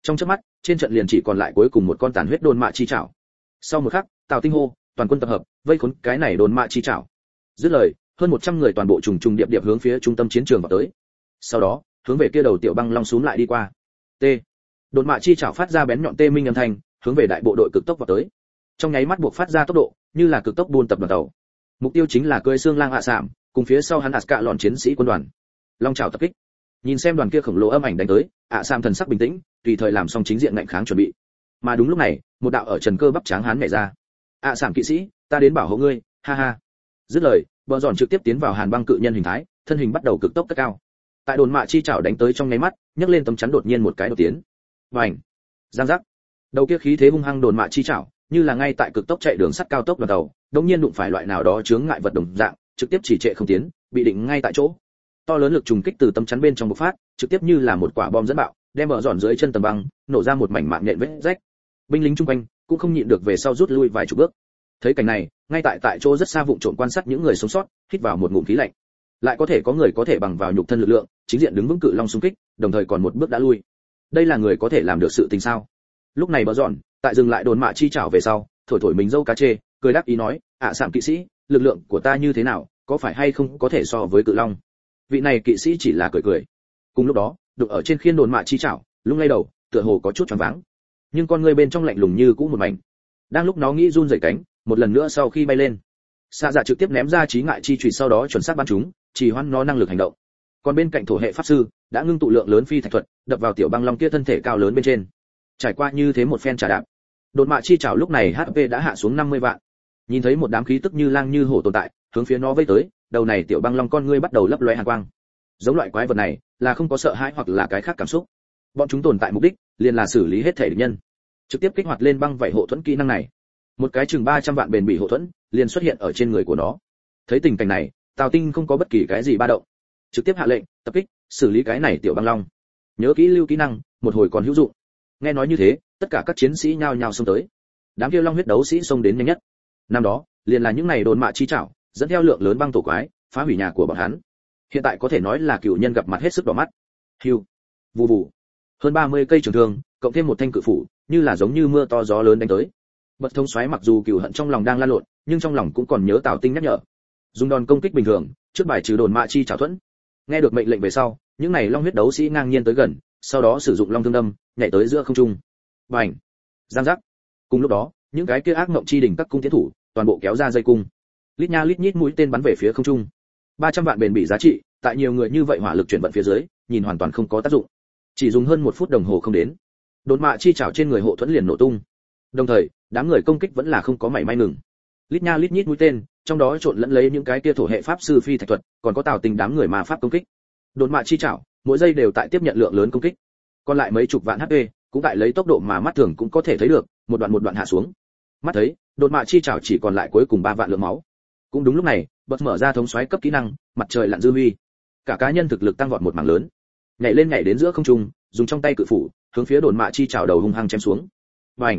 Speaker 1: Trong chớp mắt, trên trận liền chỉ còn lại cuối cùng một con tàn huyết đồn mạ chi chảo. Sau một khắc, Tào Tinh hô, toàn quân tập hợp, vây khốn cái này đồn mạ chi chảo. Dứt lời, hơn 100 người toàn bộ trùng trùng điệp điệp hướng phía trung tâm chiến trường vào tới. Sau đó, hướng về kia đầu tiểu băng long xuống lại đi qua. T. Đồn mạ chi chảo phát ra bén nhọn tê minh âm thanh, hướng về đại bộ đội cực tốc vào tới. Trong nháy mắt buộc phát ra tốc độ, như là cực tốc buôn tập đoàn tàu. Mục tiêu chính là cưỡi xương lang hạ sạm, cùng phía sau hắn cả lọn chiến sĩ quân đoàn. Long chảo tập kích. Nhìn xem đoàn kia khổng lồ âm ảnh đánh tới, sạm thần sắc bình tĩnh, tùy thời làm xong chính diện ngạnh kháng chuẩn bị. Mà đúng lúc này, một đạo ở trần cơ bắp tráng hán nhảy ra. Sạm kỵ sĩ, ta đến bảo hộ ngươi, ha ha. Dứt lời, bờ giòn trực tiếp tiến vào hàn băng cự nhân hình thái, thân hình bắt đầu cực tốc cất cao. Tại đồn mạ chi chảo đánh tới trong nháy mắt, nhấc lên tấm chắn đột nhiên một cái đột tiến. Bành! Giang giác! Đầu kia khí thế hung hăng đồn mạ chi chảo, như là ngay tại cực tốc chạy đường sắt cao tốc đoàn tàu, đột nhiên đụng phải loại nào đó chướng ngại vật đồng dạng, trực tiếp chỉ trệ không tiến, bị định ngay tại chỗ. To lớn lực trùng kích từ tấm chắn bên trong bộc phát, trực tiếp như là một quả bom dẫn bạo, đem bờ giòn dưới chân tầng băng, nổ ra một mảnh mạng nhện vết rách. Binh lính chung quanh cũng không nhịn được về sau rút lui vài chục bước. Thấy cảnh này, ngay tại chỗ rất xa vụng trộm quan sát những người sống sót, hít vào một ngụm khí lạnh. Lại có thể có người có thể bằng vào nhục thân lực lượng, chính diện đứng vững cự long xung kích, đồng thời còn một bước đã lui. Đây là người có thể làm được sự tình sao? Lúc này bờ giòn, tại dừng lại đồn mạ chi chảo về sau, thổi thổi mình dâu cá chê, cười đáp ý nói, sạm kỵ sĩ, lực lượng của ta như thế nào, có phải hay không có thể so với cự long? Vị này kỵ sĩ chỉ là cười cười. Cùng lúc đó, đụng ở trên khiên đồn mạ chi chảo, lung lay đầu, tựa hồ có chút choáng váng. Nhưng con người bên trong lạnh lùng như cũ một mảnh. Đang lúc nó nghĩ run rẩy cánh, một lần nữa sau khi bay lên, xạ dạ trực tiếp ném ra trí ngại chi chùy, sau đó chuẩn xác bắn chúng, chỉ hoãn nó năng lực hành động. Còn bên cạnh thổ hệ pháp sư đã ngưng tụ lượng lớn phi thạch thuật, đập vào tiểu băng long kia thân thể cao lớn bên trên. Trải qua như thế một phen trả đạp, đột mạ chi chảo lúc này HP đã hạ xuống 50 vạn. Nhìn thấy một đám khí tức như lang như hổ tồn tại, hướng phía nó vây tới, đầu này tiểu băng long con ngươi bắt đầu lấp lóe hàn quang. Giống loại quái vật này, là không có sợ hãi hoặc là cái khác cảm xúc. Bọn chúng tồn tại mục đích, liền là xử lý hết thể địch nhân. Trực tiếp kích hoạt lên băng vảy hộ thuẫn kỹ năng này. Một cái chừng 300 vạn bền bỉ hộ thuẫn, liền xuất hiện ở trên người của nó. Thấy tình cảnh này, Tào Tinh không có bất kỳ cái gì ba động, trực tiếp hạ lệnh, tập kích, xử lý cái này tiểu băng long. Nhớ kỹ lưu kỹ năng, một hồi còn hữu dụng. Nghe nói như thế, tất cả các chiến sĩ nhao nhao xông tới. Đám kia long huyết đấu sĩ xông đến nhanh nhất. Năm đó, liền là những này đồn mạ chi chảo, dẫn theo lượng lớn băng tổ quái, phá hủy nhà của bọn hắn. Hiện tại có thể nói là cựu nhân gặp mặt hết sức đỏ mắt. Hưu, vù vù. Hơn 30 cây trường thương, cộng thêm một thanh cự phủ, như là giống như mưa to gió lớn đánh tới. Bật thông xoáy mặc dù cừu hận trong lòng đang lan lộn, nhưng trong lòng cũng còn nhớ Tào Tinh nhắc nhở. Dùng đòn công kích bình thường, trước bài trừ đồn mạ chi chảo thuẫn. Nghe được mệnh lệnh về sau, những này long huyết đấu sĩ ngang nhiên tới gần, sau đó sử dụng long thương đâm, nhảy tới giữa không trung. Bành! Giang giác! Cùng lúc đó, những cái kia ác ngộng chi đỉnh các cung tiến thủ, toàn bộ kéo ra dây cung. Lít nha lít nhít mũi tên bắn về phía không trung. 300 vạn bền bỉ giá trị, tại nhiều người như vậy hỏa lực chuyển vận phía dưới, nhìn hoàn toàn không có tác dụng. Chỉ dùng hơn 1 phút đồng hồ không đến, đồn mạ chi chảo trên người hộ thuẫn liền nổ tung. Đồng thời, đám người công kích vẫn là không có mảy may ngừng. Lít nha lít nhít mũi tên, trong đó trộn lẫn lấy những cái kia thổ hệ pháp sư phi thạch thuật, còn có Tào Tinh đám người ma pháp công kích. Đồn mạ chi chảo, mỗi giây đều tại tiếp nhận lượng lớn công kích. Còn lại mấy chục vạn HP, cũng tại lấy tốc độ mà mắt thường cũng có thể thấy được, một đoạn hạ xuống. Mắt thấy, đồn mạ chi chảo chỉ còn lại cuối cùng 3 vạn lượng máu. Cũng đúng lúc này, bật mở ra thống xoáy cấp kỹ năng, mặt trời lặn dư huy. Cả cá nhân thực lực tăng vọt một mảng lớn. Nhảy lên nhảy đến giữa không trung, dùng trong tay cự phủ, hướng phía đồn mạ chi chảo đầu hung hăng chém xuống. Bành!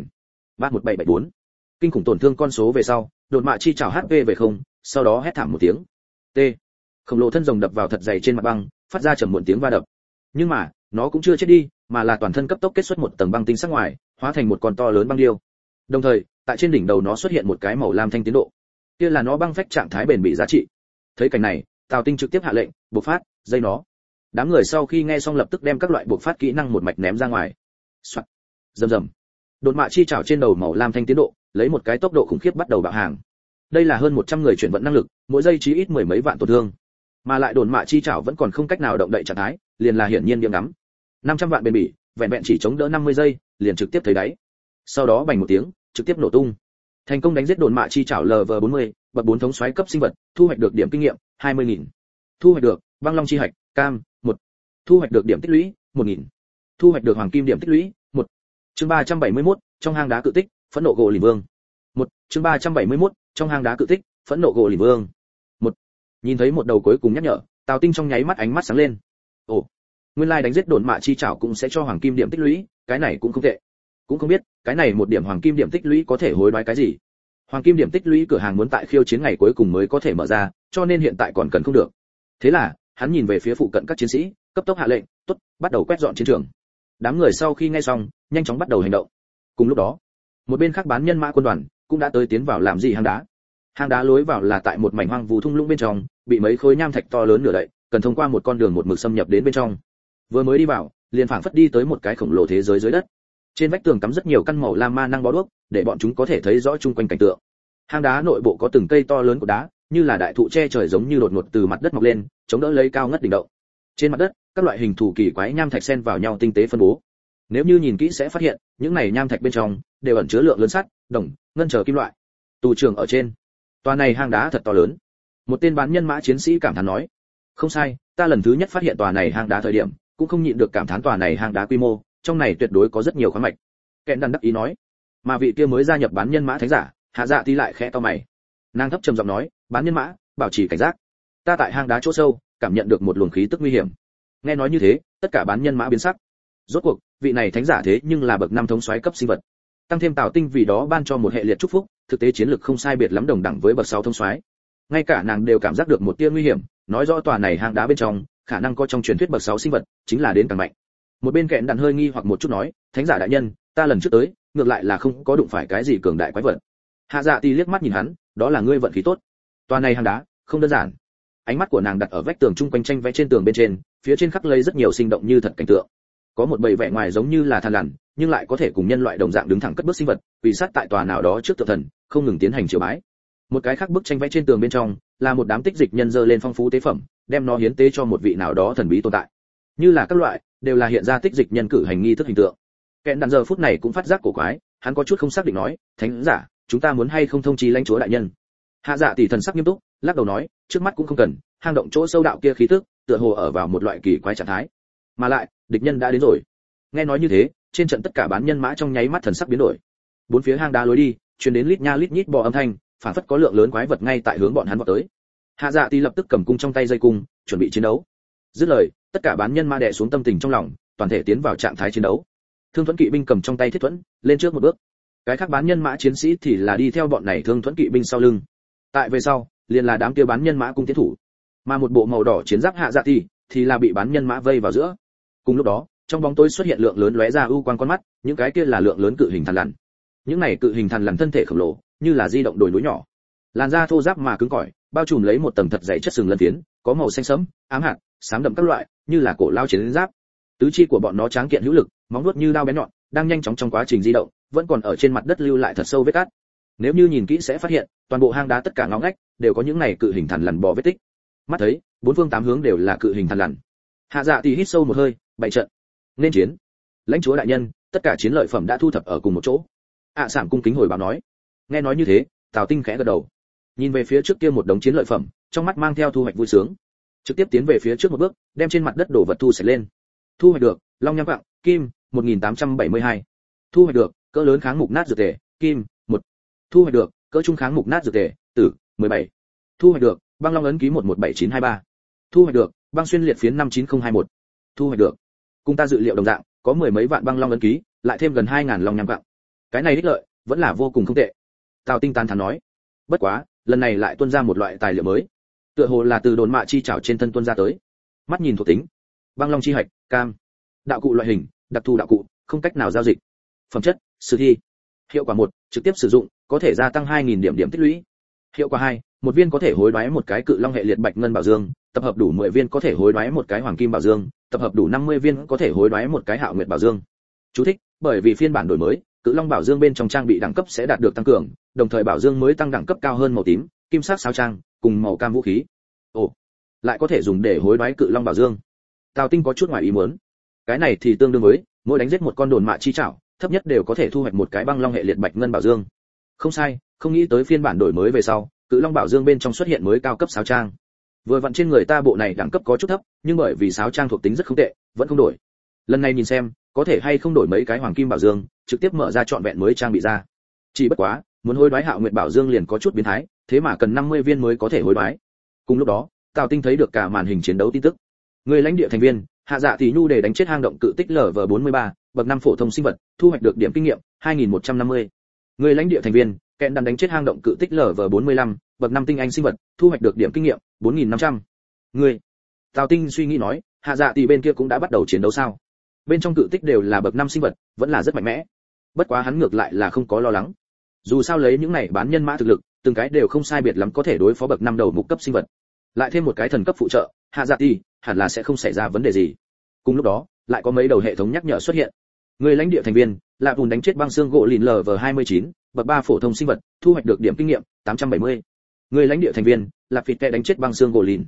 Speaker 1: 31774. Kinh khủng tổn thương con số về sau, đột mạ chi chảo HP về không, sau đó hét thảm một tiếng. T. Khổng lồ thân rồng đập vào thật dày trên mặt băng, phát ra trầm muộn tiếng va đập. Nhưng mà, nó cũng chưa chết đi, mà là toàn thân cấp tốc kết xuất một tầng băng tinh sắc ngoài, hóa thành một con to lớn băng điêu. Đồng thời, tại trên đỉnh đầu nó xuất hiện một cái màu lam thanh tiến độ. Kia là nó băng phách trạng thái bền bỉ giá trị. Thấy cảnh này, Tào Tinh trực tiếp hạ lệnh, bộc phát, dây nó. Đám người sau khi nghe xong lập tức đem các loại bộc phát kỹ năng một mạch ném ra ngoài. Soạt. Rầm rầm. Đột mạ chi chảo trên đầu màu lam thanh tiến độ, lấy một cái tốc độ khủng khiếp bắt đầu bạo hàng. Đây là hơn 100 người chuyển vận năng lực, mỗi giây chí ít 10 mấy vạn tổn thương. Mà lại đồn mạ chi chảo vẫn còn không cách nào động đậy trạng thái, liền là hiển nhiên điểm ngắm. 500 vạn bền bỉ, vẹn vẹn chỉ chống đỡ 50 giây, liền trực tiếp thấy đáy. Sau đó bành một tiếng, trực tiếp nổ tung. Thành công đánh giết đồn mạ chi chảo LV40, bậc 4 thống soái cấp sinh vật, thu hoạch được điểm kinh nghiệm 20.000. Thu hoạch được băng long chi hạch, cam 1. Thu hoạch được điểm tích lũy 1.000. Thu hoạch được hoàng kim điểm tích lũy 1. Chương 371, trong hang đá cự tích, phẫn nộ gỗ lìn vương. 1. Chương 371, trong hang đá cự tích, phẫn nộ gỗ lìn vương. 1. Nhìn thấy một đầu cuối cùng nhắc nhở, Tào Tinh trong nháy mắt ánh mắt sáng lên. Ồ, nguyên lai đánh giết đồn mạ chi chảo cũng sẽ cho hoàng kim điểm tích lũy, cái này cũng không tệ. Cũng không biết, cái này một điểm hoàng kim điểm tích lũy có thể hối đoái cái gì. Hoàng kim điểm tích lũy cửa hàng muốn tại khiêu chiến ngày cuối cùng mới có thể mở ra, cho nên hiện tại còn cần không được. Thế là, hắn nhìn về phía phụ cận các chiến sĩ, cấp tốc hạ lệnh, tốt, bắt đầu quét dọn chiến trường. Đám người sau khi nghe xong nhanh chóng bắt đầu hành động. Cùng lúc đó, một bên khác bán nhân mã quân đoàn cũng đã tới tiến vào làm gì hang đá. Hang đá lối vào là tại một mảnh hoang vu thung lũng bên trong, bị mấy khối nham thạch to lớn nửa đậy, cần thông qua một con đường một mực xâm nhập đến bên trong. Vừa mới đi vào, liền phảng phất đi tới một cái khổng lồ thế giới dưới đất. Trên vách tường cắm rất nhiều căn màu lam ma năng bó đuốc, để bọn chúng có thể thấy rõ chung quanh cảnh tượng. Hang đá nội bộ có từng cây to lớn của đá, như là đại thụ che trời giống như đột ngột từ mặt đất mọc lên, chống đỡ lấy cao ngất đỉnh động. Trên mặt đất, các loại hình thù kỳ quái nham thạch xen vào nhau tinh tế phân bố. Nếu như nhìn kỹ sẽ phát hiện, những này nham thạch bên trong đều ẩn chứa lượng lớn sắt, đồng, ngân chờ kim loại. Tù trưởng ở trên. Tòa này hang đá thật to lớn. Một tên bán nhân mã chiến sĩ cảm thán nói, không sai, ta lần thứ nhất phát hiện tòa này hang đá thời điểm, cũng không nhịn được cảm thán tòa này hang đá quy mô, trong này tuyệt đối có rất nhiều khoáng mạch. Kẹn đàn đắc ý nói, mà vị kia mới gia nhập bán nhân mã thánh giả, Hạ Dạ Tí lại khẽ to mày. Nàng thấp trầm giọng nói, bán nhân mã, bảo trì cảnh giác. Ta tại hang đá chỗ sâu, cảm nhận được một luồng khí tức nguy hiểm. Nghe nói như thế, tất cả bán nhân mã biến sắc. Rốt cuộc, vị này thánh giả thế nhưng là bậc 5 thống soái cấp sinh vật. Tăng thêm Tào Tinh vì đó ban cho một hệ liệt chúc phúc, thực tế chiến lược không sai biệt lắm đồng đẳng với bậc 6 thống soái. Ngay cả nàng đều cảm giác được một tia nguy hiểm, nói rõ tòa này hang đá bên trong, khả năng có trong truyền thuyết bậc 6 sinh vật, chính là đến càng mạnh. Một bên Kẹn đàn hơi nghi hoặc một chút nói, thánh giả đại nhân, ta lần trước tới, ngược lại là không có đụng phải cái gì cường đại quái vật. Hạ Dạ Tí liếc mắt nhìn hắn, đó là ngươi vận khí tốt. Tòa này hang đá, không đơn giản. Ánh mắt của nàng đặt ở vách tường chung quanh tranh vẽ trên tường bên trên, phía trên khắc lấy rất nhiều sinh động như thật cảnh tượng. Có một bầy vẻ ngoài giống như là than lằn, nhưng lại có thể cùng nhân loại đồng dạng đứng thẳng cất bước sinh vật, quỳ sát tại tòa nào đó trước tượng thần, không ngừng tiến hành triều bái. Một cái khác bức tranh vẽ trên tường bên trong, là một đám tích dịch nhân dơ lên phong phú tế phẩm, đem nó hiến tế cho một vị nào đó thần bí tồn tại. Như là các loại, đều là hiện ra tích dịch nhân cử hành nghi thức hình tượng. Kẹn đàn giờ phút này cũng phát giác cổ quái, hắn có chút không xác định nói, thánh giả, chúng ta muốn hay không thông chi lãnh chúa đại nhân. Hạ Dạ Tỷ thần sắc nghiêm túc, lắc đầu nói, trước mắt cũng không cần, hang động chỗ sâu đạo kia khí tức, tựa hồ ở vào một loại kỳ quái trạng thái. Mà lại, địch nhân đã đến rồi. Nghe nói như thế, trên trận tất cả bán nhân mã trong nháy mắt thần sắc biến đổi. Bốn phía hang đá lối đi, truyền đến lít nha lít nhít bò âm thanh, phản phất có lượng lớn quái vật ngay tại hướng bọn hắn vọt tới. Hạ Dạ Tỷ lập tức cầm cung trong tay dây cung, chuẩn bị chiến đấu. Dứt lời, tất cả bán nhân mã đè xuống tâm tình trong lòng, toàn thể tiến vào trạng thái chiến đấu. Thương Thuẫn kỵ binh cầm trong tay thiết thuẫn, lên trước một bước. Cái khác bán nhân mã chiến sĩ thì là đi theo bọn này Thương Thuẫn kỵ binh sau lưng. Tại về sau, liền là đám kia bán nhân mã cung tiến thủ. Mà một bộ màu đỏ chiến giáp Hạ Dạ Tỷ thì là bị bán nhân mã vây vào giữa. Cùng lúc đó, trong bóng tối xuất hiện lượng lớn lóe ra u quang con mắt, những cái kia là lượng lớn cự hình thằn lằn. Những này cự hình thằn lằn thân thể khổng lồ, như là di động đồi núi nhỏ. Làn da thô ráp mà cứng cỏi, bao trùm lấy một tầng thật dày chất sừng lân phiến, có màu xanh sẫm, ám hạt, xám đậm các loại, như là cổ lao chiến giáp. Tứ chi của bọn nó tráng kiện hữu lực, móng vuốt như dao bén nhọn, đang nhanh chóng trong quá trình di động, vẫn còn ở trên mặt đất lưu lại thật sâu vết cát. Nếu như nhìn kỹ sẽ phát hiện, toàn bộ hang đá tất cả ngõ ngách đều có những này cự hình thằn lằn bò vết tích. Mắt thấy, bốn phương tám hướng đều là cự hình thằn lằn. Hạ Dạ Tỷ hít sâu một hơi, bày trận. Nên chiến. Lãnh chúa đại nhân, tất cả chiến lợi phẩm đã thu thập ở cùng một chỗ. Sảm cung kính hồi báo nói. Nghe nói như thế, Tào Tinh khẽ gật đầu. Nhìn về phía trước kia một đống chiến lợi phẩm, trong mắt mang theo thu hoạch vui sướng. Trực tiếp tiến về phía trước một bước, đem trên mặt đất đổ vật thu sạch lên. Thu hoạch được, long nham quặng, kim, 1872. Thu hoạch được, cỡ lớn kháng mục nát dược tề, kim, 1. Thu hoạch được, cỡ trung kháng mục nát dược tề, tử, 17. Thu hoạch được, băng long ấn ký 117923. Thu hoạch được, băng xuyên liệt phiến 59021. Thu hoạch được. Cùng ta dự liệu đồng dạng, có mười mấy vạn băng long ấn ký, lại thêm gần 2000 long nham quặng. Cái này ích lợi, vẫn là vô cùng không tệ. Tào Tinh tán thán nói. Bất quá, lần này lại tuôn ra một loại tài liệu mới. Tựa hồ là từ đồn mạ chi chảo trên thân tuôn ra tới. Mắt nhìn thuộc tính. Băng long chi hạch, cam. Đạo cụ loại hình, đặc thù đạo cụ, không cách nào giao dịch. Phẩm chất, sử thi. Hiệu quả 1, trực tiếp sử dụng, có thể gia tăng 2000 điểm tích lũy. Hiệu quả 2, một viên có thể hối đoái một cái cự long hệ liệt bạch ngân bảo dương, tập hợp đủ 10 viên có thể hối đoái một cái hoàng kim bảo dương, tập hợp đủ 50 viên có thể hối đoái một cái hạo nguyệt bảo dương. Chú thích: bởi vì phiên bản đổi mới, cự long bảo dương bên trong trang bị đẳng cấp sẽ đạt được tăng cường, đồng thời bảo dương mới tăng đẳng cấp cao hơn màu tím, kim sắc sao trang, cùng màu cam vũ khí. Ồ, lại có thể dùng để hối đoái cự long bảo dương. Tào Tinh có chút ngoài ý muốn. Cái này thì tương đương với mỗi đánh giết một con đồn mạ chi chảo, thấp nhất đều có thể thu hoạch một cái băng long hệ liệt bạch ngân bảo dương. Không sai, không nghĩ tới phiên bản đổi mới về sau, cự long bảo dương bên trong xuất hiện mới cao cấp sáo trang. Vừa vặn trên người ta bộ này đẳng cấp có chút thấp, nhưng bởi vì sáo trang thuộc tính rất không tệ, vẫn không đổi. Lần này nhìn xem, có thể hay không đổi mấy cái hoàng kim bảo dương, trực tiếp mở ra trọn vẹn mới trang bị ra. Chỉ bất quá, muốn hối đoái hạo nguyệt bảo dương liền có chút biến thái, thế mà cần 50 viên mới có thể hối đoái. Cùng lúc đó, Tào Tinh thấy được cả màn hình chiến đấu tin tức. Người lãnh địa thành viên, Hạ Dạ Tỷ Nhu để đánh chết hang động cự tích LV43, bậc 5 phổ thông sinh vật, thu hoạch được điểm kinh nghiệm 2150. Người lãnh địa thành viên, Kẹn đàn đánh chết hang động cự tích LV45, bậc 5 tinh anh sinh vật, thu hoạch được điểm kinh nghiệm 4500. Người. Tào Tinh suy nghĩ nói, Hạ Dạ Tỷ bên kia cũng đã bắt đầu chiến đấu sao? Bên trong cự tích đều là bậc 5 sinh vật, vẫn là rất mạnh mẽ. Bất quá hắn ngược lại là không có lo lắng. Dù sao lấy những này bán nhân mã thực lực, từng cái đều không sai biệt lắm có thể đối phó bậc 5 đầu mục cấp sinh vật. Lại thêm một cái thần cấp phụ trợ, hạ dạ tỷ, hẳn là sẽ không xảy ra vấn đề gì. Cùng lúc đó, lại có mấy đầu hệ thống nhắc nhở xuất hiện. Người lãnh địa thành viên, là bùn đánh chết băng xương gỗ lìn LV29, bậc 3 phổ thông sinh vật, thu hoạch được điểm kinh nghiệm 870. Người lãnh địa thành viên, là phịt kẹ đánh chết băng xương gỗ lìn.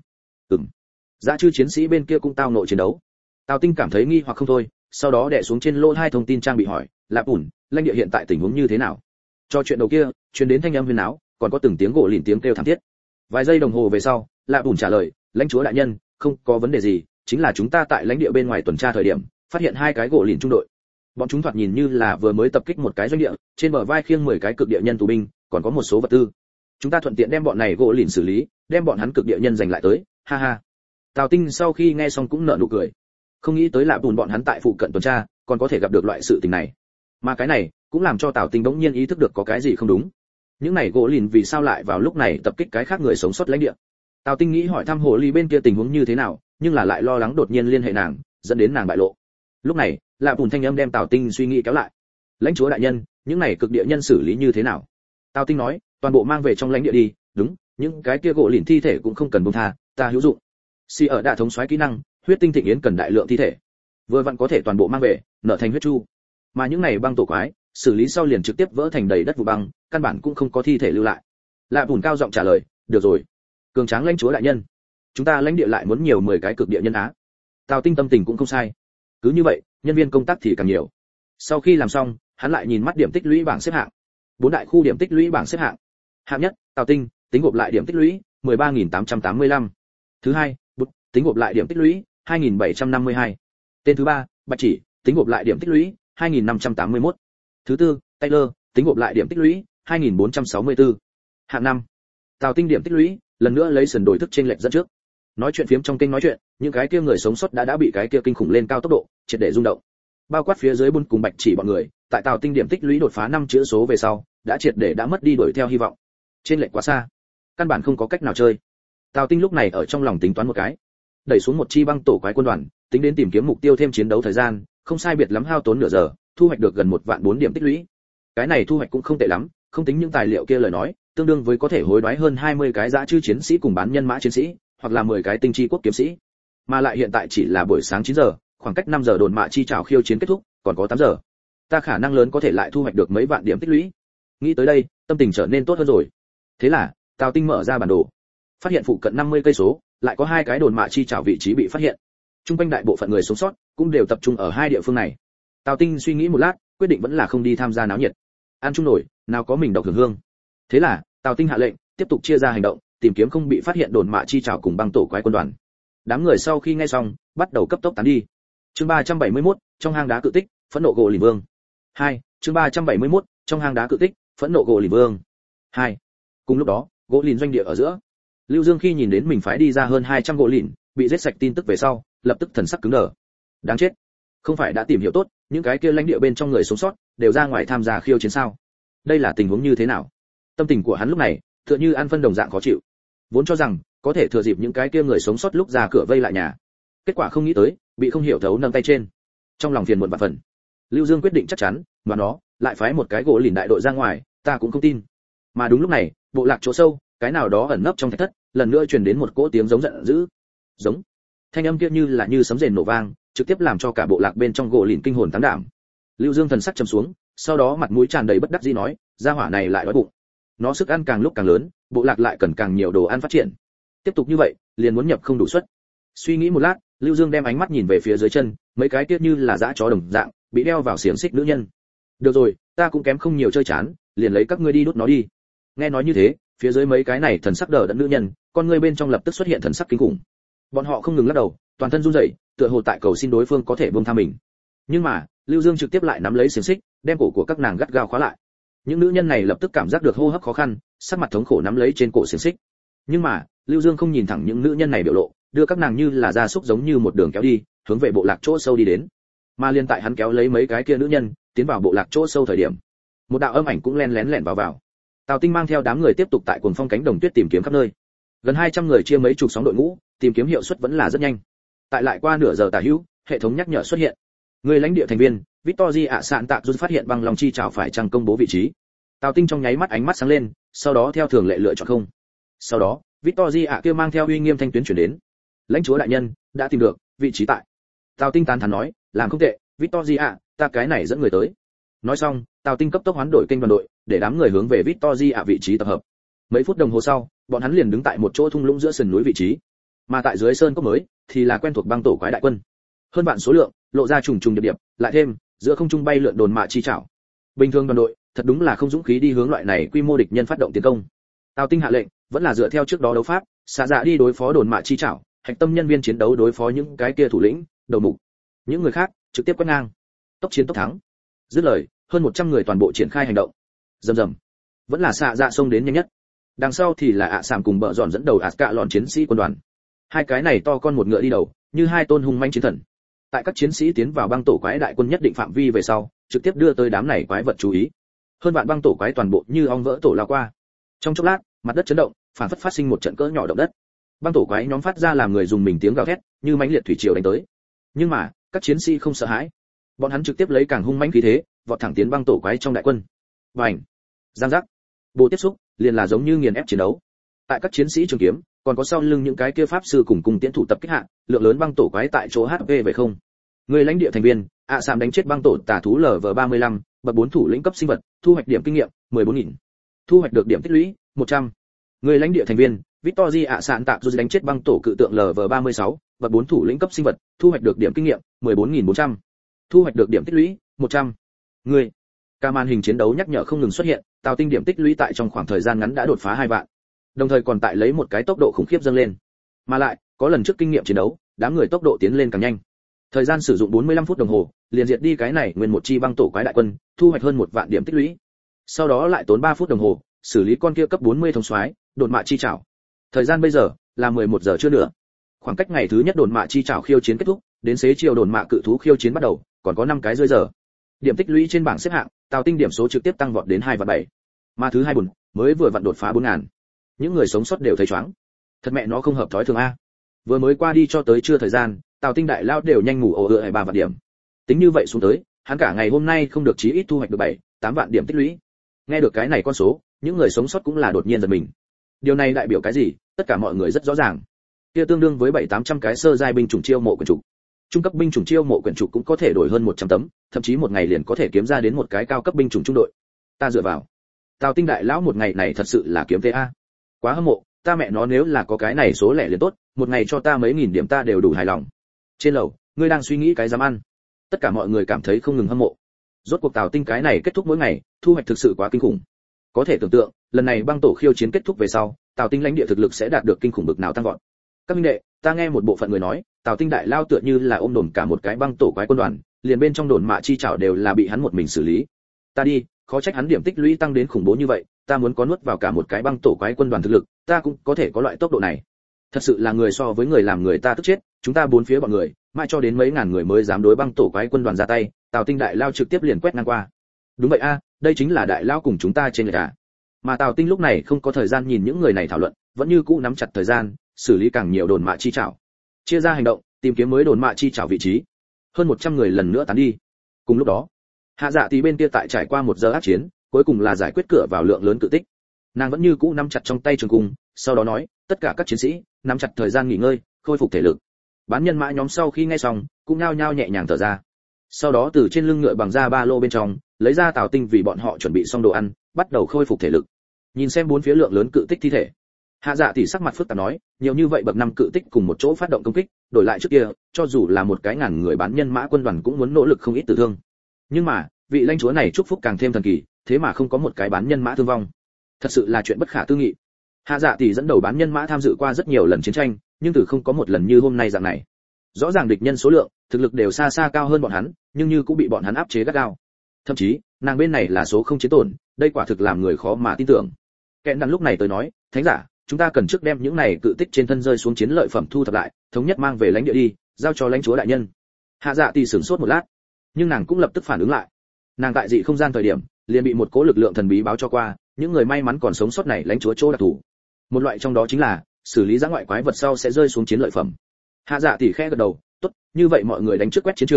Speaker 1: Dã chư chiến sĩ bên kia cũng tao nội chiến đấu. Tào Tinh cảm thấy nghi hoặc không thôi, sau đó đè xuống trên lỗ hai thông tin trang bị hỏi, "Lạp Bùn, lãnh địa hiện tại tình huống như thế nào?" Cho chuyện đầu kia, truyền đến thanh âm huyền áo, còn có từng tiếng gỗ lìn tiếng kêu thảm thiết. Vài giây đồng hồ về sau, Lạp Bùn trả lời, "Lãnh chúa đại nhân, không có vấn đề gì, chính là chúng ta tại lãnh địa bên ngoài tuần tra thời điểm, phát hiện 2 cái gỗ lìn trung đội. Bọn chúng thoạt nhìn như là vừa mới tập kích một cái doanh địa, trên bờ vai khiêng 10 cái cực địa nhân tù binh, còn có một số vật tư. Chúng ta thuận tiện đem bọn này gỗ lìn xử lý, đem bọn hắn cực địa nhân giành lại tới." Ha ha. Tào Tinh sau khi nghe xong cũng nở nụ cười. Không nghĩ tới Lạp Bùn bọn hắn tại phụ cận tuần tra, còn có thể gặp được loại sự tình này. Mà cái này cũng làm cho Tào Tinh bỗng nhiên ý thức được có cái gì không đúng. Những này gỗ lìn vì sao lại vào lúc này tập kích cái khác người sống sót lãnh địa? Tào Tinh nghĩ hỏi thăm hồ ly bên kia tình huống như thế nào, nhưng là lại lo lắng đột nhiên liên hệ nàng, dẫn đến nàng bại lộ. Lúc này, Lạp Bùn thanh âm đem Tào Tinh suy nghĩ kéo lại. "Lãnh chúa đại nhân, những này cực địa nhân xử lý như thế nào?" Tào Tinh nói, "Toàn bộ mang về trong lãnh địa đi, đúng, những cái kia gỗ lìn thi thể cũng không cần buông tha, ta hữu dụng." Si ở đã thống soái kỹ năng, huyết tinh thịnh yến cần đại lượng thi thể, vừa vặn có thể toàn bộ mang về, nở thành huyết chu. Mà những này băng tổ quái, xử lý sau liền trực tiếp vỡ thành đầy đất vụ băng, căn bản cũng không có thi thể lưu lại. Lạ Bùn cao giọng trả lời, "Được rồi, cường tráng lãnh chúa đại nhân, chúng ta lãnh địa lại muốn nhiều 10 cái cực địa nhân á." Tào Tinh tâm tình cũng không sai. Cứ như vậy, nhân viên công tác thì càng nhiều. Sau khi làm xong, hắn lại nhìn mắt điểm tích lũy bảng xếp hạng. 4 đại khu điểm tích lũy bảng xếp hạng. Hạng nhất, Tào Tinh, tính gộp lại điểm tích lũy 13.885. Thứ hai, Bút, tính gộp lại điểm tích lũy 2.752. Tên thứ ba, Bạch Chỉ, tính gộp lại điểm tích lũy 2.581. Thứ tư, Taylor, tính gộp lại điểm tích lũy 2.464. Hạng năm, Tào Tinh điểm tích lũy, lần nữa lấy sườn đổi thức trên lệch dẫn trước. Nói chuyện phiếm trong kênh nói chuyện, những cái kia người sống sót đã bị cái kia kinh khủng lên cao tốc độ, triệt để rung động. Bao quát phía dưới Bun cùng Bạch Chỉ bọn người, tại Tào Tinh điểm tích lũy đột phá 5 chữ số về sau, đã triệt để đã mất đi đuổi theo hy vọng. Trên lệch quá xa, căn bản không có cách nào chơi. Tào Tinh lúc này ở trong lòng tính toán một cái, đẩy xuống một chi băng tổ quái quân đoàn, tính đến tìm kiếm mục tiêu thêm chiến đấu thời gian, không sai biệt lắm hao tốn nửa giờ, thu hoạch được gần 1.400.000 điểm tích lũy. Cái này thu hoạch cũng không tệ lắm, không tính những tài liệu kia lời nói, tương đương với có thể hối đoái hơn 20 cái dã chư chiến sĩ cùng bán nhân mã chiến sĩ, hoặc là 10 cái tinh chi quốc kiếm sĩ. Mà lại hiện tại chỉ là buổi sáng 9 giờ, khoảng cách 5 giờ đồn mạ chi trào khiêu chiến kết thúc, còn có 8 giờ. Ta khả năng lớn có thể lại thu hoạch được mấy vạn điểm tích lũy. Nghĩ tới đây, tâm tình trở nên tốt hơn rồi. Thế là, Tào Tinh mở ra bản đồ, phát hiện phụ cận 50 cây số, lại có 2 cái đồn mạ chi trào vị trí bị phát hiện. Trung quanh đại bộ phận người sống sót cũng đều tập trung ở 2 địa phương này. Tào Tinh suy nghĩ một lát, quyết định vẫn là không đi tham gia náo nhiệt. Ăn chung nổi, nào có mình độc hưởng hương. Thế là, Tào Tinh hạ lệnh, tiếp tục chia ra hành động, tìm kiếm không bị phát hiện đồn mạ chi trào cùng băng tổ quái quân đoàn. Đám người sau khi nghe xong, bắt đầu cấp tốc tán đi. Chương 371, trong hang đá cự tích, phẫn nộ gỗ lìn vương. 2, chương 371, trong hang đá cự tích, phẫn nộ gỗ lìn vương. 2. Cùng lúc đó, gỗ lìn doanh địa ở giữa. Lưu Dương khi nhìn đến mình phái đi ra hơn 200 gỗ lìn, bị giết sạch tin tức về sau, lập tức thần sắc cứng đờ. Đáng chết, không phải đã tìm hiểu tốt, những cái kia lãnh địa bên trong người sống sót đều ra ngoài tham gia khiêu chiến sao? Đây là tình huống như thế nào? Tâm tình của hắn lúc này, tựa như ăn phân đồng dạng khó chịu. Vốn cho rằng có thể thừa dịp những cái kia người sống sót lúc ra cửa vây lại nhà, kết quả không nghĩ tới, bị không hiểu thấu nâng tay trên. Trong lòng phiền muộn vạn phần. Lưu Dương quyết định chắc chắn, mà nó lại phái một cái gỗ lìn đại đội ra ngoài, ta cũng không tin. Mà đúng lúc này, bộ lạc chỗ sâu, cái nào đó ẩn nấp trong thạch thất, lần nữa truyền đến một cỗ tiếng giống giận dữ. Giống. Thanh âm kia như sấm rền nổ vang, trực tiếp làm cho cả bộ lạc bên trong gỗ lìn kinh hồn táng đảm. Lưu Dương thần sắc trầm xuống, sau đó mặt mũi tràn đầy bất đắc dĩ nói, gia hỏa này lại đói bụng. Nó sức ăn càng lúc càng lớn, bộ lạc lại cần càng nhiều đồ ăn phát triển. Tiếp tục như vậy, liền muốn nhập không đủ suất. Suy nghĩ một lát, Lưu Dương đem ánh mắt nhìn về phía dưới chân, mấy cái kia như là dã chó đồng dạng, bị đeo vào xiềng xích nữ nhân. Được rồi, ta cũng kém không nhiều chơi chán, liền lấy các ngươi đi đốt nó đi. Nghe nói như thế, phía dưới mấy cái này thần sắc đờ đẫn nữ nhân, con ngươi bên trong lập tức xuất hiện thần sắc kinh khủng. Bọn họ không ngừng lắc đầu, toàn thân run rẩy, tựa hồ tại cầu xin đối phương có thể buông tha mình. Nhưng mà, Lưu Dương trực tiếp lại nắm lấy xiềng xích, đem cổ của các nàng gắt gao khóa lại. Những nữ nhân này lập tức cảm giác được hô hấp khó khăn, sắc mặt thống khổ nắm lấy trên cổ xiềng xích. Nhưng mà, Lưu Dương không nhìn thẳng những nữ nhân này biểu lộ, đưa các nàng như là gia súc giống như một đường kéo đi, hướng về bộ lạc chỗ sâu đi đến. Mà liên tại hắn kéo lấy mấy cái kia nữ nhân, tiến vào bộ lạc chỗ sâu thời điểm, một đạo âm ảnh cũng lén lén lẻn vào. Tào Tinh mang theo đám người tiếp tục tại cuồng phong cánh đồng tuyết tìm kiếm khắp nơi. Gần 200 người chia mấy chục sóng đội ngũ, tìm kiếm hiệu suất vẫn là rất nhanh. Tại lại qua nửa giờ tả hữu, hệ thống nhắc nhở xuất hiện. Người lãnh địa thành viên Victory ạ sạn tạc rút phát hiện băng long chi chảo phải chăng công bố vị trí. Tào Tinh trong nháy mắt ánh mắt sáng lên, sau đó theo thường lệ lựa chọn không. Sau đó, Victory ạ kia mang theo uy nghiêm thanh tuyến chuyển đến. Lãnh chúa đại nhân, đã tìm được vị trí tại. Tào Tinh tán thán nói, làm không tệ, Victory ạ, ta cái này dẫn người tới. Nói xong, Tào Tinh cấp tốc hoán đổi kênh đoàn đội, để đám người hướng về Victory ạ vị trí tập hợp. Mấy phút đồng hồ sau, bọn hắn liền đứng tại một chỗ thung lũng giữa sườn núi vị trí. Mà tại dưới sơn cốc mới, thì là quen thuộc băng tổ quái đại quân. Hơn vạn số lượng, lộ ra trùng trùng điệp điệp, lại thêm giữa không trung bay lượn đồn mạ chi chảo. Bình thường đoàn đội, thật đúng là không dũng khí đi hướng loại này quy mô địch nhân phát động tiến công. Tào Tinh hạ lệnh, vẫn là dựa theo trước đó đấu pháp, xạ dạ đi đối phó đồn mạ chi chảo, hạch tâm nhân viên chiến đấu đối phó những cái kia thủ lĩnh, đầu mục. Những người khác, trực tiếp quét ngang. Tốc chiến tốc thắng. Dứt lời, hơn 100 người toàn bộ triển khai hành động. Rầm rầm. Vẫn là xạ dạ xông đến nhanh nhất. Đằng sau thì là ạ sảm cùng bợ dọn dẫn đầu ạt cạ lọn chiến sĩ quân đoàn. Hai cái này to con một ngựa đi đầu, như hai tôn hung manh chiến thần. Tại các chiến sĩ tiến vào băng tổ quái đại quân nhất định phạm vi về sau, trực tiếp đưa tới đám này quái vật chú ý. Hơn vạn băng tổ quái toàn bộ như ong vỡ tổ lao qua. Trong chốc lát, mặt đất chấn động, phản phất phát sinh một trận cỡ nhỏ động đất. Băng tổ quái nhóm phát ra làm người dùng mình tiếng gào thét, như mãnh liệt thủy triều đánh tới. Nhưng mà, các chiến sĩ không sợ hãi. Bọn hắn trực tiếp lấy càng hung mãnh khí thế, vọt thẳng tiến băng tổ quái trong đại quân. Bành! Giang giác! Bộ tiếp xúc, liền là giống như nghiền ép chiến đấu. Tại các chiến sĩ trường kiếm, còn có sau lưng những cái kia pháp sư cùng cung tiễn thủ tập kích hạ, lượng lớn băng tổ quái tại chỗ HP về không. Người lãnh địa thành viên, sạm đánh chết băng tổ tà thú LV35, bậc 4 thủ lĩnh cấp sinh vật, thu hoạch điểm kinh nghiệm 14.000. Thu hoạch được điểm tích lũy 100. Người lãnh địa thành viên, Victory sạn tạc rút đánh chết băng tổ cự tượng LV36, bậc 4 thủ lĩnh cấp sinh vật, thu hoạch được điểm kinh nghiệm 14.400. Thu hoạch được điểm tích lũy 100. Người Ca màn hình chiến đấu nhắc nhở không ngừng xuất hiện, Tào Tinh điểm tích lũy tại trong khoảng thời gian ngắn đã đột phá 2 vạn. Đồng thời còn tại lấy một cái tốc độ khủng khiếp dâng lên. Mà lại, có lần trước kinh nghiệm chiến đấu, đám người tốc độ tiến lên càng nhanh. Thời gian sử dụng 45 phút đồng hồ, liền diệt đi cái này nguyên một chi băng tổ quái đại quân, thu hoạch hơn 1 vạn điểm tích lũy. Sau đó lại tốn 3 phút đồng hồ, xử lý con kia cấp 40 thống soái, đột mạ chi chảo. Thời gian bây giờ là 11 giờ trưa nữa. Khoảng cách ngày thứ nhất đột mạ chi chảo khiêu chiến kết thúc, đến xế chiều đột mạ cự thú khiêu chiến bắt đầu, còn có 5 cái rưỡi giờ. Điểm tích lũy trên bảng xếp hạng, Tào Tinh điểm số trực tiếp tăng vọt đến 2 và 7. Mà thứ hai buồn, mới vừa vặn đột phá 4000. Những người sống sót đều thấy choáng. Thật mẹ nó không hợp thói thường a. Vừa mới qua đi cho tới trưa thời gian, Tào Tinh đại lao đều nhanh ngủ ồ ựa 3 vạn điểm. Tính như vậy xuống tới, hắn cả ngày hôm nay không được chí ít thu hoạch được 7-8 vạn điểm tích lũy. Nghe được cái này con số, những người sống sót cũng là đột nhiên giật mình. Điều này đại biểu cái gì? Tất cả mọi người rất rõ ràng. Kia tương đương với 700-800 cái sơ giai binh chủng chiêu mộ quyển trục. Trung cấp binh chủng chiêu mộ quyển trục cũng có thể đổi hơn 100 tấm, thậm chí một ngày liền có thể kiếm ra đến một cái cao cấp binh chủng trung đội. Ta dựa vào. Tào Tinh đại lão một ngày này thật sự là kiếm TA. Quá hâm mộ, ta mẹ nó nếu là có cái này số lẻ liền tốt, một ngày cho ta mấy nghìn điểm ta đều đủ hài lòng. Trên lầu, ngươi đang suy nghĩ cái dám ăn. Tất cả mọi người cảm thấy không ngừng hâm mộ. Rốt cuộc Tào Tinh cái này kết thúc mỗi ngày, thu hoạch thực sự quá kinh khủng. Có thể tưởng tượng, lần này băng tổ khiêu chiến kết thúc về sau, Tào Tinh lãnh địa thực lực sẽ đạt được kinh khủng bực nào tăng vọt. Các minh đệ, ta nghe một bộ phận người nói, Tào Tinh đại lao tựa như là ôm đồn cả một cái băng tổ quái quân đoàn, liền bên trong đồn mạ chi chảo đều là bị hắn một mình xử lý. Ta đi, khó trách hắn điểm tích lũy tăng đến khủng bố như vậy, ta muốn có nuốt vào cả một cái băng tổ quái quân đoàn thực lực, ta cũng có thể có loại tốc độ này. Thật sự là người so với người làm người ta tức chết, chúng ta bốn phía bọn người, mãi cho đến mấy ngàn người mới dám đối băng tổ quái quân đoàn ra tay, Tào Tinh đại lao trực tiếp liền quét ngang qua. Đúng vậy a, đây chính là đại lao cùng chúng ta trên lệch à. Mà Tào Tinh lúc này không có thời gian nhìn những người này thảo luận, vẫn như cũ nắm chặt thời gian, xử lý càng nhiều đồn mạ chi chảo. Chia ra hành động, tìm kiếm mới đồn mạ chi chảo vị trí. Hơn 100 người lần nữa tán đi. Cùng lúc đó, Hạ Dạ thì bên kia tại trải qua 1 giờ ác chiến, cuối cùng là giải quyết cửa vào lượng lớn cự tích. Nàng vẫn như cũ nắm chặt trong tay trường cung, sau đó nói, tất cả các chiến sĩ, nắm chặt thời gian nghỉ ngơi, khôi phục thể lực. Bán nhân mã nhóm sau khi nghe xong, cũng nhao nhao nhẹ nhàng thở ra. Sau đó từ trên lưng ngựa bằng da ba lô bên trong, lấy ra Tào Tinh vì bọn họ chuẩn bị xong đồ ăn, bắt đầu khôi phục thể lực. Nhìn xem bốn phía lượng lớn cự tích thi thể, Hạ Dạ thì sắc mặt phức tạp nói, nhiều như vậy bậc 5 cự tích cùng một chỗ phát động công kích, đổi lại trước kia, cho dù là một cái ngàn người bán nhân mã quân đoàn cũng muốn nỗ lực không ít tử thương. Nhưng mà, vị lãnh chúa này chúc phúc càng thêm thần kỳ, thế mà không có một cái bán nhân mã thương vong. Thật sự là chuyện bất khả tư nghị. Hạ Dạ thì dẫn đầu bán nhân mã tham dự qua rất nhiều lần chiến tranh, nhưng từ không có một lần như hôm nay dạng này. Rõ ràng địch nhân số lượng, thực lực đều xa xa cao hơn bọn hắn, nhưng như cũng bị bọn hắn áp chế gắt gao. Thậm chí, nàng bên này là số không chiến tổn, đây quả thực làm người khó mà tin tưởng. Kẹn đàn lúc này tới nói, thánh giả, chúng ta cần trước đem những này cự tích trên thân rơi xuống chiến lợi phẩm thu thập lại, thống nhất mang về lãnh địa đi, giao cho lãnh chúa đại nhân. Hạ Dạ thì sửng sốt một lát, nhưng nàng cũng lập tức phản ứng lại. Nàng tại dị không gian thời điểm, liền bị một cỗ lực lượng thần bí báo cho qua, những người may mắn còn sống sót này lãnh chúa chỗ đặc thù. Một loại trong đó chính là xử lý giã ngoại quái vật sau sẽ rơi xuống chiến lợi phẩm. Hạ Dạ thì khẽ gật đầu, tốt, như vậy mọi người đánh trước quét chiến trường,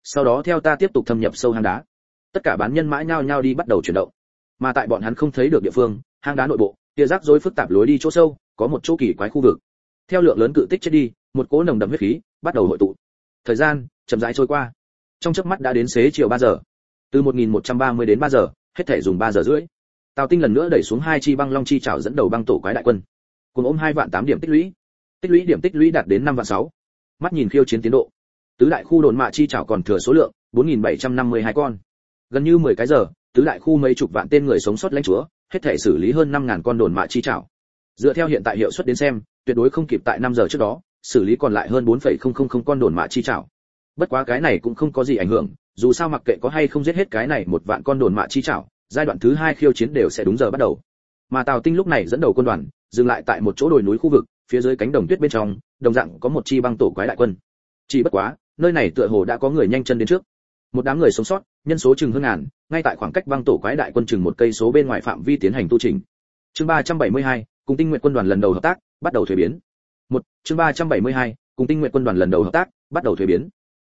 Speaker 1: sau đó theo ta tiếp tục thâm nhập sâu hang đá. Tất cả bán nhân mã nhao nhao đi bắt đầu chuyển động. Mà tại bọn hắn không thấy được địa phương, hang đá nội bộ, kia rắc rối phức tạp lối đi chỗ sâu, có một chỗ kỳ quái khu vực. Theo lượng lớn cự tích chết đi, một cỗ nồng đậm huyết khí bắt đầu hội tụ. Thời gian chậm rãi trôi qua. Trong chớp mắt đã đến xế chiều 3 giờ. Từ 1130 đến 3 giờ, hết thể dùng 3 giờ rưỡi. Tào Tinh lần nữa đẩy xuống 2 chi băng long chi trảo dẫn đầu băng tổ quái đại quân. Cùng ôm 2 vạn 8 điểm tích lũy. Điểm tích lũy đạt đến 5 vạn 6. Mắt nhìn khiêu chiến tiến độ. Tứ đại khu đồn mạ chi trảo còn thừa số lượng 4752 con. Gần như 10 cái giờ, tứ đại khu mấy chục vạn tên người sống sót lãnh chúa, hết thể xử lý hơn 5000 con đồn mạ chi trảo. Dựa theo hiện tại hiệu suất đến xem, tuyệt đối không kịp tại 5 giờ trước đó, xử lý còn lại hơn 4,000 con đồn mạ chi trảo. Bất quá cái này cũng không có gì ảnh hưởng, dù sao mặc kệ có hay không giết hết cái này 1 vạn con đồn mạ chi trảo, giai đoạn thứ 2 khiêu chiến đều sẽ đúng giờ bắt đầu. Mà Tào Tinh lúc này dẫn đầu quân đoàn, dừng lại tại một chỗ đồi núi khu vực, phía dưới cánh đồng tuyết bên trong, đồng dạng có một chi băng tổ quái đại quân. Chỉ bất quá, nơi này tựa hồ đã có người nhanh chân đến trước. Một đám người sống sót, nhân số chừng hơn ngàn, ngay tại khoảng cách băng tổ quái đại quân chừng 1 cây số bên ngoài phạm vi tiến hành tu chỉnh. Chương 372, cùng Tinh Nguyện quân đoàn lần đầu hợp tác, bắt đầu thuế biến. Chương 372, cùng Tinh Nguyện quân đoàn lần đầu hợp tác, bắt đầu thuế biến.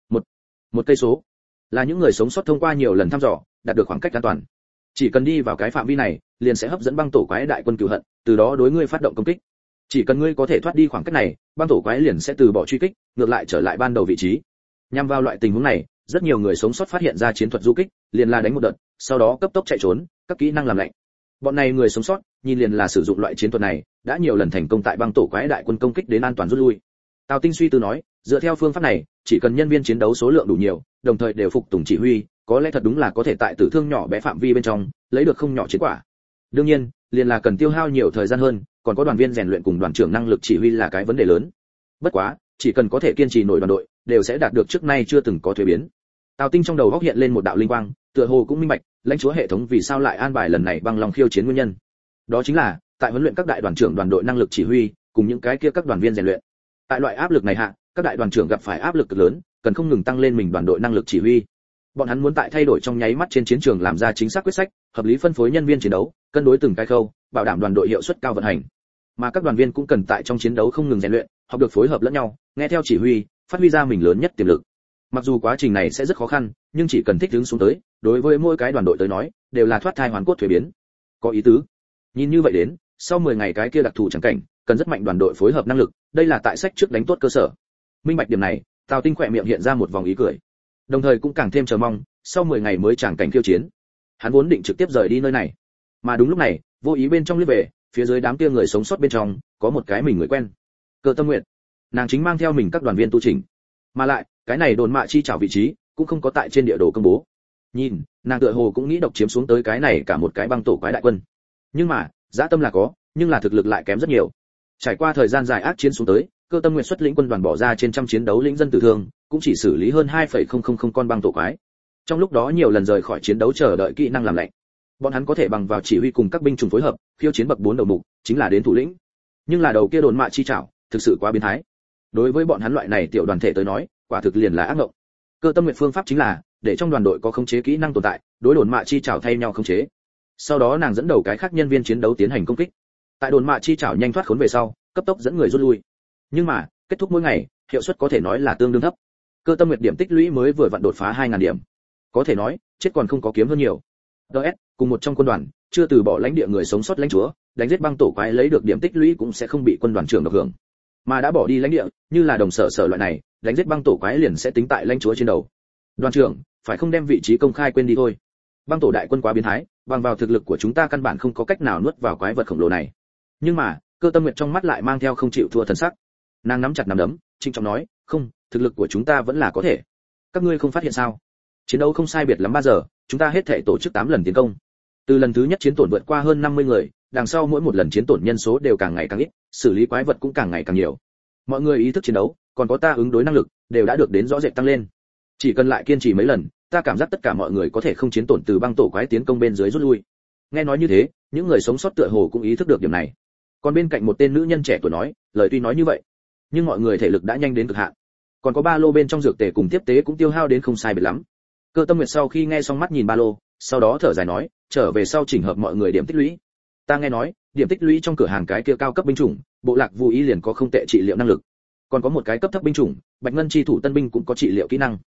Speaker 1: Một cây số là những người sống sót thông qua nhiều lần thăm dò, đạt được khoảng cách an toàn. Chỉ cần đi vào cái phạm vi này, liền sẽ hấp dẫn băng tổ quái đại quân cừu hận, từ đó đối ngươi phát động công kích. Chỉ cần ngươi có thể thoát đi khoảng cách này, băng tổ quái liền sẽ từ bỏ truy kích, ngược lại trở lại ban đầu vị trí. Nhằm vào loại tình huống này, rất nhiều người sống sót phát hiện ra chiến thuật du kích, liền là đánh một đợt, sau đó cấp tốc chạy trốn, các kỹ năng làm lạnh. Bọn này người sống sót, nhìn liền là sử dụng loại chiến thuật này, đã nhiều lần thành công tại băng tổ quái đại quân công kích đến an toàn rút lui. Tào Tinh suy tư nói, dựa theo phương pháp này, chỉ cần nhân viên chiến đấu số lượng đủ nhiều, đồng thời đều phục tùng chỉ huy, có lẽ thật đúng là có thể tại tử thương nhỏ bé phạm vi bên trong lấy được không nhỏ chiến quả. Đương nhiên, liền là cần tiêu hao nhiều thời gian hơn, còn có đoàn viên rèn luyện cùng đoàn trưởng năng lực chỉ huy là cái vấn đề lớn. Bất quá, chỉ cần có thể kiên trì nổi đoàn đội, đều sẽ đạt được trước nay chưa từng có thuế biến. Tào Tinh trong đầu góc hiện lên một đạo linh quang, tựa hồ cũng minh bạch, lãnh chúa hệ thống vì sao lại an bài lần này băng long khiêu chiến nguyên nhân. Đó chính là, tại huấn luyện các đại đoàn trưởng đoàn đội năng lực chỉ huy, cùng những cái kia các đoàn viên rèn luyện. Tại loại áp lực này hạ, các đại đoàn trưởng gặp phải áp lực cực lớn, cần không ngừng tăng lên mình đoàn đội năng lực chỉ huy. Bọn hắn muốn tại thay đổi trong nháy mắt trên chiến trường làm ra chính xác quyết sách, hợp lý phân phối nhân viên chiến đấu, cân đối từng cái khâu, bảo đảm đoàn đội hiệu suất cao vận hành. Mà các đoàn viên cũng cần tại trong chiến đấu không ngừng rèn luyện, học được phối hợp lẫn nhau, nghe theo chỉ huy, phát huy ra mình lớn nhất tiềm lực. Mặc dù quá trình này sẽ rất khó khăn, nhưng chỉ cần thích ứng xuống tới, đối với mỗi cái đoàn đội tới nói, đều là thoát thai hoàn cốt thuế biến. Có ý tứ. Nhìn như vậy đến, sau 10 ngày cái kia đặc thù chẳng cảnh, cần rất mạnh đoàn đội phối hợp năng lực, đây là tại sách trước đánh tốt cơ sở. Minh bạch điểm này, Tào Tinh khỏe miệng hiện ra một vòng ý cười. Đồng thời cũng càng thêm chờ mong, sau 10 ngày mới chẳng cảnh khiêu chiến. Hắn vốn định trực tiếp rời đi nơi này, mà đúng lúc này, vô ý bên trong liếc về, phía dưới đám kia người sống sót bên trong, có một cái mình người quen. Cơ Tâm Nguyệt. Nàng chính mang theo mình các đoàn viên tu chỉnh. Mà lại, cái này đồn mạ chi trảo vị trí, cũng không có tại trên địa đồ công bố. Nhìn, nàng tựa hồ cũng nghĩ độc chiếm xuống tới cái này cả một cái băng tổ quái đại quân. Nhưng mà, dã tâm là có, nhưng là thực lực lại kém rất nhiều. Trải qua thời gian dài ác chiến xuống tới, Cơ Tâm Nguyệt xuất lĩnh quân đoàn bỏ ra trên trăm chiến đấu lĩnh dân tử thương, cũng chỉ xử lý hơn 2,000 con băng tổ quái. Trong lúc đó nhiều lần rời khỏi chiến đấu chờ đợi kỹ năng làm lạnh. Bọn hắn có thể bằng vào chỉ huy cùng các binh chủng phối hợp, khiêu chiến bậc 4 đầu mục, chính là đến thủ lĩnh. Nhưng là đầu kia đồn mạ chi trảo, thực sự quá biến thái. Đối với bọn hắn loại này tiểu đoàn thể tới nói, quả thực liền là ác mộng. Cơ Tâm Nguyệt phương pháp chính là để trong đoàn đội có khống chế kỹ năng tồn tại, đối đồn mạ chi trảo thay nhau khống chế. Sau đó nàng dẫn đầu cái khác nhân viên chiến đấu tiến hành công kích. Tại đồn mạ chi trảo nhanh thoát khốn về sau, cấp tốc dẫn người rút lui. Nhưng mà, kết thúc mỗi ngày, hiệu suất có thể nói là tương đương thấp. Cơ Tâm Nguyệt điểm tích lũy mới vừa vặn đột phá 2000 điểm. Có thể nói, chết còn không có kiếm hơn nhiều. DS, cùng một trong quân đoàn, chưa từ bỏ lãnh địa người sống sót lãnh chúa, đánh giết băng tổ quái lấy được điểm tích lũy cũng sẽ không bị quân đoàn trưởng được hưởng. Mà đã bỏ đi lãnh địa, như là đồng sở loại này, đánh giết băng tổ quái liền sẽ tính tại lãnh chúa trên đầu. Đoàn trưởng, phải không đem vị trí công khai quên đi thôi. Băng tổ đại quân quá biến thái, bằng vào thực lực của chúng ta căn bản không có cách nào nuốt vào quái vật khổng lồ này. Nhưng mà, Cơ Tâm Nguyệt trong mắt lại mang theo không chịu thua thần sắc. Nàng nắm chặt nắm đấm, trinh trọng nói, "Không, thực lực của chúng ta vẫn là có thể. Các ngươi không phát hiện sao? Chiến đấu không sai biệt lắm 3 giờ, chúng ta hết thảy tổ chức 8 lần tiến công. Từ lần thứ nhất chiến tổn vượt qua hơn 50 người, đằng sau mỗi một lần chiến tổn nhân số đều càng ngày càng ít, xử lý quái vật cũng càng ngày càng nhiều. Mọi người ý thức chiến đấu, còn có ta ứng đối năng lực, đều đã được đến rõ rệt tăng lên. Chỉ cần lại kiên trì mấy lần, ta cảm giác tất cả mọi người có thể không chiến tổn từ băng tổ quái tiến công bên dưới rút lui." Nghe nói như thế, những người sống sót tựa hồ cũng ý thức được điểm này. Còn bên cạnh một tên nữ nhân trẻ tuổi nói, lời tuy nói như vậy, nhưng mọi người thể lực đã nhanh đến cực hạn. Còn có ba lô bên trong dược tề cùng tiếp tế cũng tiêu hao đến không sai biệt lắm. Cơ Tâm Nguyệt sau khi nghe xong mắt nhìn ba lô, sau đó thở dài nói, trở về sau chỉnh hợp mọi người điểm tích lũy. Ta nghe nói, điểm tích lũy trong cửa hàng cái kia cao cấp binh chủng, bộ lạc Vu Ý liền có không tệ trị liệu năng lực. Còn có một cái cấp thấp binh chủng, Bạch Ngân chi thủ tân binh cũng có trị liệu kỹ năng.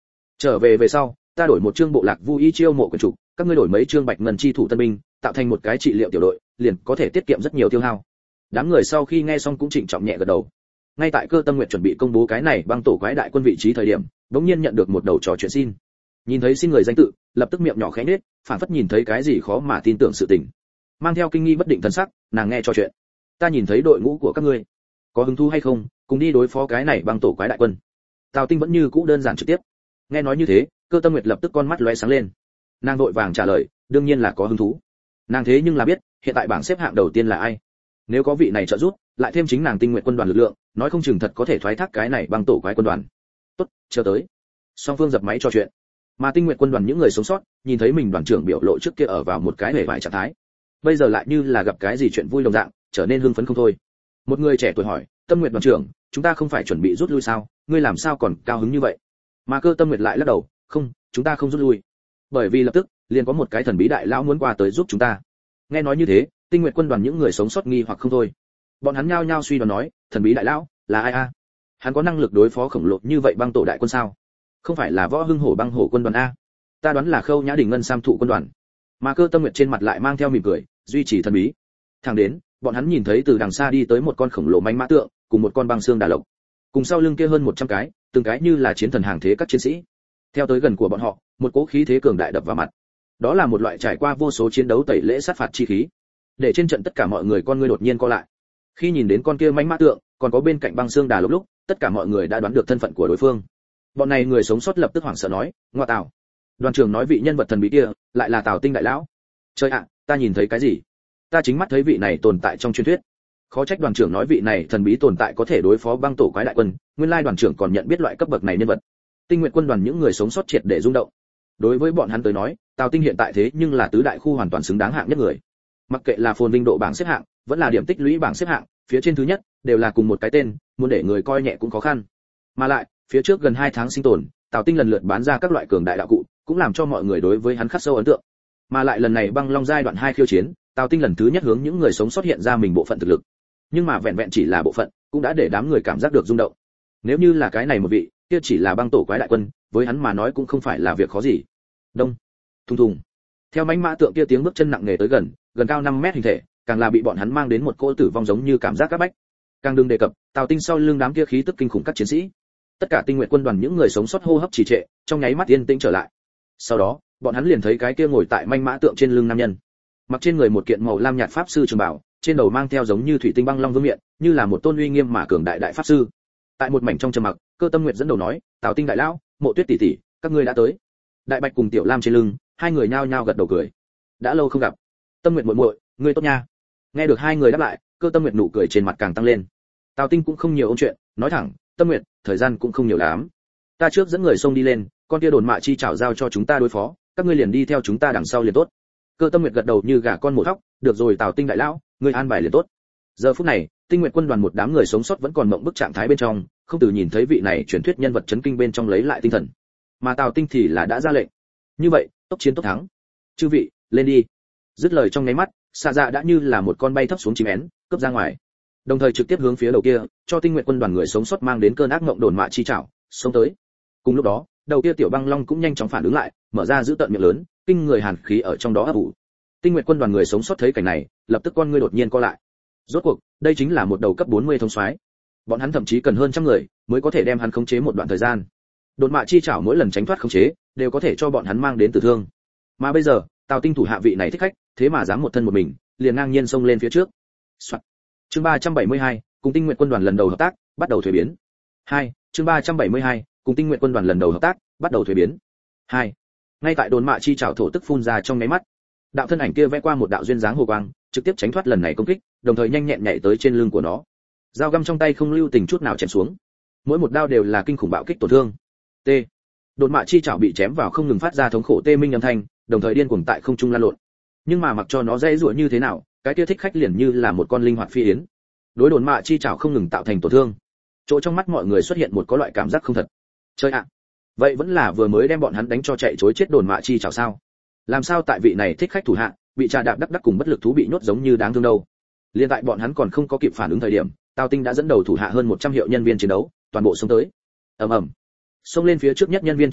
Speaker 1: Trở về về sau, ta đổi một chương bộ lạc vu y chiêu mộ quyển trục, các ngươi đổi mấy chương bạch ngân chi thủ tân binh, tạo thành một cái trị liệu tiểu đội, liền có thể tiết kiệm rất nhiều tiêu hao. Đám người sau khi nghe xong cũng trịnh trọng nhẹ gật đầu. Ngay tại Cơ Tâm Nguyệt chuẩn bị công bố cái này băng tổ quái đại quân vị trí thời điểm, bỗng nhiên nhận được một đầu trò chuyện xin. Nhìn thấy xin người danh tự, lập tức miệng nhỏ khẽ nhếch, phảng phất nhìn thấy cái gì khó mà tin tưởng sự tình. Mang theo kinh nghi bất định thần sắc, nàng nghe trò chuyện. Ta nhìn thấy đội ngũ của các ngươi, có hứng thú hay không, cùng đi đối phó cái này băng tổ quái đại quân. Tào Tinh vẫn như cũ đơn giản trực tiếp. Nghe nói như thế, Cơ Tâm Nguyệt lập tức con mắt lóe sáng lên. Nàng vội vàng trả lời, đương nhiên là có hứng thú. Nàng thế nhưng là biết, hiện tại bảng xếp hạng đầu tiên là ai. Nếu có vị này trợ giúp, lại thêm chính nàng Tinh Nguyệt quân đoàn lực lượng, nói không chừng thật có thể thoái thác cái này băng tổ quái quân đoàn. Tốt, chờ tới. Song phương dập máy trò chuyện. Mà Tinh Nguyệt quân đoàn những người sống sót, nhìn thấy mình đoàn trưởng biểu lộ trước kia ở vào một cái hề vải trạng thái. Bây giờ lại như là gặp cái gì chuyện vui đồng dạng, trở nên hưng phấn không thôi. Một người trẻ tuổi hỏi, Tâm Nguyệt đoàn trưởng, chúng ta không phải chuẩn bị rút lui sao, ngươi làm sao còn cao hứng như vậy? Mà Cơ Tâm Nguyệt lại lắc đầu, không, chúng ta không rút lui. Bởi vì lập tức, liền có một cái thần bí đại lão muốn qua tới giúp chúng ta. Nghe nói như thế, Tinh Nguyệt quân đoàn những người sống sót nghi hoặc không thôi. Bọn hắn nhao nhao suy đoán nói, thần bí đại lão là ai a? Hắn có năng lực đối phó khổng lồ như vậy băng tổ đại quân sao? Không phải là Võ Hưng Hổ băng hổ quân đoàn a? Ta đoán là Khâu Nhã Đình Ngân Sam thụ quân đoàn. Mà Cơ Tâm Nguyệt trên mặt lại mang theo mỉm cười, duy trì thần bí. Thẳng đến, bọn hắn nhìn thấy từ đằng xa đi tới một con khổng lồ manh mã tượng, cùng một con băng xương đà lộc. Cùng sau lưng kia hơn 100 cái, từng cái như là chiến thần hàng thế các chiến sĩ. Theo tới gần của bọn họ, một cỗ khí thế cường đại đập vào mặt. Đó là một loại trải qua vô số chiến đấu tẩy lễ sát phạt chi khí. Để trên trận tất cả mọi người con ngươi đột nhiên co lại. Khi nhìn đến con kia manh mã tượng, còn có bên cạnh băng xương đà lộc lúc, tất cả mọi người đã đoán được thân phận của đối phương. Bọn này người sống sót lập tức hoảng sợ nói, ngoa tào. Đoàn trưởng nói vị nhân vật thần bí kia, lại là Tào Tinh đại lão. Trời ạ, ta nhìn thấy cái gì? Ta chính mắt thấy vị này tồn tại trong truyền thuyết. Khó trách đoàn trưởng nói vị này thần bí tồn tại có thể đối phó băng tổ quái đại quân, nguyên lai đoàn trưởng còn nhận biết loại cấp bậc này nhân vật. Tinh Nguyệt quân đoàn những người sống sót triệt để rung động. Đối với bọn hắn tới nói, Tào Tinh hiện tại thế nhưng là tứ đại khu hoàn toàn xứng đáng hạng nhất người. Mặc kệ là phồn vinh độ bảng xếp hạng, vẫn là điểm tích lũy bảng xếp hạng, phía trên thứ nhất đều là cùng một cái tên, muốn để người coi nhẹ cũng khó khăn. Mà lại, phía trước gần 2 tháng sinh tồn, Tào Tinh lần lượt bán ra các loại cường đại đạo cụ, cũng làm cho mọi người đối với hắn khắc sâu ấn tượng. Mà lại lần này băng long giai đoạn 2 khiêu chiến, Tào Tinh lần thứ nhất hướng những người sống sót hiện ra mình bộ phận thực lực. Nhưng mà vẹn vẹn chỉ là bộ phận, cũng đã để đám người cảm giác được rung động. Nếu như là cái này một vị, kia chỉ là băng tổ quái đại quân, với hắn mà nói cũng không phải là việc khó gì. Đông, thùng thùng. Theo mãnh mã tượng kia tiếng bước chân nặng nề tới gần, gần cao 5 mét hình thể, càng là bị bọn hắn mang đến một cỗ tử vong giống như cảm giác các bách. Càng đừng đề cập, Tào Tinh sau lưng đám kia khí tức kinh khủng các chiến sĩ. Tất cả Tinh Nguyệt quân đoàn những người sống sót hô hấp trì trệ, trong nháy mắt yên tĩnh trở lại. Sau đó, bọn hắn liền thấy cái kia ngồi tại manh mã tượng trên lưng nam nhân, mặc trên người một kiện màu lam nhạt pháp sư trường bảo, trên đầu mang theo giống như thủy tinh băng long vương miện, như là một tôn uy nghiêm mà cường đại đại pháp sư. Tại một mảnh trong trầm mặc, Cơ Tâm Nguyệt dẫn đầu nói, Tào Tinh đại lão, Mộ Tuyết tỷ tỷ, các ngươi đã tới. Đại Bạch cùng Tiểu Lam trên lưng, hai người nhao nhao gật đầu cười. Đã lâu không gặp. Tâm Nguyệt muội muội, ngươi tốt nha. Nghe được hai người đáp lại, Cơ Tâm Nguyệt nụ cười trên mặt càng tăng lên. Tào Tinh cũng không nhiều ôn chuyện, nói thẳng, Tâm Nguyệt, thời gian cũng không nhiều lắm. Ta trước dẫn người xông đi lên, con kia đồn mạ chi chảo giao cho chúng ta đối phó, các ngươi liền đi theo chúng ta đằng sau liền tốt. Cơ Tâm Nguyệt gật đầu như gà con mổ thóc, được rồi Tào Tinh đại lão, ngươi an bài liền tốt. Giờ phút này, Tinh Nguyệt quân đoàn một đám người sống sót vẫn còn mộng bức trạng thái bên trong, không từ nhìn thấy vị này truyền thuyết nhân vật chấn kinh bên trong lấy lại tinh thần. Mà Tào Tinh thì là đã ra lệnh. Như vậy, tốc chiến tốc thắng. Chư vị, lên đi. Dứt lời trong nháy mắt, xạ dạ đã như là một con bay thấp xuống chim én, cướp ra ngoài. Đồng thời trực tiếp hướng phía đầu kia, cho Tinh Nguyệt quân đoàn người sống sót mang đến cơn ác mộng đồn mạ chi chảo, xông tới. Cùng lúc đó, đầu kia tiểu băng long cũng nhanh chóng phản ứng lại, mở ra giữ tận miệng lớn, kinh người hàn khí ở trong đó ấp ủ. Tinh Nguyệt quân đoàn người sống sót thấy cảnh này, lập tức con ngươi đột nhiên co lại. Rốt cuộc, đây chính là một đầu cấp 40 thông soái. Bọn hắn thậm chí cần hơn trăm người mới có thể đem hắn khống chế một đoạn thời gian. Đột mạ chi chảo mỗi lần tránh thoát khống chế, đều có thể cho bọn hắn mang đến tử thương. Mà bây giờ, Tào Tinh thủ hạ vị này thích khách, thế mà dám một thân một mình, liền ngang nhiên xông lên phía trước. Soạn. Chương 372, cùng Tinh Nguyệt quân đoàn lần đầu hợp tác, bắt đầu thuế biến. 2. Chương 372, cùng Tinh Nguyệt quân đoàn lần đầu hợp tác, bắt đầu thuế biến. 2. Ngay tại đồn mạ chi chảo thổ tức phun ra trong nháy mắt, đạo thân ảnh kia vẽ qua một đạo duyên dáng hồ quang, trực tiếp tránh thoát lần này công kích, đồng thời nhanh nhẹn nhảy tới trên lưng của nó. Dao găm trong tay không lưu tình chút nào chém xuống. Mỗi một đao đều là kinh khủng bạo kích tổn thương. T. Đồn mạ chi chảo bị chém vào không ngừng phát ra thống khổ tê minh âm thanh, đồng thời điên cuồng tại không trung lan lộn. Nhưng mà mặc cho nó dễ dụa như thế nào, cái kia thích khách liền như là một con linh hoạt phi yến. Đối đồn mạ chi chảo không ngừng tạo thành tổn thương. Chỗ trong mắt mọi người xuất hiện một có loại cảm giác không thật. Chơi ạ. Vậy vẫn là vừa mới đem bọn hắn đánh cho chạy trối chết đồn mạ chi chảo sao? Làm sao tại vị này thích khách thủ hạ, bị trà đạp đắc đắc cùng bất lực thú bị nhốt giống như đáng thương đâu. Liên tại bọn hắn còn không có kịp phản ứng thời điểm, Tào Tinh đã dẫn đầu thủ hạ hơn 100 hiệu nhân viên chiến đấu, toàn bộ xông tới. Ầm ầm. Xông lên phía trước nhất nhân viên chiến đấu,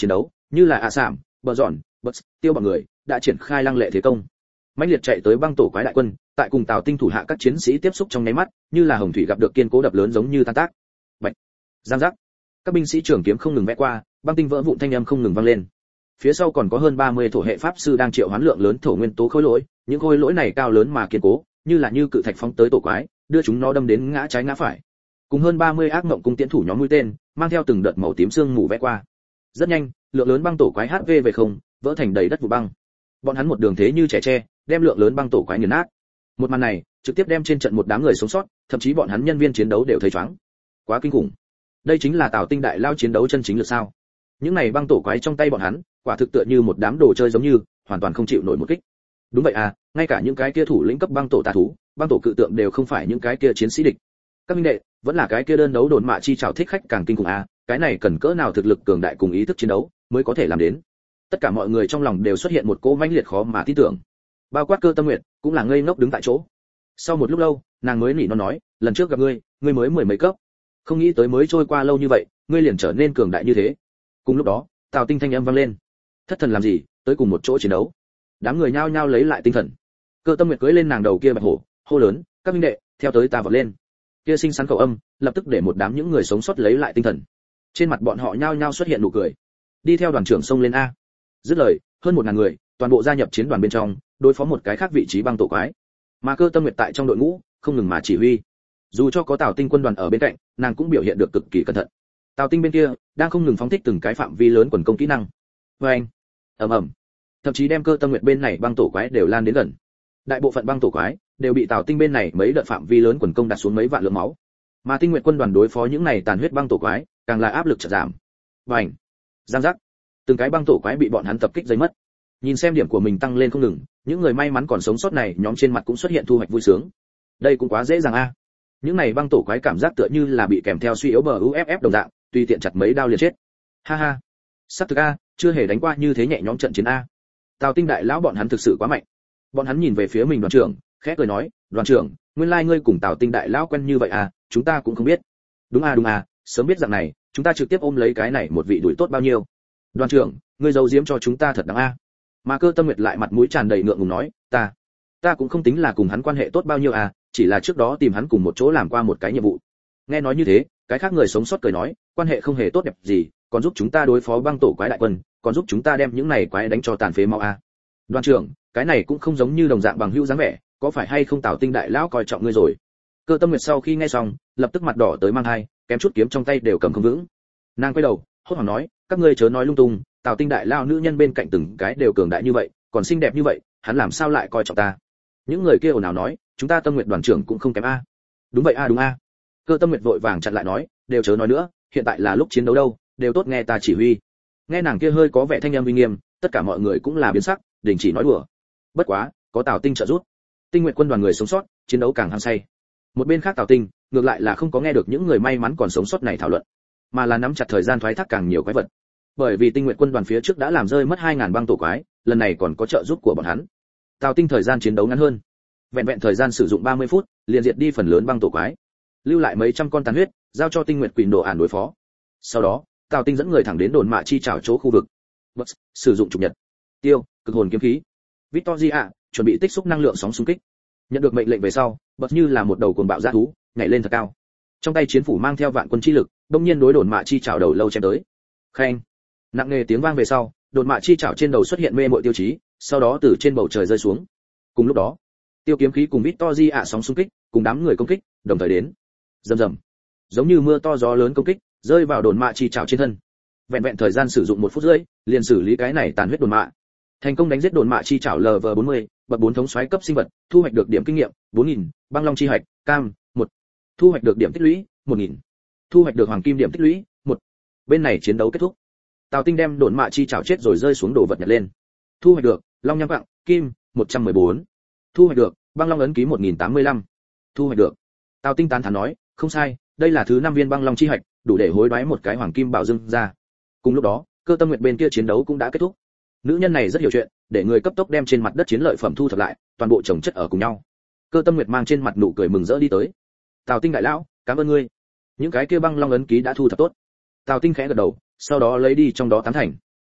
Speaker 1: như là ạ sảm, bờ dọn, bật tiêu bọn người đã triển khai lăng lệ thế công. Mãnh liệt chạy tới băng tổ quái đại quân, tại cùng Tào Tinh thủ hạ các chiến sĩ tiếp xúc trong nháy mắt, như là hồng thủy gặp được kiên cố đập lớn giống như tan tác. Bạch, giang giác. Các binh sĩ trường kiếm không ngừng vẽ qua, băng tinh vỡ vụn thanh âm không ngừng vang lên. Phía sau còn có hơn 30 thổ hệ pháp sư đang triệu hoán lượng lớn thổ nguyên tố khối lỗi, những khối lỗi này cao lớn mà kiên cố, như là như cự thạch phóng tới tổ quái, đưa chúng nó đâm đến ngã trái ngã phải. Cùng hơn 30 ác mộng cung tiễn thủ nhóm mũi tên, mang theo từng đợt màu tím sương mù vẽ qua. Rất nhanh, lượng lớn băng tổ quái HP về không, vỡ thành đầy đất vụ băng. Bọn hắn một đường thế như trẻ tre, đem lượng lớn băng tổ quái nghiền nát. Một màn này, trực tiếp đem trên trận một đám người sống sót, thậm chí bọn hắn nhân viên chiến đấu đều thấy choáng. Quá kinh khủng. Đây chính là Tào Tinh đại lao chiến đấu chân chính được sao? Những này băng tổ quái trong tay bọn hắn, quả thực tựa như một đám đồ chơi giống như, hoàn toàn không chịu nổi một kích. Đúng vậy à, ngay cả những cái kia thủ lĩnh cấp băng tổ tà thú, băng tổ cự tượng đều không phải những cái kia chiến sĩ địch. Các minh đệ, vẫn là cái kia đơn đấu đồn mạ chi chào thích khách càng kinh khủng à, cái này cần cỡ nào thực lực cường đại cùng ý thức chiến đấu mới có thể làm đến. Tất cả mọi người trong lòng đều xuất hiện một cỗ mãnh liệt khó mà tin tưởng. Bao quát Cơ Tâm Nguyệt cũng là ngây ngốc đứng tại chỗ. Sau một lúc lâu, nàng mới nỉ nó nói, lần trước gặp ngươi mới mười mấy cấp, không nghĩ tới mới trôi qua lâu như vậy, ngươi liền trở nên cường đại như thế. Cùng lúc đó, Tào Tinh thanh âm vang lên, thất thần làm gì, tới cùng một chỗ chiến đấu. Đám người nhao nhao lấy lại tinh thần. Cơ Tâm Nguyệt cưỡi lên nàng đầu kia bạch hổ, hô lớn, các minh đệ, theo tới ta vọt lên. Kia xinh xắn khẩu âm, lập tức để một đám những người sống sót lấy lại tinh thần. Trên mặt bọn họ nhao nhao xuất hiện nụ cười. Đi theo đoàn trưởng xông lên a. Dứt lời, hơn 1000 người, toàn bộ gia nhập chiến đoàn bên trong, đối phó một cái khác vị trí băng tổ quái. Mà Cơ Tâm Nguyệt tại trong đội ngũ, không ngừng mà chỉ huy. Dù cho có Tào Tinh quân đoàn ở bên cạnh, nàng cũng biểu hiện được cực kỳ cẩn thận. Tào Tinh bên kia đang không ngừng phóng thích từng cái phạm vi lớn quần công kỹ năng. Oeng, ầm ầm, thậm chí đem Cơ Tâm Nguyệt bên này băng tổ quái đều lan đến gần. Đại bộ phận băng tổ quái đều bị Tào Tinh bên này mấy đợt phạm vi lớn quần công đặt xuống mấy vạn lượng máu. Mà Tinh Nguyệt quân đoàn đối phó những này tàn huyết băng tổ quái, càng là áp lực chợt giảm. Bành, giang giác, từng cái băng tổ quái bị bọn hắn tập kích giấy mất. Nhìn xem điểm của mình tăng lên không ngừng, những người may mắn còn sống sót này, nhóm trên mặt cũng xuất hiện thu hoạch vui sướng. Đây cũng quá dễ dàng a. Những này băng tổ quái cảm giác tựa như là bị kèm theo suy yếu bờ UFF đồng dạng, tùy tiện chặt mấy đao liền chết. Ha ha. Sắp thực a, chưa hề đánh qua như thế nhẹ nhõm trận chiến a. Tào Tinh đại lão bọn hắn thực sự quá mạnh. Bọn hắn nhìn về phía mình đoàn trưởng, khẽ cười nói, đoàn trưởng, nguyên lai ngươi cùng Tào Tinh đại lão quen như vậy à, chúng ta cũng không biết. Đúng à, sớm biết dạng này, chúng ta trực tiếp ôm lấy cái này một vị đuổi tốt bao nhiêu. Đoàn trưởng, ngươi giấu giếm cho chúng ta thật đáng a. Mà Cơ Tâm Nguyệt lại mặt mũi tràn đầy ngượng ngùng nói, ta cũng không tính là cùng hắn quan hệ tốt bao nhiêu à, chỉ là trước đó tìm hắn cùng một chỗ làm qua một cái nhiệm vụ. Nghe nói như thế, cái khác người sống sót cười nói, quan hệ không hề tốt đẹp gì, còn giúp chúng ta đối phó băng tổ quái đại quân, còn giúp chúng ta đem những này quái đánh cho tàn phế mau à. Đoàn trưởng, cái này cũng không giống như đồng dạng bằng hữu dáng vẻ, có phải hay không Tào Tinh đại lão coi trọng ngươi rồi. Cơ Tâm Nguyệt sau khi nghe xong, lập tức mặt đỏ tới mang hai, kém chút kiếm trong tay đều cầm không vững. Nàng quay đầu, hốt hoảng nói, các ngươi chớ nói lung tung, Tào Tinh đại lão nữ nhân bên cạnh từng cái đều cường đại như vậy, còn xinh đẹp như vậy, hắn làm sao lại coi trọng ta. Những người kia ồn ào nói, chúng ta Tâm Nguyệt đoàn trưởng cũng không kém a. Đúng vậy a, đúng a. Cơ Tâm Nguyệt vội vàng chặn lại nói, đều chớ nói nữa, hiện tại là lúc chiến đấu đâu, đều tốt nghe ta chỉ huy. Nghe nàng kia hơi có vẻ thanh âm uy nghiêm, tất cả mọi người cũng là biến sắc, đình chỉ nói đùa. Bất quá, có Tào Tinh trợ giúp, Tinh Nguyệt quân đoàn người sống sót, chiến đấu càng hăng say. Một bên khác Tào Tinh, ngược lại là không có nghe được những người may mắn còn sống sót này thảo luận, mà là nắm chặt thời gian thoái thác càng nhiều quái vật. Bởi vì Tinh Nguyệt quân đoàn phía trước đã làm rơi mất 2000 băng tổ quái, lần này còn có trợ giúp của bọn hắn. Tào Tinh thời gian chiến đấu ngắn hơn, vẹn vẹn thời gian sử dụng 30 phút, liền diệt đi phần lớn băng tổ quái, lưu lại mấy trăm con tàn huyết, giao cho Tinh Nguyệt Quỷ Đồ Ản đối phó. Sau đó, Tào Tinh dẫn người thẳng đến đồn mạ chi trảo chỗ khu vực. Sử dụng trục nhật, tiêu, cực hồn kiếm khí. Victoria chuẩn bị tích xúc năng lượng sóng xung kích. Nhận được mệnh lệnh về sau, bật như là một đầu cuồng bạo dã thú, nhảy lên thật cao. Trong tay chiến phủ mang theo vạn quân chi lực, đột nhiên đối đồn mạ chi trảo đầu lâu chém tới. Khen. Nặng nề tiếng vang về sau, đồn mạ chi trảo trên đầu xuất hiện mê muội tiêu chí, sau đó từ trên bầu trời rơi xuống. Cùng lúc đó, tiêu kiếm khí cùng Victoria sóng xung kích, cùng đám người công kích, đồng thời đến. Rầm rầm. Giống như mưa to gió lớn công kích, rơi vào đồn mạ chi trảo trên thân. Vẹn vẹn thời gian sử dụng 1 phút rưỡi, liền xử lý cái này tàn huyết đồn mạ. Thành công đánh giết đồn mạ chi trảo LV40, bậc 4 thống soái cấp sinh vật, thu hoạch được điểm kinh nghiệm 4000, băng long chi hạch, cam 1. Thu hoạch được điểm tích lũy 1000. Thu hoạch được hoàng kim điểm tích lũy 1. Bên này chiến đấu kết thúc. Tào Tinh đem đồn mạ chi trảo chết rồi rơi xuống đồ vật nhặt lên. Thu hoạch được long nham quặng, kim 114. Thu hoạch được băng long ấn ký 1085. Thu hoạch được. Tào Tinh tán thán nói, không sai, đây là thứ 5 viên băng long chi hạch, đủ để hối đoái một cái hoàng kim bảo dương ra. Cùng lúc đó, Cơ Tâm Nguyệt bên kia chiến đấu cũng đã kết thúc. Nữ nhân này rất hiểu chuyện, để người cấp tốc đem trên mặt đất chiến lợi phẩm thu thập lại, toàn bộ chồng chất ở cùng nhau. Cơ Tâm Nguyệt mang trên mặt nụ cười mừng rỡ đi tới. Tào Tinh đại lão, cảm ơn ngươi. Những cái kia băng long ấn ký đã thu thập tốt. Tào Tinh khẽ gật đầu, sau đó lấy đi trong đó 8 thành.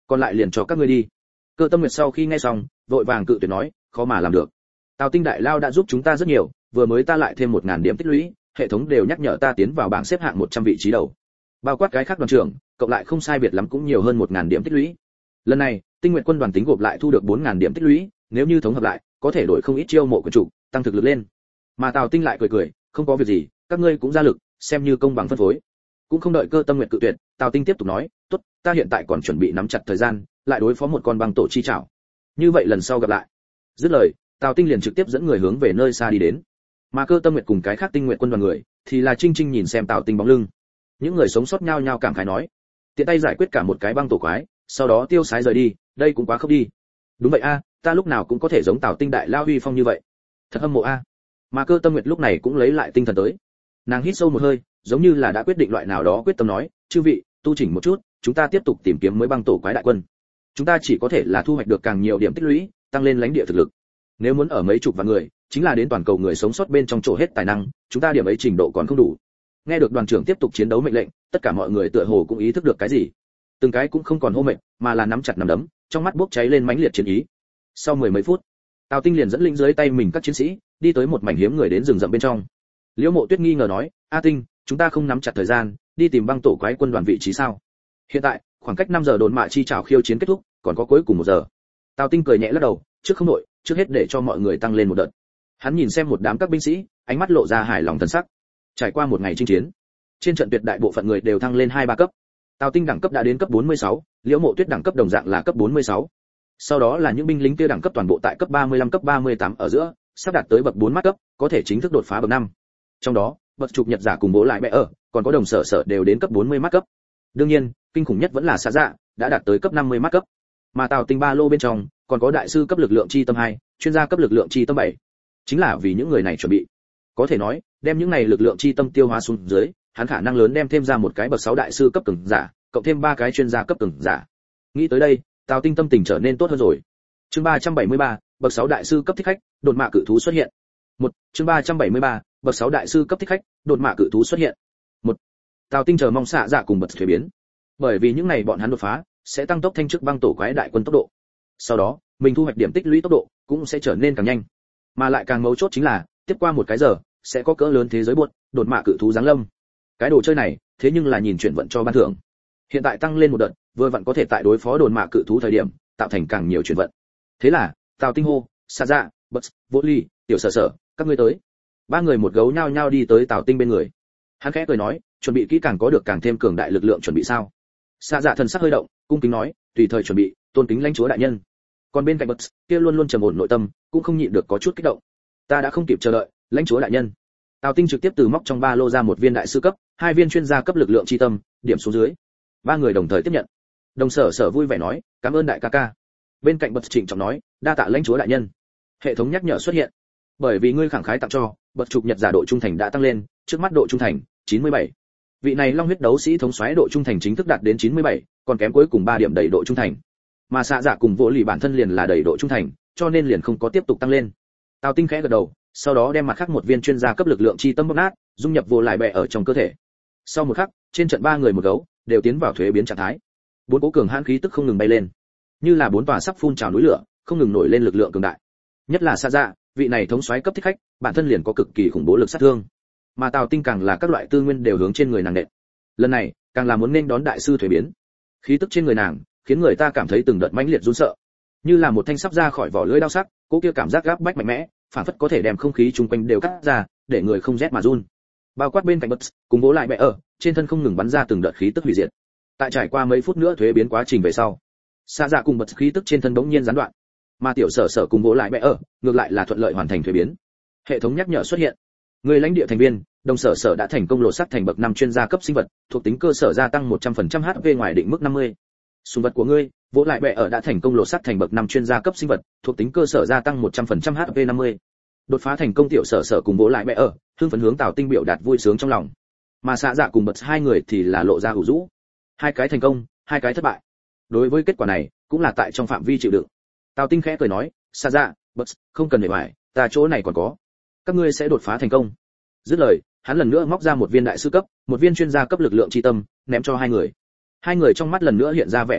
Speaker 1: còn lại liền cho các ngươi đi. Cơ Tâm Nguyệt sau khi nghe xong, vội vàng cự tuyệt nói, khó mà làm được. Tào Tinh đại lao đã giúp chúng ta rất nhiều, vừa mới ta lại thêm 1000 điểm tích lũy, hệ thống đều nhắc nhở ta tiến vào bảng xếp hạng 100 vị trí đầu. Bao quát cái khác đoàn trưởng, cộng lại không sai biệt lắm cũng nhiều hơn 1000 điểm tích lũy. Lần này, Tinh Nguyệt quân đoàn tính gộp lại thu được 4000 điểm tích lũy, nếu như thống hợp lại, có thể đổi không ít chiêu mộ quyền chủ, tăng thực lực lên. Mà Tào Tinh lại cười cười, không có việc gì, các ngươi cũng ra lực, xem như công bằng phân phối. Cũng không đợi Cơ Tâm Nguyệt cự tuyệt, Tào Tinh tiếp tục nói, tốt, ta hiện tại còn chuẩn bị nắm chặt thời gian, lại đối phó một con băng tổ chi trảo. Như vậy lần sau gặp lại. Dứt lời, Tào Tinh liền trực tiếp dẫn người hướng về nơi xa đi đến. Mà Cơ Tâm Nguyệt cùng cái khác Tinh Nguyệt quân đoàn người, thì là chinh chinh nhìn xem Tào Tinh bóng lưng. Những người sống sót nhao nhao cảm khái nói, tiện tay giải quyết cả một cái băng tổ quái, sau đó tiêu sái rời đi, đây cũng quá khốc đi. Đúng vậy a, ta lúc nào cũng có thể giống Tào Tinh đại lao huy phong như vậy. Thật hâm mộ a. Mà Cơ Tâm Nguyệt lúc này cũng lấy lại tinh thần tới. Nàng hít sâu một hơi, giống như là đã quyết định loại nào đó, quyết tâm nói, chư vị, tu chỉnh một chút, chúng ta tiếp tục tìm kiếm mới băng tổ quái đại quân. Chúng ta chỉ có thể là thu hoạch được càng nhiều điểm tích lũy, tăng lên lãnh địa thực lực. Nếu muốn ở mấy chục vạn người, chính là đến toàn cầu người sống sót bên trong chỗ hết tài năng, chúng ta điểm ấy trình độ còn không đủ. Nghe được đoàn trưởng tiếp tục chiến đấu mệnh lệnh, tất cả mọi người tựa hồ cũng ý thức được cái gì. Từng cái cũng không còn hô mệt, mà là nắm chặt nắm đấm, trong mắt bốc cháy lên mãnh liệt chiến ý. Sau mười mấy phút, Tào Tinh liền dẫn lĩnh dưới tay mình các chiến sĩ, đi tới một mảnh hiếm người đến rừng rậm bên trong. Liễu Mộ Tuyết nghi ngờ nói, "A Tinh, chúng ta không nắm chặt thời gian, đi tìm băng tổ quái quân đoàn vị trí sao? Hiện tại, khoảng cách 5 giờ đồn mạ chi trảo khiêu chiến kết thúc, còn có cuối cùng 1 giờ." Tào Tinh cười nhẹ lắc đầu, "Trước không nội, trước hết để cho mọi người tăng lên một đợt." Hắn nhìn xem một đám các binh sĩ, ánh mắt lộ ra hài lòng thần sắc. Trải qua một ngày chinh chiến, trên trận tuyệt đại bộ phận người đều thăng lên 2-3 cấp. Tào Tinh đẳng cấp đã đến cấp 46, Liễu Mộ Tuyết đẳng cấp đồng dạng là cấp 46. Sau đó là những binh lính kia đẳng cấp toàn bộ tại cấp 35 cấp 38 ở giữa, sắp đạt tới bậc 4 mắt cấp, có thể chính thức đột phá bậc 5. Trong đó, bậc trục nhật giả cùng bố lại bẽ ở, còn có đồng sở sở đều đến cấp 40 mắt cấp. Đương nhiên, kinh khủng nhất vẫn là Sa Dạ, đã đạt tới cấp 50 mắt cấp. Mà Tào Tinh ba lô bên trong, còn có đại sư cấp lực lượng chi tâm 2, chuyên gia cấp lực lượng chi tâm 7. Chính là vì những người này chuẩn bị. Có thể nói, đem những này lực lượng chi tâm tiêu hóa xuống dưới, hắn khả năng lớn đem thêm ra một cái bậc 6 đại sư cấp cường giả, cộng thêm 3 cái chuyên gia cấp cường giả. Nghĩ tới đây, Tào Tinh tâm tình trở nên tốt hơn rồi. Chương 373, bậc 6 đại sư cấp thích khách, đột mạ cự thú xuất hiện. Chương 373, bậc 6 đại sư cấp thích khách, đột mạ cự thú xuất hiện. Tào Tinh chờ mong xạ dạ cùng bật thuế biến. Bởi vì những này bọn hắn đột phá, sẽ tăng tốc thanh chức băng tổ quái đại quân tốc độ. Sau đó, mình thu hoạch điểm tích lũy tốc độ cũng sẽ trở nên càng nhanh. Mà lại càng mấu chốt chính là, tiếp qua một cái giờ, sẽ có cỡ lớn thế giới buốt, đột mạ cự thú giáng lâm. Cái đồ chơi này, thế nhưng là nhìn chuyển vận cho ban thưởng. Hiện tại tăng lên một đợt, vừa vặn có thể tại đối phó đột mạ cự thú thời điểm, tạo thành càng nhiều chuyển vận. Thế là, Tào Tinh hô, xạ dạ, bật, vô ly, tiểu sở sở, các ngươi tới. Ba người một gấu nhao nhao đi tới Tào Tinh bên người. Hắn khẽ cười nói, chuẩn bị kỹ càng có được càng thêm cường đại lực lượng chuẩn bị sao? Xạ dạ thần sắc hơi động, cung kính nói, tùy thời chuẩn bị, tôn kính lãnh chúa đại nhân. Còn bên cạnh bật, kia luôn luôn trầm ổn nội tâm, cũng không nhịn được có chút kích động. Ta đã không kịp chờ đợi, lãnh chúa đại nhân. Tào Tinh trực tiếp từ móc trong ba lô ra một viên đại sư cấp, 2 viên chuyên gia cấp lực lượng chi tâm, điểm xuống dưới. Ba người đồng thời tiếp nhận. Đồng sở sở vui vẻ nói, cảm ơn đại ca ca. Bên cạnh bật trịnh trọng nói, đa tạ lãnh chúa đại nhân. Hệ thống nhắc nhở xuất hiện. Bởi vì ngươi khẳng khái tặng cho, bật trục nhật giả độ trung thành đã tăng lên, trước mắt độ trung thành 97. Vị này long huyết đấu sĩ thống soái độ trung thành chính thức đạt đến 97, còn kém cuối cùng 3 điểm đầy độ trung thành. Mà xạ giả cùng vỗ lì bản thân liền là đầy độ trung thành, cho nên liền không có tiếp tục tăng lên. Tào Tinh khẽ gật đầu, sau đó đem mặt khác một viên chuyên gia cấp lực lượng chi tâm bóc nát, dung nhập vô lại bè ở trong cơ thể. Sau một khắc, trên trận 3 người một gấu đều tiến vào thuế biến trạng thái. 4 cố cường hãn khí tức không ngừng bay lên, như là 4 tòa sắp phun trào núi lửa, không ngừng nổi lên lực lượng cường đại. Nhất là xạ giả, vị này thống soái cấp thích khách, bản thân liền có cực kỳ khủng bố lực sát thương. Mà Tào Tinh càng là các loại tư nguyên đều hướng trên người nàng nện. Lần này, càng là muốn nên đón đại sư thuế biến. Khí tức trên người nàng, khiến người ta cảm thấy từng đợt mãnh liệt run sợ. Như là một thanh sắp ra khỏi vỏ lưỡi đao sắc, cố kia cảm giác gáp bách mạnh mẽ, phản phất có thể đem không khí chung quanh đều cắt ra, để người không rét mà run. Bao quát bên cạnh bật, cùng vỗ lại bẻ ở, trên thân không ngừng bắn ra từng đợt khí tức hủy diệt. Tại trải qua mấy phút nữa thuế biến quá trình về sau, xạ dạ cùng bật khí tức trên thân bỗng nhiên gián đoạn, mà tiểu sở sở cùng vỗ lại bẻ ở, ngược lại là thuận lợi hoàn thành thuế biến. Hệ thống nhắc nhở xuất hiện. Người lãnh địa thành viên, đồng sở sở đã thành công lột xác thành bậc 5 chuyên gia cấp sinh vật, thuộc tính cơ sở gia tăng 100% HP ngoài định mức 50. Sùng vật của ngươi, vỗ lại bẻ ở đã thành công lột xác thành bậc 5 chuyên gia cấp sinh vật, thuộc tính cơ sở gia tăng 100% HP 50. Đột phá thành công tiểu sở sở cùng vỗ lại bẻ ở, hưng phấn hướng Tào Tinh biểu đạt vui sướng trong lòng. Mà xạ dạ cùng bật 2 người thì là lộ ra ủ rũ. 2 cái thành công, 2 cái thất bại. Đối với kết quả này, cũng là tại trong phạm vi chịu đựng. Tào Tinh khẽ cười nói, xạ dạ, bật, không cần để hoài, ta chỗ này còn có. Các ngươi sẽ đột phá thành công. Dứt lời, hắn lần nữa móc ra một viên đại sư cấp, một viên chuyên gia cấp lực lượng chi tâm, ném cho 2 người. 2 người trong mắt lần nữa hiện ra vẻ cảm động,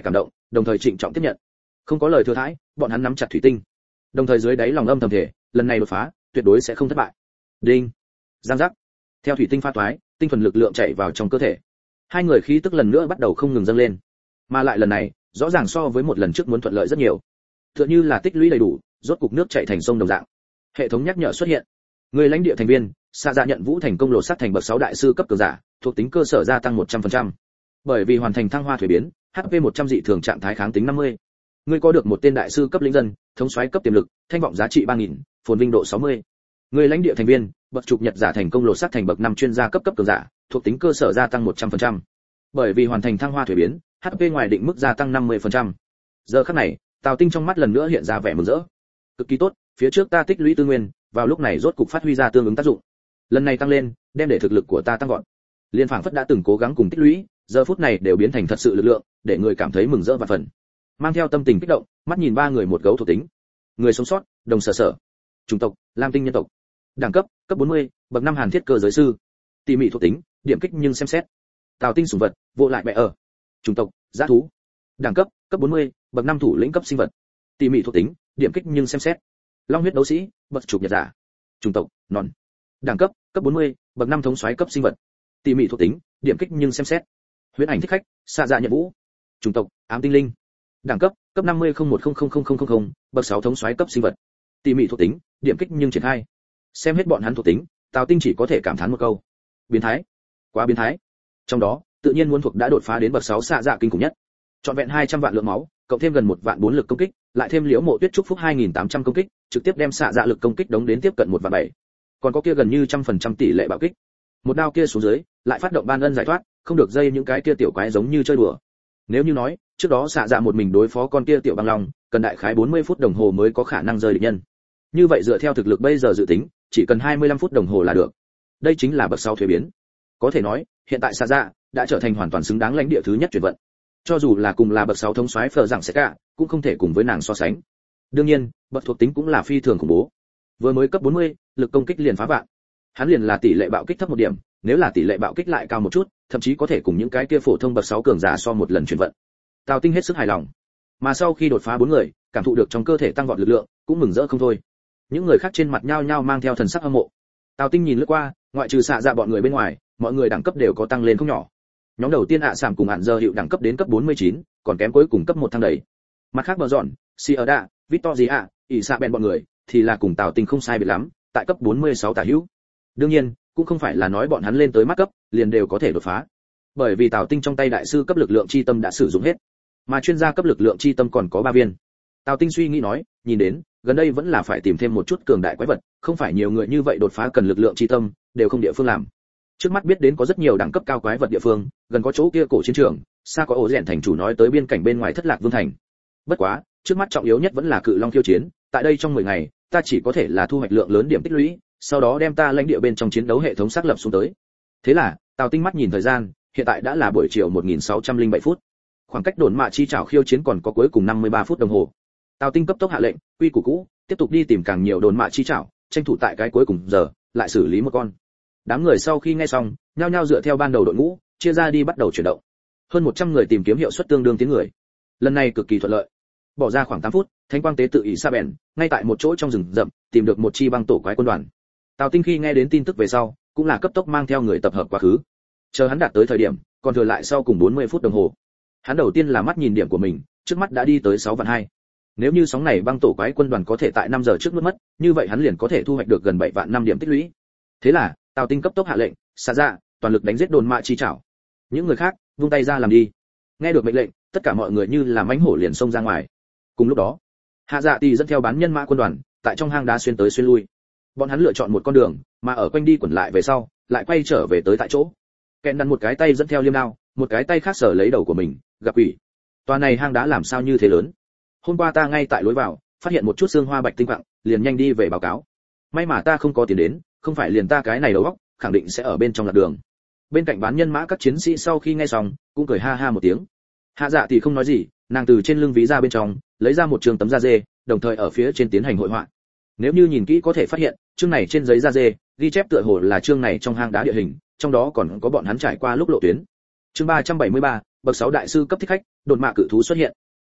Speaker 1: đồng thời trịnh trọng tiếp nhận. Không có lời thừa thãi, bọn hắn nắm chặt thủy tinh. Đồng thời dưới đáy lòng âm thầm thể, lần này đột phá, tuyệt đối sẽ không thất bại. Đinh. Giang giác. Theo thủy tinh pha toái, tinh thuần lực lượng chạy vào trong cơ thể. Hai người khí tức lần nữa bắt đầu không ngừng dâng lên. Mà lại lần này, rõ ràng so với một lần trước muốn thuận lợi rất nhiều. Tựa như là tích lũy đầy đủ, rốt cục nước chảy thành sông đồng dạng. Hệ thống nhắc nhở xuất hiện. Người lãnh địa thành viên, xạ dạ nhận vũ thành công lột xác thành bậc 6 đại sư cấp cường giả, thuộc tính cơ sở gia tăng 100%. Bởi vì hoàn thành thăng hoa thuế biến, HP 100 dị thường trạng thái kháng tính 50. Ngươi có được một tên đại sư cấp lĩnh dân, thống soái cấp tiềm lực, thanh vọng giá trị 3000, phồn vinh độ 60. Người lãnh địa thành viên, bậc trục nhật giả thành công lột xác thành bậc 5 chuyên gia cấp cường giả, thuộc tính cơ sở gia tăng 100%. Bởi vì hoàn thành thăng hoa thuế biến, HP ngoài định mức gia tăng 50%. Giờ khắc này, Tào Tinh trong mắt lần nữa hiện ra vẻ mừng rỡ. Cực kỳ tốt, phía trước ta tích lũy tư nguyên, vào lúc này rốt cục phát huy ra tương ứng tác dụng. Lần này tăng lên, đem để thực lực của ta tăng vọt. Liên phảng phất đã từng cố gắng cùng tích lũy, giờ phút này đều biến thành thật sự lực lượng, để người cảm thấy mừng rỡ và phần. Mang theo tâm tình kích động, mắt nhìn ba người một gấu thuộc tính. Người sống sót, đồng sở sở. Chủng tộc, Lam tinh nhân tộc. Đẳng cấp, cấp 40, bậc 5 hàn thiết cơ giới sư. Tỉ mỉ thuộc tính, điểm kích nhưng xem xét. Tào Tinh sủng vật, vô lại mẹ ở. Chủng tộc, dã thú. Đẳng cấp, cấp 40, bậc 5 thủ lĩnh cấp sinh vật. Tỉ mỉ thuộc tính, điểm kích nhưng xem xét. Long huyết đấu sĩ, bậc trục nhật giả. Chủng tộc, non. Đẳng cấp, cấp 40, bậc 5 thống soái cấp sinh vật. Tỉ mỉ thuộc tính, điểm kích nhưng xem xét. Huyễn ảnh thích khách, xạ dạ nhận vũ. Chủng tộc, ám tinh linh. Đẳng cấp, cấp 5001000000, bậc 6 thống soái cấp sinh vật. Tỉ mỉ thuộc tính, điểm kích nhưng triển khai. Xem hết bọn hắn thuộc tính, Tào Tinh chỉ có thể cảm thán một câu. Biến thái, quá biến thái. Trong đó, tự nhiên muốn thuộc đã đột phá đến bậc 6 xạ dạ kinh khủng nhất. Trọn vẹn 200 vạn lượng máu, cộng thêm gần 1 vạn 4 lực công kích, lại thêm Liễu Mộ Tuyết chúc phúc 2800 công kích, trực tiếp đem xạ dạ lực công kích đống đến tiếp cận 1 vạn 7. Còn có kia gần như 100% tỷ lệ bạo kích. Một đao kia xuống dưới, lại phát động ban ân giải thoát, không được dây những cái kia tiểu quái giống như chơi đùa. Nếu như nói, trước đó xạ dạ một mình đối phó con kia tiểu băng long, cần đại khái 40 phút đồng hồ mới có khả năng rơi địch nhân. Như vậy dựa theo thực lực bây giờ dự tính, chỉ cần 25 phút đồng hồ là được. Đây chính là bậc 6 thuế biến. Có thể nói, hiện tại xạ dạ đã trở thành hoàn toàn xứng đáng lãnh địa thứ nhất chuyển vận. Cho dù là cùng là bậc 6 thống soái phở rằng sẽ cả, cũng không thể cùng với nàng so sánh. Đương nhiên, bậc thuộc tính cũng là phi thường khủng bố. Vừa mới cấp 40, lực công kích liền phá vạn. Hắn liền là tỷ lệ bạo kích thấp một điểm, nếu là tỷ lệ bạo kích lại cao một chút, thậm chí có thể cùng những cái kia phổ thông bậc 6 cường giả so một lần chuyển vận. Tào Tinh hết sức hài lòng. Mà sau khi đột phá 4 người, cảm thụ được trong cơ thể tăng vọt lực lượng, cũng mừng rỡ không thôi. Những người khác trên mặt nhao nhao mang theo thần sắc hâm mộ. Tào Tinh nhìn lướt qua, ngoại trừ xạ dạ bọn người bên ngoài, mọi người đẳng cấp đều có tăng lên không nhỏ. Nhóm đầu tiên sảm cùng hạn giờ hiệu đẳng cấp đến cấp 49, còn kém cuối cùng cấp 1 thăng đầy. Mặt khác bờ dọn, Sierra, Victoria, ỷ xạ bèn bọn người thì là cùng Tào Tinh không sai biệt lắm, tại cấp 46 tả hữu. Đương nhiên, cũng không phải là nói bọn hắn lên tới mắt cấp, liền đều có thể đột phá. Bởi vì Tào Tinh trong tay đại sư cấp lực lượng chi tâm đã sử dụng hết, mà chuyên gia cấp lực lượng chi tâm còn có 3 viên. Tào Tinh suy nghĩ nói, nhìn đến, gần đây vẫn là phải tìm thêm một chút cường đại quái vật, không phải nhiều người như vậy đột phá cần lực lượng chi tâm, đều không địa phương làm. Trước mắt biết đến có rất nhiều đẳng cấp cao quái vật địa phương, gần có chỗ kia cổ chiến trường, xa có ổ rèn thành chủ nói tới biên cảnh bên ngoài Thất Lạc Vương thành. Bất quá, trước mắt trọng yếu nhất vẫn là Cự Long khiêu chiến, tại đây trong 10 ngày, ta chỉ có thể là thu hoạch lượng lớn điểm tích lũy, sau đó đem ta lãnh địa bên trong chiến đấu hệ thống xác lập xuống tới. Thế là, Tào Tinh mắt nhìn thời gian, hiện tại đã là buổi chiều 1607 phút. Khoảng cách đồn mạ chi trảo khiêu chiến còn có cuối cùng 53 phút đồng hồ. Tào Tinh cấp tốc hạ lệnh, quy củ cũ, tiếp tục đi tìm càng nhiều đồn mạ chi trảo, tranh thủ tại cái cuối cùng giờ, lại xử lý một con. Đám người sau khi nghe xong, nhao nhao dựa theo ban đầu đội ngũ, chia ra đi bắt đầu chuyển động. Hơn 100 người tìm kiếm hiệu suất tương đương tiếng người. Lần này cực kỳ thuận lợi. Bỏ ra khoảng 8 phút, Thánh Quang tế tự ỷ sa bèn, ngay tại một chỗ trong rừng rậm, tìm được một chi băng tổ quái quân đoàn. Tào Tinh khi nghe đến tin tức về sau, cũng là cấp tốc mang theo người tập hợp quá khứ. Chờ hắn đạt tới thời điểm, còn thừa lại sau cùng 40 phút đồng hồ. Hắn đầu tiên là mắt nhìn điểm của mình, trước mắt đã đi tới 6 vạn 2. Nếu như sóng này băng tổ quái quân đoàn có thể tại 5 giờ trước mất, như vậy hắn liền có thể thu hoạch được gần 7 vạn 5 điểm tích lũy. Thế là, Tào Tinh cấp tốc hạ lệnh, xả ra, toàn lực đánh giết đồn mạ chi trảo. Những người khác, vung tay ra làm đi. Nghe được mệnh lệnh, tất cả mọi người như là mãnh hổ liền xông ra ngoài. Cùng lúc đó, Hạ Dạ Tỷ dẫn theo bán nhân mã quân đoàn, tại trong hang đá xuyên tới xuyên lui. Bọn hắn lựa chọn một con đường, mà ở quanh đi quẩn lại về sau, lại quay trở về tới tại chỗ. Kẹn đặt một cái tay dẫn theo liêm đao, một cái tay khác sở lấy đầu của mình, gặp quỷ. Toa này hang đá làm sao như thế lớn? Hôm qua ta ngay tại lối vào, phát hiện một chút xương hoa bạch tinh quặng, liền nhanh đi về báo cáo. May mà ta không có tiền đến, không phải liền ta cái này đầu óc, khẳng định sẽ ở bên trong lạc đường. Bên cạnh bán nhân mã các chiến sĩ sau khi nghe xong, cũng cười ha ha một tiếng. Hạ Dạ thì không nói gì, nàng từ trên lưng ví ra bên trong, lấy ra một trường tấm da dê, đồng thời ở phía trên tiến hành hội họa. Nếu như nhìn kỹ có thể phát hiện, chương này trên giấy da dê, ghi chép tựa hồ là chương này trong hang đá địa hình, trong đó còn có bọn hắn trải qua lúc lộ tuyến. Chương 373, bậc 6 đại sư cấp thích khách, đột mạ cự thú xuất hiện.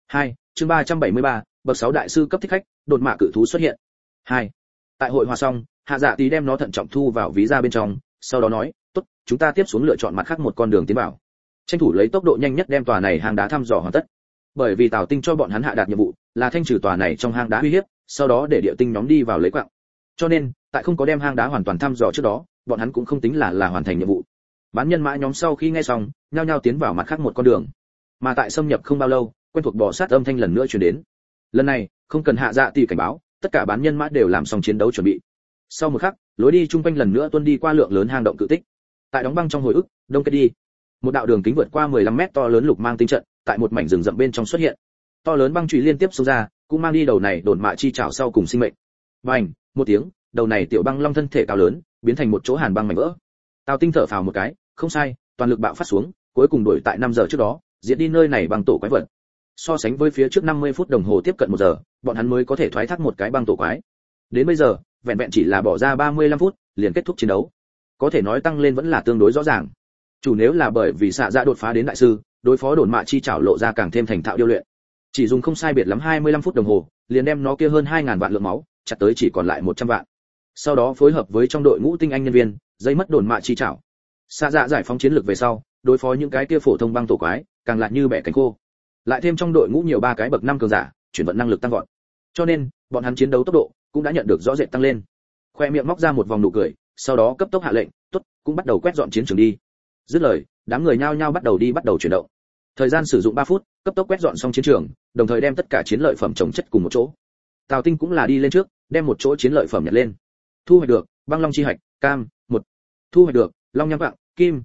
Speaker 1: 2. Chương 373, bậc 6 đại sư cấp thích khách, đột mạ cự thú xuất hiện. 2. Tại hội hòa xong, Hạ Dạ Tí đem nó thận trọng thu vào ví da bên trong, sau đó nói, "Tốt, chúng ta tiếp xuống lựa chọn mặt khác một con đường tiến vào." Tranh thủ lấy tốc độ nhanh nhất đem tòa này hang đá thăm dò hoàn tất. Bởi vì Tào Tinh cho bọn hắn hạ đạt nhiệm vụ, là thanh trừ tòa này trong hang đá uy hiếp, sau đó để địa tinh nhóm đi vào lấy quặng. Cho nên, tại không có đem hang đá hoàn toàn thăm dò trước đó, bọn hắn cũng không tính là hoàn thành nhiệm vụ. Bán nhân mã nhóm sau khi nghe xong, nhao nhao tiến vào mặt khác một con đường. Mà tại xâm nhập không bao lâu, quen thuộc bò sát âm thanh lần nữa truyền đến. Lần này, không cần Hạ Dạ Tỷ cảnh báo, tất cả bán nhân mã đều làm xong chiến đấu chuẩn bị. Sau một khắc, lối đi trung quanh lần nữa tuôn đi qua lượng lớn hang động cự tích. Tại đóng băng trong hồi ức, đông kết đi. Một đạo đường kính vượt qua 15 mét to lớn lục mang tinh trận, tại một mảnh rừng rậm bên trong xuất hiện. To lớn băng chùy liên tiếp xông ra, cũng mang đi đầu này đồn mạ chi chảo sau cùng sinh mệnh. Bành, một tiếng, đầu này tiểu băng long thân thể cao lớn, biến thành một chỗ hàn băng mảnh vỡ. Tào Tinh thở phào một cái, không sai, toàn lực bạo phát xuống, cuối cùng đuổi tại 5 giờ trước đó, diệt đi nơi này băng tổ quái vật. So sánh với phía trước 50 phút đồng hồ tiếp cận 1 giờ, bọn hắn mới có thể thoái thác một cái băng tổ quái. Đến bây giờ, vẹn vẹn chỉ là bỏ ra 35 phút, liền kết thúc chiến đấu. Có thể nói tăng lên vẫn là tương đối rõ ràng. Chủ nếu là bởi vì xạ dạ đột phá đến đại sư, đối phó đồn mạ chi chảo lộ ra càng thêm thành thạo điêu luyện. Chỉ dùng không sai biệt lắm 25 phút đồng hồ, liền đem nó kia hơn 2000 vạn lượng máu, chặt tới chỉ còn lại 100 vạn. Sau đó phối hợp với trong đội ngũ tinh anh nhân viên, dây mất đồn mạ chi chảo. Xạ dạ giải phóng chiến lược về sau, đối phó những cái kia phổ thông băng tổ quái, càng lại như bẻ cánh khô. Lại thêm trong đội ngũ nhiều 3 cái bậc 5 cường giả, chuyển vận năng lực tăng vọt. Cho nên, bọn hắn chiến đấu tốc độ cũng đã nhận được rõ rệt tăng lên. Khoe miệng móc ra một vòng nụ cười, sau đó cấp tốc hạ lệnh, "Tốt, cũng bắt đầu quét dọn chiến trường đi." Dứt lời, đám người nhao nhao bắt đầu chuyển động. Thời gian sử dụng 3 phút, cấp tốc quét dọn xong chiến trường, đồng thời đem tất cả chiến lợi phẩm chồng chất cùng một chỗ. Tào Tinh cũng là đi lên trước, đem một chỗ chiến lợi phẩm nhặt lên. Thu hoạch được, băng long chi hạch, cam, 1. Thu hoạch được, long nham vạng, kim,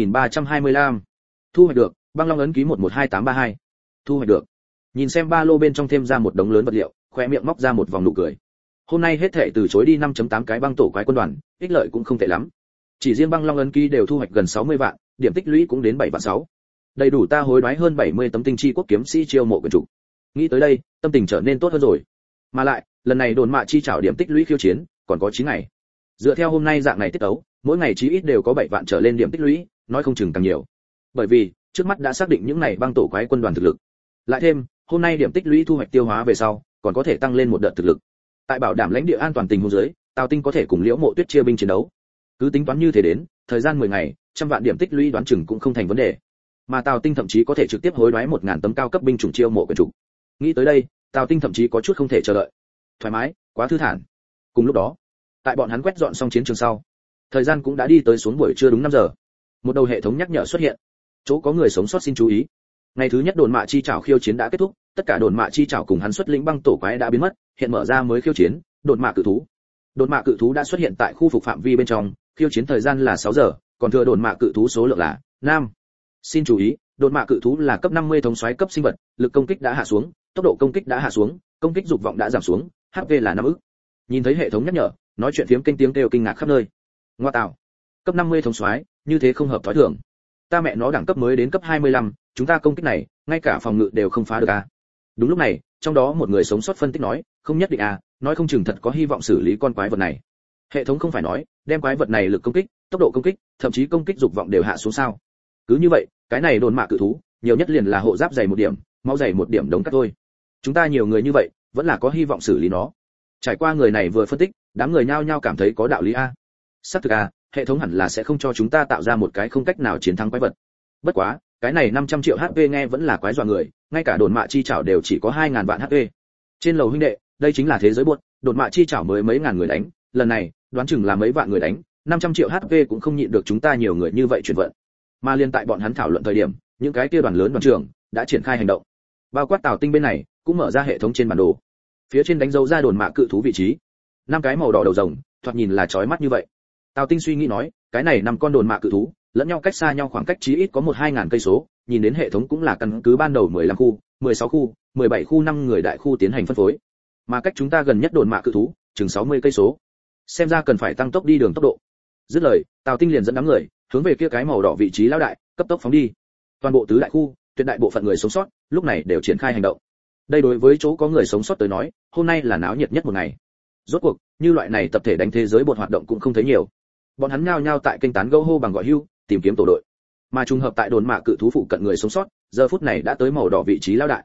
Speaker 1: 1325. Thu hoạch được, băng long ấn ký 112832. Thu hoạch được. Nhìn xem ba lô bên trong thêm ra một đống lớn vật liệu, khoe miệng móc ra một vòng nụ cười. Hôm nay hết thảy từ chối đi 5.8 cái băng tổ quái quân đoàn, ích lợi cũng không tệ lắm. Chỉ riêng băng long ấn ký đều thu hoạch gần 60 vạn, điểm tích lũy cũng đến 7 vạn 6. Đầy đủ ta hối đoái hơn 70 tấm tinh chi quốc kiếm sĩ chiêu mộ quyền chủ. Nghĩ tới đây, tâm tình trở nên tốt hơn rồi. Mà lại, lần này đồn mạ chi trảo điểm tích lũy khiêu chiến, còn có 9 ngày. Dựa theo hôm nay dạng này tiết tấu, mỗi ngày chí ít đều có 7 vạn trở lên điểm tích lũy, nói không chừng càng nhiều. Bởi vì, trước mắt đã xác định những này băng tổ quái quân đoàn thực lực. Lại thêm, hôm nay điểm tích lũy thu hoạch tiêu hóa về sau, còn có thể tăng lên một đợt thực lực. Tại bảo đảm lãnh địa an toàn tình huống dưới, Tào Tinh có thể cùng Liễu Mộ Tuyết chia binh chiến đấu. Cứ tính toán như thế đến, thời gian 10 ngày, 100 vạn điểm tích lũy đoán chừng cũng không thành vấn đề. Mà Tào Tinh thậm chí có thể trực tiếp hối đoái 1000 tấm cao cấp binh chủng chiêu mộ quyền chủ. Nghĩ tới đây, Tào Tinh thậm chí có chút không thể chờ đợi. Thoải mái, quá thư thản. Cùng lúc đó, tại bọn hắn quét dọn xong chiến trường sau, thời gian cũng đã đi tới xuống buổi trưa đúng 5 giờ. Một đầu hệ thống nhắc nhở xuất hiện. Chỗ có người sống sót xin chú ý. Ngày thứ nhất đồn mạ chi trảo khiêu chiến đã kết thúc, tất cả đồn mạ chi trảo cùng hắn xuất lĩnh băng tổ quái đã biến mất, hiện mở ra mới khiêu chiến, đồn mạ cự thú. Đồn mạ cự thú đã xuất hiện tại khu phục phạm vi bên trong, khiêu chiến thời gian là 6 giờ, còn thừa đồn mạ cự thú số lượng là 5. Xin chú ý, đồn mạ cự thú là cấp 50 thống soái cấp sinh vật, lực công kích đã hạ xuống, tốc độ công kích đã hạ xuống, công kích dục vọng đã giảm xuống, HP là 5 ức. Nhìn thấy hệ thống nhắc nhở, nói chuyện phiếm kênh tiếng kêu kinh ngạc khắp nơi. Ngoa tạo, cấp 50 thống soái, như thế không hợp thói thường. Ta mẹ nó đẳng cấp mới đến cấp 25, chúng ta công kích này, ngay cả phòng ngự đều không phá được a. Đúng lúc này, trong đó một người sống sót phân tích nói, không nhất định a, nói không chừng thật có hy vọng xử lý con quái vật này. Hệ thống không phải nói, đem quái vật này lực công kích, tốc độ công kích, thậm chí công kích dục vọng đều hạ xuống sao? Cứ như vậy, cái này đồn mạ cự thú, nhiều nhất liền là hộ giáp dày 1 điểm, máu dày 1 điểm đống cắt thôi. Chúng ta nhiều người như vậy, vẫn là có hy vọng xử lý nó. Trải qua người này vừa phân tích, đám người nhao nhao cảm thấy có đạo lý a. Xác thực a, hệ thống hẳn là sẽ không cho chúng ta tạo ra một cái không cách nào chiến thắng quái vật. Bất quá, cái này 500 triệu HP nghe vẫn là quái dọa người, ngay cả đồn mạ chi chảo đều chỉ có 2000 vạn HP. Trên lầu huynh đệ, đây chính là thế giới buột, đồn mạ chi chảo mới mấy ngàn người đánh, lần này, đoán chừng là mấy vạn người đánh, 500 triệu HP cũng không nhịn được chúng ta nhiều người như vậy chuyển vận. Mà liên tại bọn hắn thảo luận thời điểm, những cái kia đoàn lớn đoàn trưởng đã triển khai hành động. Bao quát Tào Tinh bên này, cũng mở ra hệ thống trên bản đồ. Phía trên đánh dấu ra đồn mạ cự thú vị trí. 5 cái màu đỏ đầu rồng, thoạt nhìn là chói mắt như vậy. Tào Tinh suy nghĩ nói, cái này 5 con đồn mạ cự thú, lẫn nhau cách xa nhau khoảng cách chí ít có 1-2000 cây số, nhìn đến hệ thống cũng là căn cứ ban đầu 15 khu, 16 khu, 17 khu 5 người đại khu tiến hành phân phối. Mà cách chúng ta gần nhất đồn mạ cự thú, chừng 60 cây số. Xem ra cần phải tăng tốc đi đường tốc độ. Dứt lời, Tào Tinh liền dẫn đám người hướng về kia cái màu đỏ vị trí lão đại, cấp tốc phóng đi. Toàn bộ tứ đại khu, tuyệt đại bộ phận người sống sót, lúc này đều triển khai hành động. Đây đối với chỗ có người sống sót tới nói, hôm nay là náo nhiệt nhất một ngày. Rốt cuộc, như loại này tập thể đánh thế giới bột hoạt động cũng không thấy nhiều. Bọn hắn nhao nhao tại kênh tán gẫu hô bằng gọi hưu, tìm kiếm tổ đội. Mà trùng hợp tại đồn mạ cự thú phụ cận người sống sót, giờ phút này đã tới màu đỏ vị trí lão đại.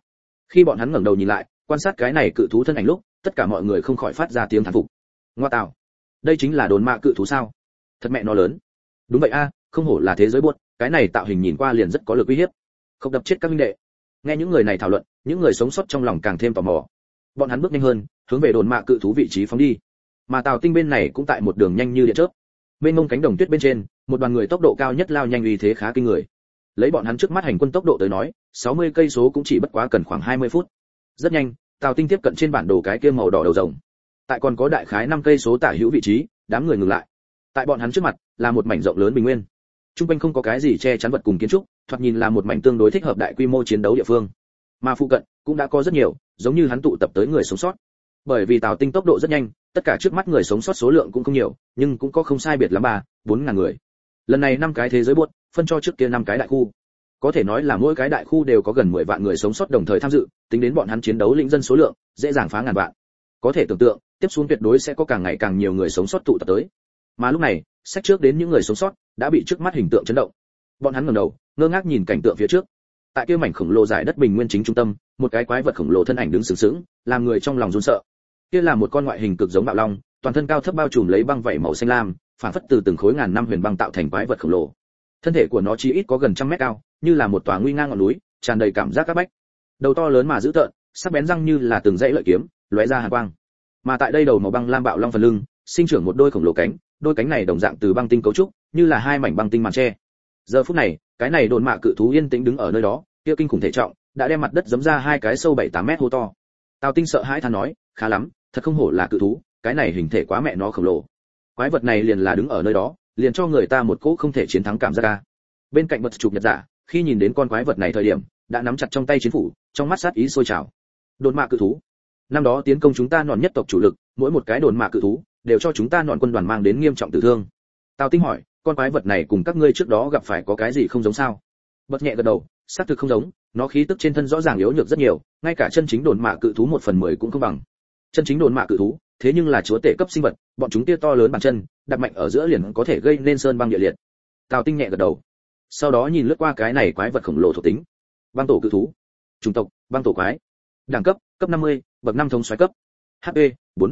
Speaker 1: Khi bọn hắn ngẩng đầu nhìn lại, quan sát cái này cự thú thân ảnh lúc, tất cả mọi người không khỏi phát ra tiếng thán phục. Ngoa tạo, đây chính là đồn mạ cự thú sao? Thật mẹ nó lớn. Đúng vậy a, không hổ là thế giới buốt, cái này tạo hình nhìn qua liền rất có lực uy hiếp. Không đập chết các minh đệ. Nghe những người này thảo luận, những người sống sót trong lòng càng thêm tò mò. Bọn hắn bước nhanh hơn, hướng về đồn mạ cự thú vị trí phóng đi. Mà Tào Tinh bên này cũng tại một đường nhanh như điện chớp. Bên ngông cánh đồng tuyết bên trên, một đoàn người tốc độ cao nhất lao nhanh uy thế khá kinh người. Lấy bọn hắn trước mắt hành quân tốc độ tới nói, 60 cây số cũng chỉ bất quá cần khoảng 20 phút. Rất nhanh, Tào Tinh tiếp cận trên bản đồ cái kia màu đỏ đầu rồng. Tại còn có đại khái 5 cây số tả hữu vị trí, đám người ngừng lại. Tại bọn hắn trước mặt là một mảnh rộng lớn bình nguyên. Trung quanh không có cái gì che chắn vật cùng kiến trúc, thoạt nhìn là một mảnh tương đối thích hợp đại quy mô chiến đấu địa phương. Mà phụ cận cũng đã có rất nhiều, giống như hắn tụ tập tới người sống sót. Bởi vì Tào Tinh tốc độ rất nhanh, tất cả trước mắt người sống sót số lượng cũng không nhiều, nhưng cũng có không sai biệt lắm 4 ngàn người. Lần này 5 cái thế giới buốt, phân cho trước kia 5 cái đại khu. Có thể nói là mỗi cái đại khu đều có gần 10 vạn người sống sót đồng thời tham dự, tính đến bọn hắn chiến đấu lĩnh dân số lượng, dễ dàng phá ngàn vạn. Có thể tưởng tượng, tiếp xuống tuyệt đối sẽ có càng ngày càng nhiều người sống sót tụ tập tới. Mà lúc này, sách trước đến những người sống sót đã bị trước mắt hình tượng chấn động. Bọn hắn ngẩng đầu, ngơ ngác nhìn cảnh tượng phía trước. Tại kia mảnh khổng lồ giải đất bình nguyên chính trung tâm, một cái quái vật khổng lồ thân ảnh đứng sừng sững, làm người trong lòng run sợ. Kia là một con ngoại hình cực giống bạo long, toàn thân cao thấp bao trùm lấy băng vảy màu xanh lam, phản phất từ từng khối ngàn năm huyền băng tạo thành quái vật khổng lồ. Thân thể của nó chỉ ít có gần 100 mét cao, như là một tòa nguy ngang ngọn núi, tràn đầy cảm giác các bách. Đầu to lớn mà dữ tợn, sắc bén răng như là từng dãy lợi kiếm, lóe ra hàn quang. Mà tại đây đầu màu băng lam bạo long phần lưng, sinh trưởng một đôi khổng lồ cánh, đôi cánh này đồng dạng từ băng tinh cấu trúc, như là hai mảnh băng tinh màn che. Giờ phút này, cái này đồn mạ cự thú yên tĩnh đứng ở nơi đó, kia kinh khủng thể trọng, đã đem mặt đất giẫm ra hai cái sâu 7-8 mét hố to. Tào Tinh sợ hãi than nói, khá lắm, thật không hổ là cự thú, cái này hình thể quá mẹ nó khổng lồ. Quái vật này liền là đứng ở nơi đó, liền cho người ta một cỗ không thể chiến thắng cảm giác ca. Bên cạnh bật chụp nhật giả, khi nhìn đến con quái vật này thời điểm, đã nắm chặt trong tay chiến phủ, trong mắt sát ý sôi trào. Đồn mạ cự thú. Năm đó tiến công chúng ta nọn nhất tộc chủ lực, mỗi một cái đồn mạ cự thú đều cho chúng ta nọn quân đoàn mang đến nghiêm trọng tử thương. Tào Tinh hỏi, con quái vật này cùng các ngươi trước đó gặp phải có cái gì không giống sao? Bật nhẹ gật đầu, xác thực không giống, nó khí tức trên thân rõ ràng yếu nhược rất nhiều, ngay cả chân chính đồn mạ cự thú 1/10 cũng không bằng. Chân chính đồn mạ cự thú, thế nhưng là chúa tể cấp sinh vật, bọn chúng kia to lớn bàn chân, đặt mạnh ở giữa liền có thể gây nên sơn băng địa liệt. Tào Tinh nhẹ gật đầu. Sau đó nhìn lướt qua cái này quái vật khổng lồ thuộc tính. Băng tổ cự thú. Chủng tộc, băng tổ quái. Đẳng cấp, cấp 50, bậc 5 thống soái cấp. HP, 4.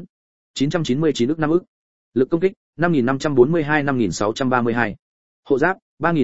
Speaker 1: 999 ức 5 ức. Lực công kích, 5542-5632. Hộ giáp,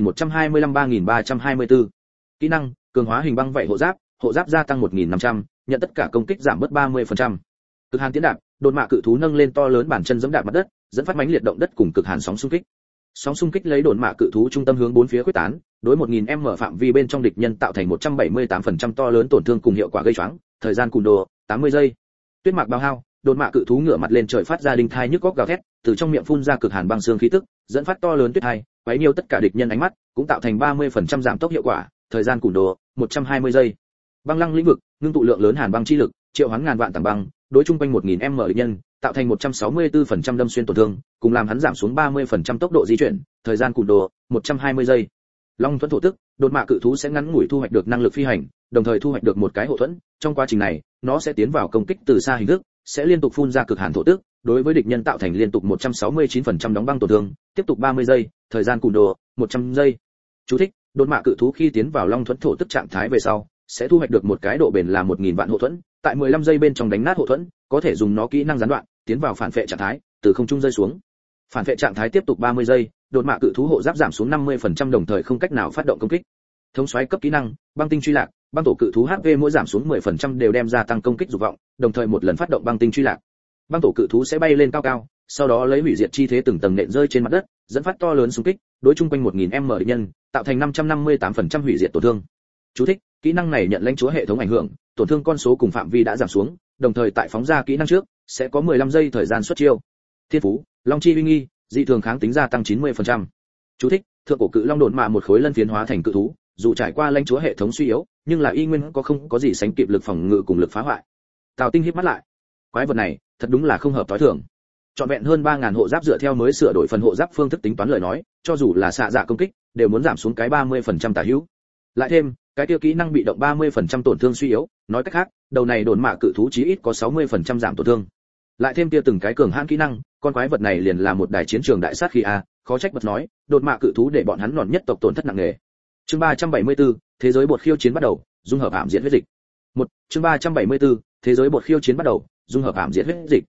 Speaker 1: 3125-3324. Kỹ năng, cường hóa hình băng vảy hộ giáp gia tăng 1500, nhận tất cả công kích giảm bớt 30%. Cực hàn tiến đạp, đồn mạ cự thú nâng lên to lớn bàn chân giẫm đạp mặt đất, dẫn phát mãnh liệt động đất cùng cực hàn sóng xung kích. Sóng xung kích lấy đồn mạ cự thú trung tâm hướng bốn phía khuếch tán, đối 1000m phạm vi bên trong địch nhân tạo thành 178% to lớn tổn thương cùng hiệu quả gây choáng, thời gian cùn đồ 80 giây. Tuyết mạc bao hao, đồn mạ cự thú ngửa mặt lên trời phát ra đinh thai nhức góc gào thét, từ trong miệng phun ra cực hàn băng xương khí tức, dẫn phát to lớn tuyết hai, quấy nhiều tất cả địch nhân ánh mắt, cũng tạo thành 30% giảm tốc hiệu quả, thời gian cùn đồ 120 giây. Băng lăng lĩnh vực, ngưng tụ lượng lớn hàn băng chi lực, triệu hoán ngàn vạn tảng băng, đối chung quanh 1000m địch nhân, tạo thành 164% đâm xuyên tổn thương, cùng làm hắn giảm xuống 30% tốc độ di chuyển, thời gian cùn đồ 120 giây. Long thuẫn thổ tức, đột mạ cự thú sẽ ngắn ngủi thu hoạch được năng lực phi hành, đồng thời thu hoạch được một cái hộ thuẫn, trong quá trình này, nó sẽ tiến vào công kích từ xa hình thức, sẽ liên tục phun ra cực hàn thổ tức, đối với địch nhân tạo thành liên tục 169% đóng băng tổn thương, tiếp tục 30 giây, thời gian cùn đồ 100 giây. Chú thích: đột mạ cự thú khi tiến vào long thuẫn thổ tức trạng thái về sau, sẽ thu hoạch được một cái độ bền là 1000 vạn hộ thuẫn, tại 15 giây bên trong đánh nát hộ thuẫn, có thể dùng nó kỹ năng gián đoạn, tiến vào phản phệ trạng thái, từ không trung rơi xuống. Phản phệ trạng thái tiếp tục 30 giây, đột mạ cự thú hộ giáp giảm xuống 50% đồng thời không cách nào phát động công kích. Thống soái cấp kỹ năng, băng tinh truy lạc, băng tổ cự thú HP mỗi giảm xuống 10% đều đem gia tăng công kích dục vọng, đồng thời một lần phát động băng tinh truy lạc. Băng tổ cự thú sẽ bay lên cao cao, sau đó lấy hủy diệt chi thế từng tầng nện rơi trên mặt đất, dẫn phát to lớn xung kích, đối chung quanh 1000m địch nhân, tạo thành 558% hủy diệt tổn thương. Chú thích: kỹ năng này nhận lãnh chúa hệ thống ảnh hưởng, tổn thương con số cùng phạm vi đã giảm xuống, đồng thời tại phóng ra kỹ năng trước, sẽ có 15 giây thời gian xuất chiêu. Thiên phú, Long chi uy nghi, dị thường kháng tính gia tăng 90%. Chú thích: thượng cổ cự long độn mạ một khối lân phiến hóa thành cự thú, dù trải qua lãnh chúa hệ thống suy yếu, nhưng là y nguyên không có gì sánh kịp lực phòng ngự cùng lực phá hoại. Tào Tinh híp mắt lại. Quái vật này, thật đúng là không hợp tối thường. Trọn vẹn hơn 3000 hộ giáp dựa theo mới sửa đổi phần hộ giáp phương thức tính toán lời nói, cho dù là xạ dạ công kích, đều muốn giảm xuống cái 30% tả hữu. Lại thêm, cái tiêu kỹ năng bị động 30% tổn thương suy yếu, nói cách khác, đầu này đồn mạ cự thú chí ít có 60% giảm tổn thương. Lại thêm kia từng cái cường hãn kỹ năng, con quái vật này liền là một đài chiến trường đại sát khí a, khó trách bật nói, đồn mạ cự thú để bọn hắn nòn nhất tộc tổn thất nặng nề. Chương 374, thế giới bột khiêu chiến bắt đầu, dung hợp ảm diễn huyết dịch. Chương 374, thế giới bột khiêu chiến bắt đầu, dung hợp ảm diệt huyết dịch.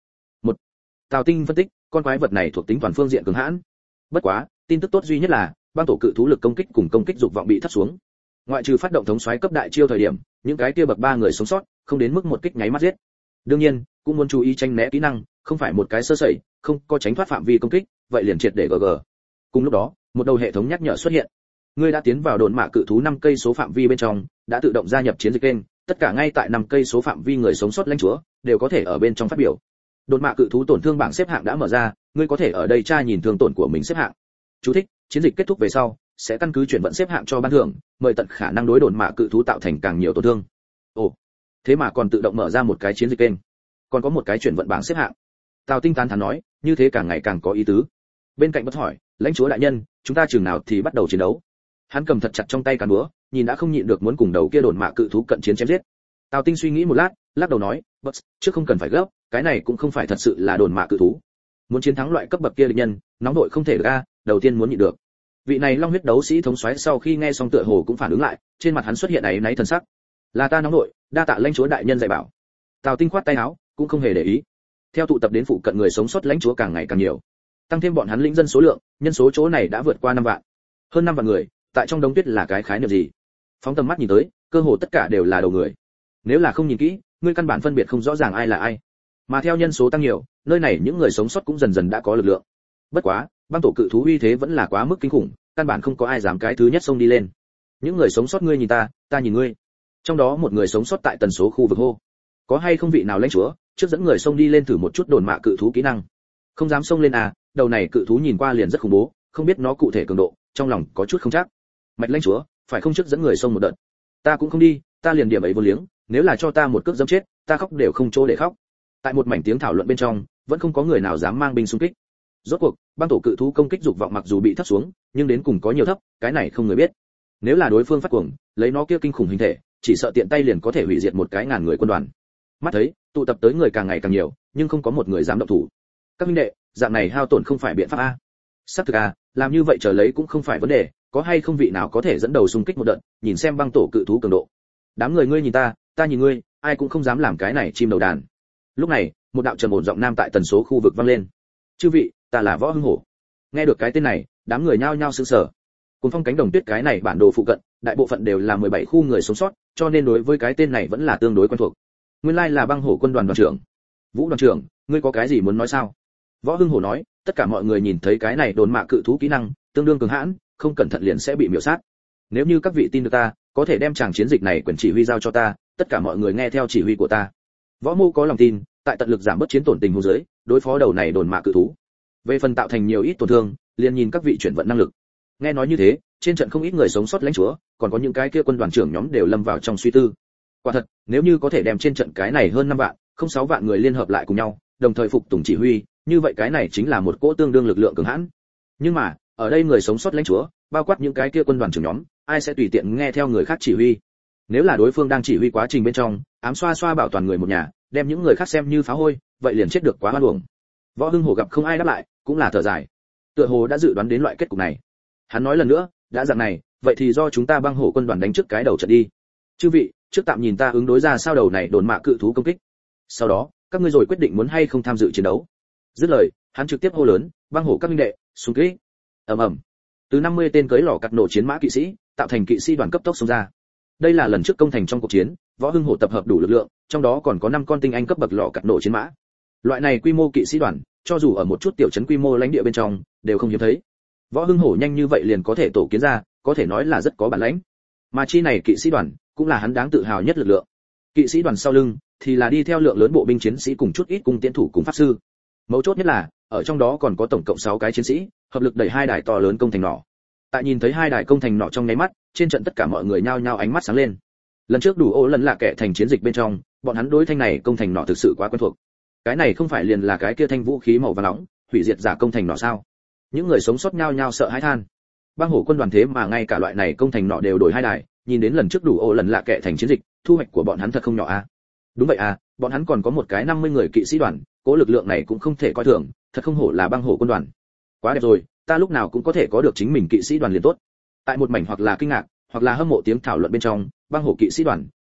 Speaker 1: Tào Tinh phân tích, con quái vật này thuộc tính toàn phương diện cường hãn. Bất quá, tin tức tốt duy nhất là, băng tổ cự thú lực công kích cùng công kích dục vọng bị thấp xuống. Ngoại trừ phát động thống soái cấp đại chiêu thời điểm, những cái kia bậc 3 người sống sót, không đến mức một kích nháy mắt giết. Đương nhiên, cũng muốn chú ý tránh né kỹ năng, không phải một cái sơ sẩy, không có tránh thoát phạm vi công kích, vậy liền triệt để GG. Cùng lúc đó, một đầu hệ thống nhắc nhở xuất hiện. Ngươi đã tiến vào đồn mạ cự thú 5 cây số phạm vi bên trong, đã tự động gia nhập chiến dịch kênh, tất cả ngay tại 5 cây số phạm vi người sống sót lãnh chúa đều có thể ở bên trong phát biểu. Đồn mạ cự thú tổn thương bảng xếp hạng đã mở ra, ngươi có thể ở đây tra nhìn thương tổn của mình xếp hạng. Chú thích: chiến dịch kết thúc về sau, sẽ căn cứ chuyển vận xếp hạng cho ban thưởng, mời tận khả năng đối đồn mạ cự thú tạo thành càng nhiều tổn thương. Ồ, thế mà còn tự động mở ra một cái chiến dịch kênh, còn có một cái chuyển vận bảng xếp hạng. Tào Tinh tán thán nói, như thế càng ngày càng có ý tứ. Bên cạnh bất hỏi, lãnh chúa đại nhân, chúng ta chừng nào thì bắt đầu chiến đấu? Hắn cầm thật chặt trong tay cán búa, nhìn đã không nhịn được muốn cùng đầu kia đồn mạ cự thú cận chiến chém giết. Tào Tinh suy nghĩ một lát, lắc đầu nói, "Bất, trước không cần phải gấp, cái này cũng không phải thật sự là đồn mạ cự thú. Muốn chiến thắng loại cấp bậc kia địch nhân, nóng đội không thể được a, đầu tiên muốn nhịn được." Vị này long huyết đấu sĩ thống soái sau khi nghe xong tựa hồ cũng phản ứng lại, trên mặt hắn xuất hiện áy náy thần sắc. "Là ta nóng đội, đa tạ lãnh chúa đại nhân dạy bảo." Tào Tinh khoát tay áo, cũng không hề để ý. Theo tụ tập đến phụ cận người sống sót lãnh chúa càng ngày càng nhiều, tăng thêm bọn hắn lĩnh dân số lượng, nhân số chỗ này đã vượt qua 5 vạn. Hơn 5 vạn người, tại trong đống tuyết là cái khái niệm gì? Phóng tầm mắt nhìn tới, cơ hồ tất cả đều là đầu người. Nếu là không nhìn kỹ, ngươi căn bản phân biệt không rõ ràng ai là ai. Mà theo nhân số tăng nhiều, nơi này những người sống sót cũng dần dần đã có lực lượng. Bất quá, băng tổ cự thú uy thế vẫn là quá mức kinh khủng, căn bản không có ai dám cái thứ nhất xông đi lên. Những người sống sót ngươi nhìn ta nhìn ngươi. Trong đó một người sống sót tại tần số khu vực hô, có hay không vị nào lãnh chúa, trước dẫn người xông đi lên thử một chút đồn mạ cự thú kỹ năng. Không dám xông lên à, đầu này cự thú nhìn qua liền rất khủng bố, không biết nó cụ thể cường độ, trong lòng có chút không chắc. Mạch lãnh chúa, phải không trước dẫn người xông một đợt. Ta cũng không đi, ta liền điểm ấy vô liếng, nếu là cho ta một cước dẫm chết, ta khóc đều không chỗ để khóc. Tại một mảnh tiếng thảo luận bên trong, vẫn không có người nào dám mang binh xung kích. Rốt cuộc, băng tổ cự thú công kích dục vọng mặc dù bị thấp xuống, nhưng đến cùng có nhiều thấp, cái này không người biết. Nếu là đối phương phát cuồng, lấy nó kia kinh khủng hình thể, chỉ sợ tiện tay liền có thể hủy diệt một cái ngàn người quân đoàn. Mắt thấy, tụ tập tới người càng ngày càng nhiều, nhưng không có một người dám động thủ. Các huynh đệ, dạng này hao tổn không phải biện pháp a. Sắp thực a, làm như vậy chờ lấy cũng không phải vấn đề, có hay không vị nào có thể dẫn đầu xung kích một đợt, nhìn xem băng tổ cự thú cường độ. Đám người ngươi nhìn ta nhìn ngươi, ai cũng không dám làm cái này chim đầu đàn. Lúc này, một đạo trầm ổn giọng nam tại tần số khu vực vang lên. "Chư vị, ta là Võ Hưng Hổ." Nghe được cái tên này, đám người nhao nhao sửng sở. Cùng phong cánh đồng tuyết cái này bản đồ phụ cận, đại bộ phận đều là 17 khu người sống sót, cho nên đối với cái tên này vẫn là tương đối quen thuộc. Nguyên lai là băng hổ quân đoàn đoàn trưởng. "Vũ đoàn trưởng, ngươi có cái gì muốn nói sao?" Võ Hưng Hổ nói, tất cả mọi người nhìn thấy cái này đồn mạ cự thú kỹ năng, tương đương cường hãn, không cẩn thận liền sẽ bị miểu sát. Nếu như các vị tin được ta, có thể đem tràng chiến dịch này quyền chỉ huy giao cho ta, tất cả mọi người nghe theo chỉ huy của ta. Võ Mô có lòng tin, tại tận lực giảm bớt chiến tổn tình huống dưới, đối phó đầu này đồn mạ cự thú. Về phần tạo thành nhiều ít tổn thương, liền nhìn các vị chuyển vận năng lực. Nghe nói như thế, trên trận không ít người sống sót lãnh chúa, còn có những cái kia quân đoàn trưởng nhóm đều lâm vào trong suy tư. Quả thật, nếu như có thể đem trên trận cái này hơn 5 vạn, không 6 vạn người liên hợp lại cùng nhau, đồng thời phục tùng chỉ huy, như vậy cái này chính là một cỗ tương đương lực lượng cường hãn. Nhưng mà, ở đây người sống sót lãnh chúa, bao quát những cái kia quân đoàn trưởng nhóm, ai sẽ tùy tiện nghe theo người khác chỉ huy? Nếu là đối phương đang chỉ huy quá trình bên trong, ám xoa xoa bảo toàn người một nhà, đem những người khác xem như phá hôi, vậy liền chết được quá oan uổng. Võ Hưng Hổ gặp không ai đáp lại, cũng là thở dài. Tựa hồ đã dự đoán đến loại kết cục này. Hắn nói lần nữa, đã dạng này, vậy thì do chúng ta băng hổ quân đoàn đánh trước cái đầu trận đi. Chư vị, trước tạm nhìn ta ứng đối ra sao đầu này đồn mạ cự thú công kích. Sau đó, các ngươi rồi quyết định muốn hay không tham dự chiến đấu. Dứt lời, hắn trực tiếp hô lớn, băng hổ các huynh đệ, xung kích. Ầm ầm. Từ 50 tên cưỡi lò cắt nổ chiến mã kỵ sĩ, tạo thành kỵ sĩ đoàn cấp tốc xông ra. Đây là lần trước công thành trong cuộc chiến, Võ Hưng Hổ tập hợp đủ lực lượng, trong đó còn có 5 con tinh anh cấp bậc lò cắt nổ chiến mã. Loại này quy mô kỵ sĩ đoàn, cho dù ở một chút tiểu trấn quy mô lãnh địa bên trong, đều không hiếm thấy. Võ Hưng Hổ nhanh như vậy liền có thể tổ kiến ra, có thể nói là rất có bản lĩnh. Mà chi này kỵ sĩ đoàn, cũng là hắn đáng tự hào nhất lực lượng. Kỵ sĩ đoàn sau lưng thì là đi theo lượng lớn bộ binh chiến sĩ cùng chút ít cung tiễn thủ cùng pháp sư. Mấu chốt nhất là, ở trong đó còn có tổng cộng 6 cái chiến sĩ, hợp lực đẩy 2 đài to lớn công thành nỏ. Tại nhìn thấy 2 đài công thành nỏ trong nháy mắt, trên trận tất cả mọi người nhao nhao ánh mắt sáng lên. Lần trước đủ ô lần là kẻ thành chiến dịch bên trong, bọn hắn đối thanh này công thành nỏ thực sự quá quen thuộc. Cái này không phải liền là cái kia thanh vũ khí màu vàng nóng, hủy diệt giả công thành nỏ sao? Những người sống sót nhao nhao sợ hãi than. Băng hổ quân đoàn thế mà ngay cả loại này công thành nỏ đều đổi 2 đài, nhìn đến lần trước đủ ô lần là kẻ thành chiến dịch, thu hoạch của bọn hắn thật không nhỏ a. Đúng vậy à, bọn hắn còn có một cái 50 người kỵ sĩ đoàn, cố lực lượng này cũng không thể coi thường, thật không hổ là băng hổ quân đoàn. Quá đẹp rồi, ta lúc nào cũng có thể có được chính mình kỵ sĩ đoàn liền tốt. Tại một mảnh hoặc là kinh ngạc, hoặc là hâm mộ tiếng thảo luận bên trong, băng hổ kỵ sĩ đoàn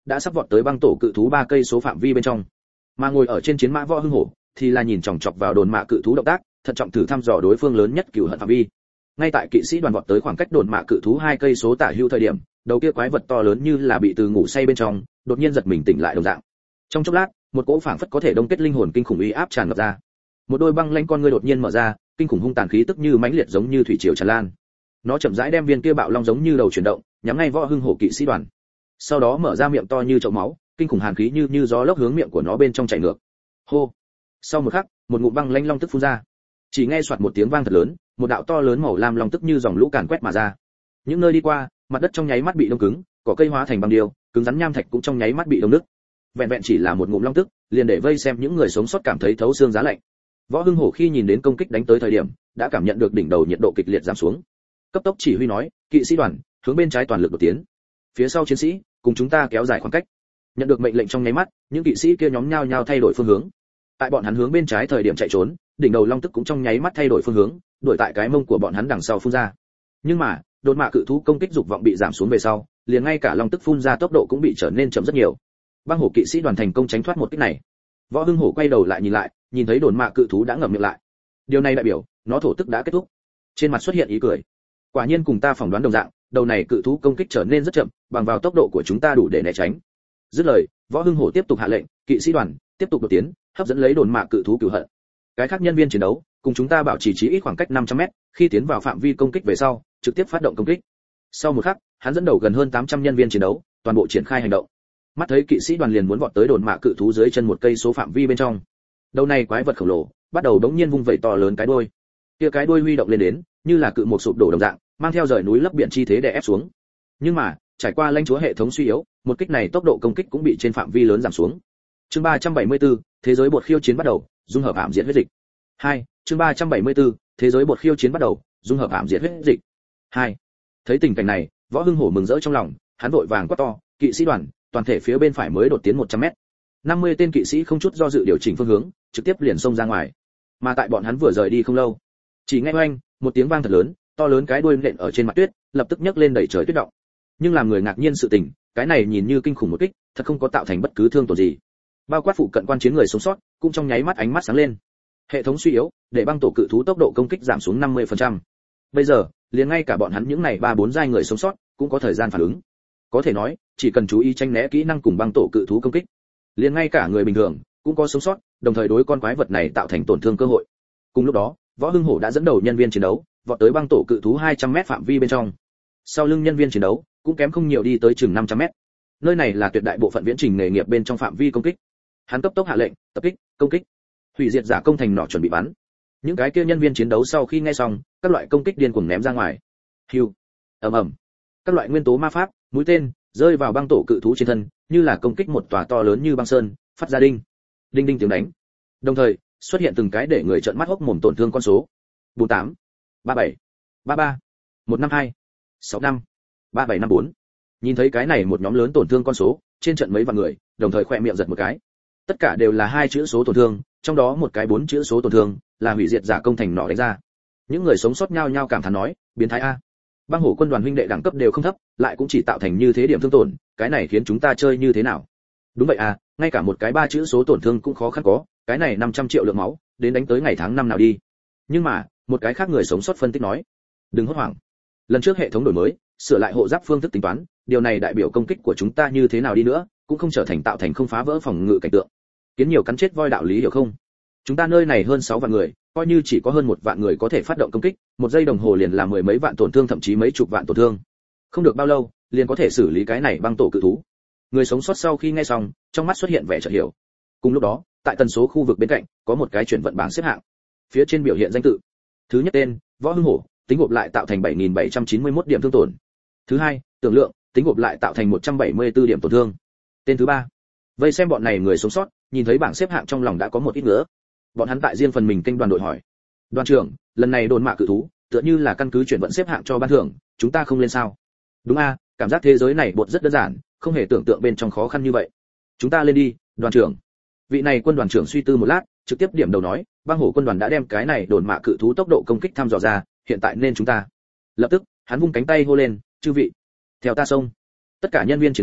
Speaker 1: đã sắp vọt tới băng tổ cự thú 3 cây số phạm vi bên trong. Mà ngồi ở trên chiến mã Võ Hưng Hổ thì là nhìn chòng chọc vào đồn mạ cự thú động tác, thận trọng thử thăm dò đối phương lớn nhất cửu hận phạm vi. Ngay tại kỵ sĩ đoàn vọt tới khoảng cách đồn mạ cự thú 2 cây số tả hữu thời điểm, đầu kia quái vật to lớn như là bị từ ngủ say bên trong, đột nhiên giật mình tỉnh lại đồng dạng. Trong chốc lát, một cỗ phảng phất có thể đông kết linh hồn kinh khủng uy áp tràn ngập ra. Một đôi băng lãnh con ngươi đột nhiên mở ra, kinh khủng hung tàn khí tức như mãnh liệt giống như thủy triều tràn lan. Nó chậm rãi đem viên kia bạo long giống như đầu chuyển động, nhắm ngay Võ Hưng Hổ kỵ sĩ đoàn. Sau đó mở ra miệng to như chậu máu, kinh khủng hàn khí như gió lốc hướng miệng của nó bên trong chảy ngược. Hô. Sau một khắc, một ngụm băng lãnh long tức phun ra. Chỉ nghe xoạt một tiếng vang thật lớn, một đạo to lớn màu lam long tức như dòng lũ càn quét mà ra. Những nơi đi qua, mặt đất trong nháy mắt bị đông cứng, cỏ cây hóa thành băng điêu, cứng rắn nham thạch cũng trong nháy mắt bị đông nứt. Vẹn vẹn chỉ là một ngụm long tức, liền để vây xem những người sống sót cảm thấy thấu xương giá lạnh. Võ Hưng Hổ khi nhìn đến công kích đánh tới thời điểm, đã cảm nhận được đỉnh đầu nhiệt độ kịch liệt giảm xuống. Cấp tốc chỉ huy nói, kỵ sĩ đoàn, hướng bên trái toàn lực đột tiến. Phía sau chiến sĩ, cùng chúng ta kéo dài khoảng cách. Nhận được mệnh lệnh trong nháy mắt, những kỵ sĩ kia nhóm nhao nhao thay đổi phương hướng. Tại bọn hắn hướng bên trái thời điểm chạy trốn, đỉnh đầu long tức cũng trong nháy mắt thay đổi phương hướng, đuổi tại cái mông của bọn hắn đằng sau phun ra. Nhưng mà, đột mạ cự thú công kích dục vọng bị giảm xuống về sau, liền ngay cả long tức phun ra tốc độ cũng bị trở nên chậm rất nhiều. Băng hổ kỵ sĩ đoàn thành công tránh thoát một kích này. Võ Hưng Hổ quay đầu lại, nhìn thấy đồn mạ cự thú đã ngậm miệng lại. Điều này đại biểu, nó thổ tức đã kết thúc. Trên mặt xuất hiện ý cười. Quả nhiên cùng ta phỏng đoán đồng dạng, đầu này cự thú công kích trở nên rất chậm, bằng vào tốc độ của chúng ta đủ để né tránh. Dứt lời, Võ Hưng Hổ tiếp tục hạ lệnh, kỵ sĩ đoàn, tiếp tục đột tiến, hấp dẫn lấy đồn mạ cự thú cửu hận. Cái khác nhân viên chiến đấu, cùng chúng ta bảo trì chí ít khoảng cách 500m, khi tiến vào phạm vi công kích về sau, trực tiếp phát động công kích. Sau một khắc, hắn dẫn đầu gần hơn 800 nhân viên chiến đấu, toàn bộ triển khai hành động. Mắt thấy kỵ sĩ đoàn liền muốn vọt tới đồn mạ cự thú dưới chân 1 cây số phạm vi bên trong. Đầu này quái vật khổng lồ, bắt đầu đống nhiên vung vẩy to lớn cái đuôi. Kia cái đuôi huy động lên đến, như là cự một sụp đổ đồng dạng, mang theo rời núi lấp biển chi thế đè ép xuống. Nhưng mà, trải qua lãnh chúa hệ thống suy yếu, một kích này tốc độ công kích cũng bị trên phạm vi lớn giảm xuống. Chương 374, thế giới bột khiêu chiến bắt đầu, dung hợp ảm diệt huyết dịch. 2, chương 374, thế giới bột khiêu chiến bắt đầu, dung hợp ảm diệt huyết dịch. 2. Thấy tình cảnh này, Võ Hưng Hổ mừng rỡ trong lòng, hắn vội vàng quát to, kỵ sĩ đoàn, toàn thể phía bên phải mới đột tiến 100m. 50 tên kỵ sĩ không chút do dự điều chỉnh phương hướng, trực tiếp liền xông ra ngoài. Mà tại bọn hắn vừa rời đi không lâu, chỉ nghe oanh, một tiếng vang thật lớn, to lớn cái đuôi nện ở trên mặt tuyết, lập tức nhấc lên đẩy trời tuyết động. Nhưng làm người ngạc nhiên sự tình, cái này nhìn như kinh khủng một kích, thật không có tạo thành bất cứ thương tổn gì. Bao quát phụ cận quan chiến người sống sót, cũng trong nháy mắt ánh mắt sáng lên. Hệ thống suy yếu, để băng tổ cự thú tốc độ công kích giảm xuống 50%. Bây giờ, liền ngay cả bọn hắn những này 3-4 giai người sống sót, cũng có thời gian phản ứng. Có thể nói, chỉ cần chú ý tránh né kỹ năng cùng băng tổ cự thú công kích, liền ngay cả người bình thường cũng có sống sót, đồng thời đối con quái vật này tạo thành tổn thương cơ hội. Cùng lúc đó, Võ Hưng Hổ đã dẫn đầu nhân viên chiến đấu, vọt tới băng tổ cự thú 200m phạm vi bên trong. Sau lưng nhân viên chiến đấu, cũng kém không nhiều đi tới chừng 500m. Nơi này là tuyệt đại bộ phận viễn trình nghề nghiệp bên trong phạm vi công kích. Hắn cấp tốc hạ lệnh, tập kích, công kích. Hủy diệt giả công thành nỏ chuẩn bị bắn. Những cái kia nhân viên chiến đấu sau khi nghe xong, các loại công kích điên cuồng ném ra ngoài. Hưu, ầm ầm. Các loại nguyên tố ma pháp, mũi tên rơi vào băng tổ cự thú trên thân, như là công kích một tòa to lớn như băng sơn, phát ra đinh đinh tiếng đánh. Đồng thời, xuất hiện từng cái để người trợn mắt hốc mồm tổn thương con số. 48, 37, 33, 152, 65, 3754. Nhìn thấy cái này một nhóm lớn tổn thương con số, trên trận mấy vạn người, đồng thời khỏe miệng giật một cái. Tất cả đều là 2 chữ số tổn thương, trong đó một cái 4 chữ số tổn thương, là hủy diệt giả công thành nỏ đánh ra. Những người sống sót nhao nhao cảm thán nói, biến thái a. Băng hổ quân đoàn huynh đệ đẳng cấp đều không thấp, lại cũng chỉ tạo thành như thế điểm thương tổn, cái này khiến chúng ta chơi như thế nào? Đúng vậy à, ngay cả một cái 3 chữ số tổn thương cũng khó khăn có, cái này 500 triệu lượng máu, đến đánh tới ngày tháng năm nào đi. Nhưng mà, một cái khác người sống sót phân tích nói, đừng hốt hoảng. Lần trước hệ thống đổi mới, sửa lại hộ giáp phương thức tính toán, điều này đại biểu công kích của chúng ta như thế nào đi nữa, cũng không trở thành tạo thành không phá vỡ phòng ngự cảnh tượng. Kiến nhiều cắn chết voi đạo lý hiểu không? Chúng ta nơi này hơn 6 vạn người, coi như chỉ có hơn 1 vạn người có thể phát động công kích, 1 giây đồng hồ liền là mười mấy vạn tổn thương, thậm chí mấy chục vạn tổn thương. Không được bao lâu, liền có thể xử lý cái này băng tổ cự thú. Người sống sót sau khi nghe xong, trong mắt xuất hiện vẻ chợt hiểu. Cùng lúc đó, tại tần số khu vực bên cạnh, có một cái chuyển vận bảng xếp hạng. Phía trên biểu hiện danh tự. Thứ nhất tên, Võ Hưng Hổ, tính gộp lại tạo thành 7791 điểm thương tổn. Thứ hai, Tưởng Lượng, tính gộp lại tạo thành 174 điểm tổn thương. Tên thứ ba. Vây xem bọn này người sống sót, nhìn thấy bảng xếp hạng trong lòng đã có một ít ngứa. Bọn hắn tại riêng phần mình kênh đoàn đội hỏi, đoàn trưởng, lần này đồn mạ cự thú tựa như là căn cứ chuyển vận xếp hạng cho ban thưởng, chúng ta không lên sao? Đúng a, cảm giác thế giới này bột rất đơn giản, không hề tưởng tượng bên trong khó khăn như vậy. Chúng ta lên đi, đoàn trưởng. Vị này quân đoàn trưởng suy tư một lát, trực tiếp điểm đầu nói, băng hổ quân đoàn đã đem cái này đồn mạ cự thú tốc độ công kích thăm dò ra, hiện tại nên chúng ta. Lập tức, hắn vung cánh tay hô lên, chư vị, theo ta xông. Tất cả nhân viên chiến đấu,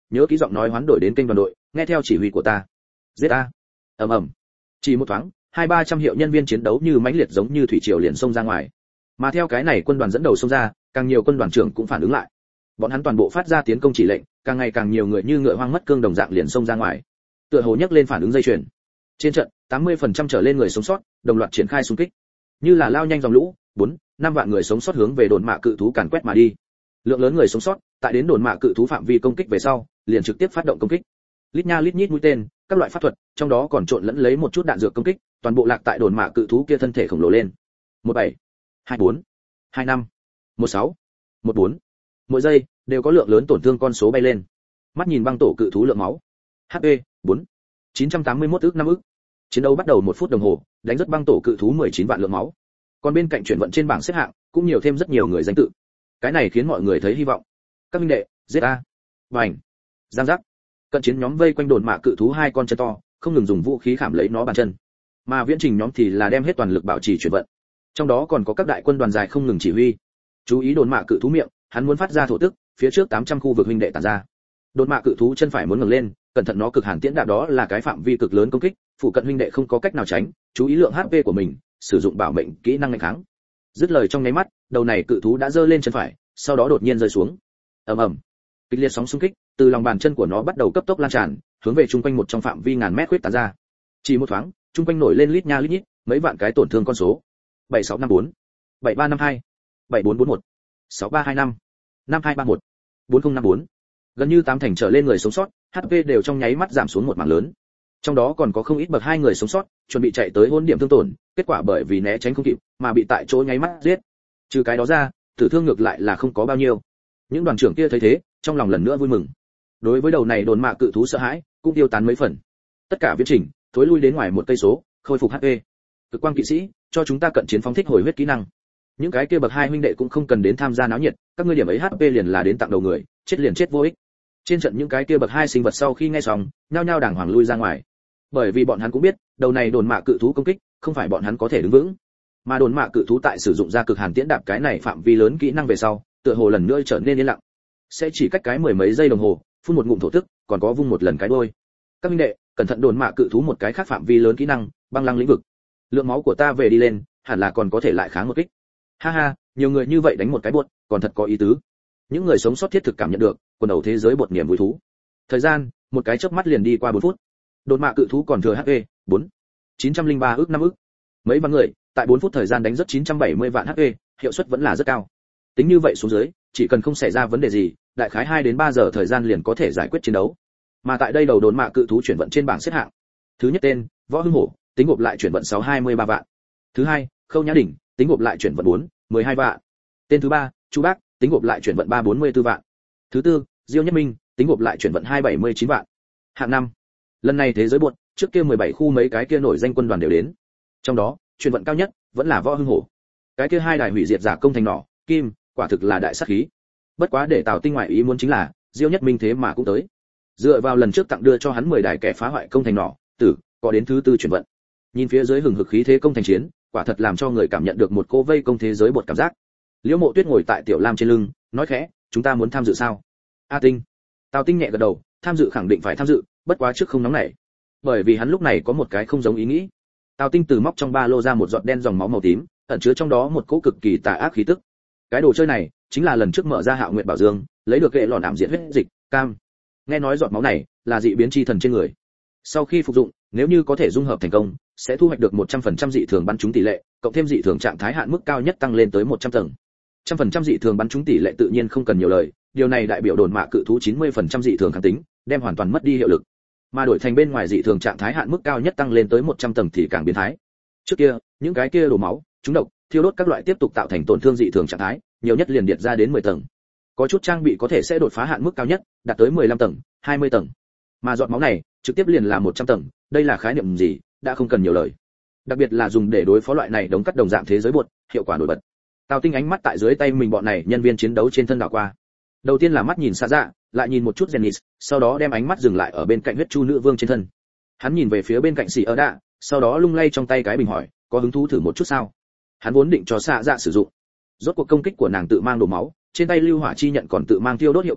Speaker 1: nhớ kỹ giọng nói hoán đổi đến kênh đoàn đội, nghe theo chỉ huy của ta. Giết a. Ầm ầm. Chỉ một thoáng, 200-300 hiệu nhân viên chiến đấu như mãnh liệt giống như thủy triều liền xông ra ngoài. Mà theo cái này quân đoàn dẫn đầu xông ra, càng nhiều quân đoàn trưởng cũng phản ứng lại. Bọn hắn toàn bộ phát ra tiến công chỉ lệnh, càng ngày càng nhiều người như ngựa hoang mất cương đồng dạng liền xông ra ngoài. Tựa hồ nhấc lên phản ứng dây chuyền. Trên trận, 80% trở lên người sống sót, đồng loạt triển khai xung kích. Như là lao nhanh dòng lũ, 4-5 vạn người sống sót hướng về đồn mạ cự thú càn quét mà đi. Lượng lớn người sống sót, tại đến đồn mạ cự thú phạm vi công kích về sau, liền trực tiếp phát động công kích. Lít nha lít nhít mũi tên, các loại pháp thuật, trong đó còn trộn lẫn lấy một chút đạn dược công kích, toàn bộ lạc tại đồn mạ cự thú kia thân thể khổng lồ lên. 17, 24, 25, 16, 14. Mỗi giây đều có lượng lớn tổn thương con số bay lên. Mắt nhìn băng tổ cự thú lượng máu. HP 4, 981 ức 5 ức. Chiến đấu bắt đầu 1 phút đồng hồ, đánh rất băng tổ cự thú 19 vạn lượng máu. Còn bên cạnh chuyển vận trên bảng xếp hạng, cũng nhiều thêm rất nhiều người danh tự. Cái này khiến mọi người thấy hy vọng. Các minh đệ, giết a. Bành. Giang giác. Cận chiến nhóm vây quanh đồn mạ cự thú 2 con chân to, không ngừng dùng vũ khí khảm lấy nó bàn chân. Mà viễn trình nhóm thì là đem hết toàn lực bảo trì chuyển vận. Trong đó còn có các đại quân đoàn dài không ngừng chỉ huy. Chú ý đồn mạ cự thú miệng, hắn muốn phát ra thổ tức, phía trước 800 khu vực huynh đệ tản ra. Đồn mạ cự thú chân phải muốn ngẩng lên, cẩn thận nó cực hàn tiễn đạn đó là cái phạm vi cực lớn công kích, phụ cận huynh đệ không có cách nào tránh, chú ý lượng HP của mình, sử dụng bảo mệnh kỹ năng nghênh kháng. Dứt lời trong nháy mắt, đầu này cự thú đã giơ lên chân phải, sau đó đột nhiên rơi xuống. Ầm ầm. Kịch liệt sóng xung kích từ lòng bàn chân của nó bắt đầu cấp tốc lan tràn, hướng về trung quanh một trong phạm vi ngàn mét khuyết tán ra. Chỉ một thoáng, trung quanh nổi lên lít nha lít nhít, mấy vạn cái tổn thương con số. 7654, 7352, 7441, 6325, 5231, 4054. Gần như 8 thành trở lên người sống sót, HP đều trong nháy mắt giảm xuống một mảng lớn. Trong đó còn có không ít bậc 2 người sống sót, chuẩn bị chạy tới hôn điểm thương tổn, kết quả bởi vì né tránh không kịp, mà bị tại chỗ nháy mắt giết. Trừ cái đó ra, tử thương ngược lại là không có bao nhiêu. Những đoàn trưởng kia thấy thế, trong lòng lần nữa vui mừng. Đối với đầu này đồn mạ cự thú sợ hãi, cũng tiêu tán mấy phần. Tất cả viễn trình, thối lui đến ngoài một cây số, khôi phục HP. Cực quang kỵ sĩ, cho chúng ta cận chiến phóng thích hồi huyết kỹ năng. Những cái kia bậc 2 huynh đệ cũng không cần đến tham gia náo nhiệt, các ngươi điểm ấy HP liền là đến tặng đầu người, chết liền chết vô ích. Trên trận những cái kia bậc 2 sinh vật sau khi nghe xong, nhao nhao đàng hoàng lui ra ngoài. Bởi vì bọn hắn cũng biết, đầu này đồn mạ cự thú công kích, không phải bọn hắn có thể đứng vững. Mà đồn mạ cự thú tại sử dụng ra cực hàn tiễn đạp cái này phạm vi lớn kỹ năng về sau, tựa hồ lần nữa trở nên yên lặng. Sẽ chỉ cách cái mười mấy giây đồng hồ, phun một ngụm thổ tức, còn có vung một lần cái đuôi. Các minh đệ, cẩn thận đồn mạ cự thú một cái khác phạm vi lớn kỹ năng, băng lăng lĩnh vực. Lượng máu của ta về đi lên, hẳn là còn có thể lại kháng một kích. Ha ha, nhiều người như vậy đánh một cái buột, còn thật có ý tứ. Những người sống sót thiết thực cảm nhận được, quần đầu thế giới bột niềm vui thú. Thời gian, một cái chớp mắt liền đi qua 4 phút. Đồn mạ cự thú còn thừa HP 4, 903 ức 5 ức. Mấy vạn người, tại 4 phút thời gian đánh rất 970 vạn HP, hiệu suất vẫn là rất cao. Tính như vậy xuống dưới, chỉ cần không xảy ra vấn đề gì, đại khái 2 đến 3 giờ thời gian liền có thể giải quyết chiến đấu. Mà tại đây đầu đồn mạ cự thú chuyển vận trên bảng xếp hạng. Thứ nhất tên, Võ Hưng Hổ, tính gộp lại chuyển vận 623 vạn. Thứ hai, Khâu Nhã Đỉnh, tính gộp lại chuyển vận 412 vạn. Tên thứ ba, Chu Bác, tính gộp lại chuyển vận 344 vạn. Thứ tư, Diêu Nhất Minh, tính gộp lại chuyển vận 279 vạn. Hạng 5. Lần này thế giới buột, trước kia 17 khu mấy cái kia nổi danh quân đoàn đều đến. Trong đó, chuyển vận cao nhất vẫn là Võ Hưng Hổ. Cái kia 2 đài hủy diệt giả công thành nỏ, kim, quả thực là đại sát khí. Bất quá để Tào Tinh ngoại ý muốn chính là, Diêu Nhất Minh thế mà cũng tới. Dựa vào lần trước tặng đưa cho hắn 10 đài kẻ phá hoại công thành nỏ, tử, có đến thứ tư chuyển vận. Nhìn phía dưới hừng hực khí thế công thành chiến, quả thật làm cho người cảm nhận được một cô vây công thế giới bột cảm giác. Liễu Mộ Tuyết ngồi tại Tiểu Lam trên lưng, nói khẽ, chúng ta muốn tham dự sao? A Tinh. Tào Tinh nhẹ gật đầu, tham dự khẳng định phải tham dự, bất quá trước không nóng nảy. Bởi vì hắn lúc này có một cái không giống ý nghĩ. Tào Tinh từ móc trong ba lô ra một giọt đen dòng máu màu tím, ẩn chứa trong đó một cỗ cực kỳ tà ác khí tức. Cái đồ chơi này chính là lần trước mở ra Hạo Nguyệt Bảo Dương, lấy được kệ lọn ảm diệt huyết dịch, cam. Nghe nói giọt máu này là dị biến chi thần trên người. Sau khi phục dụng, nếu như có thể dung hợp thành công, sẽ thu hoạch được 100% dị thường bắn trúng tỷ lệ, cộng thêm dị thường trạng thái hạn mức cao nhất tăng lên tới 100 tầng. 100% dị thường bắn trúng tỷ lệ tự nhiên không cần nhiều lời, điều này đại biểu đồn mạ cự thú 90% dị thường kháng tính, đem hoàn toàn mất đi hiệu lực. Mà đổi thành bên ngoài dị thường trạng thái hạn mức cao nhất tăng lên tới 100 tầng thì càng biến thái. Trước kia, những cái kia đổ máu, trúng độc, thiêu đốt các loại tiếp tục tạo thành tổn thương dị thường trạng thái, nhiều nhất liền điệt ra đến 10 tầng. Có chút trang bị có thể sẽ đột phá hạn mức cao nhất, đạt tới 15 tầng, 20 tầng. Mà giọt máu này, trực tiếp liền là 100 tầng, đây là khái niệm gì, đã không cần nhiều lời. Đặc biệt là dùng để đối phó loại này đống cắt đồng dạng thế giới buột, hiệu quả nổi bật. Tào Tinh ánh mắt tại dưới tay mình bọn này nhân viên chiến đấu trên thân đảo qua. Đầu tiên là mắt nhìn xa dạ, lại nhìn một chút Zenith, sau đó đem ánh mắt dừng lại ở bên cạnh huyết chu nữ vương trên thân. Hắn nhìn về phía bên cạnh Sĩ Ở Đạ, sau đó lung lay trong tay cái bình hỏi, có hứng thú thử một chút sao? Hắn vốn định cho xa dạ sử dụng. Rốt cuộc công kích của nàng tự mang đổ máu, trên tay lưu hỏa chi nhận còn tự mang tiêu đốt hiệu quả,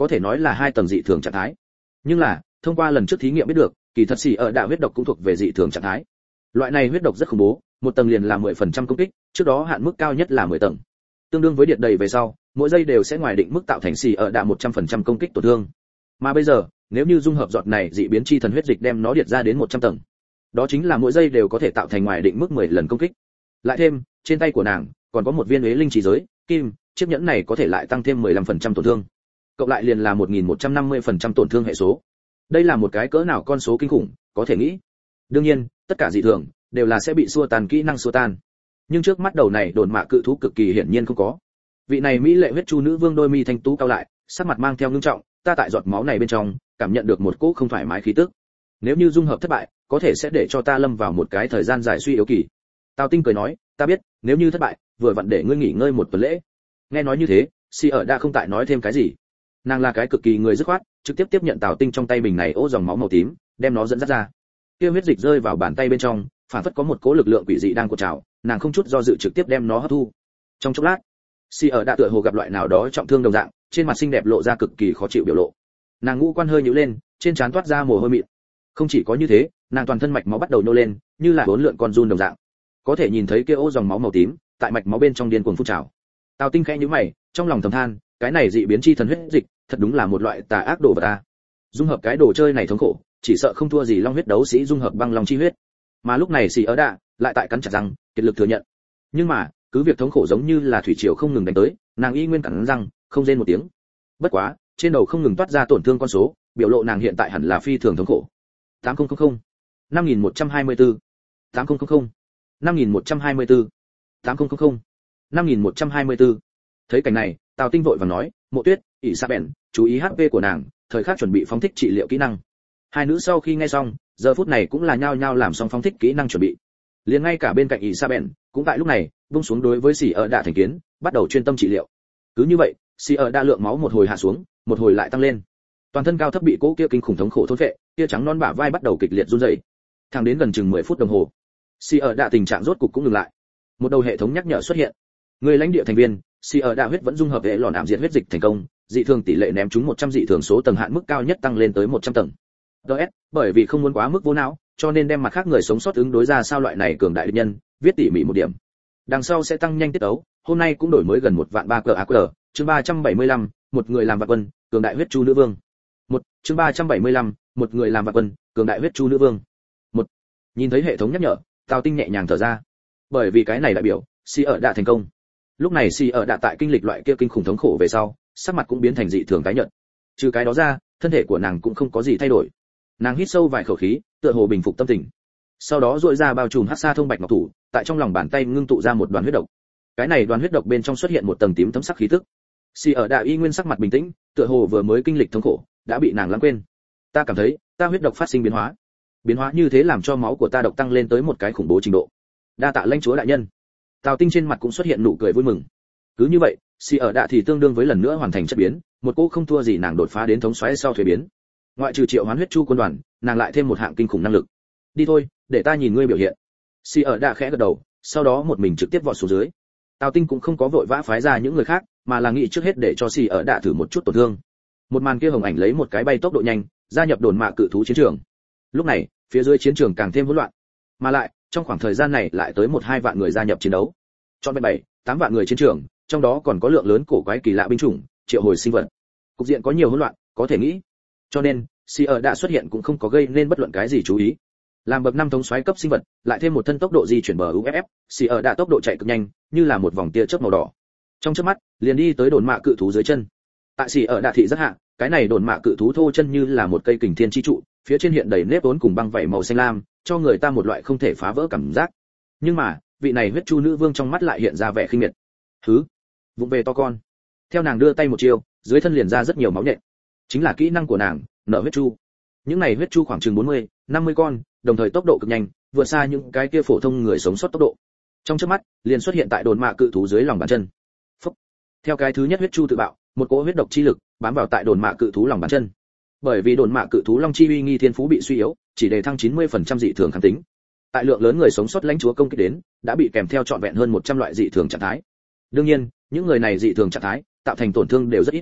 Speaker 1: có thể nói là 2 tầng dị thường trạng thái. Nhưng là, thông qua lần trước thí nghiệm biết được, kỳ thật xì ở đạ huyết độc cũng thuộc về dị thường trạng thái. Loại này huyết độc rất khủng bố, một tầng liền là 10% công kích, trước đó hạn mức cao nhất là 10 tầng. Tương đương với điện đầy về sau, mỗi giây đều sẽ ngoài định mức tạo thành xì ở đạ 100% công kích tổn thương. Mà bây giờ, nếu như dung hợp giọt này dị biến chi thần huyết dịch đem nó điệt ra đến 100 tầng, đó chính là mỗi giây đều có thể tạo thành ngoài định mức 10 lần công kích. Lại thêm, trên tay của nàng còn có một viên uế linh chỉ giới, kim, chiếc nhẫn này có thể lại tăng thêm 15% tổn thương. Cộng lại liền là 1150% tổn thương hệ số. Đây là một cái cỡ nào con số kinh khủng, có thể nghĩ. Đương nhiên, tất cả dị thường đều là sẽ bị xua tan kỹ năng xua tan. Nhưng trước mắt đầu này đồn mạ cự thú cực kỳ hiển nhiên không có. Vị này mỹ lệ huyết chu nữ vương đôi mi thanh tú cao lại, sắc mặt mang theo ngưng trọng, ta tại giọt máu này bên trong, cảm nhận được một cỗ không thoải mái khí tức. Nếu như dung hợp thất bại, có thể sẽ để cho ta lâm vào một cái thời gian dài suy yếu kỳ. Tào Tinh cười nói, ta biết, nếu như thất bại, vừa vặn để ngươi nghỉ ngơi một tuần lễ. Nghe nói như thế, Si ở đã không tại nói thêm cái gì. Nàng là cái cực kỳ người dứt khoát, trực tiếp tiếp nhận Tào Tinh trong tay bình này ô dòng máu màu tím, đem nó dẫn dắt ra. Kia huyết dịch rơi vào bàn tay bên trong, phản phất có một cỗ lực lượng quỷ dị đang cuộn trào, nàng không chút do dự trực tiếp đem nó hấp thu. Trong chốc lát, Si ở đã tựa hồ gặp loại nào đó trọng thương đồng dạng, trên mặt xinh đẹp lộ ra cực kỳ khó chịu biểu lộ. Nàng ngũ quan hơi nhíu lên, trên trán toát ra mồ hôi mịn. Không chỉ có như thế, nàng toàn thân mạch máu bắt đầu nô lên, như là hỗn lượn con giun đồng dạng. Có thể nhìn thấy kia ô dòng máu màu tím, tại mạch máu bên trong điên cuồng phun trào. Tào Tinh khẽ nhíu mày, trong lòng thầm than, cái này dị biến chi thần huyết dịch, thật đúng là một loại tà ác đồ vật a. Dung hợp cái đồ chơi này thống khổ, chỉ sợ không thua gì long huyết đấu sĩ dung hợp băng long chi huyết. Mà lúc này xì ở đạ lại tại cắn chặt răng, kiệt lực thừa nhận. Nhưng mà, cứ việc thống khổ giống như là thủy triều không ngừng đánh tới, nàng y nguyên cắn răng, không rên một tiếng. Bất quá, trên đầu không ngừng toát ra tổn thương con số, biểu lộ nàng hiện tại hẳn là phi thường thống khổ. 8000, 5124, 8000, 5124, 8000, 5124. Thấy cảnh này, Tào Tinh vội vàng nói, Mộ Tuyết, ỷ sa bèn, chú ý HP của nàng, thời khắc chuẩn bị phóng thích trị liệu kỹ năng. Hai nữ sau khi nghe xong, giờ phút này cũng là nhao nhao làm xong phóng thích kỹ năng chuẩn bị. Liền ngay cả bên cạnh ỷ sa bèn, cũng tại lúc này, buông xuống đối với xỉ ở đạ thành kiến, bắt đầu chuyên tâm trị liệu. Cứ như vậy, xỉ ở đạ lượng máu một hồi hạ xuống, một hồi lại tăng lên. Toàn thân cao thấp bị cố kia kinh khủng thống khổ thôn phệ, kia trắng non bả vai bắt đầu kịch liệt run rẩy. Thẳng đến gần chừng 10 phút đồng hồ, xỉ ở đạ tình trạng rốt cục cũng ngừng lại. Một đầu hệ thống nhắc nhở xuất hiện. Người lãnh địa thành viên, xỉ ở đạ huyết vẫn dung hợp hệ lòn ảm diệt huyết dịch thành công, dị thường tỷ lệ ném trúng 100 dị thường số tầng hạn mức cao nhất tăng lên tới 100 tầng. DS, bởi vì không muốn quá mức vô não, cho nên đem mặt khác người sống sót ứng đối ra sao loại này cường đại địch nhân, viết tỉ mỉ một điểm. Đằng sau sẽ tăng nhanh tiết tấu, hôm nay cũng đổi mới gần 1.300.000 AQ, chương 375, một người làm vạn quân, cường đại huyết chu nữ vương. Chương 375, một người làm vạn quân, cường đại huyết chu nữ vương. Nhìn thấy hệ thống nhắc nhở, Tào Tinh nhẹ nhàng thở ra. Bởi vì cái này đại biểu, Si ở đã thành công. Lúc này Si ở đã tại kinh lịch loại kia kinh khủng thống khổ về sau, sắc mặt cũng biến thành dị thường tái nhợt. Trừ cái đó ra, thân thể của nàng cũng không có gì thay đổi. Nàng hít sâu vài khẩu khí, tựa hồ bình phục tâm tình. Sau đó duỗi ra bao trùm hắc sa thông bạch ngọc thủ, tại trong lòng bàn tay ngưng tụ ra một đoàn huyết độc. Cái này đoàn huyết độc bên trong xuất hiện một tầng tím thấm sắc khí tức. Si ở đại y nguyên sắc mặt bình tĩnh, tựa hồ vừa mới kinh lịch thống khổ, đã bị nàng lãng quên. Ta cảm thấy, ta huyết độc phát sinh biến hóa. Biến hóa như thế làm cho máu của ta độc tăng lên tới một cái khủng bố trình độ. Đa tạ lãnh chúa đại nhân. Tào Tinh trên mặt cũng xuất hiện nụ cười vui mừng. Cứ như vậy, Si ở đạ thì tương đương với lần nữa hoàn thành chất biến, một cỗ không thua gì nàng đột phá đến thống soái sau thuế biến. Ngoại trừ triệu hoán huyết chu quân đoàn, nàng lại thêm một hạng kinh khủng năng lực. Đi thôi, để ta nhìn ngươi biểu hiện. Si ở đạ khẽ gật đầu, sau đó một mình trực tiếp vọt xuống dưới. Tào Tinh cũng không có vội vã phái ra những người khác, mà là nghĩ trước hết để cho Si ở đạ thử một chút tổn thương. Một màn kia hồng ảnh lấy một cái bay tốc độ nhanh, gia nhập đồn mạ cự thú chiến trường. Lúc này, phía dưới chiến trường càng thêm hỗn loạn, mà lại trong khoảng thời gian này lại tới 1-2 vạn người gia nhập chiến đấu. Chọn 7-8 vạn người chiến trường, trong đó còn có lượng lớn cổ quái kỳ lạ binh chủng, triệu hồi sinh vật. Cục diện có nhiều hỗn loạn, có thể nghĩ. Cho nên, Si ở đã xuất hiện cũng không có gây nên bất luận cái gì chú ý. Làm bậc 5 thống soái cấp sinh vật, lại thêm một thân tốc độ di chuyển bờ UFF, Si ở đã tốc độ chạy cực nhanh, như là một vòng tia chớp màu đỏ. Trong chớp mắt, liền đi tới đồn mạ cự thú dưới chân. Tại Si ở đạ thị rất hạ, cái này đồn mạ cự thú thô chân như là một cây kình thiên chi trụ, phía trên hiện đầy nếp vốn cùng băng vảy màu xanh lam, cho người ta một loại không thể phá vỡ cảm giác. Nhưng mà, vị này huyết chu nữ vương trong mắt lại hiện ra vẻ khinh miệt. Hứ, vụng về to con. Theo nàng đưa tay một chiêu, dưới thân liền ra rất nhiều máu nhện. Chính là kỹ năng của nàng, nở huyết chu. Những này huyết chu khoảng chừng 40-50 con, đồng thời tốc độ cực nhanh, vượt xa những cái kia phổ thông người sống sót tốc độ. Trong chớp mắt, liền xuất hiện tại đồn mạ cự thú dưới lòng bàn chân. Phúc. Theo cái thứ nhất huyết chu tự bạo, một cỗ huyết độc chi lực bám vào tại đồn mạ cự thú lòng bàn chân. Bởi vì đồn mạ cự thú long chi uy nghi thiên phú bị suy yếu, chỉ đề thăng 90% dị thường kháng tính. Tại lượng lớn người sống sót lãnh chúa công kích đến, đã bị kèm theo trọn vẹn hơn 100 loại dị thường trạng thái. Đương nhiên, những người này dị thường trạng thái, tạo thành tổn thương đều rất ít.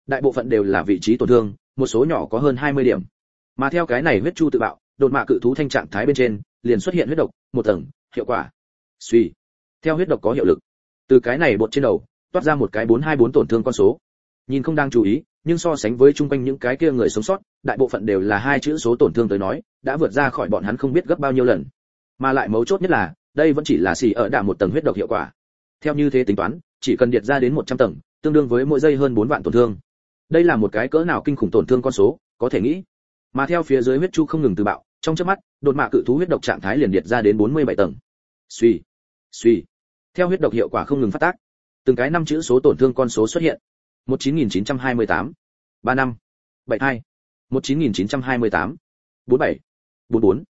Speaker 1: đại bộ phận đều là vị trí tổn thương, một số nhỏ có hơn 20 điểm. Mà theo cái này huyết chu tự bạo, đột mạ cự thú thanh trạng thái bên trên liền xuất hiện huyết độc, một tầng, hiệu quả. Suy. Theo huyết độc có hiệu lực, từ cái này bột trên đầu toát ra một cái 424 tổn thương con số. Nhìn không đang chú ý, nhưng so sánh với chung quanh những cái kia người sống sót, đại bộ phận đều là 2 chữ số tổn thương tới nói, đã vượt ra khỏi bọn hắn không biết gấp bao nhiêu lần. Mà lại mấu chốt nhất là, đây vẫn chỉ là xì ở đả một tầng huyết độc hiệu quả. Theo như thế tính toán, chỉ cần điệt ra đến 100 tầng, tương đương với mỗi giây hơn 4 vạn tổn thương. Đây là một cái cỡ nào kinh khủng tổn thương con số, có thể nghĩ. Mà theo phía dưới huyết chu không ngừng tự bạo, trong chớp mắt, đột mạ cự thú huyết độc trạng thái liền điệt ra đến 47 tầng. Suy, suy. Theo huyết độc hiệu quả không ngừng phát tác, từng cái 5 chữ số tổn thương con số xuất hiện. 19928, 35, 72, 19928, 47, 44,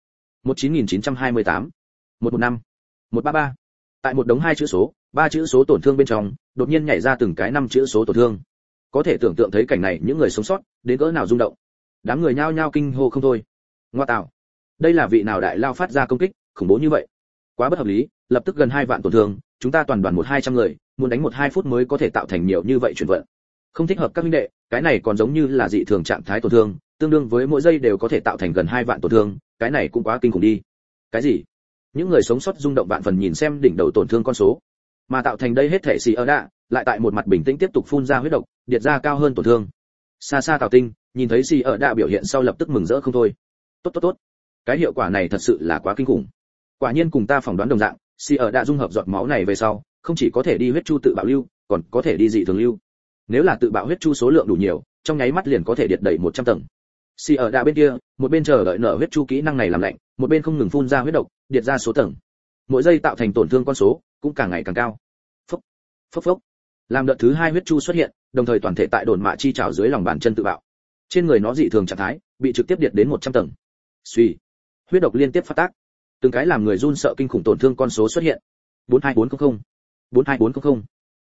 Speaker 1: 19928, 115, 133. Tại một đống 2 chữ số, 3 chữ số tổn thương bên trong, đột nhiên nhảy ra từng cái 5 chữ số tổn thương. Có thể tưởng tượng thấy cảnh này những người sống sót đến cỡ nào rung động. Đám người nhao nhao kinh hô không thôi. Ngoa tạo, đây là vị nào đại lao phát ra công kích khủng bố như vậy? Quá bất hợp lý, lập tức gần 2 vạn tổn thương, chúng ta toàn đoàn 1-200 người, muốn đánh 1-2 phút mới có thể tạo thành nhiều như vậy chuyển vận. Không thích hợp các huynh đệ, cái này còn giống như là dị thường trạng thái tổn thương, tương đương với mỗi giây đều có thể tạo thành gần 2 vạn tổn thương, cái này cũng quá kinh khủng đi. Cái gì? Những người sống sót rung động vạn phần nhìn xem đỉnh đầu tổn thương con số, mà tạo thành đây hết thể xì ở đạ, lại tại một mặt bình tĩnh tiếp tục phun ra huyết độc, điệt ra cao hơn tổn thương. Xa xa Tào Tinh, nhìn thấy xì ở đạ biểu hiện sau lập tức mừng rỡ không thôi. Tốt tốt tốt, cái hiệu quả này thật sự là quá kinh khủng. Quả nhiên cùng ta phỏng đoán đồng dạng, xì ở đạ dung hợp giọt máu này về sau, không chỉ có thể đi huyết chu tự bạo lưu, còn có thể đi dị thường lưu. Nếu là tự bạo huyết chu số lượng đủ nhiều, trong nháy mắt liền có thể điệt đẩy 100 tầng. Xì ở đạ bên kia, một bên chờ đợi nở huyết chu kỹ năng này làm lạnh, một bên không ngừng phun ra huyết độc, điệt ra số tầng. Mỗi giây tạo thành tổn thương con số cũng càng ngày càng cao. Phốc, phốc phốc. Làm đợt thứ 2 huyết chu xuất hiện, đồng thời toàn thể tại đồn mạ chi trảo dưới lòng bàn chân tự bạo. Trên người nó dị thường trạng thái, bị trực tiếp điệt đến 100 tầng. Suy, huyết độc liên tiếp phát tác. Từng cái làm người run sợ kinh khủng tổn thương con số xuất hiện. 42400, 42400,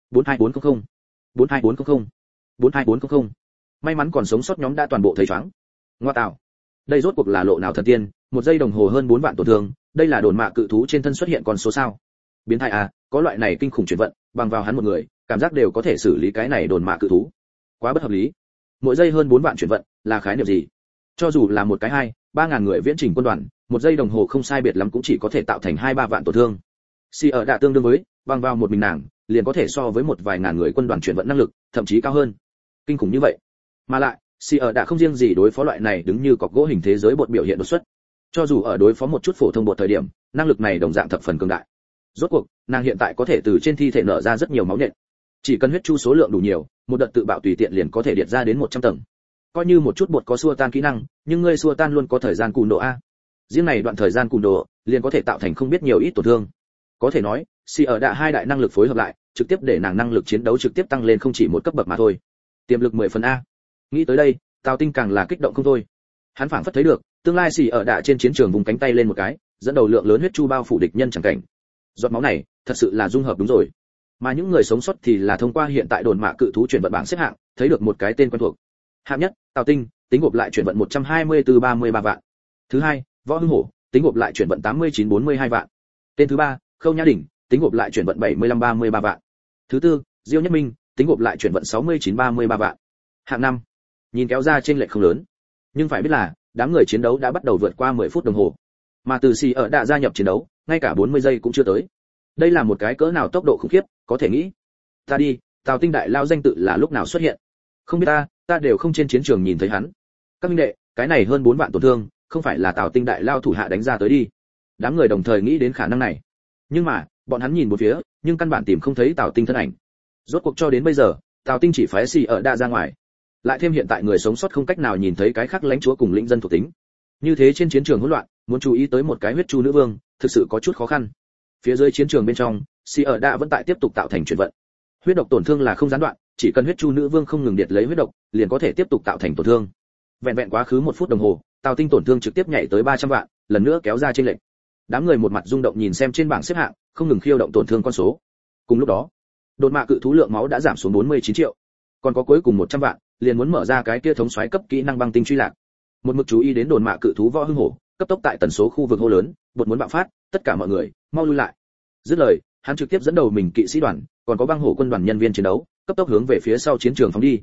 Speaker 1: 42400, 42400, 42400. May mắn còn sống sót nhóm đã toàn bộ thấy choáng. Ngoa tạo, đây rốt cuộc là lộ nào thần tiên, một giây đồng hồ hơn 4 vạn tổn thương, đây là đồn mạ cự thú trên thân xuất hiện con số sao? Biến thái à, có loại này kinh khủng chuyển vận, bằng vào hắn một người, cảm giác đều có thể xử lý cái này đồn mạ cự thú. Quá bất hợp lý. Mỗi giây hơn 4 vạn chuyển vận, là khái niệm gì? Cho dù là một cái 2-3 ngàn người viễn trình quân đoàn, một giây đồng hồ không sai biệt lắm cũng chỉ có thể tạo thành 2-3 vạn tổn thương. Si ở đạ tương đương với, bằng vào một mình nàng, liền có thể so với một vài ngàn người quân đoàn chuyển vận năng lực, thậm chí cao hơn. Kinh khủng như vậy. Mà lại, Si ở đạ không riêng gì đối phó loại này đứng như cọc gỗ hình thế giới bột biểu hiện đột xuất. Cho dù ở đối phó một chút phổ thông bột thời điểm, năng lực này đồng dạng thập phần cường đại. Rốt cuộc, nàng hiện tại có thể từ trên thi thể nở ra rất nhiều máu nhện. Chỉ cần huyết chu số lượng đủ nhiều, một đợt tự bạo tùy tiện liền có thể điệt ra đến 100 tầng. Coi như một chút bột có xua tan kỹ năng, nhưng ngươi xua tan luôn có thời gian cùn độ a. Riêng này đoạn thời gian cùn độ, liền có thể tạo thành không biết nhiều ít tổn thương. Có thể nói, Si ở đạ 2 đại năng lực phối hợp lại, trực tiếp để nàng năng lực chiến đấu trực tiếp tăng lên không chỉ một cấp bậc mà thôi. Tiềm lực 10 phần a. Nghĩ tới đây, Tào Tinh càng là kích động không thôi. Hắn phảng phất thấy được, tương lai Si ở đạ trên chiến trường vùng cánh tay lên một cái, dẫn đầu lượng lớn huyết chu bao phủ địch nhân chẳng cảnh. Giọt máu này, thật sự là dung hợp đúng rồi. Mà những người sống sót thì là thông qua hiện tại đồn mạ cự thú chuyển vận bảng xếp hạng, thấy được một cái tên quen thuộc. Hạng nhất, Tào Tinh, tính gộp lại chuyển vận 124-33 vạn. Thứ hai, Võ Hưng Hổ, tính gộp lại chuyển vận 89-42 vạn. Tên thứ ba, Khâu Nhã Đỉnh, tính gộp lại chuyển vận 75-33 vạn. Thứ tư, Diêu Nhất Minh, tính gộp lại chuyển vận 69-33 vạn. Hạng năm, nhìn kéo ra trên lệch không lớn, nhưng phải biết là đám người chiến đấu đã bắt đầu vượt qua 10 phút đồng hồ, mà từ Si ở đã gia nhập chiến đấu, ngay cả 40 giây cũng chưa tới. Đây là một cái cỡ nào tốc độ khủng khiếp, có thể nghĩ. Ta đi, Tào Tinh đại lao danh tự là lúc nào xuất hiện? Không biết ta đều không trên chiến trường nhìn thấy hắn. Các huynh đệ, cái này hơn 4 vạn tổn thương, không phải là Tào Tinh đại lao thủ hạ đánh ra tới đi. Đám người đồng thời nghĩ đến khả năng này. Nhưng mà, bọn hắn nhìn một phía, nhưng căn bản tìm không thấy Tào Tinh thân ảnh. Rốt cuộc cho đến bây giờ, Tào Tinh chỉ phái Si ở đã ra ngoài. Lại thêm hiện tại người sống sót không cách nào nhìn thấy cái khác lãnh chúa cùng lĩnh dân thuộc tính. Như thế trên chiến trường hỗn loạn, muốn chú ý tới một cái huyết chu nữ vương, thực sự có chút khó khăn. Phía dưới chiến trường bên trong, Si ở đã vẫn tại tiếp tục tạo thành chuyển vận. Huyết độc tổn thương là không gián đoạn, chỉ cần huyết chu nữ vương không ngừng điệt lấy huyết độc, liền có thể tiếp tục tạo thành tổn thương. Vẹn vẹn quá khứ 1 phút đồng hồ, Tào Tinh tổn thương trực tiếp nhảy tới 300 vạn, lần nữa kéo ra trên lệnh. Đám người một mặt rung động nhìn xem trên bảng xếp hạng, không ngừng khiêu động tổn thương con số. Cùng lúc đó, đột mạ cự thú lượng máu đã giảm xuống 49 triệu. Còn có cuối cùng 100 vạn, liền muốn mở ra cái kia thống soái cấp kỹ năng băng tinh truy lạc. Một mực chú ý đến đồn mạ cự thú Võ Hưng Hổ, cấp tốc tại tần số khu vực hô lớn, bột muốn bạo phát, tất cả mọi người mau lui lại. Dứt lời, hắn trực tiếp dẫn đầu mình kỵ sĩ đoàn, còn có băng hổ quân đoàn nhân viên chiến đấu, cấp tốc hướng về phía sau chiến trường phóng đi.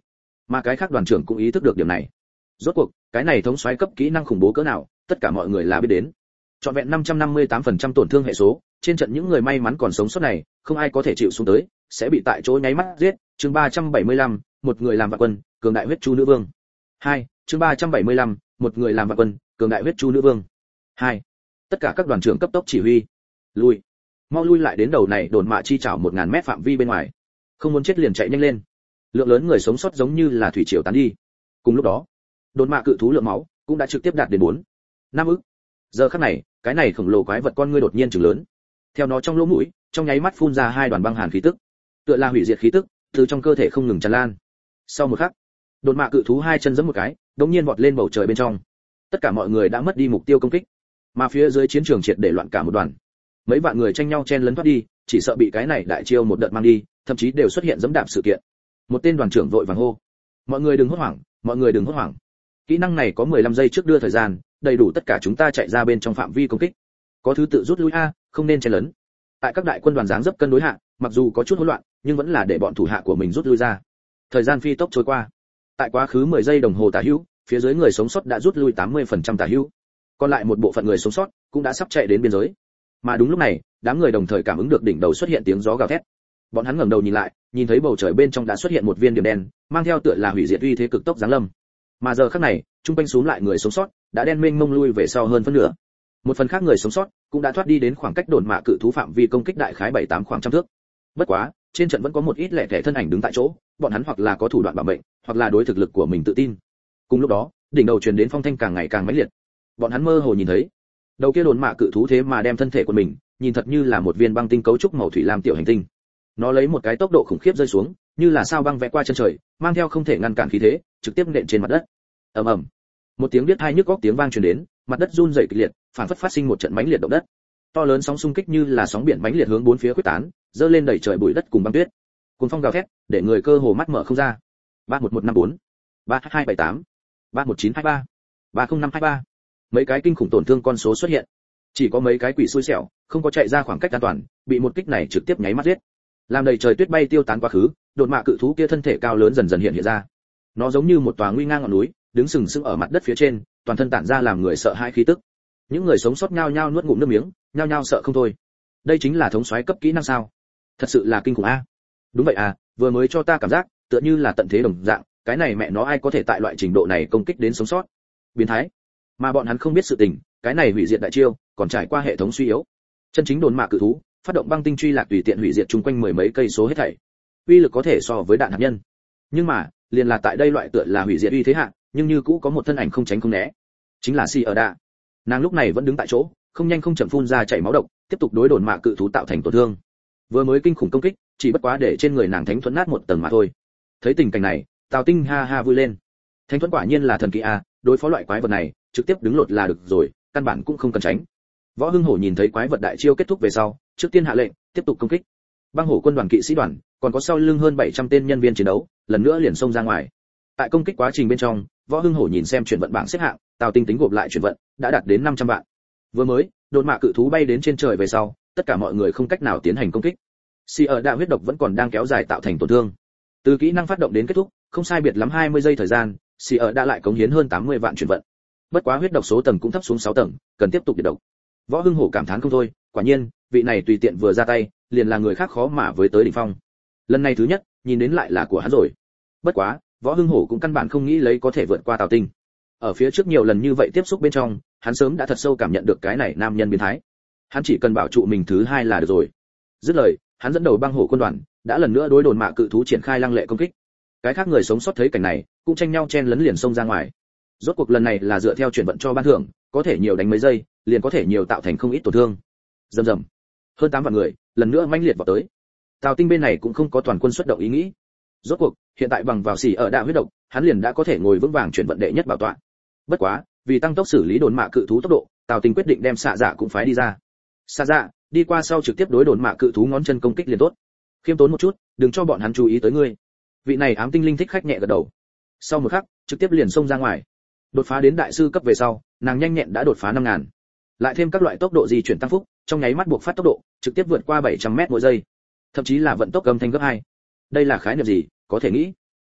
Speaker 1: Mà cái khác đoàn trưởng cũng ý thức được điểm này. Rốt cuộc, cái này thống soái cấp kỹ năng khủng bố cỡ nào, tất cả mọi người là biết đến. Trọn vẹn 558% tổn thương hệ số, trên trận những người may mắn còn sống sót này, không ai có thể chịu xuống tới, sẽ bị tại chỗ nháy mắt giết. Chương 375, một người làm vạn quân, cường đại huyết chu nữ vương. 2, chương 375, một người làm vạn quân, cường đại huyết chu nữ vương. 2. Tất cả các đoàn trưởng cấp tốc chỉ huy. Lui, mau lui lại đến đầu này đồn mạ chi chảo 1000 mét phạm vi bên ngoài. Không muốn chết liền chạy nhanh lên. Lượng lớn người sống sót giống như là thủy triều tán đi. Cùng lúc đó, đồn mạ cự thú lượng máu cũng đã trực tiếp đạt đến 4-5 ức. Giờ khắc này, cái này khổng lồ quái vật con ngươi đột nhiên trừng lớn. Theo nó trong lỗ mũi, trong nháy mắt phun ra 2 đoàn băng hàn khí tức, tựa là hủy diệt khí tức, từ trong cơ thể không ngừng tràn lan. Sau một khắc, đồn mạ cự thú 2 chân giẫm một cái, đột nhiên vọt lên bầu trời bên trong. Tất cả mọi người đã mất đi mục tiêu công kích, mà phía dưới chiến trường triệt để loạn cả một đoàn. Mấy vạn người tranh nhau chen lấn thoát đi, chỉ sợ bị cái này đại chiêu một đợt mang đi, thậm chí đều xuất hiện giẫm đạp sự kiện. Một tên đoàn trưởng vội vàng hô: "Mọi người đừng hốt hoảng, mọi người đừng hốt hoảng. Kỹ năng này có 15 giây trước đưa thời gian, đầy đủ tất cả chúng ta chạy ra bên trong phạm vi công kích. Có thứ tự rút lui a, không nên chen lấn." Tại các đại quân đoàn dáng dấp cân đối hạ, mặc dù có chút hỗn loạn, nhưng vẫn là để bọn thủ hạ của mình rút lui ra. Thời gian phi tốc trôi qua. Tại quá khứ 10 giây đồng hồ tả hữu, phía dưới người sống sót đã rút lui 80% tả hữu. Còn lại một bộ phận người sống sót cũng đã sắp chạy đến biên giới. Mà đúng lúc này, đám người đồng thời cảm ứng được đỉnh đầu xuất hiện tiếng gió gào thét. Bọn hắn ngẩng đầu nhìn lại, nhìn thấy bầu trời bên trong đã xuất hiện một viên điểm đen, mang theo tựa là hủy diệt uy thế cực tốc giáng lâm. Mà giờ khắc này, trung quanh xuống lại người sống sót đã đen mênh mông lui về sau hơn phân nửa. Một phần khác người sống sót cũng đã thoát đi đến khoảng cách đồn mạ cự thú phạm vi công kích đại khái 7-8 khoảng trăm thước. Bất quá, trên trận vẫn có một ít lẻ tẻ thân ảnh đứng tại chỗ, bọn hắn hoặc là có thủ đoạn bảo mệnh, hoặc là đối thực lực của mình tự tin. Cùng lúc đó, đỉnh đầu truyền đến phong thanh càng ngày càng mãnh liệt. Bọn hắn mơ hồ nhìn thấy, đầu kia đồn mạ cự thú thế mà đem thân thể của mình nhìn thật như là một viên băng tinh cấu trúc màu thủy lam tiểu hành tinh. Nó lấy một cái tốc độ khủng khiếp rơi xuống, như là sao băng vẽ qua chân trời, mang theo không thể ngăn cản khí thế, trực tiếp nện trên mặt đất. Ầm ầm. Một tiếng biết tai nhức óc tiếng vang truyền đến, mặt đất run rẩy kịch liệt, phản phất phát sinh một trận mãnh liệt động đất. To lớn sóng xung kích như là sóng biển mãnh liệt hướng bốn phía khuếch tán, dơ lên đẩy trời bụi đất cùng băng tuyết. Cuồng phong gào thét, để người cơ hồ mắt mở không ra. 31154, 3278, 31923, 30523. Mấy cái kinh khủng tổn thương con số xuất hiện. Chỉ có mấy cái quỷ xui xẻo, không có chạy ra khoảng cách an toàn, bị một kích này trực tiếp nháy mắt giết. Làm đầy trời tuyết bay tiêu tán quá khứ, đột mạ cự thú kia thân thể cao lớn dần dần hiện ra. Nó giống như một tòa nguy ngang ngọn núi, đứng sừng sững ở mặt đất phía trên, toàn thân tản ra làm người sợ hãi khí tức. Những người sống sót nhao nhao nuốt ngụm nước miếng, nhao nhao sợ không thôi. Đây chính là thống soái cấp kỹ năng sao? Thật sự là kinh khủng a. Đúng vậy à, vừa mới cho ta cảm giác tựa như là tận thế đồng dạng, cái này mẹ nó ai có thể tại loại trình độ này công kích đến sống sót? Biến thái. Mà bọn hắn không biết sự tình, cái này hủy diệt đại chiêu, còn trải qua hệ thống suy yếu. Chân chính đồn mạ cự thú, phát động băng tinh truy lạc tùy tiện hủy diệt chung quanh mười mấy cây số hết thảy. Uy lực có thể so với đạn hạt nhân. Nhưng mà, liền là tại đây loại tựa là hủy diệt uy thế hạ, nhưng như cũ có một thân ảnh không tránh không né. Chính là Si ở đạ. Nàng lúc này vẫn đứng tại chỗ, không nhanh không chậm phun ra chảy máu độc, tiếp tục đối đồn mạ cự thú tạo thành tổn thương. Vừa mới kinh khủng công kích, chỉ bất quá để trên người nàng thánh thuẫn nát một tầng mà thôi. Thấy tình cảnh này, Tào Tinh ha ha vui lên. Thánh thuẫn quả nhiên là thần kỳ a, đối phó loại quái vật này, trực tiếp đứng lột là được rồi, căn bản cũng không cần tránh. Võ Hưng Hổ nhìn thấy quái vật đại chiêu kết thúc về sau, trước tiên hạ lệnh, tiếp tục công kích. Băng Hổ quân đoàn kỵ sĩ đoàn, còn có sau lưng hơn 700 tên nhân viên chiến đấu, lần nữa liền xông ra ngoài. Tại công kích quá trình bên trong, Võ Hưng Hổ nhìn xem chuyển vận bảng xếp hạng, Tào Tinh tính gộp lại chuyển vận, đã đạt đến 500 vạn. Vừa mới, đột mạ cự thú bay đến trên trời về sau, tất cả mọi người không cách nào tiến hành công kích. Si ở đạ huyết độc vẫn còn đang kéo dài tạo thành tổn thương. Từ kỹ năng phát động đến kết thúc, không sai biệt lắm 20 giây thời gian, Si ở đã lại cống hiến hơn 80 vạn chuyển vận. Bất quá huyết độc số tầng cũng thấp xuống 6 tầng, cần tiếp tục diệt độc. Võ Hưng Hổ cảm thán không thôi, quả nhiên, vị này tùy tiện vừa ra tay, liền là người khác khó mà với tới đỉnh phong. Lần này thứ nhất, nhìn đến lại là của hắn rồi. Bất quá, Võ Hưng Hổ cũng căn bản không nghĩ lấy có thể vượt qua Tào Tinh. Ở phía trước nhiều lần như vậy tiếp xúc bên trong, hắn sớm đã thật sâu cảm nhận được cái này nam nhân biến thái. Hắn chỉ cần bảo trụ mình thứ hai là được rồi. Dứt lời, hắn dẫn đầu băng hổ quân đoàn, đã lần nữa đối đồn mạ cự thú triển khai lăng lệ công kích. Cái khác người sống sót thấy cảnh này, cũng tranh nhau chen lấn liền xông ra ngoài. Rốt cuộc lần này là dựa theo chuyển vận cho ban thưởng, có thể nhiều đánh mấy giây, liền có thể nhiều tạo thành không ít tổn thương. Rầm rầm. Hơn 8 vạn người, lần nữa mãnh liệt vào tới. Tào Tinh bên này cũng không có toàn quân xuất động ý nghĩ. Rốt cuộc, hiện tại bằng vào xỉ ở đạ huyết độc, hắn liền đã có thể ngồi vững vàng chuyển vận đệ nhất bảo tọa. Bất quá, vì tăng tốc xử lý đồn mạ cự thú tốc độ, Tào Tinh quyết định đem xạ dạ cũng phái đi ra. Xạ dạ, đi qua sau trực tiếp đối đồn mạ cự thú ngón chân công kích liền tốt. Khiêm tốn một chút, đừng cho bọn hắn chú ý tới ngươi. Vị này ám tinh linh thích khách nhẹ gật đầu. Sau một khắc, trực tiếp liền xông ra ngoài. Đột phá đến đại sư cấp về sau, nàng nhanh nhẹn đã đột phá 5000. Lại thêm các loại tốc độ di chuyển tăng phúc, trong nháy mắt buộc phát tốc độ, trực tiếp vượt qua 700m mỗi giây. Thậm chí là vận tốc âm thanh gấp 2. Đây là khái niệm gì, có thể nghĩ.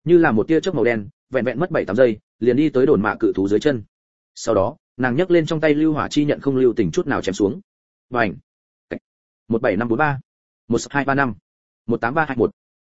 Speaker 1: như là một tia chớp màu đen, vẹn vẹn mất 7-8 giây, liền đi tới đồn mạ cự thú dưới chân. Sau đó, nàng nhấc lên trong tay lưu hỏa chi nhận không lưu tình chút nào chém xuống. Bành! 17543, 12335, 18321,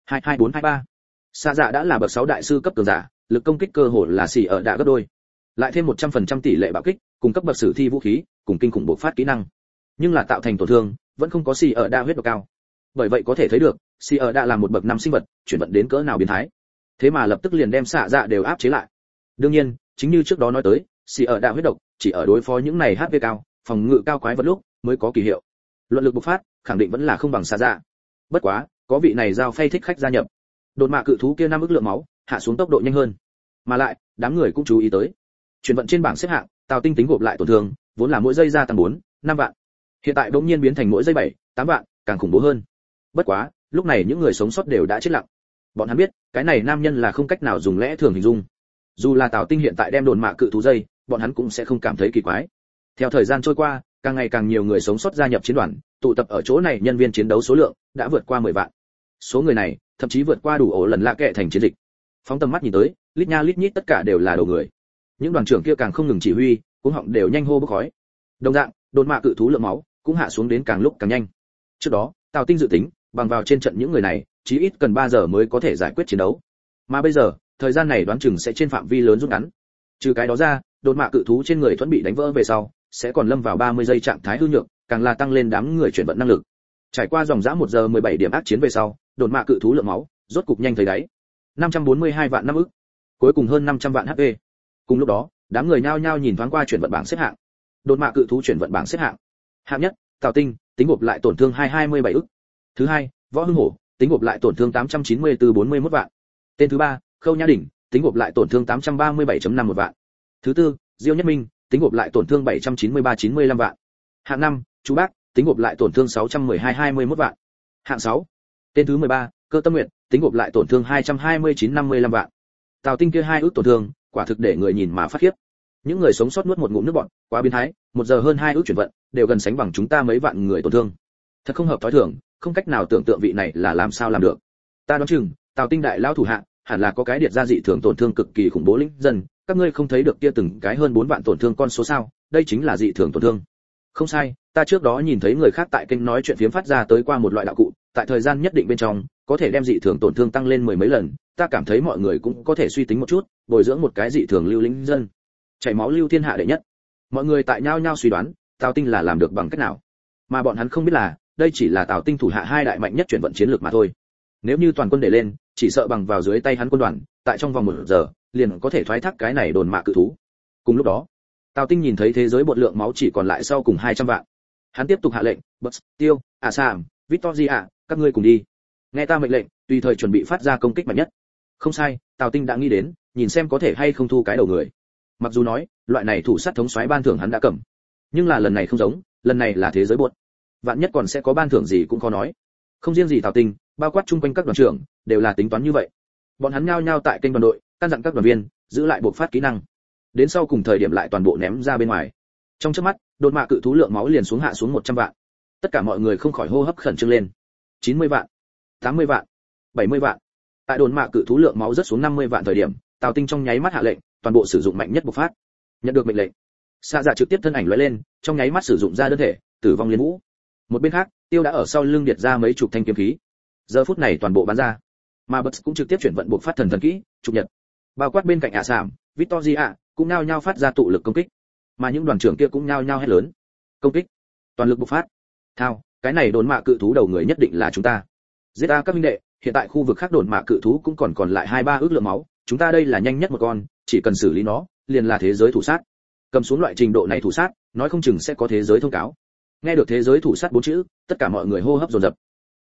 Speaker 1: 22423. Xạ dạ đã là bậc 6 đại sư cấp cường giả, lực công kích cơ hồ là xỉ ở đã gấp đôi. Lại thêm 100% tỷ lệ bạo kích, cùng cấp bậc sử thi vũ khí, cùng kinh khủng bộc phát kỹ năng. Nhưng là tạo thành tổn thương, vẫn không có xỉ ở đa huyết độ cao. Bởi vậy có thể thấy được, xỉ ở đã là một bậc 5 sinh vật, chuyển vận đến cỡ nào biến thái. Thế mà lập tức liền đem xạ dạ đều áp chế lại. Đương nhiên, chính như trước đó nói tới, xỉ ở đa huyết độc, chỉ ở đối phó những này HP cao, phòng ngự cao quái vật lúc mới có kỳ hiệu. Luận lực bộc phát, khẳng định vẫn là không bằng xạ dạ. Bất quá, có vị này giao phay thích khách gia nhập. Đột mạ cự thú kia 5 ức lượng máu, hạ xuống tốc độ nhanh hơn. Mà lại, đám người cũng chú ý tới. Chuyển vận trên bảng xếp hạng, Tào Tinh tính gộp lại tổn thương, vốn là mỗi giây gia tăng 4-5 vạn. Hiện tại bỗng nhiên biến thành mỗi giây 7-8 vạn, càng khủng bố hơn. Bất quá, lúc này những người sống sót đều đã chết lặng. Bọn hắn biết, cái này nam nhân là không cách nào dùng lẽ thường hình dung. Dù là Tào Tinh hiện tại đem đồn mạ cự thú dây, bọn hắn cũng sẽ không cảm thấy kỳ quái. Theo thời gian trôi qua, càng ngày càng nhiều người sống sót gia nhập chiến đoàn, tụ tập ở chỗ này nhân viên chiến đấu số lượng đã vượt qua 10 vạn. Số người này, thậm chí vượt qua đủ ổ lần lạ kệ thành chiến dịch. Phóng tầm mắt nhìn tới, lít nha lít nhít tất cả đều là đầu người. Những đoàn trưởng kia càng không ngừng chỉ huy, cuống họng đều nhanh hô bốc khói. Đồng dạng, đồn mạ cự thú lượng máu cũng hạ xuống đến càng lúc càng nhanh. Trước đó, Tào Tinh dự tính, bằng vào trên trận những người này, chí ít cần 3 giờ mới có thể giải quyết chiến đấu. Mà bây giờ, thời gian này đoán chừng sẽ trên phạm vi lớn rút ngắn. Trừ cái đó ra, đồn mạ cự thú trên người thuẫn bị đánh vỡ về sau, sẽ còn lâm vào 30 giây trạng thái hư nhược, càng là tăng lên đám người chuyển vận năng lực. Trải qua dòng dã 1 giờ 17 điểm ác chiến về sau, đồn mạ cự thú lượng máu rốt cục nhanh thấy đáy. 542 vạn 5 ức, cuối cùng hơn 500 vạn HP. Cùng lúc đó, đám người nhao nhao nhìn thoáng qua chuyển vận bảng xếp hạng. Đồn mạ cự thú chuyển vận bảng xếp hạng. Hạng nhất, Tào Tinh, tính gộp lại tổn thương 227 ức. Thứ hai, Võ Hưng Hổ, tính gộp lại tổn thương 894-41 vạn. Tên thứ ba, Khâu Nhã Đỉnh, tính gộp lại tổn thương 837.51 vạn. Thứ tư, Diêu Nhất Minh, tính gộp lại tổn thương 793-95 vạn. Hạng 5, Chú Bác, tính gộp lại tổn thương 612-21 vạn. Hạng 6, tên thứ 13, Cơ Tâm Nguyệt, tính gộp lại tổn thương 229-55 vạn. Tào Tinh kia 2 ức tổn thương, quả thực để người nhìn mà phát khiếp. Những người sống sót nuốt một ngụm nước bọt, quá biến thái, 1 giờ hơn 2 ức chuyển vận, đều gần sánh bằng chúng ta mấy vạn người tổn thương. Thật không hợp thói thường, không cách nào tưởng tượng vị này là làm sao làm được. Ta đoán chừng, Tào Tinh đại lão thủ hạ, hẳn là có cái điệt gia dị thường tổn thương cực kỳ khủng bố linh dân, các ngươi không thấy được kia từng cái hơn 4 vạn tổn thương con số sao? Đây chính là dị thường tổn thương. Không sai, ta trước đó nhìn thấy người khác tại kênh nói chuyện phiếm phát ra tới qua một loại đạo cụ, tại thời gian nhất định bên trong, có thể đem dị thường tổn thương tăng lên 10 mấy lần, ta cảm thấy mọi người cũng có thể suy tính một chút, bồi dưỡng một cái dị thường lưu linh dân. Chảy máu lưu thiên hạ đệ nhất. Mọi người tại nhao nhao suy đoán, Tào Tinh là làm được bằng cách nào? Mà bọn hắn không biết là, đây chỉ là Tào Tinh thủ hạ 2 đại mạnh nhất chuyển vận chiến lược mà thôi. Nếu như toàn quân để lên, chỉ sợ bằng vào dưới tay hắn quân đoàn, tại trong vòng 1 giờ, liền có thể thoái thác cái này đồn mạ cự thú. Cùng lúc đó, Tào Tinh nhìn thấy thế giới bột lượng máu chỉ còn lại sau cùng 200 vạn. Hắn tiếp tục hạ lệnh, Bugs, Tiêu, Sam, Victoria, các ngươi cùng đi. Nghe ta mệnh lệnh, tùy thời chuẩn bị phát ra công kích mạnh nhất. Không sai, Tào Tinh đã nghĩ đến, nhìn xem có thể hay không thu cái đầu người. Mặc dù nói, loại này thủ sát thống soái ban thưởng hắn đã cầm, nhưng là lần này không giống, lần này là thế giới bột. Vạn nhất còn sẽ có ban thưởng gì cũng khó nói. Không riêng gì Tào Tinh, bao quát chung quanh các đoàn trưởng, đều là tính toán như vậy. Bọn hắn nhao nhao tại kênh đoàn đội, căn dặn các đoàn viên, giữ lại bộc phát kỹ năng. Đến sau cùng thời điểm lại toàn bộ ném ra bên ngoài. Trong chớp mắt, đột mạ cự thú lượng máu liền xuống hạ xuống 100 vạn. Tất cả mọi người không khỏi hô hấp khẩn trương lên. 90 vạn, 80 vạn, 70 vạn. Tại đồn mạ cự thú lượng máu rất xuống 50 vạn thời điểm, Tào Tinh trong nháy mắt hạ lệnh, toàn bộ sử dụng mạnh nhất bộc phát. Nhận được mệnh lệnh, Xạ Dạ trực tiếp thân ảnh lóe lên, trong nháy mắt sử dụng ra đơn thể, tử vong liên vũ. Một bên khác, Tiêu đã ở sau lưng điệt ra mấy chục thanh kiếm khí. Giờ phút này toàn bộ bắn ra. Mà Bật cũng trực tiếp chuyển vận bộc phát thần kỹ, trục nhật. Bao quát bên cạnh Sam, Victoria cũng nhao nhao phát ra tụ lực công kích. Mà những đoàn trưởng kia cũng nhao nhao hét lớn. Công kích, toàn lực bộc phát. Thao, cái này đồn mạ cự thú đầu người nhất định là chúng ta. Giết a các minh đệ, hiện tại khu vực khác đồn mạ cự thú cũng còn lại 2-3 ước lượng máu, chúng ta đây là nhanh nhất một con, chỉ cần xử lý nó, liền là thế giới thủ sát. Cầm xuống loại trình độ này thủ sát, nói không chừng sẽ có thế giới thông cáo. Nghe được thế giới thủ sát 4 chữ, tất cả mọi người hô hấp dồn dập.